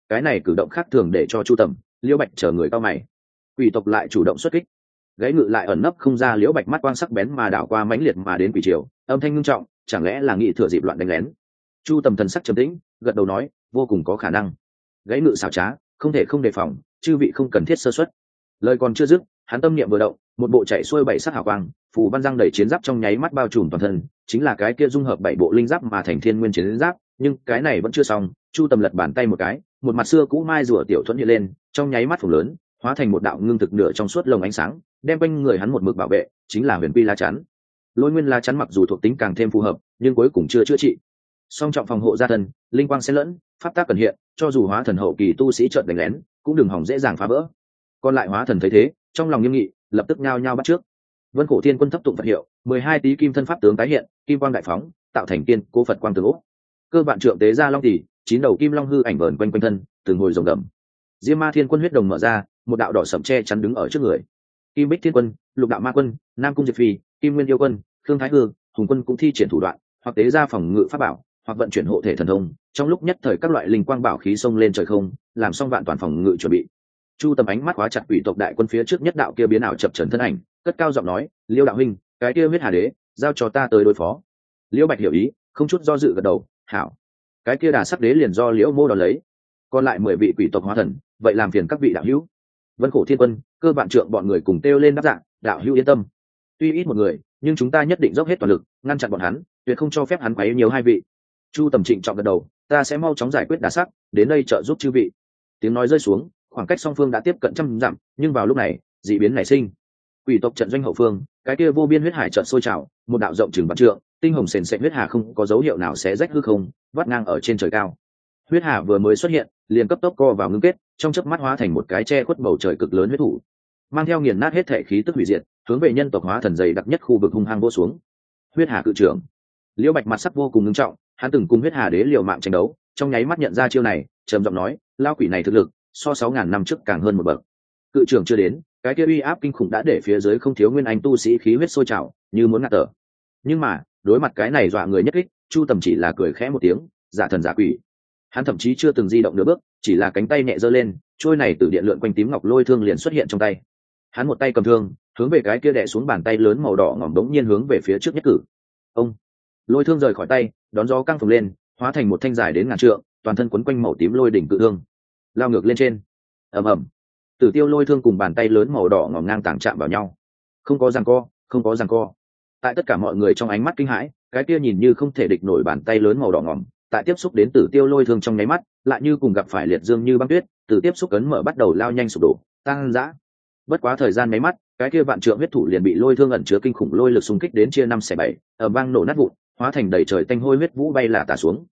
cái này cử động khác thường để cho Chu Tầm, Liễu Bạch chờ người cao mày. Quỷ tộc lại chủ động xuất kích, gáy ngự lại ẩn nấp không ra. Liễu Bạch mắt quang sắc bén mà đảo qua mãnh liệt mà đến quỷ triều, âm thanh ngưng trọng, chẳng lẽ là nghị thừa dịp loạn đánh lén. Chu Tầm thần sắc trầm tĩnh, gật đầu nói, vô cùng có khả năng. Gáy ngự xảo trá, không thể không đề phòng, chư vị không cần thiết sơ suất. Lời còn chưa dứt, hắn tâm niệm vừa động, một bộ chạy xuôi bảy sắc hào quang, phù văn răng đầy chiến giáp trong nháy mắt bao trùm toàn thân, chính là cái kia dung hợp bảy bộ linh giáp mà thành thiên nguyên chiến giáp. Nhưng cái này vẫn chưa xong, Chu Tầm lật bàn tay một cái, một mặt xưa cũ mai rùa tiểu thuẫn hiện lên, trong nháy mắt phồng lớn, hóa thành một đạo ngưng thực nửa trong suốt lồng ánh sáng, đem quanh người hắn một mực bảo vệ, chính là huyền quy lá chắn. Lôi nguyên lá chắn mặc dù thuộc tính càng thêm phù hợp, nhưng cuối cùng chưa chữa trị. Song trọng phòng hộ gia thân, linh quang xen lẫn, pháp tác cần hiện, cho dù hóa thần hậu kỳ tu sĩ trợn đánh lén, cũng đừng hỏng dễ dàng phá vỡ. Còn lại hóa thần thấy thế, trong lòng nghiêm nghị, lập tức nhao nhao bắt trước. Vân Cổ Thiên Quân thấp tụng Phật hiệu, 12 tí kim thân pháp tướng tái hiện, kim quang đại phóng, tạo thành tiên cố Phật quang tường ốc. Cơ vạn trượng tế ra long tỷ, 9 đầu kim long hư ảnh vờn quanh quanh thân, từng hồi rồng gầm. Diêm Ma Thiên Quân huyết đồng mở ra, một đạo đỏ sẫm che chắn đứng ở trước người. Kim Bích Thiên Quân, Lục Đạo Ma Quân, Nam Cung Diệp Phi, Kim Nguyên Yêu Quân, Khương Thái Hư, Hùng Quân cũng thi triển thủ đoạn, hoặc tế ra phòng ngự pháp bảo, hoặc vận chuyển hộ thể thần thông. Trong lúc nhất thời các loại linh quang bảo khí xông lên trời không, làm xong vạn toàn phòng ngự chuẩn bị. Chu Tầm ánh mắt khóa chặt quỷ tộc đại quân phía trước nhất đạo kia biến ảo chập chờn thân ảnh, cất cao giọng nói, Liêu đạo huynh, cái kia huyết hà đế, giao cho ta tới đối phó. Liễu Bạch hiểu ý, không chút do dự gật đầu, hảo. Cái kia đà sắc đế liền do Liễu Mô đón lấy. Còn lại 10 vị quỷ tộc hóa thần, vậy làm phiền các vị đạo hữu. Vân Cổ Thiên Quân, Cơ Vạn Trượng bọn người cùng kêu lên đáp dạng, đạo hữu yên tâm. Tuy ít một người, nhưng chúng ta nhất định dốc hết toàn lực, ngăn chặn bọn hắn, tuyệt không cho phép hắn quấy nhiều hai vị. Chu Tầm trịnh trọng gật đầu, ta sẽ mau chóng giải quyết đà sắc, đến đây trợ giúp chư vị. Tiếng nói rơi xuống, khoảng cách song phương đã tiếp cận trăm dặm, nhưng vào lúc này, dị biến nảy sinh. Quỷ tộc trận doanh hậu phương, cái kia vô biên huyết hải trận sôi trào, một đạo rộng chừng vạn trượng, tinh hồng sền sệt huyết hà không có dấu hiệu nào xé rách hư không, vắt ngang ở trên trời cao. Huyết hà vừa mới xuất hiện, liền cấp tốc co vào ngưng kết, trong chớp mắt hóa thành một cái che khuất bầu trời cực lớn huyết thủ, mang theo nghiền nát hết thể khí tức hủy diệt, hướng về nhân tộc hóa thần dày đặc nhất khu vực hung hăng vỗ xuống. Huyết hà cự trưởng, Liễu Bạch mặt sắc vô cùng nghiêm trọng, hắn từng cùng huyết hà đế liều mạng tranh đấu, trong nháy mắt nhận ra chiêu này, trầm giọng nói, lao quỷ này thực lực so 6.000 năm trước càng hơn một bậc. Cự trưởng chưa đến, cái kia uy áp kinh khủng đã để phía dưới không thiếu nguyên anh tu sĩ khí huyết sôi trào, như muốn ngạt thở. Nhưng mà đối mặt cái này dọa người nhất kích, Chu Tầm chỉ là cười khẽ một tiếng, giả thần giả quỷ. Hắn thậm chí chưa từng di động nửa bước, chỉ là cánh tay nhẹ giơ lên, trôi này từ điện lượn quanh tím ngọc lôi thương liền xuất hiện trong tay. Hắn một tay cầm thương, hướng về cái kia đè xuống bàn tay lớn màu đỏ ngỏm đống nhiên hướng về phía trước nhất cử. Ông, lôi thương rời khỏi tay, đón gió căng phồng lên, hóa thành một thanh dài đến ngàn trượng, toàn thân quấn quanh màu tím lôi đỉnh cự thương, lao ngược lên trên. Ầm ầm, Tử Tiêu lôi thương cùng bàn tay lớn màu đỏ ngỏm ngang tàng chạm vào nhau. Không có giằng co, không có giằng co. Tại tất cả mọi người trong ánh mắt kinh hãi, cái kia nhìn như không thể địch nổi bàn tay lớn màu đỏ ngỏm, tại tiếp xúc đến Tử Tiêu lôi thương trong nháy mắt, lại như cùng gặp phải liệt dương như băng tuyết, từ tiếp xúc cấn mở bắt đầu lao nhanh sụp đổ, tăng dã. Bất quá thời gian mấy mắt, cái kia vạn trượng huyết thủ liền bị lôi thương ẩn chứa kinh khủng lôi lực xung kích đến chia 5/7, ở vang nổ nát vụn, hóa thành đầy trời tanh hôi huyết vũ bay là tả xuống.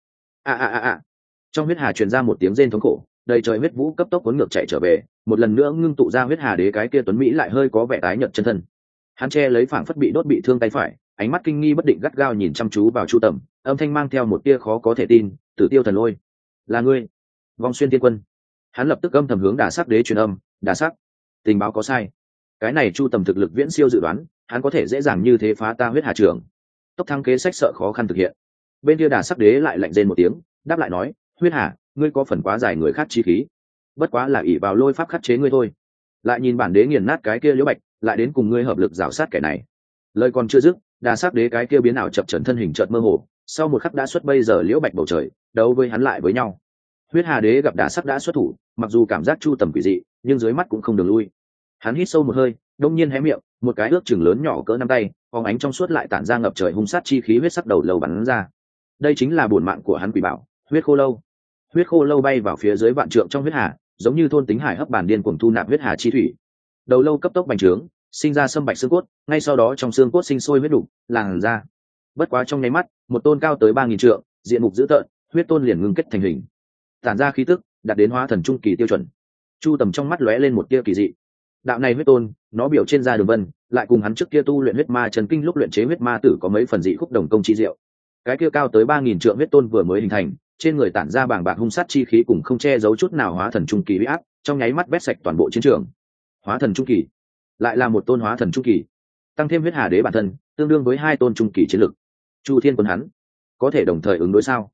Trong huyết hà truyền ra một tiếng rên thống khổ, đầy trời huyết vũ cấp tốc cuốn ngược chạy trở về, một lần nữa ngưng tụ ra huyết hà đế cái kia tuấn mỹ lại hơi có vẻ tái nhợt chân thân. Hắn che lấy phảng phất bị đốt bị thương tay phải, ánh mắt kinh nghi bất định gắt gao nhìn chăm chú vào Chu Tầm, âm thanh mang theo một tia khó có thể tin, Tử Tiêu thần lôi, là ngươi? Vong Xuyên Thiên Quân. Hắn lập tức âm thầm hướng Đả Sắc đế truyền âm, Đả Sắc, tình báo có sai. Cái này Chu Tầm thực lực viễn siêu dự đoán, hắn có thể dễ dàng như thế phá ta huyết hà trưởng. Tốc thăng kế sách sợ khó khăn thực hiện. Bên kia Đả Sắc đế lại lạnh rên một tiếng, đáp lại nói, huyết hà, ngươi có phần quá dài người khác chi khí, bất quá là ỷ vào lôi pháp khắc chế ngươi thôi. Lại nhìn bản đế nghiền nát cái kia Liễu Bạch, lại đến cùng ngươi hợp lực rào sát kẻ này. Lời còn chưa dứt, Đà Sắc đế cái kia biến ảo chập chờn thân hình chợt mơ hồ, sau một khắc đã xuất bây giờ Liễu Bạch bầu trời, đấu với hắn lại với nhau. Huyết Hà đế gặp Đà Sắc đã xuất thủ, mặc dù cảm giác Chu Tầm quỷ dị, nhưng dưới mắt cũng không đường lui. Hắn hít sâu một hơi, đông nhiên hé miệng, một cái ước chừng lớn nhỏ cỡ nắm tay, phóng ánh trong suốt lại tản ra ngập trời hung sát chi khí huyết sắc đầu lâu bắn ra. Đây chính là bổn mạng của hắn quỷ bảo, huyết khô lâu. Huyết khô lâu bay vào phía dưới vạn trượng trong huyết hà, giống như thôn tính hải hấp bản điên cuồng thu nạp huyết hà chi thủy. Đầu lâu cấp tốc bành trướng, sinh ra sâm bạch xương cốt, ngay sau đó trong xương cốt sinh sôi huyết đủ, làn ra. Bất quá trong nháy mắt, một tôn cao tới 3.000 trượng, diện mục dữ tợn, huyết tôn liền ngưng kết thành hình, tản ra khí tức, đạt đến hóa thần trung kỳ tiêu chuẩn. Chu Tầm trong mắt lóe lên một tia kỳ dị. Đạo này huyết tôn, nó biểu trên da đường vân, lại cùng hắn trước kia tu luyện huyết ma chân kinh lúc luyện chế huyết ma tử có mấy phần dị khúc đồng công chi diệu. Cái kia cao tới 3.000 trượng huyết tôn vừa mới hình thành, trên người tản ra bàng bạc hung sát chi khí cùng không che giấu chút nào hóa thần trung kỳ uy áp, trong nháy mắt vét sạch toàn bộ chiến trường. Hóa thần trung kỳ, lại là một tôn hóa thần trung kỳ, tăng thêm huyết hà đế bản thân, tương đương với 2 tôn trung kỳ chiến lực. Chu Thiên Quân hắn có thể đồng thời ứng đối sao?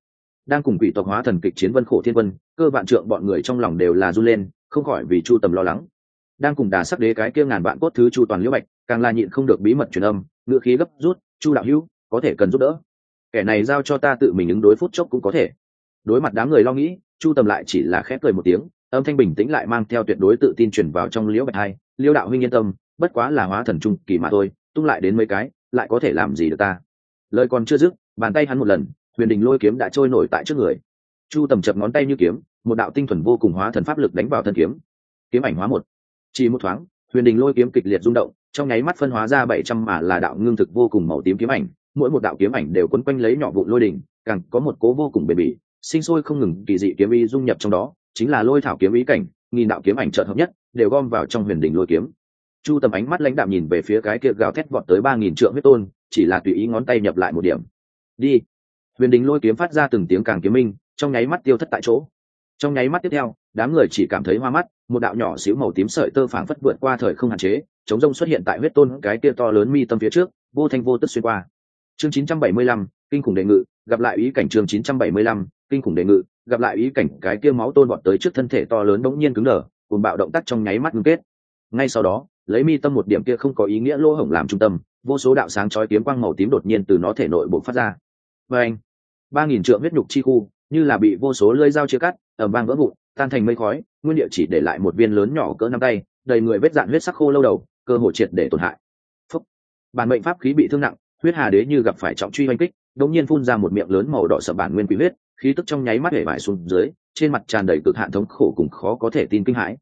đang cùng quỷ tộc hóa thần kịch chiến vân khổ thiên quân, Cơ Vạn Trượng bọn người trong lòng đều là run lên, không khỏi vì Chu Tầm lo lắng. Đang cùng Đà Sắc Đế cái kia ngàn vạn cốt thứ Chu Toàn Liễu Bạch, càng là nhịn không được bí mật truyền âm, ngựa khí gấp rút, "Chu đạo hữu, có thể cần giúp đỡ. Kẻ này giao cho ta tự mình ứng đối phút chốc cũng có thể." Đối mặt đám người lo nghĩ, Chu Tầm lại chỉ là khẽ cười một tiếng, âm thanh bình tĩnh lại mang theo tuyệt đối tự tin truyền vào trong Liễu Bạch hai, "Liễu đạo huynh yên tâm, bất quá là hóa thần trung kỳ mà thôi, tung lại đến mấy cái, lại có thể làm gì được ta." Lời còn chưa dứt, bàn tay hắn một lần, huyền đình lôi kiếm đã trôi nổi tại trước người. Chu Tầm chập ngón tay như kiếm, một đạo tinh thuần vô cùng hóa thần pháp lực đánh vào thân kiếm. Kiếm ảnh hóa một, chỉ một thoáng, huyền đình lôi kiếm kịch liệt rung động, trong nháy mắt phân hóa ra 700 mà là đạo ngưng thực vô cùng màu tím kiếm ảnh, mỗi một đạo kiếm ảnh đều quấn quanh lấy nhỏ vụn lôi đỉnh, càng có một cố vô cùng bền bỉ, sinh sôi không ngừng kỳ dị kiếm ý dung nhập trong đó, chính là lôi thảo kiếm ý cảnh, nghìn đạo kiếm ảnh chợt hợp nhất, đều gom vào trong huyền đình lôi kiếm. Chu Tầm ánh mắt lãnh đạm nhìn về phía cái kia gào thét vọt tới 3000 trượng huyết tôn, chỉ là tùy ý ngón tay nhập lại một điểm. Đi. Huyền đình lôi kiếm phát ra từng tiếng càng kiếm minh, trong nháy mắt tiêu thất tại chỗ. Trong nháy mắt tiếp theo, đám người chỉ cảm thấy hoa mắt, một đạo nhỏ xíu màu tím sợi tơ phảng phất vượt qua thời không hạn chế, chống rông xuất hiện tại huyết tôn cái kia to lớn mi tâm phía trước, vô thanh vô tức xuyên qua. Chương 975, kinh khủng đề ngự, gặp lại ý cảnh. Chương 975, kinh khủng đề ngự, gặp lại ý cảnh. Cái kia máu tôn vọt tới trước thân thể to lớn bỗng nhiên cứng đờ, cuồng bạo động tác trong nháy mắt ngưng kết. Ngay sau đó, lấy mi tâm một điểm kia không có ý nghĩa lỗ hổng làm trung tâm, vô số đạo sáng chói kiếm quang màu tím đột nhiên từ nó thể nội bộc phát ra. Và anh, 3000 trượng huyết nhục chi khu, như là bị vô số lưỡi dao chia cắt, ầm vang vỡ vụn, tan thành mây khói, nguyên địa chỉ để lại một viên lớn nhỏ cỡ nắm tay, đầy người vết dạn huyết sắc khô lâu đầu, cơ hồ triệt để tổn hại. Phúc. Bản mệnh pháp khí bị thương nặng, huyết hà đế như gặp phải trọng truy oanh kích, đột nhiên phun ra một miệng lớn màu đỏ sậm bản nguyên quỷ huyết, khí tức trong nháy mắt hể vải xuống dưới, trên mặt tràn đầy cực hạn thống khổ cùng khó có thể tin kinh hãi.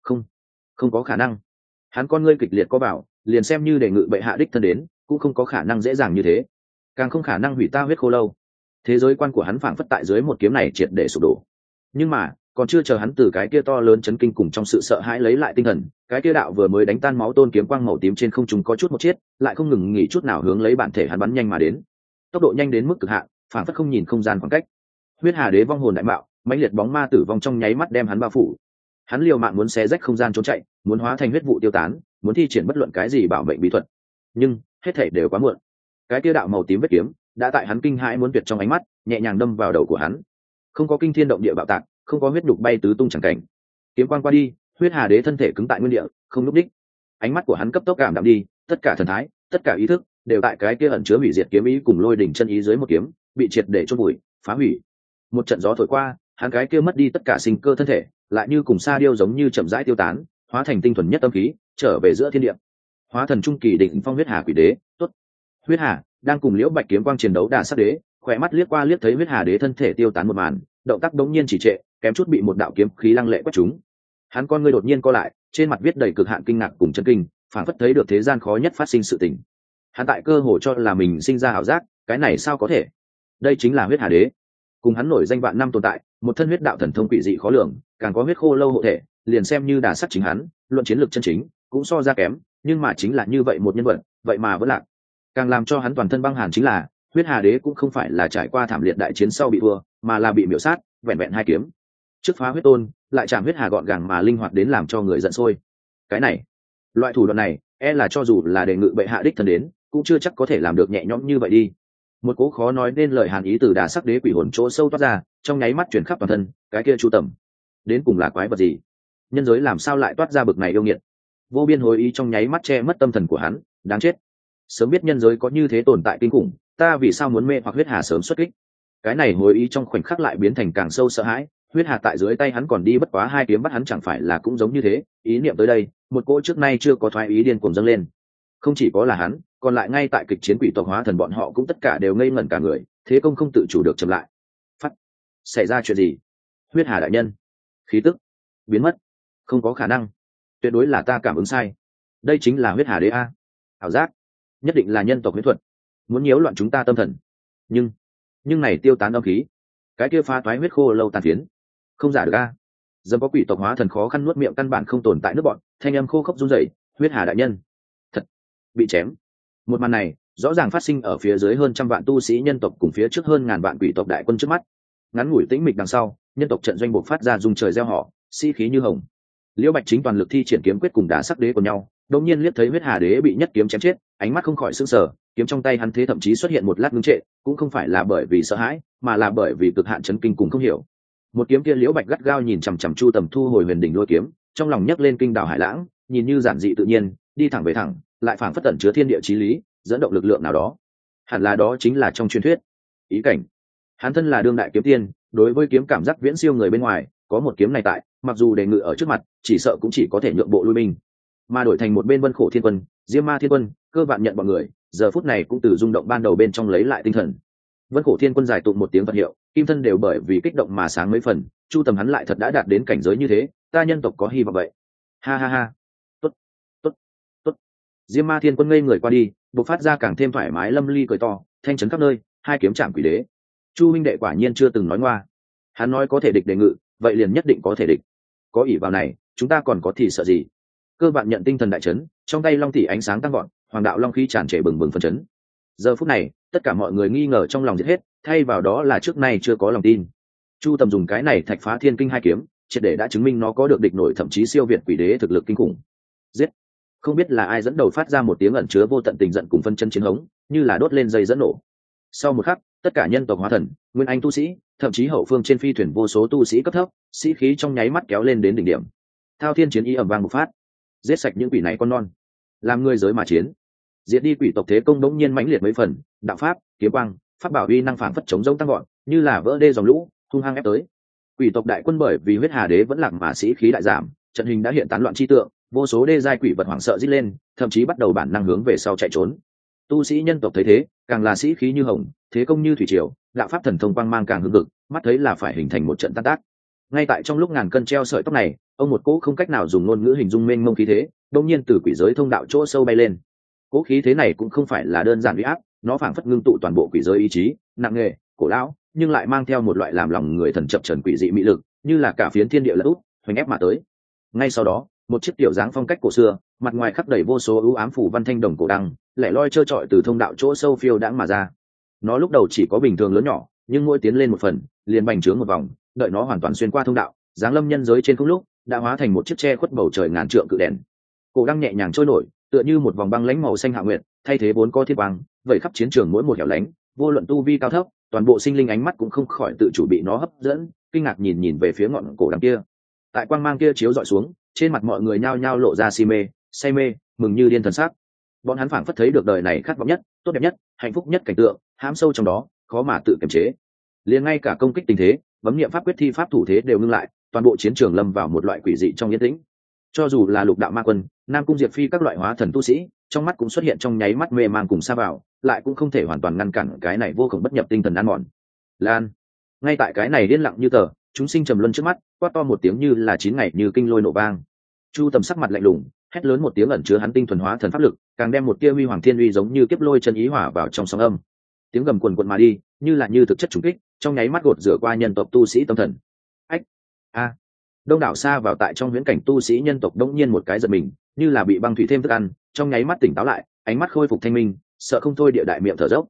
Không có khả năng. Hắn con ngươi kịch liệt có bảo, liền xem như để ngự bệ hạ đích thân đến, cũng không có khả năng dễ dàng như thế, càng không khả năng hủy ta huyết khô lâu. Thế giới quan của hắn phảng phất tại dưới một kiếm này triệt để sụp đổ. Nhưng mà, còn chưa chờ hắn từ cái kia to lớn chấn kinh cùng trong sự sợ hãi lấy lại tinh thần, cái kia đạo vừa mới đánh tan máu tôn kiếm quang màu tím trên không trung có chút một chiết, lại không ngừng nghỉ chút nào hướng lấy bản thể hắn bắn nhanh mà đến. Tốc độ nhanh đến mức cực hạn, phảng phất không nhìn không gian khoảng cách. Huyết Hà Đế vong hồn đại mạo, mãnh liệt bóng ma tử vong trong nháy mắt đem hắn bao phủ. Hắn liều mạng muốn xé rách không gian trốn chạy, muốn hóa thành huyết vụ tiêu tán, muốn thi triển bất luận cái gì bảo mệnh bí thuật, nhưng hết thảy đều quá muộn. Cái kia đạo màu tím vết kiếm đã tại hắn kinh hãi muốn tuyệt trong ánh mắt, nhẹ nhàng đâm vào đầu của hắn. Không có kinh thiên động địa bạo tạc, không có huyết đục bay tứ tung chẳng cảnh. Kiếm quang qua đi, Huyết Hà Đế thân thể cứng tại nguyên địa, không lúc đích. Ánh mắt của hắn cấp tốc cảm đạm đi, tất cả thần thái, tất cả ý thức đều tại cái kia ẩn chứa hủy diệt kiếm ý cùng lôi đỉnh chân ý dưới một kiếm, bị triệt để chôn bụi, phá hủy. Một trận gió thổi qua, hắn cái kia mất đi tất cả sinh cơ thân thể, lại như cùng sa điêu giống như chậm rãi tiêu tán, hóa thành tinh thuần nhất âm khí, trở về giữa thiên địa. Hóa thần trung kỳ đỉnh phong Huyết Hà Quỷ Đế, tốt. Huyết Hà đang cùng Liễu Bạch kiếm quang chiến đấu Đà Sắc Đế, khỏe mắt liếc qua liếc thấy Huyết Hà Đế thân thể tiêu tán một màn, động tác đống nhiên chỉ trệ, kém chút bị một đạo kiếm khí lăng lệ quét trúng. Hắn con ngươi đột nhiên co lại, trên mặt viết đầy cực hạn kinh ngạc cùng chấn kinh, phảng phất thấy được thế gian khó nhất phát sinh sự tình. Hắn tại cơ hồ cho là mình sinh ra ảo giác, cái này sao có thể? Đây chính là Huyết Hà Đế, cùng hắn nổi danh vạn năm tồn tại, một thân huyết đạo thần thông quỷ dị khó lường, càng có huyết khô lâu hộ thể, liền xem như Đà Sắc chính hắn, luận chiến lược chân chính, cũng so ra kém, nhưng mà chính là như vậy một nhân vật, vậy mà vẫn lạc. Càng làm cho hắn toàn thân băng hàn chính là, Huyết Hà Đế cũng không phải là trải qua thảm liệt đại chiến sau bị thua, mà là bị miểu sát, vẹn vẹn hai kiếm. Trước phá huyết tôn, lại chạm huyết hà gọn gàng mà linh hoạt đến làm cho người giận sôi. Cái này, loại thủ đoạn này, e là cho dù là đề ngự bệ hạ đích thân đến, cũng chưa chắc có thể làm được nhẹ nhõm như vậy đi. Một cố khó nói nên lời hàn ý từ Đà Sắc Đế quỷ hồn chỗ sâu toát ra, trong nháy mắt truyền khắp toàn thân, cái kia Chu Tầm, đến cùng là quái vật gì? Nhân giới làm sao lại toát ra bực này yêu nghiệt? Vô biên hối ý trong nháy mắt che mất tâm thần của hắn, đáng chết. Sớm biết nhân giới có như thế tồn tại kinh khủng, ta vì sao muốn mê hoặc huyết hà sớm xuất kích? Cái này hối ý trong khoảnh khắc lại biến thành càng sâu sợ hãi, huyết hà tại dưới tay hắn còn đi bất quá hai kiếm bắt hắn chẳng phải là cũng giống như thế. Ý niệm tới đây, một cỗ trước nay chưa có thoái ý điên cuồng dâng lên. Không chỉ có là hắn, còn lại ngay tại kịch chiến quỷ tộc hóa thần bọn họ cũng tất cả đều ngây ngẩn cả người, thế công không tự chủ được chậm lại. Phát, xảy ra chuyện gì? Huyết hà đại nhân, khí tức biến mất. Không có khả năng, tuyệt đối là ta cảm ứng sai. Đây chính là huyết hà đế a. Ảo giác, nhất định là nhân tộc huyết thuật, muốn nhiễu loạn chúng ta tâm thần. Nhưng này tiêu tán âm khí, cái kia phá toái huyết khô lâu tàn phiến, không giả được a. Dẫm có quỷ tộc hóa thần khó khăn nuốt miệng căn bản không tồn tại nước bọn, thanh âm khô khốc run rẩy. Huyết hà đại nhân thật bị chém. Một màn này rõ ràng phát sinh ở phía dưới hơn trăm vạn tu sĩ nhân tộc cùng phía trước hơn ngàn vạn quỷ tộc đại quân trước mắt. Ngắn ngủi tĩnh mịch đằng sau, nhân tộc trận doanh buộc phát ra dung trời gieo họ, sĩ khí như hồng. Liễu Bạch chính toàn lực thi triển kiếm quyết cùng Đà Sắc Đế của nhau, đột nhiên liếc thấy huyết hà đế bị nhất kiếm chém chết, ánh mắt không khỏi sững sờ, kiếm trong tay hắn thế thậm chí xuất hiện một lát ngưng trệ, cũng không phải là bởi vì sợ hãi, mà là bởi vì cực hạn chấn kinh cùng không hiểu. Một kiếm kia Liễu Bạch gắt gao nhìn chằm chằm Chu Tầm thu hồi huyền đỉnh lôi kiếm, trong lòng nhấc lên kinh đảo hải lãng, nhìn như giản dị tự nhiên, đi thẳng về thẳng, lại phảng phất tẩn chứa thiên địa chí lý, dẫn động lực lượng nào đó. Hẳn là đó chính là trong truyền thuyết ý cảnh. Hắn thân là đương đại kiếm tiên, đối với kiếm cảm giác viễn siêu người bên ngoài, có một kiếm này tại, mặc dù đề ngự ở trước mặt, chỉ sợ cũng chỉ có thể nhượng bộ lui binh. Mà đổi thành một bên Vân Khổ Thiên Quân, Diêm Ma Thiên Quân, Cơ Vạn Nhận bọn người, giờ phút này cũng từ rung động ban đầu bên trong lấy lại tinh thần. Vân Khổ Thiên Quân giải tụng một tiếng Phật hiệu, kim thân đều bởi vì kích động mà sáng mấy phần. Chu Tầm hắn lại thật đã đạt đến cảnh giới như thế, ta nhân tộc có hy vọng vậy. Ha ha ha. Tốt, tốt, tốt. Diêm Ma Thiên Quân ngây người qua đi, bộc phát ra càng thêm thoải mái lâm ly cười to, thanh chấn khắp nơi, hai kiếm chạm quỷ đế. Chu huynh đệ quả nhiên chưa từng nói ngoa. Hắn nói có thể địch đề ngự, vậy liền nhất định có thể địch. Có ỷ vào này, chúng ta còn có thì sợ gì? Cơ Vạn Nhận tinh thần đại chấn, trong tay long tỷ ánh sáng tăng gọn, hoàng đạo long khí tràn trề bừng bừng phấn chấn. Giờ phút này, tất cả mọi người nghi ngờ trong lòng giết hết, thay vào đó là trước nay chưa có lòng tin. Chu Tầm dùng cái này thạch phá thiên kinh hai kiếm, triệt để đã chứng minh nó có được địch nổi thậm chí siêu việt quỷ đế thực lực kinh khủng. Giết! Không biết là ai dẫn đầu phát ra một tiếng ẩn chứa vô tận tình giận cùng phân chân chiến hống, như là đốt lên dây dẫn nổ. Sau một khắc, tất cả nhân tộc hóa thần, nguyên anh tu sĩ, thậm chí hậu phương trên phi thuyền vô số tu sĩ cấp thấp, sĩ khí trong nháy mắt kéo lên đến đỉnh điểm. Thao thiên chiến ý ầm vang bộc phát, giết sạch những quỷ này con non, làm người giới mà chiến, diệt đi quỷ tộc thế công đống nhiên mãnh liệt mấy phần, đạo pháp, kiếm quang, pháp bảo uy năng phản phất chống rông tăng gọn, như là vỡ đê dòng lũ, hung hăng ép tới. Quỷ tộc đại quân bởi vì huyết hà đế vẫn lạc mà sĩ khí đại giảm, trận hình đã hiện tán loạn chi tượng, vô số đê giai quỷ vật hoảng sợ rít lên, thậm chí bắt đầu bản năng hướng về sau chạy trốn. Tu sĩ nhân tộc thấy thế, càng là sĩ khí như hồng, thế công như thủy triều, đạo pháp thần thông quang mang càng hưng hực, mắt thấy là phải hình thành một trận tan tác. Ngay tại trong lúc ngàn cân treo sợi tóc này, ông một cỗ không cách nào dùng ngôn ngữ hình dung mênh mông khí thế, đột nhiên từ quỷ giới thông đạo chỗ sâu bay lên. Cỗ khí thế này cũng không phải là đơn giản uy áp, nó phảng phất ngưng tụ toàn bộ quỷ giới ý chí, nặng nề, cổ lão, nhưng lại mang theo một loại làm lòng người thần chập chờn quỷ dị mị lực, như là cả phiến thiên địa lật úp, hoành ép mà tới. Ngay sau đó, một chiếc tiểu dáng phong cách cổ xưa, mặt ngoài khắc đầy vô số ưu ám phủ văn thanh đồng cổ đăng, lẻ loi trơ trọi từ thông đạo chỗ sâu phiêu đãng mà ra. Nó lúc đầu chỉ có bình thường lớn nhỏ, nhưng mỗi tiến lên một phần, liền bành trướng một vòng, đợi nó hoàn toàn xuyên qua thông đạo, dáng lâm nhân giới trên không lúc, đã hóa thành một chiếc che khuất bầu trời ngàn trượng cự đèn. Cổ đăng nhẹ nhàng trôi nổi, tựa như một vòng băng lãnh màu xanh hạ nguyệt, thay thế vốn có thiên quang, vẩy khắp chiến trường mỗi một hẻo lánh, vô luận tu vi cao thấp, toàn bộ sinh linh ánh mắt cũng không khỏi tự chủ bị nó hấp dẫn, kinh ngạc nhìn về phía ngọn cổ đằng kia. Tại quang mang kia chiếu dọi xuống, trên mặt mọi người nhao nhao lộ ra si mê, say mê, mừng như điên thần sắc. Bọn hắn phảng phất thấy được đời này khát vọng nhất, tốt đẹp nhất, hạnh phúc nhất cảnh tượng, hãm sâu trong đó, khó mà tự kiềm chế. Liền ngay cả công kích tình thế, bấm niệm pháp quyết thi pháp thủ thế đều ngưng lại, toàn bộ chiến trường lâm vào một loại quỷ dị trong yên tĩnh. Cho dù là Lục Đạo Ma Quân, Nam Cung Diệp Phi các loại hóa thần tu sĩ, trong mắt cũng xuất hiện trong nháy mắt mê mang cùng xa vào, lại cũng không thể hoàn toàn ngăn cản cái này vô cùng bất nhập tinh thần ăn mòn. Lan, ngay tại cái này điên lặng như tờ, chúng sinh trầm luân trước mắt, quát to một tiếng như là 9 ngày như kinh lôi nổ vang. Chu Tầm sắc mặt lạnh lùng, hét lớn một tiếng ẩn chứa hắn tinh thuần hóa thần pháp lực, càng đem một tia huy hoàng thiên uy giống như kiếp lôi chân ý hỏa vào trong sóng âm. Tiếng gầm quần quần mà đi, như thực chất trùng kích, trong nháy mắt gột rửa qua nhân tộc tu sĩ tâm thần. Ách, a, đông đảo xa vào tại trong huyễn cảnh tu sĩ nhân tộc đống nhiên một cái giật mình, như là bị băng thủy thêm thức ăn, trong nháy mắt tỉnh táo lại, ánh mắt khôi phục thanh minh, sợ không thôi địa đại miệng thở dốc.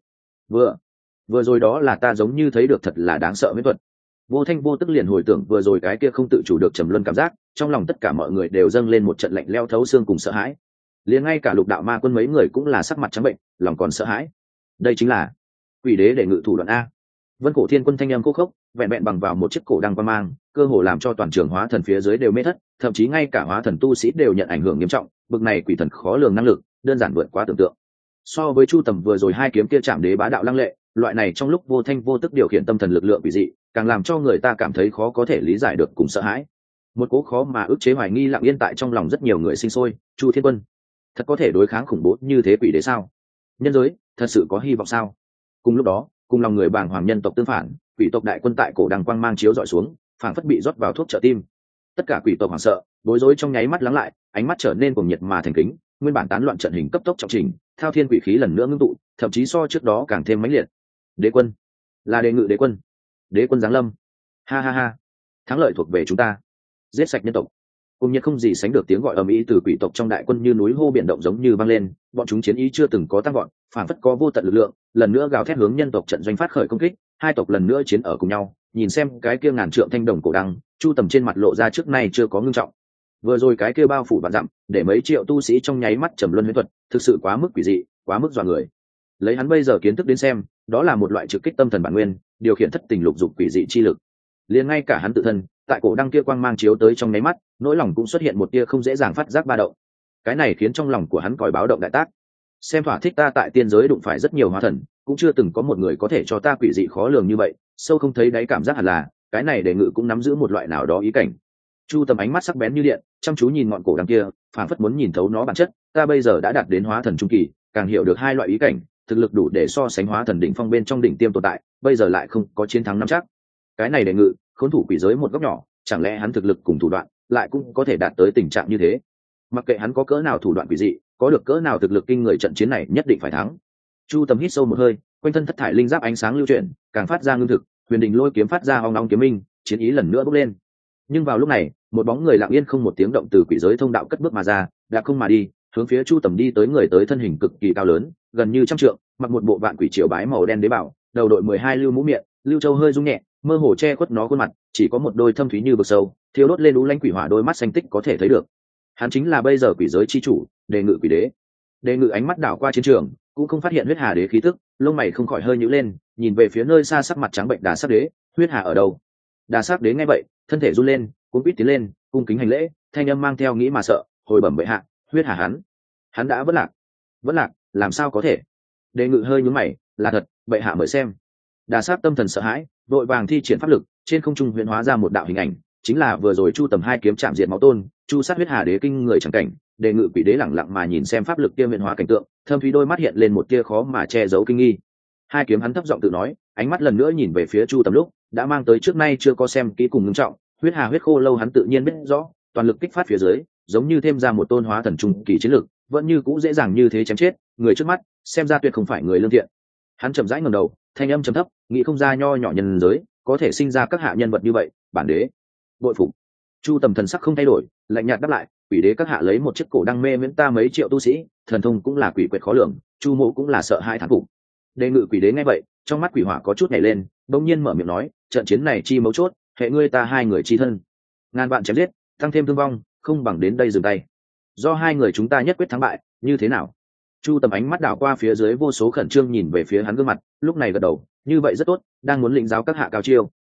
Vừa rồi đó là ta giống như thấy được thật là đáng sợ huyễn thuật. Vô thanh vô tức liền hồi tưởng vừa rồi cái kia không tự chủ được trầm luân cảm giác, trong lòng tất cả mọi người đều dâng lên một trận lạnh leo thấu xương cùng sợ hãi. Liền ngay cả Lục Đạo Ma Quân mấy người cũng là sắc mặt trắng bệnh, lòng còn sợ hãi. Đây chính là quỷ đế để ngự thủ đoạn a. Vân Cổ Thiên Quân thanh âm khô khốc, vẹn vẹn bằng vào một chiếc cổ đăng qua mang, cơ hồ làm cho toàn trường hóa thần phía dưới đều mê thất, thậm chí ngay cả hóa thần tu sĩ đều nhận ảnh hưởng nghiêm trọng. Bực này quỷ thần khó lường năng lực, đơn giản vượt quá tưởng tượng. So với Chu Tầm vừa rồi hai kiếm kia chạm đế bá đạo lăng lệ, loại này trong lúc vô thanh vô tức điều khiển tâm thần lực lượng quỷ dị, càng làm cho người ta cảm thấy khó có thể lý giải được cùng sợ hãi. Một cố khó mà ức chế hoài nghi lặng yên tại trong lòng rất nhiều người sinh sôi. Chu Thiên Quân thật có thể đối kháng khủng bố như thế quỷ đế sao? Nhân giới thật sự có hy vọng sao? Cùng lúc đó, cùng lòng người bàng hoàng nhân tộc tương phản, quỷ tộc đại quân tại cổ đằng quang mang chiếu dọi xuống, phảng phất bị rót vào thuốc trợ tim. Tất cả quỷ tộc hoảng sợ, bối rối trong nháy mắt lắng lại, ánh mắt trở nên cuồng nhiệt mà thành kính, nguyên bản tán loạn trận hình cấp tốc trọng trình, thao thiên quỷ khí lần nữa ngưng tụ, thậm chí so trước đó càng thêm mãnh liệt. Đế quân, là đề ngự đế quân, đế quân giáng lâm, ha ha ha, thắng lợi thuộc về chúng ta, giết sạch nhân tộc. Cùng nhiệt không gì sánh được tiếng gọi ầm ĩ từ quỷ tộc trong đại quân như núi hô biển động giống như vang lên, bọn chúng chiến ý chưa từng có tăng vọt, phản phất có vô tận lực lượng, lần nữa gào thét hướng nhân tộc trận doanh phát khởi công kích, hai tộc lần nữa chiến ở cùng nhau. Nhìn xem cái kia ngàn trượng thanh đồng cổ đăng, Chu Tầm trên mặt lộ ra trước nay chưa có ngưng trọng. Vừa rồi cái kia bao phủ vạn dặm, để mấy triệu tu sĩ trong nháy mắt trầm luân huyễn thuật, thực sự quá mức quỷ dị, quá mức dọa người. lấy hắn bây giờ kiến thức đến xem, đó là một loại trực kích tâm thần bản nguyên, điều khiển thất tình lục dục quỷ dị chi lực. Liền ngay cả hắn tự thân, tại cổ đăng kia quang mang chiếu tới trong nháy mắt, nỗi lòng cũng xuất hiện một tia không dễ dàng phát giác ba động. Cái này khiến trong lòng của hắn còi báo động đại tác. Xem thỏa thích ta tại tiên giới đụng phải rất nhiều hóa thần, cũng chưa từng có một người có thể cho ta quỷ dị khó lường như vậy, sâu không thấy đáy cảm giác hẳn là cái này Đề Ngự cũng nắm giữ một loại nào đó ý cảnh. Chu Tầm ánh mắt sắc bén như điện, chăm chú nhìn ngọn cổ đằng kia, phảng phất muốn nhìn thấu nó bản chất. Ta bây giờ đã đạt đến hóa thần trung kỳ, càng hiểu được hai loại ý cảnh, thực lực đủ để so sánh hóa thần đỉnh phong bên trong đỉnh tiêm tồn tại, bây giờ lại không có chiến thắng nắm chắc. Cái này Đề Ngự, khốn thủ quỷ giới một góc nhỏ, chẳng lẽ hắn thực lực cùng thủ đoạn lại cũng có thể đạt tới tình trạng như thế? Mặc kệ hắn có cỡ nào thủ đoạn quỷ dị, có được cỡ nào thực lực kinh người, trận chiến này nhất định phải thắng. Chu Tầm hít sâu một hơi, quanh thân thất thải linh giáp ánh sáng lưu chuyển, càng phát ra ngưng thực, huyền đình lôi kiếm phát ra ong ong kiếm minh, chiến ý lần nữa bốc lên. Nhưng vào lúc này, một bóng người lặng yên không một tiếng động từ quỷ giới thông đạo cất bước mà ra, đạp không mà đi, hướng phía Chu Tầm đi tới. Người tới thân hình cực kỳ cao lớn, gần như trăm trượng, mặc một bộ vạn quỷ triều bái màu đen đế bảo, đầu đội 12 lưu mũ miệng, lưu châu hơi rung nhẹ, mơ hồ che khuất nó khuôn mặt, chỉ có một đôi thâm thúy như vực sâu, thiêu đốt lên lũ lanh quỷ hỏa đôi mắt xanh tích có thể thấy được. Hắn chính là bây giờ quỷ giới chi chủ, Đề Ngự quỷ đế. Đề Ngự ánh mắt đảo qua chiến trường, cũng không phát hiện huyết hà đế khí tức, lông mày không khỏi hơi nhíu lên, nhìn về phía nơi xa sắc mặt trắng bệnh Đà Sắc đế. Huyết hà ở đâu? Đà Sắc đế nghe vậy, thân thể run lên, cũng quýt tiến lên, cung kính hành lễ, thanh âm mang theo nghĩ mà sợ, hồi bẩm bệ hạ, huyết hà hắn đã vẫn lạc, làm sao có thể? Đề Ngự hơi nhướng mày, là thật, bệ hạ mời xem. Đà Sắc tâm thần sợ hãi, đội vàng thi triển pháp lực, trên không trung huyễn hóa ra một đạo hình ảnh, chính là vừa rồi Chu Tầm hai kiếm chạm diệt máu tôn, chu sát huyết hà đế kinh người chẳng cảnh. Đề Ngự quỷ đế lẳng lặng mà nhìn xem pháp lực kia huyễn hóa cảnh tượng, thâm thúy đôi mắt hiện lên một tia khó mà che giấu kinh nghi. Hai kiếm hắn thấp giọng tự nói, ánh mắt lần nữa nhìn về phía Chu Tầm lúc đã mang tới trước nay chưa có xem kỹ cùng ngưng trọng. Huyết hà huyết khô lâu hắn tự nhiên biết rõ, toàn lực kích phát phía dưới, giống như thêm ra một tôn hóa thần trung kỳ chiến lực, vẫn như cũ dễ dàng như thế chém chết người trước mắt, xem ra tuyệt không phải người lương thiện. Hắn chậm rãi ngẩng đầu, thanh âm trầm thấp, nghĩ không ra nho nhỏ nhân giới có thể sinh ra các hạ nhân vật như vậy, bản đế bội phục. Chu Tầm thần sắc không thay đổi, lạnh nhạt đáp lại, quỷ đế các hạ lấy một chiếc cổ đăng mê miễn ta mấy triệu tu sĩ, thần thông cũng là quỷ quyệt khó lường, Chu mộ cũng là sợ hãi thán phục. Đề Ngự quỷ đế nghe vậy, trong mắt quỷ hỏa có chút nhảy lên, bỗng nhiên mở miệng nói, trận chiến này chi mấu chốt, hệ ngươi ta hai người chi thân, ngàn vạn chém giết, tăng thêm thương vong, không bằng đến đây dừng tay. Do hai người chúng ta nhất quyết thắng bại, như thế nào? Chu Tầm ánh mắt đảo qua phía dưới vô số khẩn trương nhìn về phía hắn gương mặt, lúc này gật đầu, như vậy rất tốt, đang muốn lĩnh giáo các hạ cao chiêu.